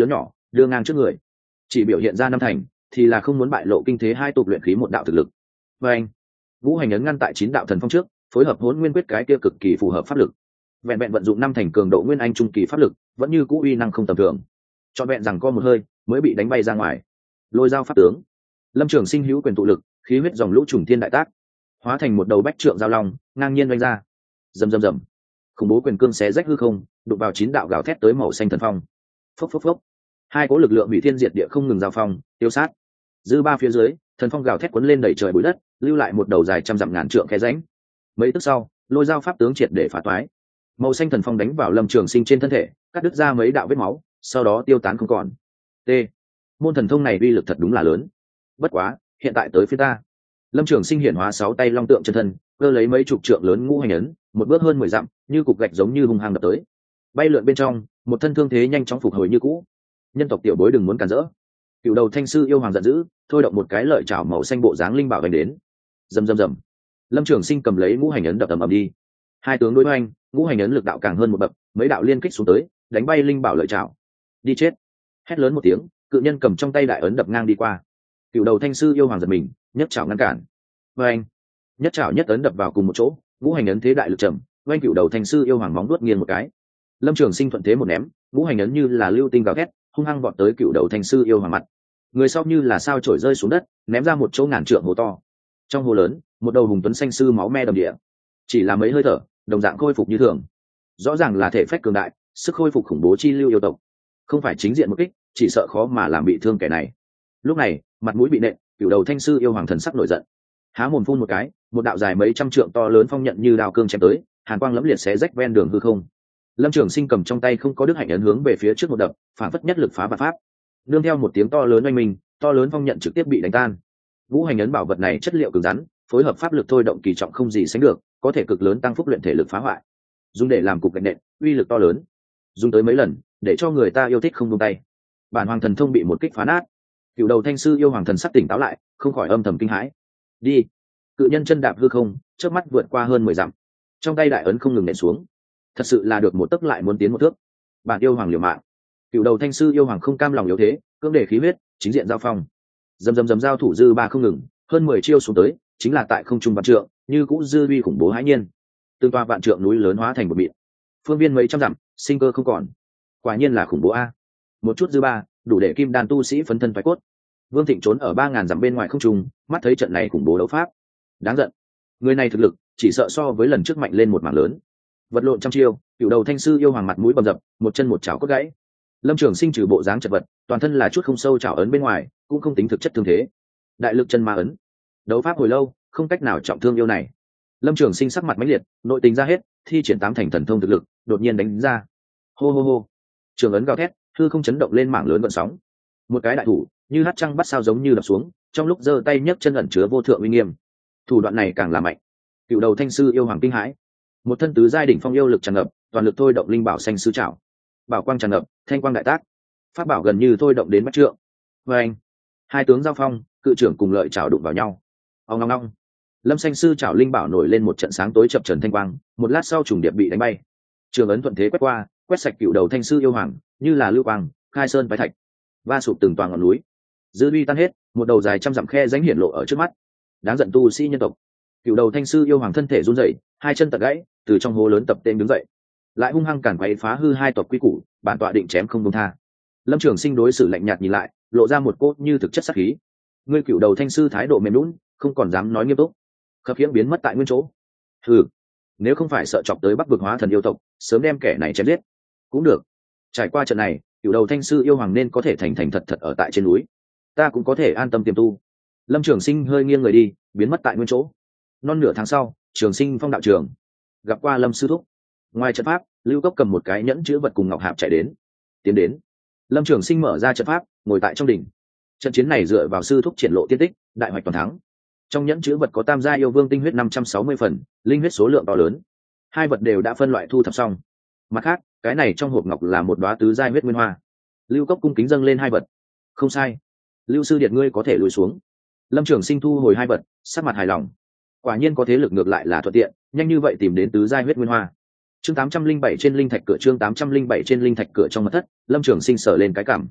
đưa ngang trước người, chỉ biểu hiện ra năm thành thì là không muốn bại lộ kinh thế hai tục luyện khí một đạo thực lực. Và anh ngũ hành ấn ngăn tại 9 đạo thần phong trước, phối hợp hỗn nguyên quyết cái kia cực kỳ phù hợp pháp lực, vẹn vẹn vận dụng năm thành cường độ nguyên anh trung kỳ pháp lực, vẫn như cũ uy năng không tầm thường, trọn vẹn rằng co một hơi mới bị đánh bay ra ngoài. Lôi dao pháp tướng, Lâm Trường Sinh hữu quyền tụ lực, khí huyết dòng lũ trùng thiên đại tác, hóa thành một đầu bách trượng giao long ngang nhiên đánh ra. Rầm rầm rầm, khủng bố quyền cương xé rách hư không, đụng vào 9 đạo gào thét tới màu xanh thần phong. Phốc phốc phốc, hai cỗ lực lượng bị thiên diệt địa không ngừng giao phong tiêu sát. Dư ba phía dưới, thần phong gào thét cuốn lên đẩy trời bụi đất, lưu lại một đầu dài trăm dặm ngàn trượng khe rãnh. Mấy tức sau, lôi dao pháp tướng triệt để phá toái, màu xanh thần phong đánh vào Lâm Trường Sinh trên thân thể, cắt đứt ra mấy đạo vết máu, sau đó tiêu tán không còn. T, môn thần thông này uy lực thật đúng là lớn. Bất quá, hiện tại tới phía ta. Lâm Trường Sinh hiển hóa 6 tay long tượng chân thân, cơ lấy mấy chục trượng lớn ngũ hành ấn, một bước hơn 10 dặm, như cục gạch giống như hung hăng đập tới. Bay lượn bên trong, một thân thương thế nhanh chóng phục hồi như cũ. Nhân tộc tiểu bối đừng muốn cản rỡ. Cựu đầu thanh sư yêu hoàng giận dữ, thôi động một cái lợi chảo màu xanh bộ dáng linh bảo vành đến. Rầm rầm rầm. Lâm Trường Sinh cầm lấy ngũ hành ấn đập ầm ầm đi. Hai tướng đối hoành, ngũ hành ấn lực đạo càng hơn một bậc, mấy đạo liên kích xuống tới, đánh bay linh bảo lợi chảo. Đi chết. Hét lớn một tiếng, cự nhân cầm trong tay đại ấn đập ngang đi qua. Cựu đầu thanh sư yêu hoàng giật mình, nhất chảo ngăn cản. Oeng. Nhất chảo nhất ấn đập vào cùng một chỗ, ngũ hành ấn thế đại lực trầm, oanh cựu đầu thanh sư yêu hoàng móng đuốt nghiền một cái. Lâm Trường Sinh thuận thế một ném, ngũ hành ấn như là lưu tinh gào thét, hung hăng vọt tới cựu đầu thanh sư yêu hoàng mặt. Người sau như là sao trổi rơi xuống đất, ném ra một chỗ ngàn trượng hố to. Trong hố lớn, một đầu hùng tuấn xanh sư máu me đầm địa, chỉ là mấy hơi thở, đồng dạng khôi phục như thường. Rõ ràng là thể phách cường đại, sức khôi phục khủng bố chi lưu yêu tộc, không phải chính diện một kích, chỉ sợ khó mà làm bị thương kẻ này. Lúc này, mặt mũi bị nện, cựu đầu thanh sư yêu hoàng thần sắc nổi giận, há mồm phun một cái, một đạo dài mấy trăm trượng to lớn phong nhận như đao cương chém tới, hàn quang lẫm liệt xé rách ven đường hư không. Lâm Trường Sinh cầm trong tay không có đức hạnh ấn hướng về phía trước một đập, phản phất nhất lực phá vạn pháp. Nương theo một tiếng to lớn oanh minh, to lớn phong nhận trực tiếp bị đánh tan. Ngũ hành ấn bảo vật này chất liệu cứng rắn, phối hợp pháp lực thôi động kỳ trọng không gì sánh được, có thể cực lớn tăng phúc luyện thể lực phá hoại. Dùng để làm cục gạch nện, uy lực to lớn. Dùng tới mấy lần, để cho người ta yêu thích không buông tay. Bản hoàng thần thông bị một kích phá nát. Cựu đầu thanh sư yêu hoàng thần sắc tỉnh táo lại, không khỏi âm thầm kinh hãi. Đi. Cự nhân chân đạp hư không, chớp mắt vượt qua hơn 10 dặm. Trong tay đại ấn không ngừng nện xuống. Thật sự là được một tấc lại muốn tiến một thước. Bản yêu hoàng liều mạng. Cựu đầu thanh sư yêu hoàng không cam lòng yếu thế, cưỡng để khí huyết, chính diện giao phong. Dầm dầm dầm giao thủ dư ba không ngừng, hơn 10 chiêu xuống tới, chính là tại không trung vạn trượng, như cũ dư uy khủng bố hãi nhiên. Tương toa vạn trượng núi lớn hóa thành một mịn. Phương viên mấy trăm dặm, sinh cơ không còn. Quả nhiên là khủng bố a. Một chút dư ba, đủ để kim đan tu sĩ phấn thân phái cốt. Vương Thịnh trốn ở 3000 dặm bên ngoài không trung, mắt thấy trận này khủng bố đấu pháp. Đáng giận. Người này thực lực, chỉ sợ so với lần trước mạnh lên một mảng lớn. Vật lộn trăm chiêu, cựu đầu thanh sư yêu hoàng mặt mũi bầm dập, một chân một chảo cốt gãy. Lâm Trường Sinh trừ bộ dáng chật vật, toàn thân là chút không sâu chảo ấn bên ngoài, cũng không tính thực chất thương thế. Đại lực chân ma ấn. Đấu pháp hồi lâu, không cách nào trọng thương yêu này. Lâm Trường Sinh sắc mặt mãnh liệt, nội tình ra hết, thi triển 8 thành thần thông thực lực, đột nhiên đánh ra. Hô hô hô. Trường ấn gào thét, hư không chấn động lên mảng lớn gợn sóng. Một cái đại thủ, như hắt trăng bắt sao giống như đập xuống, trong lúc giơ tay nhấc chân ẩn chứa vô thượng uy nghiêm. Thủ đoạn này càng là mạnh. Cựu đầu thanh sư yêu hoàng kinh hãi. Một thân tứ giai đỉnh phong yêu lực tràn ngập, toàn lực thôi động linh bảo xanh sư trảo. Bảo quang tràn ngập, thanh quang đại tác. Pháp bảo gần như thôi động đến bát trượng. Và anh, hai tướng giao phong, cự trưởng cùng lợi trảo đụng vào nhau. Ong ong ong. Lâm xanh sư trảo linh bảo nổi lên một trận sáng tối chập chờn thanh quang, một lát sau trùng điệp bị đánh bay. Trường ấn thuận thế quét qua, quét sạch cựu đầu thanh sư yêu hoàng, như là lưu quang, khai sơn phái thạch, va sụp từng toàn ngọn núi. Dư uy tan hết, một đầu dài trăm dặm khe rãnh hiển lộ ở trước mắt. Đáng giận tu sĩ nhân tộc. Cựu đầu thanh sư yêu hoàng thân thể run rẩy, hai chân tật gãy, từ trong hố lớn tập tên đứng dậy, lại hung hăng cản quấy phá hư hai tộc quy củ, bản tọa định chém không buông tha. Lâm Trường Sinh đối xử lạnh nhạt nhìn lại, lộ ra một cốt như thực chất sát khí. Ngươi cựu đầu thanh sư thái độ mềm lún, không còn dám nói nghiêm túc, khập khiễng biến mất tại nguyên chỗ. Hừ, nếu không phải sợ chọc tới Bắc vực hóa thần yêu tộc, sớm đem kẻ này chém giết. Cũng được. Trải qua trận này, cựu đầu thanh sư yêu hoàng nên có thể thành thành thật thật ở tại trên núi, ta cũng có thể an tâm tiềm tu. Lâm Trường Sinh hơi nghiêng người đi, biến mất tại nguyên chỗ. Non nửa tháng sau, Trường Sinh phong đạo trường gặp qua Lâm sư thúc. Ngoài trận pháp, Lưu Cốc cầm một cái nhẫn chứa vật cùng ngọc hạp chạy đến. Tiến đến. Lâm Trường Sinh mở ra trận pháp, ngồi tại trong đỉnh. Trận chiến này dựa vào sư thúc triển lộ tiên tích, đại hoạch toàn thắng. Trong nhẫn chứa vật có tam gia yêu vương tinh huyết 560 phần, linh huyết số lượng to lớn. Hai vật đều đã phân loại thu thập xong. Mặt khác, cái này trong hộp ngọc là một đóa tứ giai huyết nguyên hoa. Lưu Cốc cung kính dâng lên hai vật. Không sai, Lưu sư điệt ngươi có thể lùi xuống. Lâm Trường Sinh thu hồi hai vật, sắc mặt hài lòng. Quả nhiên có thế lực ngược lại là thuận tiện, nhanh như vậy tìm đến tứ giai huyết nguyên hoa. Chương 807 trên linh thạch cửa, chương 807 trên linh thạch cửa trong mật thất, Lâm Trường Sinh sở lên cái cảm.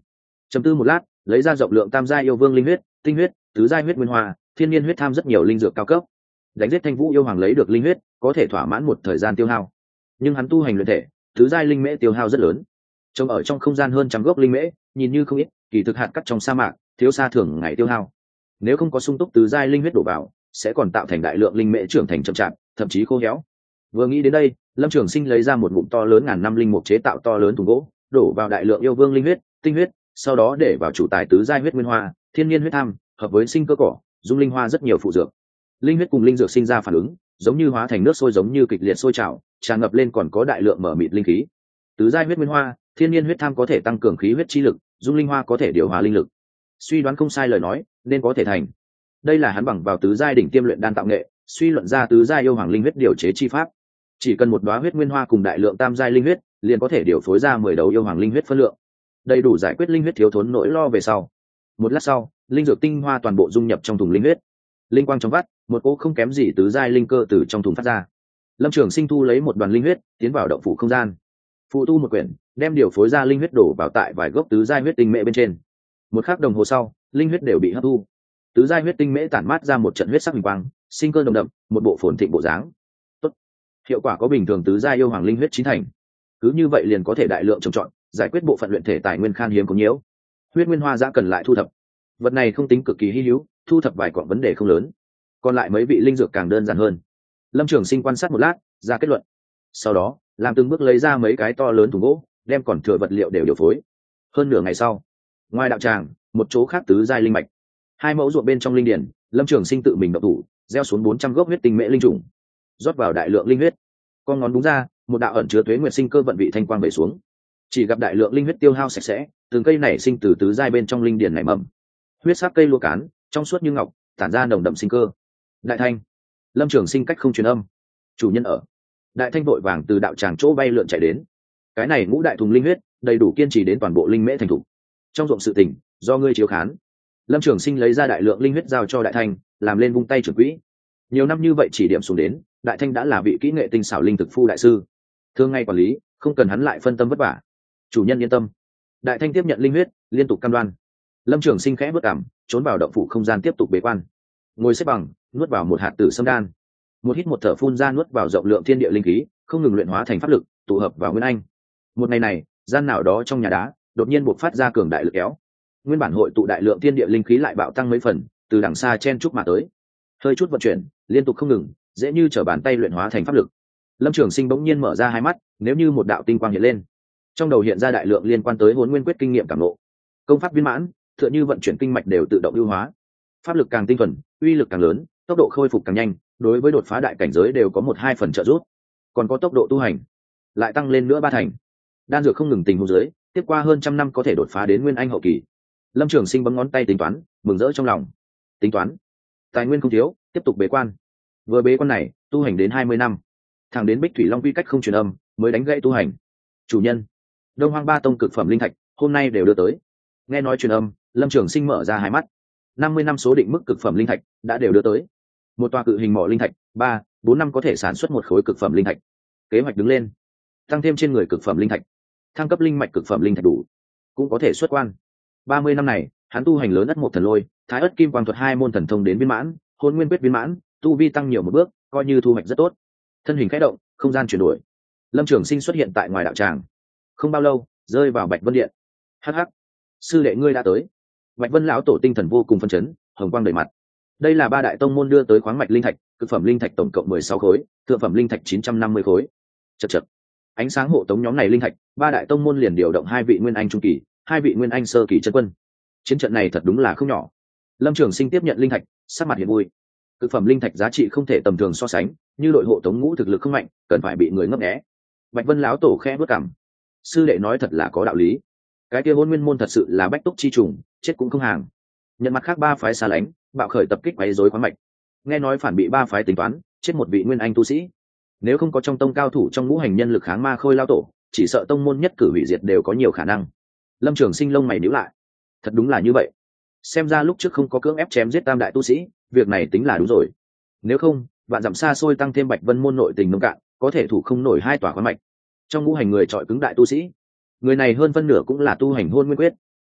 Chầm tư một lát, lấy ra rộng lượng tam giai yêu vương linh huyết, tinh huyết, tứ giai huyết nguyên hoa, thiên nhiên huyết tham rất nhiều linh dược cao cấp. Đánh giết Thanh Vũ yêu hoàng lấy được linh huyết, có thể thỏa mãn một thời gian tiêu hao. Nhưng hắn tu hành luyện thể, tứ giai linh mễ tiêu hao rất lớn. Trông ở trong không gian hơn trăm gốc linh mễ, nhìn như không ít, kỳ thực hạt cắt trong sa mạc, thiếu xa thường ngày tiêu hao. Nếu không có sung túc tứ giai linh huyết đổ vào, sẽ còn tạo thành đại lượng linh mễ trưởng thành chậm chạp, thậm chí khô héo. Vừa nghĩ đến đây, Lâm Trường Sinh lấy ra một ngụm to lớn ngàn năm linh mục chế tạo to lớn thùng gỗ, đổ vào đại lượng yêu vương linh huyết, tinh huyết, sau đó để vào chủ tài tứ giai huyết nguyên hoa, thiên nhiên huyết tham, hợp với sinh cơ cỏ, dung linh hoa rất nhiều phụ dược. Linh huyết cùng linh dược sinh ra phản ứng, giống như hóa thành nước sôi, giống như kịch liệt sôi trào, tràn ngập lên, còn có đại lượng mở mịt linh khí. Tứ giai huyết nguyên hoa, thiên nhiên huyết tham có thể tăng cường khí huyết chi lực, dung linh hoa có thể điều hòa linh lực. Suy đoán không sai lời nói, nên có thể thành. Đây là hắn bằng vào tứ giai đỉnh tiêm luyện đan tạo nghệ, suy luận ra tứ giai yêu hoàng linh huyết điều chế chi pháp. Chỉ cần một đóa huyết nguyên hoa cùng đại lượng tam giai linh huyết, liền có thể điều phối ra 10 đầu yêu hoàng linh huyết phân lượng, đầy đủ giải quyết linh huyết thiếu thốn nỗi lo về sau. Một lát sau, linh dược tinh hoa toàn bộ dung nhập trong thùng linh huyết. Linh quang trong vắt, một cỗ không kém gì tứ giai linh cơ từ trong thùng phát ra. Lâm Trường Sinh thu lấy một đoàn linh huyết, tiến vào động phủ không gian. Phụ tu một quyển, đem điều phối ra linh huyết đổ vào tại vài gốc tứ giai huyết tinh mễ bên trên. Một khắc đồng hồ sau, linh huyết đều bị hấp thu. Tứ giai huyết tinh mễ tản mát ra một trận huyết sắc huỳnh quang, sinh cơ nồng đậm, một bộ phồn thịnh bộ dáng. Tốt. Hiệu quả có bình thường tứ giai yêu hoàng linh huyết chín thành. Cứ như vậy liền có thể đại lượng trồng trọt, giải quyết bộ phận luyện thể tài nguyên khan hiếm có nhiễu. Huyết nguyên hoa giã cần lại thu thập. Vật này không tính cực kỳ hi hữu, thu thập vài quặng vấn đề không lớn. Còn lại mấy vị linh dược càng đơn giản hơn. Lâm Trường Sinh quan sát một lát, ra kết luận. Sau đó, làm từng bước lấy ra mấy cái to lớn thùng gỗ, đem còn thừa vật liệu đều điều phối. Hơn nửa ngày sau, ngoài đạo tràng, một chỗ khác tứ giai linh mạch, 2 mẫu ruộng bên trong linh điển, Lâm Trường Sinh tự mình động thủ, gieo xuống 400 gốc huyết tinh mễ linh trùng, rót vào đại lượng linh huyết. Con ngón đúng ra, một đạo ẩn chứa tuế nguyệt sinh cơ vận vị thanh quang về xuống. Chỉ gặp đại lượng linh huyết tiêu hao sạch sẽ, từng cây nảy sinh từ tứ giai bên trong linh điển nảy mầm. Huyết sắc cây lúa cán, trong suốt như ngọc, tản ra nồng đậm sinh cơ. Đại Thanh, Lâm Trường Sinh cách không truyền âm. Chủ nhân ở. Đại Thanh vội vàng từ đạo tràng chỗ bay lượn chạy đến. Cái này ngũ đại thùng linh huyết, đầy đủ kiên trì đến toàn bộ linh mễ thành thủ. Trong ruộng sự tình, do ngươi chiếu khán. Lâm Trường Sinh lấy ra đại lượng linh huyết giao cho Đại Thanh, làm lên vung tay trưởng quỹ. Nhiều năm như vậy chỉ điểm xuống đến, Đại Thanh đã là vị kỹ nghệ tinh xảo linh thực phu đại sư. Thường ngày quản lý, không cần hắn lại phân tâm vất vả. Chủ nhân yên tâm. Đại Thanh tiếp nhận linh huyết, liên tục cam đoan. Lâm Trường Sinh khẽ bước cảm, trốn vào động phủ không gian tiếp tục bế quan. Ngồi xếp bằng, nuốt vào một hạt tử sâm đan. Một hít một thở phun ra, nuốt vào rộng lượng thiên địa linh khí, không ngừng luyện hóa thành pháp lực, tụ hợp vào nguyên anh. Một ngày này, gian nào đó trong nhà đá, đột nhiên bộc phát ra cường đại lực kéo. Nguyên bản hội tụ đại lượng thiên địa linh khí lại bạo tăng mấy phần, từ đằng xa chen chúc mà tới. Hơi chút vận chuyển, liên tục không ngừng, dễ như trở bàn tay luyện hóa thành pháp lực. Lâm Trường Sinh bỗng nhiên mở ra hai mắt, nếu như một đạo tinh quang hiện lên. Trong đầu hiện ra đại lượng liên quan tới Hỗn Nguyên Quyết kinh nghiệm cảm ngộ. Công pháp viên mãn, tựa như vận chuyển kinh mạch đều tự động ưu hóa. Pháp lực càng tinh thuần, uy lực càng lớn, tốc độ khôi phục càng nhanh, đối với đột phá đại cảnh giới đều có 1-2 phần trợ giúp. Còn có tốc độ tu hành lại tăng lên nữa 3 thành. Đan dược không ngừng tình huống dưới, tiếp qua hơn trăm năm có thể đột phá đến nguyên anh hậu kỳ. Lâm Trường Sinh bấm ngón tay tính toán, mừng rỡ trong lòng. Tính toán, tài nguyên không thiếu, tiếp tục bế quan. Vừa bế quan này, tu hành đến 20 năm, thẳng đến Bích Thủy Long quy cách không truyền âm, mới đánh gãy tu hành. Chủ nhân, Đông Hoang Ba Tông cực phẩm linh thạch, hôm nay đều đưa tới. Nghe nói truyền âm, Lâm Trường Sinh mở ra hai mắt. 50 năm số định mức cực phẩm linh thạch đã đều đưa tới. Một tòa cự hình mỏ linh thạch, 3-4 năm có thể sản xuất một khối cực phẩm linh thạch. Kế hoạch đứng lên, tăng thêm trên người cực phẩm linh thạch, thăng cấp linh mạch cực phẩm linh thạch đủ, cũng có thể xuất quan. 30 năm này, hắn tu hành lớn ất một thần lôi, thái ất kim quang thuật 2 môn thần thông đến viên mãn, hôn nguyên quyết viên mãn, tu vi tăng nhiều một bước, coi như thu hoạch rất tốt. Thân hình khẽ động, không gian chuyển đổi. Lâm Trường Sinh xuất hiện tại ngoài đạo tràng. Không bao lâu, rơi vào Bạch Vân Điện. Hắc hắc, sư đệ ngươi đã tới. Bạch Vân lão tổ tinh thần vô cùng phấn chấn, hồng quang đầy mặt. Đây là 3 đại tông môn đưa tới khoáng mạch linh thạch, cực phẩm linh thạch tổng cộng 16 khối, thượng phẩm linh thạch 950 khối. Chậc chậc. Ánh sáng hộ tống nhóm này linh thạch, 3 đại tông môn liền điều động 2 vị nguyên anh trung kỳ, 2 vị nguyên anh sơ kỳ chân quân. Chiến trận này thật đúng là không nhỏ. Lâm Trường Sinh tiếp nhận linh thạch, sắc mặt hiện vui. Cực phẩm linh thạch giá trị không thể tầm thường so sánh, như đội hộ tống ngũ thực lực không mạnh, cần phải bị người ngấp nghé. Bạch Vân lão tổ khẽ bước cằm. Sư đệ nói thật là có đạo lý. Cái kia Hôn Nguyên môn thật sự là bách túc chi trùng, chết cũng không hàng. Nhận mặt khác 3 phái xa lánh, bạo khởi tập kích quấy rối khoáng mạch. Nghe nói phản bị 3 phái tính toán, chết một vị nguyên anh tu sĩ. Nếu không có trong tông cao thủ trong ngũ hành nhân lực kháng ma khôi lao tổ, chỉ sợ tông môn nhất cử hủy diệt đều có nhiều khả năng. Lâm Trường Sinh lông mày nhíu lại. Thật đúng là như vậy. Xem ra lúc trước không có cưỡng ép chém giết tam đại tu sĩ, việc này tính là đúng rồi. Nếu không, vạn dặm xa xôi tăng thêm Bạch Vân môn nội tình nông cạn, có thể thủ không nổi 2 tòa khoáng mạch. Trong ngũ hành người chọi cứng đại tu sĩ, người này hơn phân nửa cũng là tu hành Hôn Nguyên Quyết.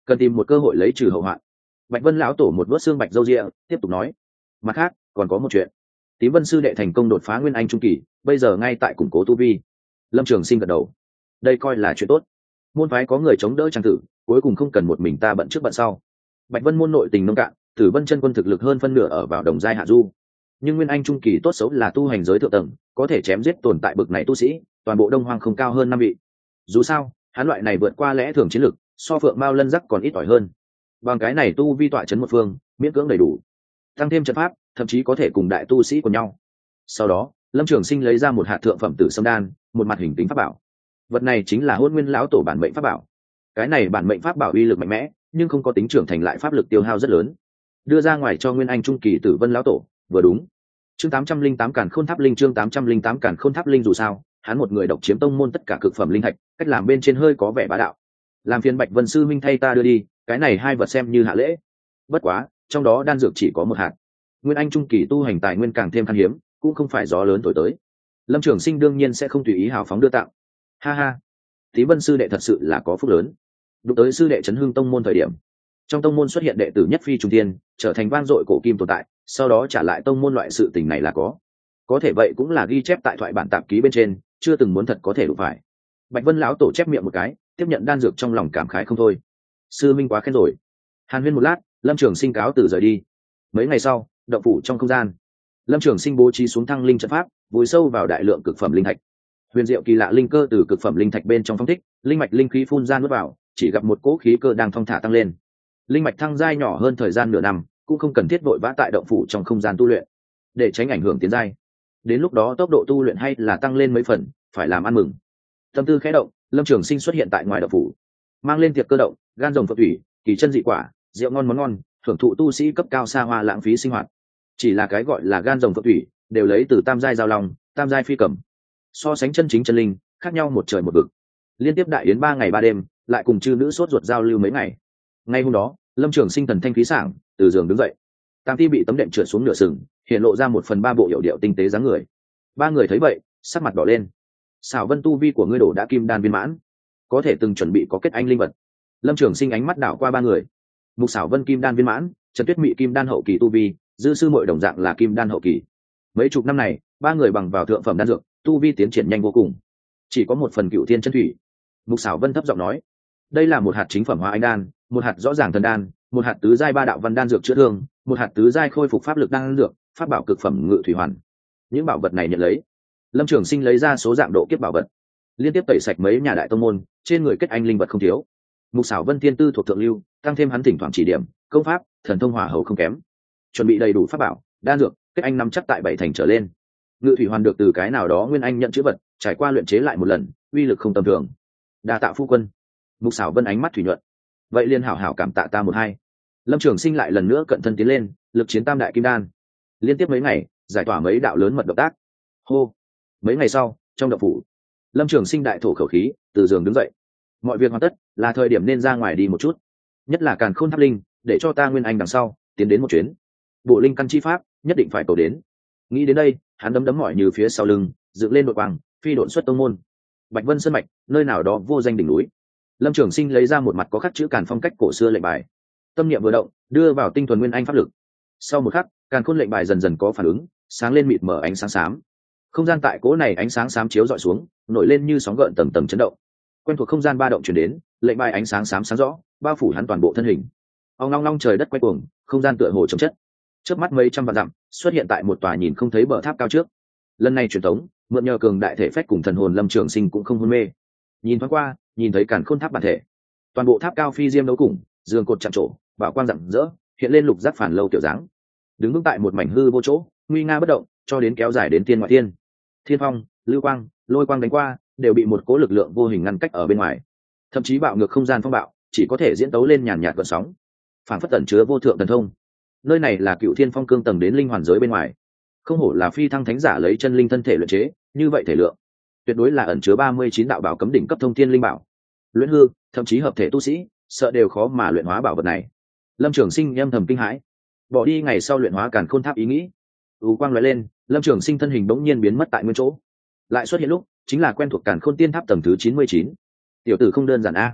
cần tìm một cơ hội lấy trừ hậu hoạn. Bạch Vân lão tổ một vớt xương bạch râu ria tiếp tục nói, mặt khác còn có một chuyện. Tím Vân sư đệ thành công đột phá nguyên anh trung kỳ, bây giờ ngay tại củng cố tu vi. Lâm Trường Sinh gật đầu, đây coi là chuyện tốt. Môn phái có người chống đỡ trang tử, cuối cùng không cần một mình ta bận trước bận sau. Bạch Vân môn nội tình nông cạn, Tử Vân chân quân thực lực hơn phân nửa ở vào đồng giai hạ du, nhưng nguyên anh trung kỳ tốt xấu là tu hành giới thượng tầng, có thể chém giết tồn tại bực này tu sĩ, toàn bộ Đông Hoang không cao hơn 5 vị. Dù sao, hắn loại này vượt qua lẽ thường chiến lực, so Phượng Mao Lân Giác còn ít ỏi hơn. Bằng cái này tu vi tọa chấn một phương, miễn cưỡng đầy đủ. Tăng thêm trận pháp, thậm chí có thể cùng đại tu sĩ của nhau. Sau đó, Lâm Trường Sinh lấy ra một hạt thượng phẩm tử sâm đan, một mặt hình tính pháp bảo. Vật này chính là Hỗn Nguyên lão tổ bản mệnh pháp bảo. Cái này bản mệnh pháp bảo uy lực mạnh mẽ, nhưng không có tính trưởng thành, lại pháp lực tiêu hao rất lớn. Đưa ra ngoài cho nguyên anh trung kỳ Tử Vân lão tổ, vừa đúng. Chương 808 Càn Khôn Tháp Linh, chương 808 Càn Khôn Tháp Linh. Dù sao, hắn một người độc chiếm tông môn tất cả cực phẩm linh thạch, cách làm bên trên hơi có vẻ bá đạo. Làm phiền Bạch Vân sư minh thay ta đưa đi, cái này hai vật xem như hạ lễ. Bất quá, trong đó đan dược chỉ có một hạt. Nguyên anh trung kỳ tu hành tài nguyên càng thêm khan hiếm, cũng không phải gió lớn thổi tới. Lâm Trường Sinh đương nhiên sẽ không tùy ý hào phóng đưa tặng. Ha ha, Tí Vân sư đệ thật sự là có phúc lớn. Đụng tới sư đệ chấn hưng tông môn thời điểm, trong tông môn xuất hiện đệ tử nhất phi trùng thiên, trở thành vang dội cổ kim tồn tại, sau đó trả lại tông môn, loại sự tình này là có thể vậy cũng là ghi chép tại thoại bản tạp ký bên trên, chưa từng muốn thật có thể đụng phải. Bạch Vân lão tổ chép miệng một cái, tiếp nhận đan dược trong lòng cảm khái không thôi. Sư minh quá khen rồi. Hàn huyên một lát, Lâm Trường Sinh cáo từ rời đi. Mấy ngày sau, động phủ trong không gian, Lâm Trường Sinh bố trí xuống thăng linh trận pháp, vùi sâu vào đại lượng cực phẩm linh thạch. Huyền diệu kỳ lạ linh cơ từ cực phẩm linh thạch bên trong phong thích, linh mạch linh khí phun ra nuốt vào, chỉ gặp một cỗ khí cơ đang thong thả tăng lên. Linh mạch thăng giai nhỏ hơn thời gian nửa năm, cũng không cần thiết vội vã tại động phủ trong không gian tu luyện, để tránh ảnh hưởng tiến giai. Đến lúc đó tốc độ tu luyện hay là tăng lên mấy phần, phải làm ăn mừng. Tâm tư khẽ động, Lâm Trường Sinh xuất hiện tại ngoài động phủ, mang lên tiệc cơ động, gan rồng phượng thủy, kỳ chân dị quả, rượu ngon món ngon, thưởng thụ tu sĩ cấp cao xa hoa lãng phí sinh hoạt. Chỉ là cái gọi là gan rồng phượng thủy, đều lấy từ tam giai giao long, tam giai phi cầm. So sánh chân chính chân linh, khác nhau một trời một vực. Liên tiếp đại yến 3 ngày 3 đêm, lại cùng chư nữ sốt ruột giao lưu mấy ngày. Ngay hôm đó, Lâm Trường Sinh thần thanh khí sảng, từ giường đứng dậy. Tam Ti bị tấm đệm trượt xuống nửa sừng, hiện lộ ra 1/3 bộ hiệu điệu tinh tế dáng người. Ba người thấy vậy, sắc mặt đỏ lên. Xảo Vân, tu vi của ngươi đổ đã kim đan viên mãn, có thể từng chuẩn bị có kết anh linh vật. Lâm Trường Sinh ánh mắt đảo qua ba người. Mục Xảo Vân kim đan viên mãn, Trần Tuyết Mị kim đan hậu kỳ tu vi, Dư sư muội đồng dạng là kim đan hậu kỳ. Mấy chục năm này, ba người bằng vào thượng phẩm đan dược, tu vi tiến triển nhanh vô cùng. Chỉ có một phần Cựu Thiên chân thủy. Mục Xảo Vân thấp giọng nói, đây là một hạt chính phẩm hóa anh đan, một hạt rõ ràng thần đan, một hạt tứ giai ba đạo văn đan dược chữa thương, một hạt tứ giai khôi phục pháp lực đan dược, pháp bảo cực phẩm ngự thủy hoàn. Những bảo vật này nhận lấy. Lâm Trường Sinh lấy ra số dạng độ kiếp bảo vật, liên tiếp tẩy sạch mấy nhà đại tông môn, trên người kết anh linh vật không thiếu. Mục Xảo Vân thiên tư thuộc thượng lưu, tăng thêm hắn thỉnh thoảng chỉ điểm, công pháp, thần thông hỏa hầu không kém. Chuẩn bị đầy đủ pháp bảo, đan dược, kết anh 5 chắc tại 7 thành trở lên. Ngự thủy hoàn được từ cái nào đó nguyên anh nhận chữ vật, trải qua luyện chế lại một lần, uy lực không tầm thường. Đa tạ phu quân. Mục Xảo Vân ánh mắt thủy nhuận. Vậy liên hảo hảo cảm tạ ta một hai. Lâm Trường Sinh lại lần nữa cận thân tiến lên, lực chiến tam đại kim đan. Liên tiếp mấy ngày, giải tỏa mấy đạo lớn mật động tác. Hô. Mấy ngày sau, trong động phủ, Lâm Trường Sinh đại thổ khẩu khí, từ giường đứng dậy. Mọi việc hoàn tất, là thời điểm nên ra ngoài đi một chút. Nhất là Càn Khôn Tháp Linh, để cho ta nguyên anh đằng sau tiến đến một chuyến. Bộ linh căn chi pháp, nhất định phải cầu đến. Nghĩ đến đây, hắn đấm mỏi như phía sau lưng, dựng lên đội quang, phi độn xuất tông môn. Bạch Vân sơn mạch, nơi nào đó vô danh đỉnh núi. Lâm Trường Sinh lấy ra một mặt có khắc chữ Càn phong cách cổ xưa lệnh bài. Tâm niệm vừa động, đưa vào tinh thuần nguyên anh pháp lực. Sau một khắc, Càn Khôn lệnh bài dần dần có phản ứng, sáng lên mịt mở ánh sáng xám. Không gian tại cỗ này ánh sáng xám chiếu dọi xuống, nổi lên như sóng gợn tầng tầng chấn động. Quen thuộc không gian ba động truyền đến, lệnh bài ánh sáng xám sáng rõ, bao phủ hắn toàn bộ thân hình. Ong long long trời đất quay cuồng, không gian tựa hồ trống chất. Chớp mắt mấy trăm vạn dặm, xuất hiện tại một tòa nhìn không thấy bờ tháp cao trước. Lần này truyền tống, mượn nhờ cường đại thể phách cùng thần hồn, Lâm Trường Sinh cũng không hôn mê. Nhìn thoáng qua, nhìn thấy Càn Khôn Tháp bản thể. Toàn bộ tháp cao phi diêm đấu cùng, giường cột chạm trổ, bảo quang rạng rỡ, hiện lên lục giác phản lâu tiểu dáng. Đứng vững tại một mảnh hư vô chỗ, nguy nga bất động, cho đến kéo dài đến tiên ngoại thiên. Thiên phong, lưu quang, lôi quang đánh qua, đều bị một cố lực lượng vô hình ngăn cách ở bên ngoài. Thậm chí bạo ngược không gian phong bạo, chỉ có thể diễn tấu lên nhàn nhạt gợn sóng, phản phất tẩn chứa vô thượng thần thông. Nơi này là Cựu Thiên Phong cương tầng đến linh hoàn giới bên ngoài. Không hổ là phi thăng thánh giả lấy chân linh thân thể luyện chế, như vậy thể lượng tuyệt đối là ẩn chứa 39 đạo bảo cấm đỉnh cấp thông thiên linh bảo. Luyện hư, thậm chí hợp thể tu sĩ, sợ đều khó mà luyện hóa bảo vật này. Lâm Trường Sinh âm thầm kinh hãi, bỏ đi ngày sau luyện hóa Càn Khôn Tháp ý nghĩ. Quang lóe lên, Lâm Trường Sinh thân hình bỗng nhiên biến mất tại nguyên chỗ. Lại xuất hiện lúc, chính là quen thuộc Càn Khôn Tiên Tháp tầng thứ 99. Tiểu tử không đơn giản a.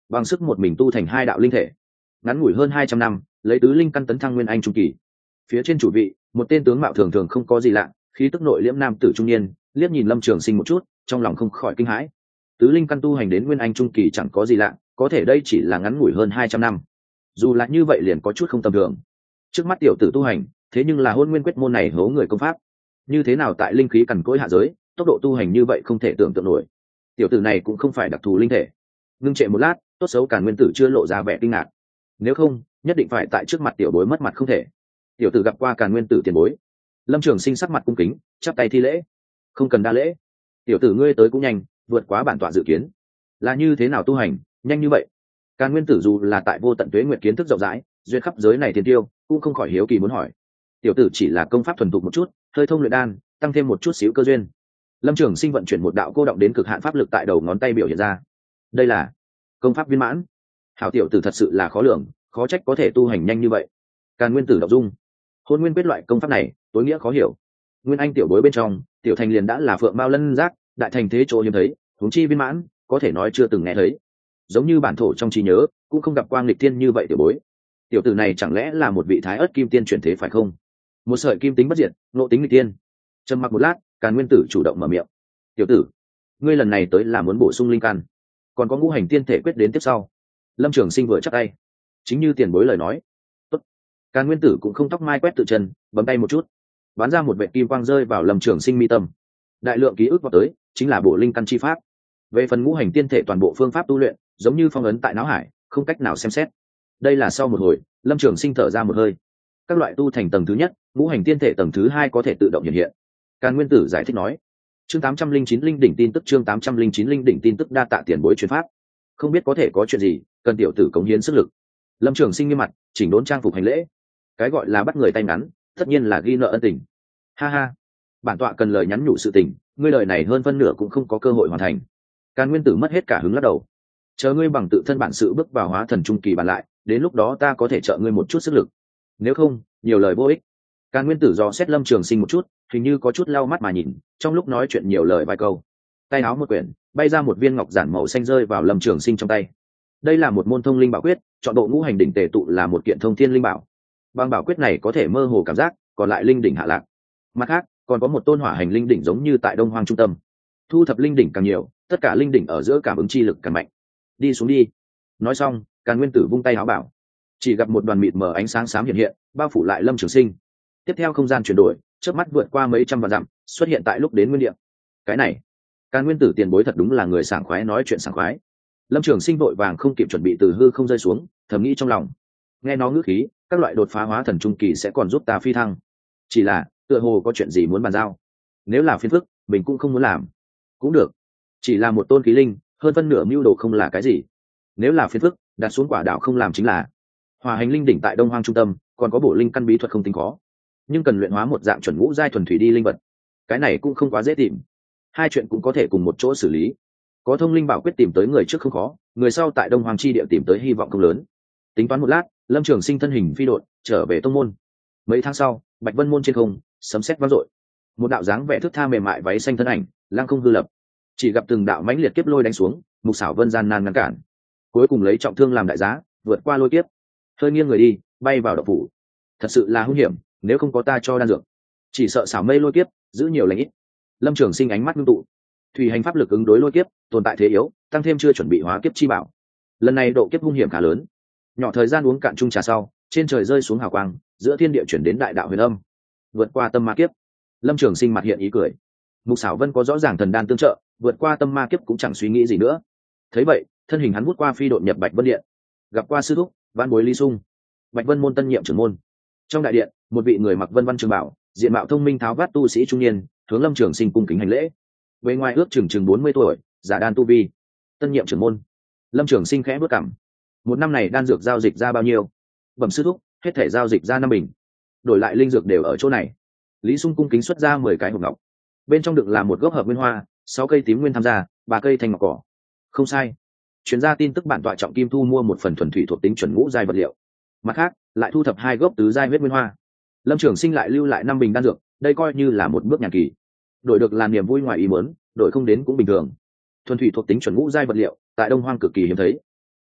bằng sức một mình tu thành 2 đạo linh thể, ngắn ngủi hơn 200 năm, lấy tứ linh căn tấn thăng nguyên anh trung kỳ. Phía trên chủ vị, một tên tướng mạo thường thường không có gì lạ, khí tức nội liễm nam tử trung niên, liếc nhìn Lâm Trường Sinh một chút, trong lòng không khỏi kinh hãi. Tứ linh căn tu hành đến nguyên anh trung kỳ chẳng có gì lạ, có thể đây chỉ là ngắn ngủi hơn 200 năm. Dù là như vậy liền có chút không tầm thường. Trước mắt tiểu tử tu hành, thế nhưng là Hôn Nguyên Quyết môn này hố người công pháp. Như thế nào tại linh khí cằn cỗi hạ giới, tốc độ tu hành như vậy không thể tưởng tượng nổi. Tiểu tử này cũng không phải đặc thù linh thể. Ngưng trệ một lát, tốt xấu Càn Nguyên Tử chưa lộ ra vẻ kinh ngạc. Nếu không, nhất định phải tại trước mặt tiểu bối mất mặt không thể. Tiểu tử gặp qua Càn Nguyên Tử tiền bối. Lâm Trường Sinh sắc mặt cung kính, chắp tay thi lễ. Không cần đa lễ. Tiểu tử ngươi tới cũng nhanh, vượt quá bản tọa dự kiến. Là như thế nào tu hành, nhanh như vậy? Càn Nguyên Tử dù là tại vô tận tuế nguyệt kiến thức rộng rãi, duyên khắp giới này tiền tiêu, cũng không khỏi hiếu kỳ muốn hỏi. Tiểu tử chỉ là công pháp thuần thục một chút, hơi thông luyện đan, tăng thêm một chút xíu cơ duyên. Lâm Trường Sinh vận chuyển một đạo cô động đến cực hạn pháp lực tại đầu ngón tay biểu hiện ra. Đây là công pháp viên mãn. Hảo tiểu tử thật sự là khó lường, khó trách có thể tu hành nhanh như vậy. Càn Nguyên Tử động dung. Hôn Nguyên Quyết loại công pháp này, tối nghĩa khó hiểu. Nguyên anh tiểu bối bên trong, tiểu thành liền đã là phượng mao lân giác, đại thành thế chỗ hiếm thấy, huống chi viên mãn, có thể nói chưa từng nghe thấy. Giống như bản thổ trong trí nhớ, cũng không gặp quang lịch tiên như vậy tiểu bối. Tiểu tử này chẳng lẽ là một vị thái ớt kim tiên chuyển thế phải không? Một sợi kim tính bất diệt, nộ tính lịch tiên. Trầm mặc một lát, Càn Nguyên Tử chủ động mở miệng. Tiểu tử, ngươi lần này tới là muốn bổ sung linh căn, còn có ngũ hành tiên thể quyết đến tiếp sau. Lâm Trường Sinh vừa chắp tay, chính như tiền bối lời nói. Tốt. Càn Nguyên Tử cũng không tóc mai quét tự chân, bấm tay một chút, bắn ra một vệt kim quang rơi vào Lâm Trường Sinh mi tâm. Đại lượng ký ức vào tới, chính là bổ linh căn chi pháp. Về phần ngũ hành tiên thể toàn bộ phương pháp tu luyện, giống như phong ấn tại não hải, không cách nào xem xét. Đây là sau một hồi, Lâm Trường Sinh thở ra một hơi. Các loại tu thành tầng thứ nhất, ngũ hành tiên thể tầng thứ 2 có thể tự động hiện hiện. Càn Nguyên Tử giải thích nói. Chương 809 linh đỉnh tin tức, chương 809 linh đỉnh tin tức, đa tạ tiền bối truyền pháp. Không biết có thể có chuyện gì, cần tiểu tử cống hiến sức lực. Lâm Trường Sinh nghiêm mặt, chỉnh đốn trang phục hành lễ. Cái gọi là bắt người tay ngắn, tất nhiên là ghi nợ ân tình. Ha ha, bản tọa cần lời nhắn nhủ sự tình, ngươi lời này hơn phân nửa cũng không có cơ hội hoàn thành. Càn Nguyên Tử mất hết cả hứng lắc đầu. Chờ ngươi bằng tự thân bản sự bước vào hóa thần trung kỳ bàn lại, đến lúc đó ta có thể trợ ngươi một chút sức lực. Nếu không, nhiều lời vô ích. Càn Nguyên Tử dò xét Lâm Trường Sinh một chút, hình như có chút lau mắt mà nhìn, trong lúc nói chuyện nhiều lời vài câu. Tay áo một quyển, bay ra một viên ngọc giản màu xanh rơi vào Lâm Trường Sinh trong tay. Đây là một môn thông linh bảo quyết, chọn độ ngũ hành đỉnh tề tụ là một kiện thông thiên linh bảo. Bằng bảo quyết này có thể mơ hồ cảm giác, còn lại linh đỉnh hạ lạc. Mặt khác, còn có một tôn hỏa hành linh đỉnh giống như tại Đông Hoang trung tâm. Thu thập linh đỉnh càng nhiều, tất cả linh đỉnh ở giữa cảm ứng chi lực càng mạnh. Đi xuống đi. Nói xong, Càn Nguyên Tử vung tay áo bảo. Chỉ gặp một đoàn mịt mờ ánh sáng xám hiện hiện, bao phủ lại Lâm Trường Sinh. Tiếp theo không gian chuyển đổi, chớp mắt vượt qua mấy trăm vạn dặm, xuất hiện tại lúc đến nguyên địa. Cái này, Càn Nguyên Tử tiền bối thật đúng là người sảng khoái nói chuyện sảng khoái. Lâm Trường Sinh vội vàng không kịp chuẩn bị từ hư không rơi xuống, thầm nghĩ trong lòng. Nghe nó ngữ khí, các loại đột phá hóa thần trung kỳ sẽ còn giúp ta phi thăng. Chỉ là, tựa hồ có chuyện gì muốn bàn giao. Nếu là phiền phức, mình cũng không muốn làm. Cũng được. Chỉ là một tôn khí linh, hơn phân nửa mưu đồ không là cái gì. Nếu là phiền phức, đặt xuống quả đạo không làm chính là. Hỏa hành linh đỉnh tại Đông Hoang trung tâm, còn có bổ linh căn bí thuật không tính khó, nhưng cần luyện hóa một dạng chuẩn ngũ giai thuần thủy đi linh vật. Cái này cũng không quá dễ tìm. Hai chuyện cũng có thể cùng một chỗ xử lý. Có thông linh bảo quyết tìm tới người trước không khó, người sau tại Đông Hoang chi địa tìm tới hy vọng không lớn. Tính toán một lát, Lâm Trường Sinh thân hình phi độn trở về tông môn. Mấy tháng sau, Bạch Vân môn trên không, sấm sét vang dội. Một đạo dáng vẻ thước tha mềm mại váy xanh thân ảnh, lăng không hư lập. Chỉ gặp từng đạo mãnh liệt kiếp lôi đánh xuống, Mục Xảo Vân gian nan ngăn cản. Cuối cùng lấy trọng thương làm đại giá, vượt qua lôi kiếp. Hơi nghiêng người đi, bay vào động phủ. Thật sự là hung hiểm, nếu không có ta cho đan dược, chỉ sợ xảo mây lôi kiếp, giữ nhiều lành ít. Lâm Trường Sinh ánh mắt ngưng tụ. Thủy hành pháp lực ứng đối lôi kiếp, tồn tại thế yếu, tăng thêm chưa chuẩn bị hóa kiếp chi bảo. Lần này độ kiếp hung hiểm khá lớn. Nhỏ thời gian uống cạn chung trà sau, trên trời rơi xuống hào quang, giữa thiên địa chuyển đến đại đạo huyền âm. Vượt qua tâm ma kiếp. Lâm Trường Sinh mặt hiện ý cười. Mục Xảo Vân có rõ ràng thần đan tương trợ, vượt qua tâm ma kiếp cũng chẳng suy nghĩ gì nữa. Thấy vậy, thân hình hắn vút qua phi độn nhập Bạch Vân điện. Gặp qua sư thúc, Vãn bối Lý Sung. Bạch Vân môn tân nhiệm trưởng môn. Trong đại điện, một vị người mặc vân văn trường bảo, diện mạo thông minh tháo vát tu sĩ trung niên, hướng Lâm Trường Sinh cung kính hành lễ. Bề ngoài ước chừng 40 tuổi, giả đan tu vi. Tân nhiệm trưởng môn. Lâm Trường Sinh khẽ bước cằm. Một năm này đan dược giao dịch ra bao nhiêu? Bẩm sư thúc, hết thể giao dịch ra 5 bình. Đổi lại linh dược đều ở chỗ này. Lý Sung cung kính xuất ra 10 cái hộp ngọc. Bên trong đựng là một gốc hợp nguyên hoa, 6 cây tím nguyên tham gia, 3 cây thanh ngọc cỏ. Không sai. Truyền ra tin tức bản tọa trọng kim thu mua một phần thuần thủy thuộc tính chuẩn ngũ giai vật liệu. Mặt khác, lại thu thập 2 gốc tứ giai huyết nguyên hoa. Lâm Trường Sinh lại lưu lại 5 bình đan dược, đây coi như là một bước nhàn kỳ. Đổi được là niềm vui ngoài ý muốn, đổi không đến cũng bình thường. Thuần thủy thuộc tính chuẩn ngũ giai vật liệu, tại Đông Hoang cực kỳ hiếm thấy.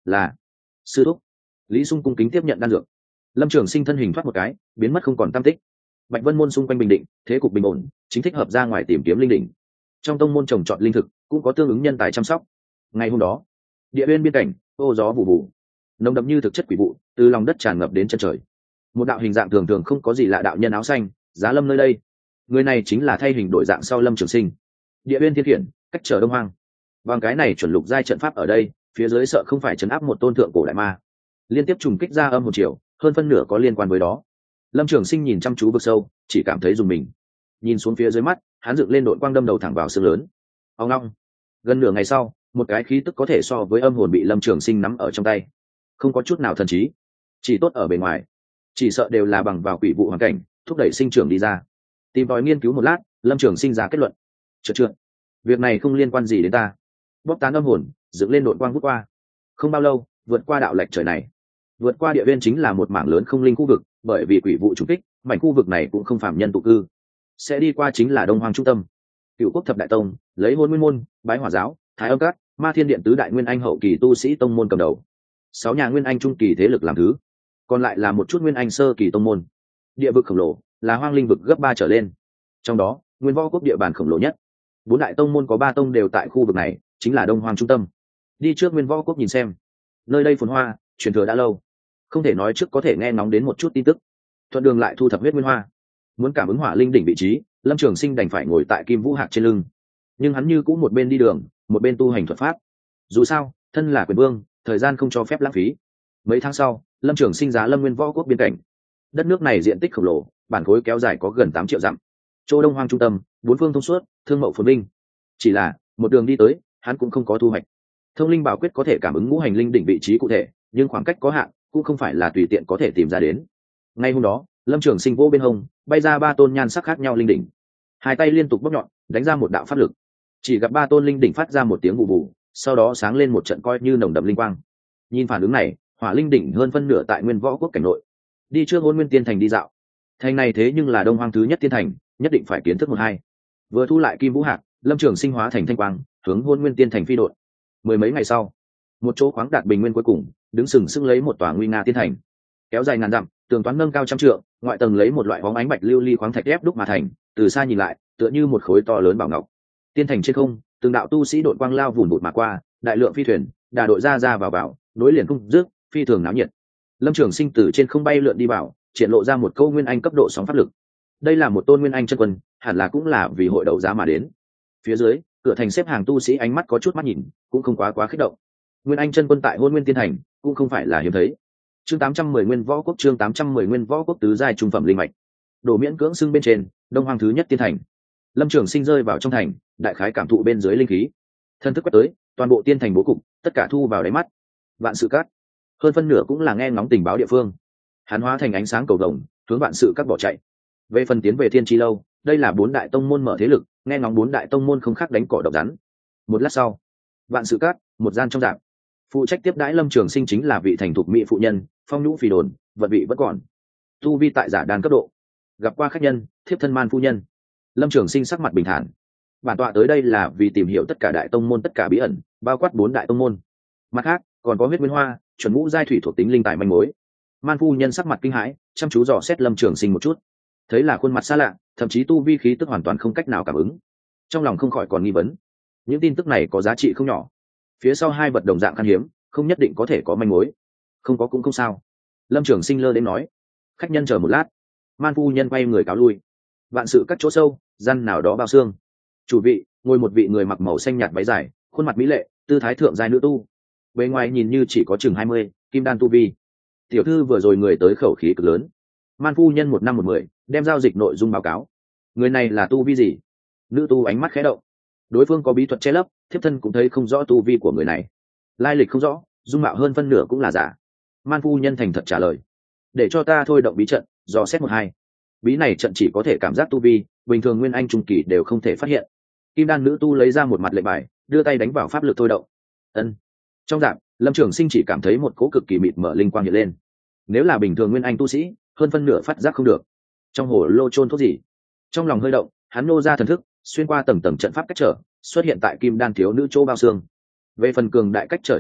là sư thúc. Lý Sung cung kính tiếp nhận đan dược. Lâm Trường Sinh thân hình thoát một cái, biến mất không còn tăm tích. Bạch Vân môn xung quanh bình định, thế cục bình ổn, chính thích hợp ra ngoài tìm kiếm linh đỉnh. Trong tông môn trồng trọt linh thực, cũng có tương ứng nhân tài chăm sóc. Ngày hôm đó, địa bên biên cảnh, ô gió vụ vụ, nồng đậm như thực chất quỷ vụ, từ lòng đất tràn ngập đến chân trời. Một đạo hình dạng thường thường không có gì lạ đạo nhân áo xanh, giá lâm nơi đây. Người này chính là thay hình đổi dạng sau Lâm Trường Sinh. Địa bên thiên khiển, cách trở Đông Hoang. Bằng cái này chuẩn lục giai trận pháp ở đây, phía dưới sợ không phải trấn áp một tôn thượng cổ đại ma. Liên tiếp trùng kích ra âm một chiều, hơn phân nửa có liên quan với đó. Lâm Trường Sinh nhìn chăm chú vực sâu, chỉ cảm thấy dùng mình. Nhìn xuống phía dưới mắt, hắn dựng lên đội quang đâm đầu thẳng vào xương lớn. Ông long. Gần nửa ngày sau, một cái khí tức có thể so với âm hồn bị Lâm Trường Sinh nắm ở trong tay. Không có chút nào thần trí, chỉ tốt ở bề ngoài. Chỉ sợ đều là bằng vào quỷ vụ hoàn cảnh, thúc đẩy sinh trưởng đi ra. Tìm tòi nghiên cứu một lát, Lâm Trường Sinh ra kết luận. Trượt. Việc này không liên quan gì đến ta. Bóp tán âm hồn, dựng lên đội quang vút qua. Không bao lâu, vượt qua đạo lệch trời này. Vượt qua địa viên chính là một mảng lớn không linh khu vực, bởi vì quỷ vụ trùng kích, mảnh khu vực này cũng không phạm nhân tụ cư. Sẽ đi qua chính là Đông Hoang trung tâm. Cựu Quốc thập đại tông, lấy Hôn Nguyên môn, Bái Hỏa giáo, Thái Âm các, Ma Thiên điện tứ đại nguyên anh hậu kỳ tu sĩ tông môn cầm đầu. 6 nhà nguyên anh trung kỳ thế lực làm thứ, còn lại là một chút nguyên anh sơ kỳ tông môn. Địa vực khổng lồ, là hoang linh vực gấp 3 trở lên. Trong đó, Nguyên Võ Quốc địa bàn khổng lồ nhất. 4 đại tông môn có 3 tông đều tại khu vực này, chính là Đông Hoang trung tâm. Đi trước Nguyên Võ Quốc nhìn xem. Nơi đây phồn hoa, truyền thừa đã lâu. Không thể nói trước có thể nghe ngóng đến một chút tin tức. Thuận đường lại thu thập huyết nguyên hoa. Muốn cảm ứng hỏa linh đỉnh vị trí, Lâm Trường Sinh đành phải ngồi tại Kim Vũ Hạc trên lưng. Nhưng hắn như cũng một bên đi đường, một bên tu hành thuật pháp. Dù sao, thân là quyền vương, thời gian không cho phép lãng phí. Mấy tháng sau, Lâm Trường Sinh giá Lâm Nguyên Võ Quốc biên cảnh. Đất nước này diện tích khổng lồ, bản khối kéo dài có gần 8 triệu dặm. Chỗ Đông Hoang trung tâm, 4 phương thông suốt, thương mậu phồn vinh. Chỉ là, một đường đi tới, hắn cũng không có thu hoạch. Thông linh bảo quyết có thể cảm ứng ngũ hành linh đỉnh vị trí cụ thể, nhưng khoảng cách có hạn, cũng không phải là tùy tiện có thể tìm ra đến. Ngay hôm đó, Lâm Trường Sinh vỗ bên hông, bay ra 3 tôn nhan sắc khác nhau linh đỉnh. Hai tay liên tục bóp nhọn, đánh ra một đạo pháp lực. Chỉ gặp 3 tôn linh đỉnh phát ra một tiếng vụ vụ, sau đó sáng lên một trận coi như nồng đậm linh quang. Nhìn phản ứng này, hỏa linh đỉnh hơn phân nửa tại Nguyên Võ Quốc cảnh nội. Đi trước Hôn Nguyên Tiên Thành đi dạo. Thành này thế nhưng là Đông Hoang thứ nhất tiên thành, nhất định phải kiến thức một hai. Vừa thu lại Kim Vũ Hạc, Lâm Trường Sinh hóa thành thanh quang, hướng Hôn Nguyên Tiên Thành phi đột. Mười mấy ngày sau, một chỗ khoáng đạt bình nguyên cuối cùng, đứng sừng sững lấy một tòa nguy nga tiên thành. Kéo dài ngàn dặm, tường toán nâng cao trăm trượng, ngoại tầng lấy một loại bóng ánh bạch lưu ly khoáng thạch ép đúc mà thành, từ xa nhìn lại, tựa như một khối to lớn bảo ngọc. Tiên thành trên không, từng đạo tu sĩ đội quang lao vùn vụt mà qua, đại lượng phi thuyền, đà đội ra vào, nối liền không dứt, phi thường náo nhiệt. Lâm Trường Sinh từ trên không bay lượn đi vào, triển lộ ra một câu nguyên anh cấp độ sóng pháp lực. Đây là một tôn nguyên anh chân quân, hẳn là cũng là vì hội đấu giá mà đến. Phía dưới, cửa thành xếp hàng tu sĩ ánh mắt có chút mắt nhìn, cũng không quá kích động. Nguyên anh chân quân tại Hôn Nguyên Tiên Thành, cũng không phải là hiếm thấy. Chương 810 Nguyên Võ Quốc, chương 810 Nguyên Võ Quốc tứ giai trung phẩm linh mạch. Đồ miễn cưỡng xưng bên trên, Đông Hoang thứ nhất tiên thành. Lâm Trường Sinh rơi vào trong thành, đại khái cảm thụ bên dưới linh khí. Thân thức quét tới, toàn bộ tiên thành bố cục, tất cả thu vào đáy mắt. Vạn Sự Các, hơn phân nửa cũng là nghe ngóng tình báo địa phương. Hắn hóa thành ánh sáng cầu vồng, hướng Vạn Sự Các bỏ chạy. Về phần tiến về Thiên Chi lâu, đây là 4 đại tông môn mở thế lực, nghe ngóng 4 đại tông môn không khác đánh cỏ độc rắn. Một lát sau, Vạn Sự Các, một gian trong rạp, phụ trách tiếp đãi Lâm Trường Sinh chính là vị thành thục mỹ phụ nhân, phong nhũ phì đồn, vận vị vẫn còn, tu vi tại giả đàn cấp độ. Gặp qua khách nhân, thiếp thân Man phu nhân. Lâm Trường Sinh sắc mặt bình thản. Bản tọa tới đây là vì tìm hiểu tất cả đại tông môn tất cả bí ẩn, bao quát 4 đại tông môn. Mặt khác, còn có huyết nguyên hoa, chuẩn ngũ giai thủy thuộc tính linh tài manh mối. Man phu nhân sắc mặt kinh hãi, chăm chú dò xét Lâm Trường Sinh một chút. Thấy là khuôn mặt xa lạ, thậm chí tu vi khí tức hoàn toàn không cách nào cảm ứng. Trong lòng không khỏi còn nghi vấn. Những tin tức này có giá trị không nhỏ. Phía sau 2 vật đồng dạng khan hiếm, không nhất định có thể có manh mối. Không có cũng không sao. Lâm Trường Sinh lơ đến nói. Khách nhân chờ một lát. Man phu nhân quay người cáo lui. Vạn Sự Các chỗ sâu, gian nào đó bao xương. Chủ vị, ngồi một vị người mặc màu xanh nhạt váy dài, khuôn mặt mỹ lệ, tư thái thượng giai nữ tu. Bề ngoài nhìn như chỉ có chừng 20, kim đan tu vi. Tiểu thư vừa rồi người tới khẩu khí cực lớn. Man phu nhân 1 năm 1 mười, đem giao dịch nội dung báo cáo. Người này là tu vi gì? Nữ tu ánh mắt khẽ động. Đối phương có bí thuật che lấp, thiếp thân cũng thấy không rõ tu vi của người này. Lai lịch không rõ, dung mạo hơn phân nửa cũng là giả. Man phu nhân thành thật trả lời. Để cho ta thôi động bí trận, dò xét 1-2. Bí này trận chỉ có thể cảm giác tu vi, bình thường nguyên anh trung kỳ đều không thể phát hiện. Kim đan nữ tu lấy ra một mặt lệnh bài, đưa tay đánh vào pháp lực thôi động. Ân. Trong dạng, Lâm Trường Sinh chỉ cảm thấy một cỗ cực kỳ mịt mở linh quang hiện lên. Nếu là bình thường nguyên anh tu sĩ, hơn phân nửa phát giác không được. Trong hồ lô chôn thuốc gì? Trong lòng hơi động, hắn nô ra thần thức, xuyên qua tầng tầng trận pháp cách trở, xuất hiện tại kim đan thiếu nữ chỗ bao xương. Về phần cường đại cách trở trận pháp,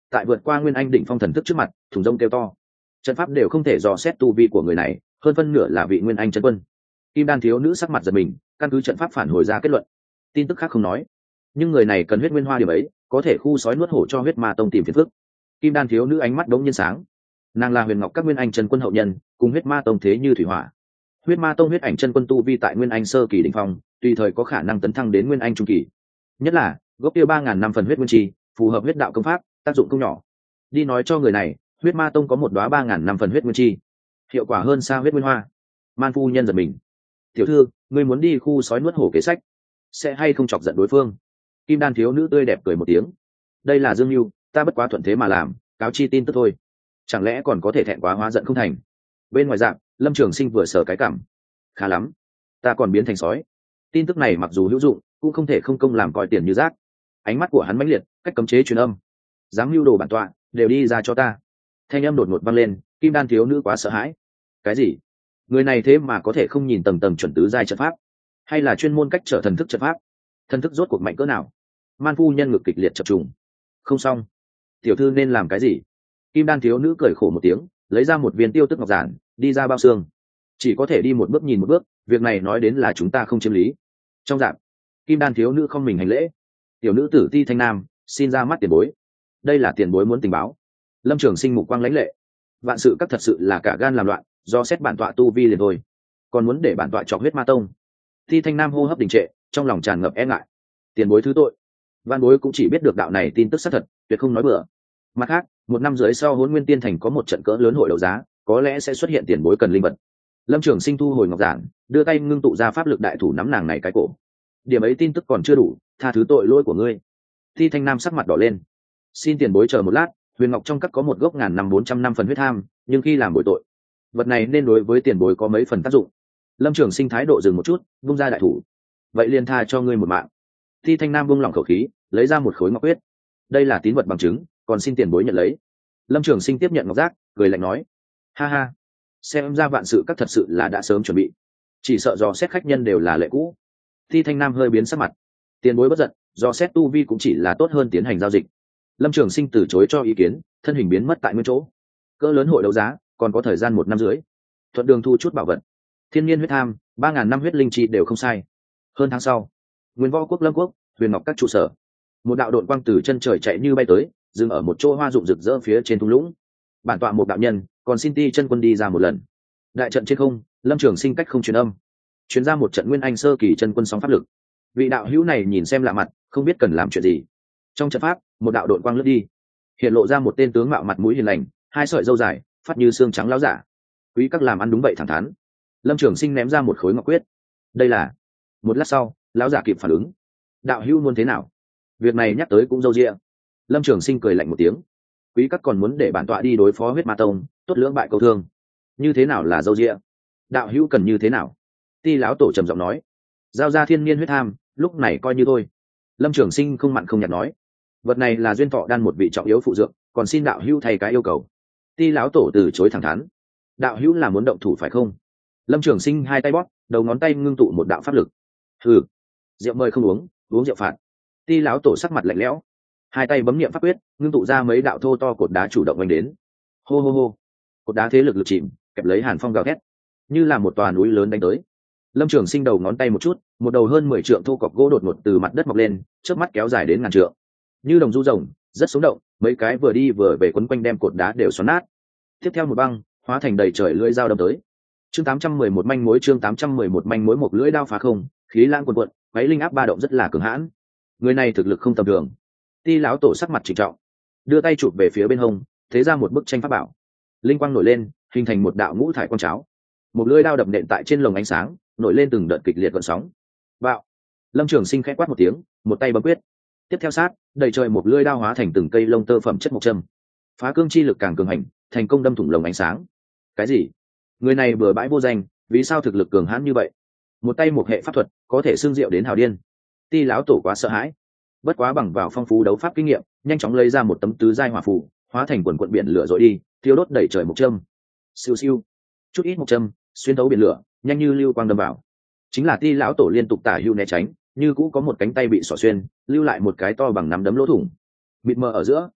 tại vượt qua nguyên anh đỉnh phong thần thức trước mặt thùng rông kêu to. Trận pháp đều không thể dò xét tu vi của người này, hơn phân nửa là vị nguyên anh chân quân. Kim đan thiếu nữ sắc mặt giật mình, căn cứ trận pháp phản hồi ra kết luận. Tin tức khác không nói, nhưng người này cần huyết nguyên hoa điểm ấy, có thể khu sói nuốt hổ cho huyết ma tông tìm phiền phức. Kim đan thiếu nữ ánh mắt đống nhiên sáng, nàng là huyền ngọc các nguyên anh chân quân hậu nhân, cùng huyết ma tông thế như thủy hỏa. Huyết ma tông huyết ảnh chân quân tu vi tại nguyên anh sơ kỳ đỉnh phong, tùy thời có khả năng tấn thăng đến nguyên anh trung kỳ. Nhất là gốc tiêu 3.000 năm phần huyết nguyên chi, phù hợp huyết đạo công pháp, tác dụng không nhỏ. Đi nói cho người này, huyết ma tông có một đóa 3.000 năm phần huyết nguyên chi, hiệu quả hơn xa huyết nguyên hoa. Man phu nhân giật mình, tiểu thư, ngươi muốn đi khu sói nuốt hổ kế sách, sẽ hay không chọc giận đối phương? Kim đan thiếu nữ tươi đẹp cười một tiếng, đây là dương mưu, ta bất quá thuận thế mà làm, cáo chi tin tức thôi, chẳng lẽ còn có thể thẹn quá hóa giận không thành? Bên ngoài dạng, Lâm Trường Sinh vừa sờ cái cảm, khá lắm, ta còn biến thành sói. Tin tức này mặc dù hữu dụng, cũng không thể không công làm coi tiền như rác. Ánh mắt của hắn mãnh liệt, cách cấm chế truyền âm, dám mưu đồ bản tọa, đều đi ra cho ta. Thanh âm đột ngột vang lên, kim đan thiếu nữ quá sợ hãi. Cái gì? Người này thế mà có thể không nhìn tầng tầng chuẩn tứ giai trận pháp, hay là chuyên môn cách trở thần thức trận pháp? Thần thức rốt cuộc mạnh cỡ nào? Man phu nhân ngực kịch liệt chập trùng. Không xong, tiểu thư nên làm cái gì? Kim đan thiếu nữ cười khổ một tiếng, lấy ra một viên tiêu tức ngọc giản, đi ra bao xương. Chỉ có thể đi một bước nhìn một bước, việc này nói đến là chúng ta không chiếm lý. Trong dạng, kim đan thiếu nữ không mình hành lễ. Tiểu nữ tử Ti Thanh Nam, xin ra mắt tiền bối. Đây là tiền bối muốn tình báo. Lâm Trường Sinh mục quang lãnh lệ, vạn sự các thật sự là cả gan làm loạn, do xét bản tọa tu vi liền thôi, còn muốn để bản tọa chọc huyết ma tông. Ti Thanh Nam hô hấp đình trệ, trong lòng tràn ngập e ngại. Tiền bối thứ tội, văn bối cũng chỉ biết được đạo này tin tức xác thật, tuyệt không nói bừa. Mặt khác, 1 năm rưỡi sau Hỗn Nguyên Tiên Thành có một trận cỡ lớn hội đấu giá, có lẽ sẽ xuất hiện tiền bối cần linh vật. Lâm Trường Sinh thu hồi ngọc giản, đưa tay ngưng tụ ra pháp lực đại thủ nắm nàng này cái cổ. Điểm ấy tin tức còn chưa đủ, tha thứ tội lỗi của ngươi. Ti Thanh Nam sắc mặt đỏ lên, xin tiền bối chờ một lát, huyền ngọc trong các có một gốc 1000 năm 400 năm phần huyết tham, nhưng khi làm bội tội, vật này nên đối với tiền bối có mấy phần tác dụng. Lâm Trường Sinh thái độ dừng một chút, vung ra đại thủ, vậy liền tha cho ngươi một mạng. Ti Thanh Nam buông lỏng khẩu khí, lấy ra một khối ngọc huyết, đây là tín vật bằng chứng, còn xin tiền bối nhận lấy. Lâm Trường Sinh tiếp nhận ngọc giác, cười lạnh nói, ha ha, xem ra vạn sự các thật sự là đã sớm chuẩn bị, chỉ sợ dò xét khách nhân đều là lệ cũ. Ti Thanh Nam hơi biến sắc mặt, tiền bối bất giận, dò xét tu vi cũng chỉ là tốt hơn tiến hành giao dịch. Lâm Trường Sinh từ chối cho ý kiến, thân hình biến mất tại nguyên chỗ. Cỡ lớn hội đấu giá, còn có thời gian 1 năm rưỡi, thuận đường thu chút bảo vật. Thiên nhiên huyết tham, 3.000 năm huyết linh chi đều không sai. Hơn tháng sau, Nguyên Võ Quốc Lâm Quốc, Huyền Ngọc các trụ sở, một đạo đội quang từ chân trời chạy như bay tới, dừng ở một chỗ hoa rụng rực rỡ phía trên thung lũng. Bản tọa một đạo nhân, còn xin Ti chân quân đi ra một lần. Đại trận trên không, Lâm Trường Sinh cách không truyền âm, truyền ra một trận nguyên anh sơ kỳ chân quân sóng pháp lực. Vị đạo hữu này nhìn xem lạ mặt, không biết cần làm chuyện gì. Trong trận pháp, một đạo đội quang lướt đi, hiện lộ ra một tên tướng mạo mặt mũi hiền lành, 2 sợi râu dài, phát như xương trắng lão giả. Quý các làm ăn đúng vậy thẳng thắn. Lâm Trường Sinh ném ra một khối ngọc quyết. Đây là. Một lát sau, lão giả kịp phản ứng. Đạo hữu muốn thế nào? Việc này nhắc tới cũng râu ria. Lâm Trường Sinh cười lạnh một tiếng. Quý các còn muốn để bản tọa đi đối phó huyết ma tông, tốt lưỡng bại câu thương. Như thế nào là râu ria? Đạo hữu cần như thế nào? Ti lão tổ trầm giọng nói. Giao ra thiên niên huyết tham, lúc này coi như thôi. Lâm Trường Sinh không mặn không nhạt nói. Vật này là duyên thọ đan một vị trọng yếu phụ dược, còn xin đạo hữu thay cái yêu cầu. Ti lão tổ từ chối thẳng thắn. Đạo hữu là muốn động thủ phải không? Lâm Trường Sinh 2 tay bóp, đầu ngón tay ngưng tụ một đạo pháp lực. Hừ, rượu mời không uống, uống rượu phạt. Ti lão tổ sắc mặt lạnh lẽo, 2 tay bấm niệm pháp quyết, ngưng tụ ra mấy đạo thô to cột đá chủ động đánh đến. Hô hô hô, cột đá thế lực lực chìm, kẹp lấy hàn phong gào thét, như là một tòa núi lớn đánh tới. Lâm Trường Sinh đầu ngón tay một chút, một đầu hơn 10 trượng thô cọc gỗ đột ngột từ mặt đất mọc lên, chớp mắt kéo dài đến ngàn trượng, như đồng du rồng, rất sống động. Mấy cái vừa đi vừa về quấn quanh đem cột đá đều xoắn nát. Tiếp theo một băng, hóa thành đầy trời lưỡi dao đâm tới. Chương 811 manh mối, chương 811 manh mối, một lưỡi đao phá không, khí lãng cuồn cuộn, quấy linh áp ba động rất là cường hãn. Người này thực lực không tầm thường. Ti lão tổ sắc mặt trịnh trọng, đưa tay chụp về phía bên hông, thế ra một bức tranh pháp bảo. Linh quang nổi lên, hình thành một đạo ngũ thải quang cháo. Một lưỡi đao đập nện tại trên lồng ánh sáng, nổi lên từng đợt kịch liệt gợn sóng. Bạo! Lâm Trường Sinh khẽ quát một tiếng, một tay bấm quyết. Tiếp theo sát, đầy trời một lưỡi đao hóa thành từng cây lông tơ phẩm chất mộc châm. Phá cương chi lực càng cường hành, thành công đâm thủng lồng ánh sáng. Cái gì? Người này bừa bãi vô danh, vì sao thực lực cường hãn như vậy? Một tay một hệ pháp thuật, có thể xương diệu đến hào điên. Ti lão tổ quá sợ hãi, bất quá bằng vào phong phú đấu pháp kinh nghiệm, nhanh chóng lấy ra một tấm tứ giai hỏa phù, hóa thành quần quận biển lửa dội đi, thiêu đốt đẩy trời mộc châm. Siêu siêu, chút ít mộc châm xuyên thấu biển lửa, nhanh như lưu quang đâm vào. Chính là Ti lão tổ liên tục tả hữu né tránh, như cũ có một cánh tay bị xỏ xuyên, lưu lại một cái to bằng nắm đấm lỗ thủng. Mịt mờ ở giữa,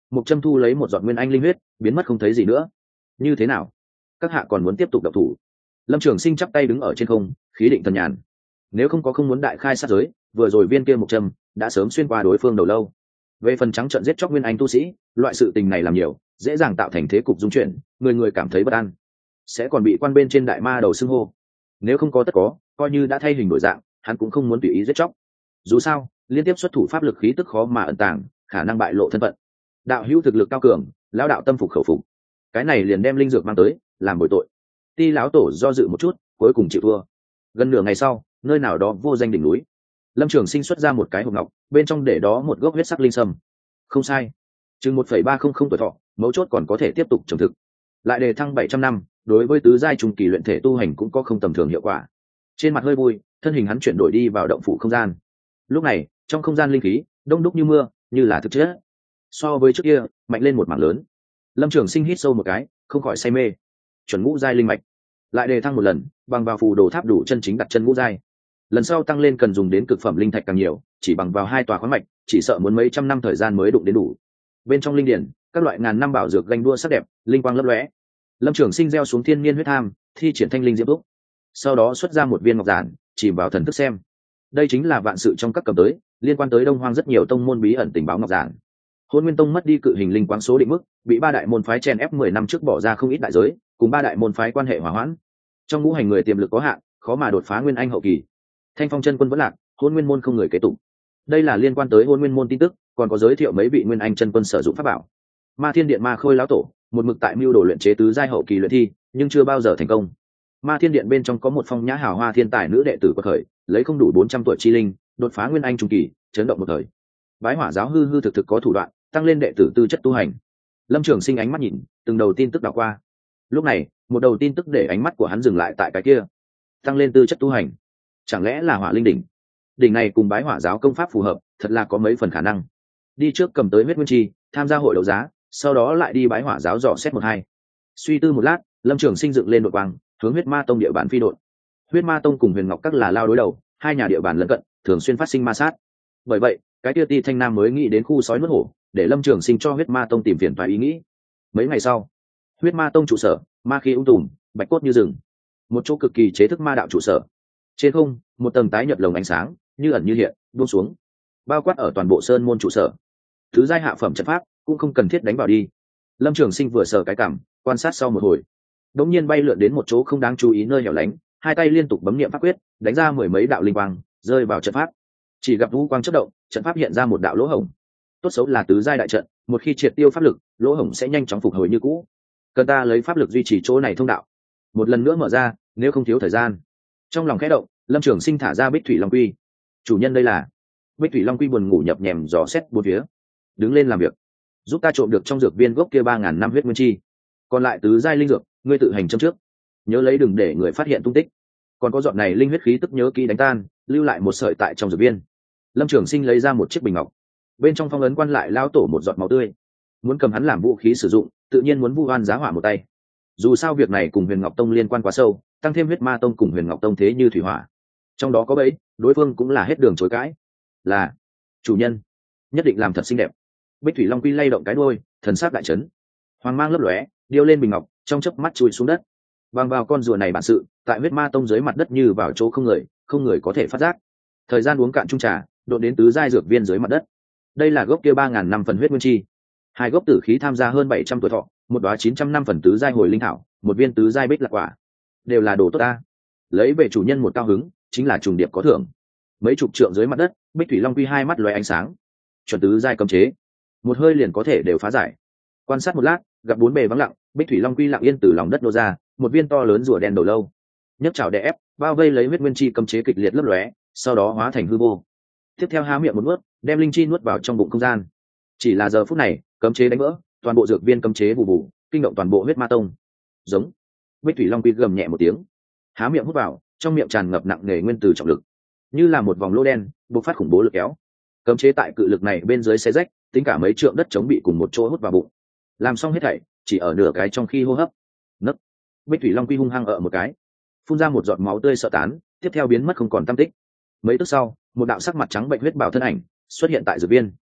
Mộc Trâm thu lấy một giọt nguyên anh linh huyết, biến mất không thấy gì nữa. Như thế nào? Các hạ còn muốn tiếp tục độc thủ? Lâm Trường Sinh chắp tay đứng ở trên không, khí định thần nhàn. Nếu không muốn đại khai sát giới, vừa rồi viên kia Mộc Trâm đã sớm xuyên qua đối phương đầu lâu. Về phần trắng trợn giết chóc nguyên anh tu sĩ, loại sự tình này làm nhiều, dễ dàng tạo thành thế cục dung chuyển, người người cảm thấy bất an, sẽ còn bị quan bên trên đại ma đầu xưng hô. Nếu không có tất có, coi như đã thay hình đổi dạng, hắn cũng không muốn tùy ý giết chóc. Dù sao, liên tiếp xuất thủ pháp lực khí tức khó mà ẩn tàng, khả năng bại lộ thân phận. Đạo hữu thực lực cao cường, lão đạo tâm phục khẩu phục, cái này liền đem linh dược mang tới, làm bồi tội. Ti lão tổ do dự một chút, cuối cùng chịu thua. Gần nửa ngày sau, nơi nào đó vô danh đỉnh núi, Lâm Trường Sinh xuất ra một cái hộp ngọc, bên trong để đó một gốc huyết sắc linh sâm. Không sai, chừng 1,300 tuổi thọ, mấu chốt còn có thể tiếp tục trồng thực, lại đề thăng 700 năm, đối với tứ giai trung kỳ luyện thể tu hành cũng có không tầm thường hiệu quả. Trên mặt hơi vui, thân hình hắn chuyển đổi đi vào động phủ không gian. Lúc này, trong không gian linh khí đông đúc như mưa, như là thực chất. So với trước kia, mạnh lên một mảng lớn. Lâm Trường Sinh hít sâu một cái, không khỏi say mê. Chuẩn ngũ giai linh mạch, lại đề thăng một lần, bằng vào phù đồ tháp đủ chân chính đặt chân ngũ giai. Lần sau tăng lên cần dùng đến cực phẩm linh thạch càng nhiều, chỉ bằng vào 2 tòa khoáng mạch, chỉ sợ muốn mấy trăm năm thời gian mới đụng đến đủ. Bên trong linh điển, các loại ngàn năm bảo dược ganh đua sắc đẹp, linh quang lấp lóe. Lâm Trường Sinh gieo xuống thiên niên huyết tham, thi triển thanh linh diễm túc, sau đó xuất ra một viên ngọc giản, chìm vào thần thức xem. Đây chính là vạn sự trong các cầm tới, liên quan tới Đông Hoang rất nhiều tông môn bí ẩn tình báo ngọc giản. Hôn Nguyên Tông mất đi cự hình linh quang số định mức, bị 3 đại môn phái chèn ép 10 năm trước bỏ ra không ít đại giới, cùng 3 đại môn phái quan hệ hòa hoãn. Trong ngũ hành người tiềm lực có hạn, khó mà đột phá nguyên anh hậu kỳ. Thanh Phong chân quân vẫn lạc, Hôn Nguyên môn không người kế tục. Đây là liên quan tới Hôn Nguyên môn tin tức, còn có giới thiệu mấy vị nguyên anh chân quân sử dụng pháp bảo. Ma Thiên Điện Ma Khôi lão tổ, một mực tại mưu đồ luyện chế tứ giai hậu kỳ luyện thi, nhưng chưa bao giờ thành công. Ma Thiên Điện bên trong có một phong nhã hào hoa thiên tài nữ đệ tử của khởi, lấy không đủ 400 tuổi chi linh, đột phá nguyên anh trung kỳ, chấn động một thời. Bái Hỏa giáo hư hư thực thực có thủ đoạn, tăng lên đệ tử tư chất tu hành. Lâm Trường Sinh ánh mắt nhìn, từng đầu tin tức đảo qua. Lúc này, một đầu tin tức để ánh mắt của hắn dừng lại tại cái kia. Tăng lên tư chất tu hành, chẳng lẽ là Hỏa Linh đỉnh? Đỉnh này cùng Bái Hỏa giáo công pháp phù hợp, thật là có mấy phần khả năng. Đi trước cầm tới huyết nguyên chi, tham gia hội đấu giá, sau đó lại đi Bái Hỏa giáo dò xét một hai. Suy tư một lát, Lâm Trường Sinh dựng lên đội quang, hướng Huyết Ma Tông địa bàn phi đột. Huyết Ma Tông cùng Huyền Ngọc Các là lao đối đầu, hai nhà địa bàn lân cận, thường xuyên phát sinh ma sát. Bởi vậy, cái kia Ti Thanh Nam mới nghĩ đến khu sói nuốt hổ, để Lâm Trường Sinh cho Huyết Ma Tông tìm phiền toái ý nghĩ. Mấy ngày sau, Huyết Ma Tông trụ sở, ma khí ung tùm, bạch cốt như rừng, một chỗ cực kỳ chế thức ma đạo trụ sở. Trên không, một tầng tái nhật lồng ánh sáng, như ẩn như hiện, buông xuống, bao quát ở toàn bộ sơn môn trụ sở. Thứ giai hạ phẩm trận pháp, cũng không cần thiết đánh vào đi. Lâm Trường Sinh vừa sờ cái cảm, quan sát sau một hồi, đống nhiên bay lượn đến một chỗ không đáng chú ý nơi hẻo lánh, hai tay liên tục bấm niệm pháp quyết, đánh ra 10 mấy đạo linh quang, rơi vào trận pháp. Chỉ gặp vũ quang chớp động, trận pháp hiện ra một đạo lỗ hổng. Tốt xấu là tứ giai đại trận, một khi triệt tiêu pháp lực, lỗ hổng sẽ nhanh chóng phục hồi như cũ. Cần ta lấy pháp lực duy trì chỗ này thông đạo, một lần nữa mở ra, nếu không thiếu thời gian. Trong lòng khẽ động, Lâm Trường Sinh thả ra Bích Thủy Long Quy. Chủ nhân đây là? Bích Thủy Long Quy buồn ngủ nhập nhèm dò xét bốn phía. Đứng lên làm việc, giúp ta trộm được trong dược viên gốc kia 3000 năm huyết nguyên chi. Còn lại tứ giai linh dược, ngươi tự hành châm trước, nhớ lấy đừng để người phát hiện tung tích. Còn có giọt này linh huyết khí tức nhớ kỹ đánh tan, lưu lại một sợi tại trong dược viên. Lâm Trường Sinh lấy ra một chiếc bình ngọc, bên trong phong ấn quan lại lao tổ một giọt máu tươi. Muốn cầm hắn làm vũ khí sử dụng, tự nhiên muốn vu oan giá hỏa một tay. Dù sao việc này cùng Huyền Ngọc Tông liên quan quá sâu, tăng thêm Huyết Ma Tông cùng Huyền Ngọc Tông thế như thủy hỏa, trong đó có bẫy, đối phương cũng là hết đường chối cãi. Là chủ nhân, nhất định làm thật xinh đẹp. Bích Thủy Long Quy lay động cái đuôi, thần sắc đại chấn, hoàng mang lấp lóe, điêu lên bình ngọc, trong chớp mắt chui xuống đất. Bằng vào con rùa này bản sự, tại Huyết Ma Tông dưới mặt đất như vào chỗ không người có thể phát giác. Thời gian uống cạn chung trà, đột đến tứ giai dược viên dưới mặt đất. Đây là gốc kia 3000 năm phần huyết nguyên chi, hai gốc tử khí tham gia hơn 700 tuổi thọ, một đóa 900 năm phần tứ giai hồi linh thảo, một viên tứ giai bích lạc quả, đều là đồ tốt ta. Lấy về chủ nhân một cao hứng, chính là trùng điệp có thưởng. Mấy chục trượng dưới mặt đất, Bích Thủy Long Quy hai mắt lóe ánh sáng. Chuẩn tứ giai cấm chế, một hơi liền có thể đều phá giải. Quan sát một lát, gặp bốn bề vắng lặng, Bích Thủy Long Quy lặng yên từ lòng đất nô ra, một viên to lớn rùa đen đầu lâu, nhấc chảo đè ép, bao vây lấy huyết nguyên chi cấm chế kịch liệt lấp lóe, sau đó hóa thành hư vô. Tiếp theo há miệng một nuốt, đem linh chi nuốt vào trong bụng không gian. Chỉ là giờ phút này, cấm chế đánh vỡ, toàn bộ dược viên cấm chế bù bù, kinh động toàn bộ Huyết Ma Tông. Giống. Bích Thủy Long Quy gầm nhẹ một tiếng, há miệng hút vào, trong miệng tràn ngập nặng nề nguyên tử trọng lực, như là một vòng lỗ đen, bộc phát khủng bố lực kéo. Cấm chế tại cự lực này bên dưới xé rách, tính cả mấy trượng đất chống bị cùng một chỗ hút vào bụng. Làm xong hết thảy, chỉ ở nửa cái trong khi hô hấp. Nấc. Bích Thủy Long Quy hung hăng ở một cái, phun ra một giọt máu tươi sợ tán, tiếp theo biến mất không còn tăm tích. Mấy tức sau, một đạo sắc mặt trắng bệnh huyết bào thân ảnh xuất hiện tại dược viên.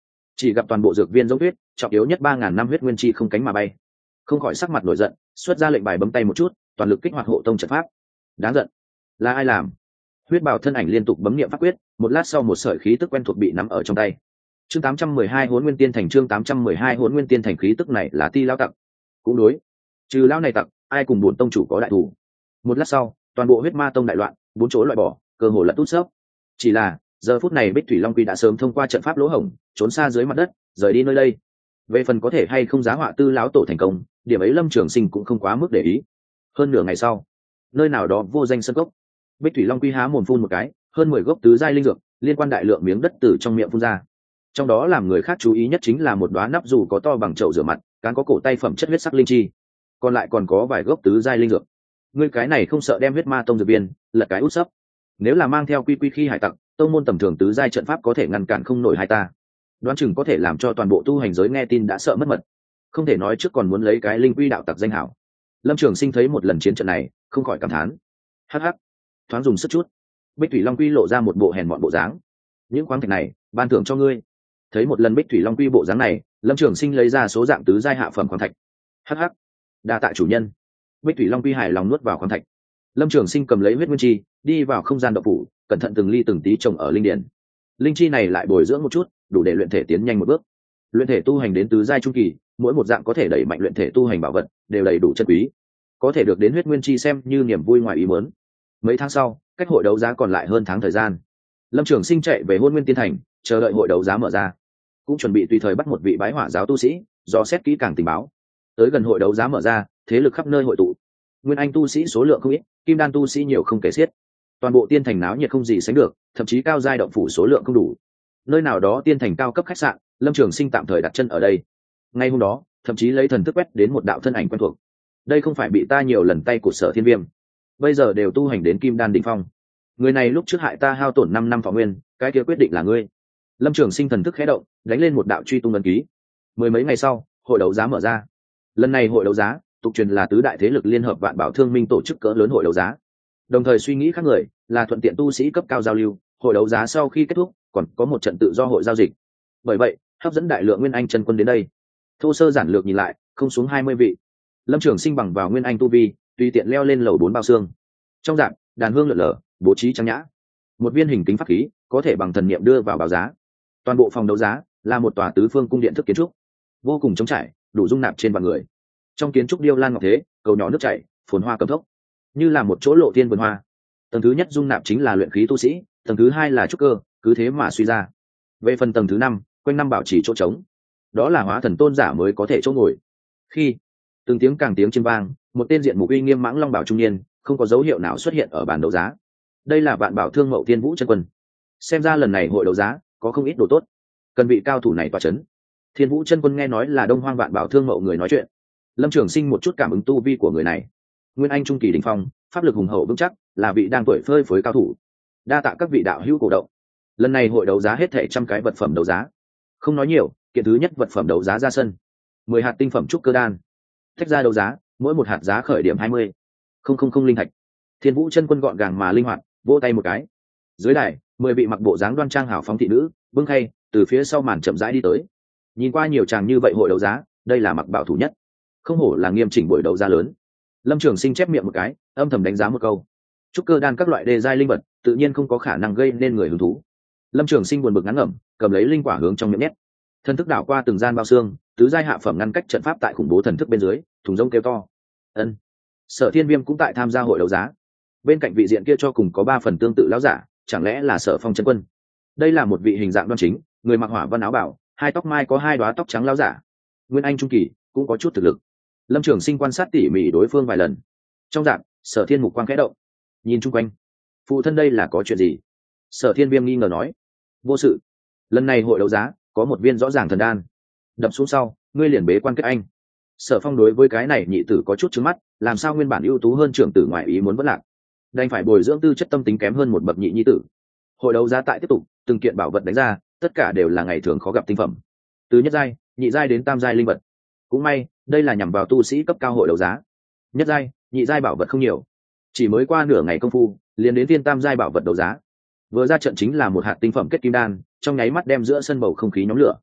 chỉ gặp toàn bộ dược viên giống huyết, trọng yếu nhất 3.000 năm huyết nguyên chi không cánh mà bay. Không khỏi sắc mặt nổi giận, xuất ra lệnh bài bấm tay một chút, toàn lực kích hoạt hộ tông trận pháp. Đáng giận, là ai làm? Huyết bào thân ảnh liên tục bấm niệm pháp quyết, một lát sau một sợi khí tức quen thuộc bị nắm ở trong tay. Chương 812 Hỗn Nguyên Tiên Thành, chương 812 Hỗn Nguyên Tiên Thành, khí tức này là Ti lão tặc. Cũng đối, trừ lão này tặc, ai cùng bổn tông chủ có đại thủ. Một lát sau, toàn bộ Huyết Ma tông đại loạn, bốn chỗ loại bỏ, cơ hồ lật tút xốc. Chỉ là, giờ phút này Bích Thủy Long Quy đã sớm thông qua trận pháp lỗ hổng, trốn xa dưới mặt đất, rời đi nơi đây. Về phần có thể hay không giá họa Tư lão tổ thành công, điểm ấy Lâm Trường Sinh cũng không quá mức để ý. Hơn nửa ngày sau, nơi nào đó vô danh sân cốc, Bích Thủy Long Quy há mồm phun một cái, hơn 10 gốc tứ giai linh dược, liên quan đại lượng miếng đất từ trong miệng phun ra. Trong đó làm người khác chú ý nhất chính là một đóa nắp dù có to bằng chậu rửa mặt, cán có cổ tay phẩm chất huyết sắc linh chi. Còn lại còn có vài gốc tứ giai linh dược. Ngươi cái này không sợ đem Huyết Ma tông dược viên lật cái út sấp? Nếu là mang theo quy quy khi hải tặc, tông môn tầm thường tứ giai trận pháp có thể ngăn cản không nổi hai ta. Đoán chừng có thể làm cho toàn bộ tu hành giới nghe tin đã sợ mất mật. Không thể nói trước còn muốn lấy cái linh quy đạo tặc danh hảo. Lâm Trường Sinh thấy một lần chiến trận này, không khỏi cảm thán. Hắc hắc, thoáng dùng sức chút. Bích Thủy Long Quy lộ ra một bộ hèn mọn bộ dáng. Những khoáng thạch này, ban thưởng cho ngươi. Thấy một lần Bích Thủy Long Quy bộ dáng này, Lâm Trường Sinh lấy ra số dạng tứ giai hạ phẩm khoáng thạch. Hắc hắc, đa tạ chủ nhân. Bích Thủy Long Quy hài lòng nuốt vào khoáng thạch. Lâm Trường Sinh cầm lấy huyết nguyên chi, đi vào không gian động phủ, cẩn thận từng ly từng tí trồng ở linh điển. Linh chi này lại bồi dưỡng một chút, đủ để luyện thể tiến nhanh một bước. Luyện thể tu hành đến tứ giai trung kỳ, mỗi một dạng có thể đẩy mạnh luyện thể tu hành bảo vật đều đầy đủ chân quý, có thể được đến huyết nguyên chi xem như niềm vui ngoài ý muốn. Mấy tháng sau, cách hội đấu giá còn lại hơn tháng thời gian, Lâm Trường Sinh chạy về Hôn Nguyên Tiên Thành, chờ đợi hội đấu giá mở ra, cũng chuẩn bị tùy thời bắt một vị bái hỏa giáo tu sĩ, do xét kỹ càng tình báo. Tới gần hội đấu giá mở ra, thế lực khắp nơi hội tụ, nguyên anh tu sĩ số lượng không ít, kim đan tu sĩ nhiều không kể xiết. Toàn bộ tiên thành náo nhiệt không gì sánh được, thậm chí cao giai động phủ số lượng không đủ. Nơi nào đó tiên thành cao cấp khách sạn, Lâm Trường Sinh tạm thời đặt chân ở đây. Ngay hôm đó, thậm chí lấy thần thức quét đến một đạo thân ảnh quen thuộc. Đây không phải bị ta nhiều lần tay của Sở Thiên Viêm, bây giờ đều tu hành đến kim đan đỉnh phong. Người này lúc trước hại ta hao tổn 5 năm thọ nguyên, cái kia quyết định là ngươi. Lâm Trường Sinh thần thức khẽ động, đánh lên một đạo truy tung ấn ký. Mười mấy ngày sau, hội đấu giá mở ra. Lần này hội đấu giá, tục truyền là tứ đại thế lực liên hợp Vạn Bảo Thương Minh tổ chức cỡ lớn hội đấu giá. Đồng thời suy nghĩ khác người, là thuận tiện tu sĩ cấp cao giao lưu, hội đấu giá sau khi kết thúc, còn có một trận tự do hội giao dịch. Bởi vậy, hấp dẫn đại lượng nguyên anh chân quân đến đây. Thô sơ giản lược nhìn lại, không xuống 20 vị. Lâm Trường Sinh bằng vào nguyên anh tu vi, tùy tiện leo lên lầu 4 bao xương. Trong dạng, đàn hương lượn lờ, bố trí trang nhã. Một viên hình kính pháp khí, có thể bằng thần niệm đưa vào báo giá. Toàn bộ phòng đấu giá là một tòa tứ phương cung điện thức kiến trúc, vô cùng trống trải, đủ dung nạp trên vạn người. Trong kiến trúc điêu lan ngọc thế, cầu nhỏ nước chảy, phồn hoa cầm thốc, như là một chỗ lộ thiên vườn hoa. Tầng thứ nhất dung nạp chính là luyện khí tu sĩ, tầng thứ hai là trúc cơ, cứ thế mà suy ra. Về phần tầng thứ 5, quanh năm bảo trì chỗ trống, đó là hóa thần tôn giả mới có thể chỗ ngồi. Khi từng tiếng càng tiếng chim vang, một tên diện mục uy nghiêm mãng long bảo trung niên, không có dấu hiệu nào xuất hiện ở bàn đấu giá. Đây là Vạn Bảo Thương Mậu Thiên Vũ chân quân. Xem ra lần này hội đấu giá có không ít đồ tốt, cần vị cao thủ này tỏa chấn. Thiên Vũ chân quân nghe nói là Đông Hoang Vạn Bảo Thương Mậu người nói chuyện. Lâm Trường Sinh một chút cảm ứng tu vi của người này. Nguyên anh trung kỳ đỉnh phong, pháp lực hùng hậu vững chắc, là vị đang tuổi phơi phới cao thủ. Đa tạ các vị đạo hữu cổ động. Lần này hội đấu giá hết thảy trăm cái vật phẩm đấu giá. Không nói nhiều, kiện thứ nhất vật phẩm đấu giá ra sân. 10 hạt tinh phẩm trúc cơ đan. Tách ra đấu giá, mỗi một hạt giá khởi điểm 20. Không linh thạch. Thiên Vũ chân quân gọn gàng mà linh hoạt, vỗ tay một cái. Dưới đài, 10 vị mặc bộ dáng đoan trang hào phóng thị nữ, bưng khay, từ phía sau màn chậm rãi đi tới. Nhìn qua nhiều chàng như vậy hội đấu giá, đây là mặc bảo thủ nhất. Không hổ là nghiêm chỉnh buổi đấu giá lớn. Lâm Trường Sinh chép miệng một cái, âm thầm đánh giá một câu. Trúc cơ đan các loại đề giai linh vật, tự nhiên không có khả năng gây nên người hứng thú. Lâm Trường Sinh buồn bực ngắn ngẩm, cầm lấy linh quả hướng trong miệng nhét. Thần thức đảo qua từng gian bao xương, tứ giai hạ phẩm ngăn cách trận pháp tại khủng bố thần thức bên dưới, thùng rông kêu to. Ân. Sở Thiên Viêm cũng tại tham gia hội đấu giá. Bên cạnh vị diện kia cho cùng có 3 phần tương tự lão giả, chẳng lẽ là Sở Phong chân quân? Đây là một vị hình dạng đoan chính, người mặc hỏa văn áo bảo, hai tóc mai có 2 đóa tóc trắng lão giả. Nguyên anh trung kỳ, cũng có chút thực lực. Lâm Trường Sinh quan sát tỉ mỉ đối phương vài lần. Trong dạng, Sở Thiên mục quang khẽ động, nhìn chung quanh. Phụ thân đây là có chuyện gì? Sở Thiên Viêm nghi ngờ nói. Vô sự. Lần này hội đấu giá có một viên rõ ràng thần đan, đập xuống sau, ngươi liền bế quan kết anh. Sở Phong đối với cái này nhị tử có chút trứng mắt, làm sao nguyên bản ưu tú hơn trưởng tử ngoại ý muốn vẫn lạc, đành phải bồi dưỡng tư chất tâm tính kém hơn một bậc nhị nhi tử. Hội đấu giá tại tiếp tục, từng kiện bảo vật đánh ra, tất cả đều là ngày thường khó gặp tinh phẩm, từ nhất giai, nhị giai đến tam giai linh vật. Cũng may, đây là nhằm vào tu sĩ cấp cao hội đấu giá. Nhất giai, nhị giai bảo vật không nhiều, chỉ mới qua nửa ngày công phu, liền đến viên tam giai bảo vật đấu giá. Vừa ra trận chính là một hạt tinh phẩm kết kim đan, trong nháy mắt đem giữa sân bầu không khí nhóm lửa.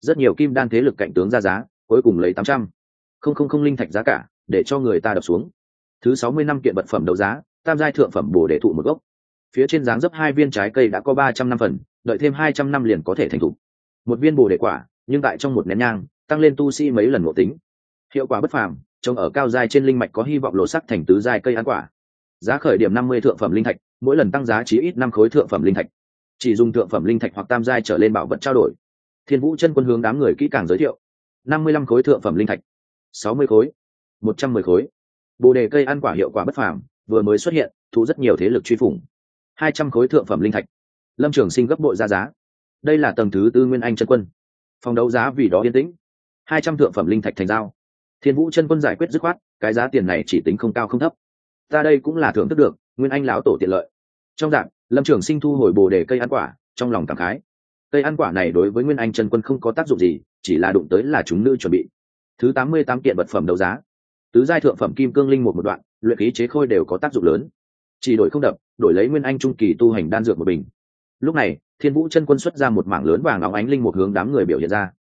rất nhiều kim đan thế lực cạnh tướng ra giá, cuối cùng lấy 800 linh thạch giá cả để cho người ta đập xuống. Thứ 65 kiện vật phẩm đấu giá, tam giai thượng phẩm bồ đề thụ một gốc, phía trên dáng dấp 2 viên trái cây đã có 300 năm phần, đợi thêm 200 năm liền có thể thành thục. Một viên bồ đề quả, nhưng tại trong một nén nhang tăng lên tu sĩ mấy lần ngộ tính, hiệu quả bất phàm, trồng ở cao giai trên linh mạch có hy vọng lộ sắc thành tứ giai cây ăn quả. Giá khởi điểm 50 thượng phẩm linh thạch, mỗi lần tăng giá chí ít 5 khối thượng phẩm linh thạch. Chỉ dùng thượng phẩm linh thạch hoặc tam giai trở lên bảo vật trao đổi. Thiên Vũ Chân Quân hướng đám người kỹ càng giới thiệu: 55 khối thượng phẩm linh thạch, 60 khối, 110 khối. Bồ đề cây ăn quả hiệu quả bất phàm, vừa mới xuất hiện, thu rất nhiều thế lực truy phủng. 200 khối thượng phẩm linh thạch. Lâm Trường Sinh gấp bội ra giá. Đây là tầng thứ tư Nguyên Anh Chân Quân. Phòng đấu giá vì đó yên tĩnh. 200 thượng phẩm linh thạch thành giao. Thiên Vũ Chân Quân giải quyết dứt khoát, cái giá tiền này chỉ tính không cao không thấp. Ta đây cũng là thưởng thức được, Nguyên Anh lão tổ tiện lợi. Trong dạng, Lâm Trường Sinh thu hồi bồ đề cây ăn quả, trong lòng cảm khái. Cây ăn quả này đối với Nguyên Anh Chân Quân không có tác dụng gì, chỉ là đụng tới là chúng nữ chuẩn bị. Thứ 88 kiện vật phẩm đấu giá. Tứ giai thượng phẩm kim cương linh một đoạn, luyện khí chế khôi đều có tác dụng lớn. Chỉ đổi không đập, đổi lấy Nguyên Anh trung kỳ tu hành đan dược một bình. Lúc này, Thiên Vũ Chân Quân xuất ra một mảng lớn vàng óng ánh linh một hướng đám người biểu hiện ra.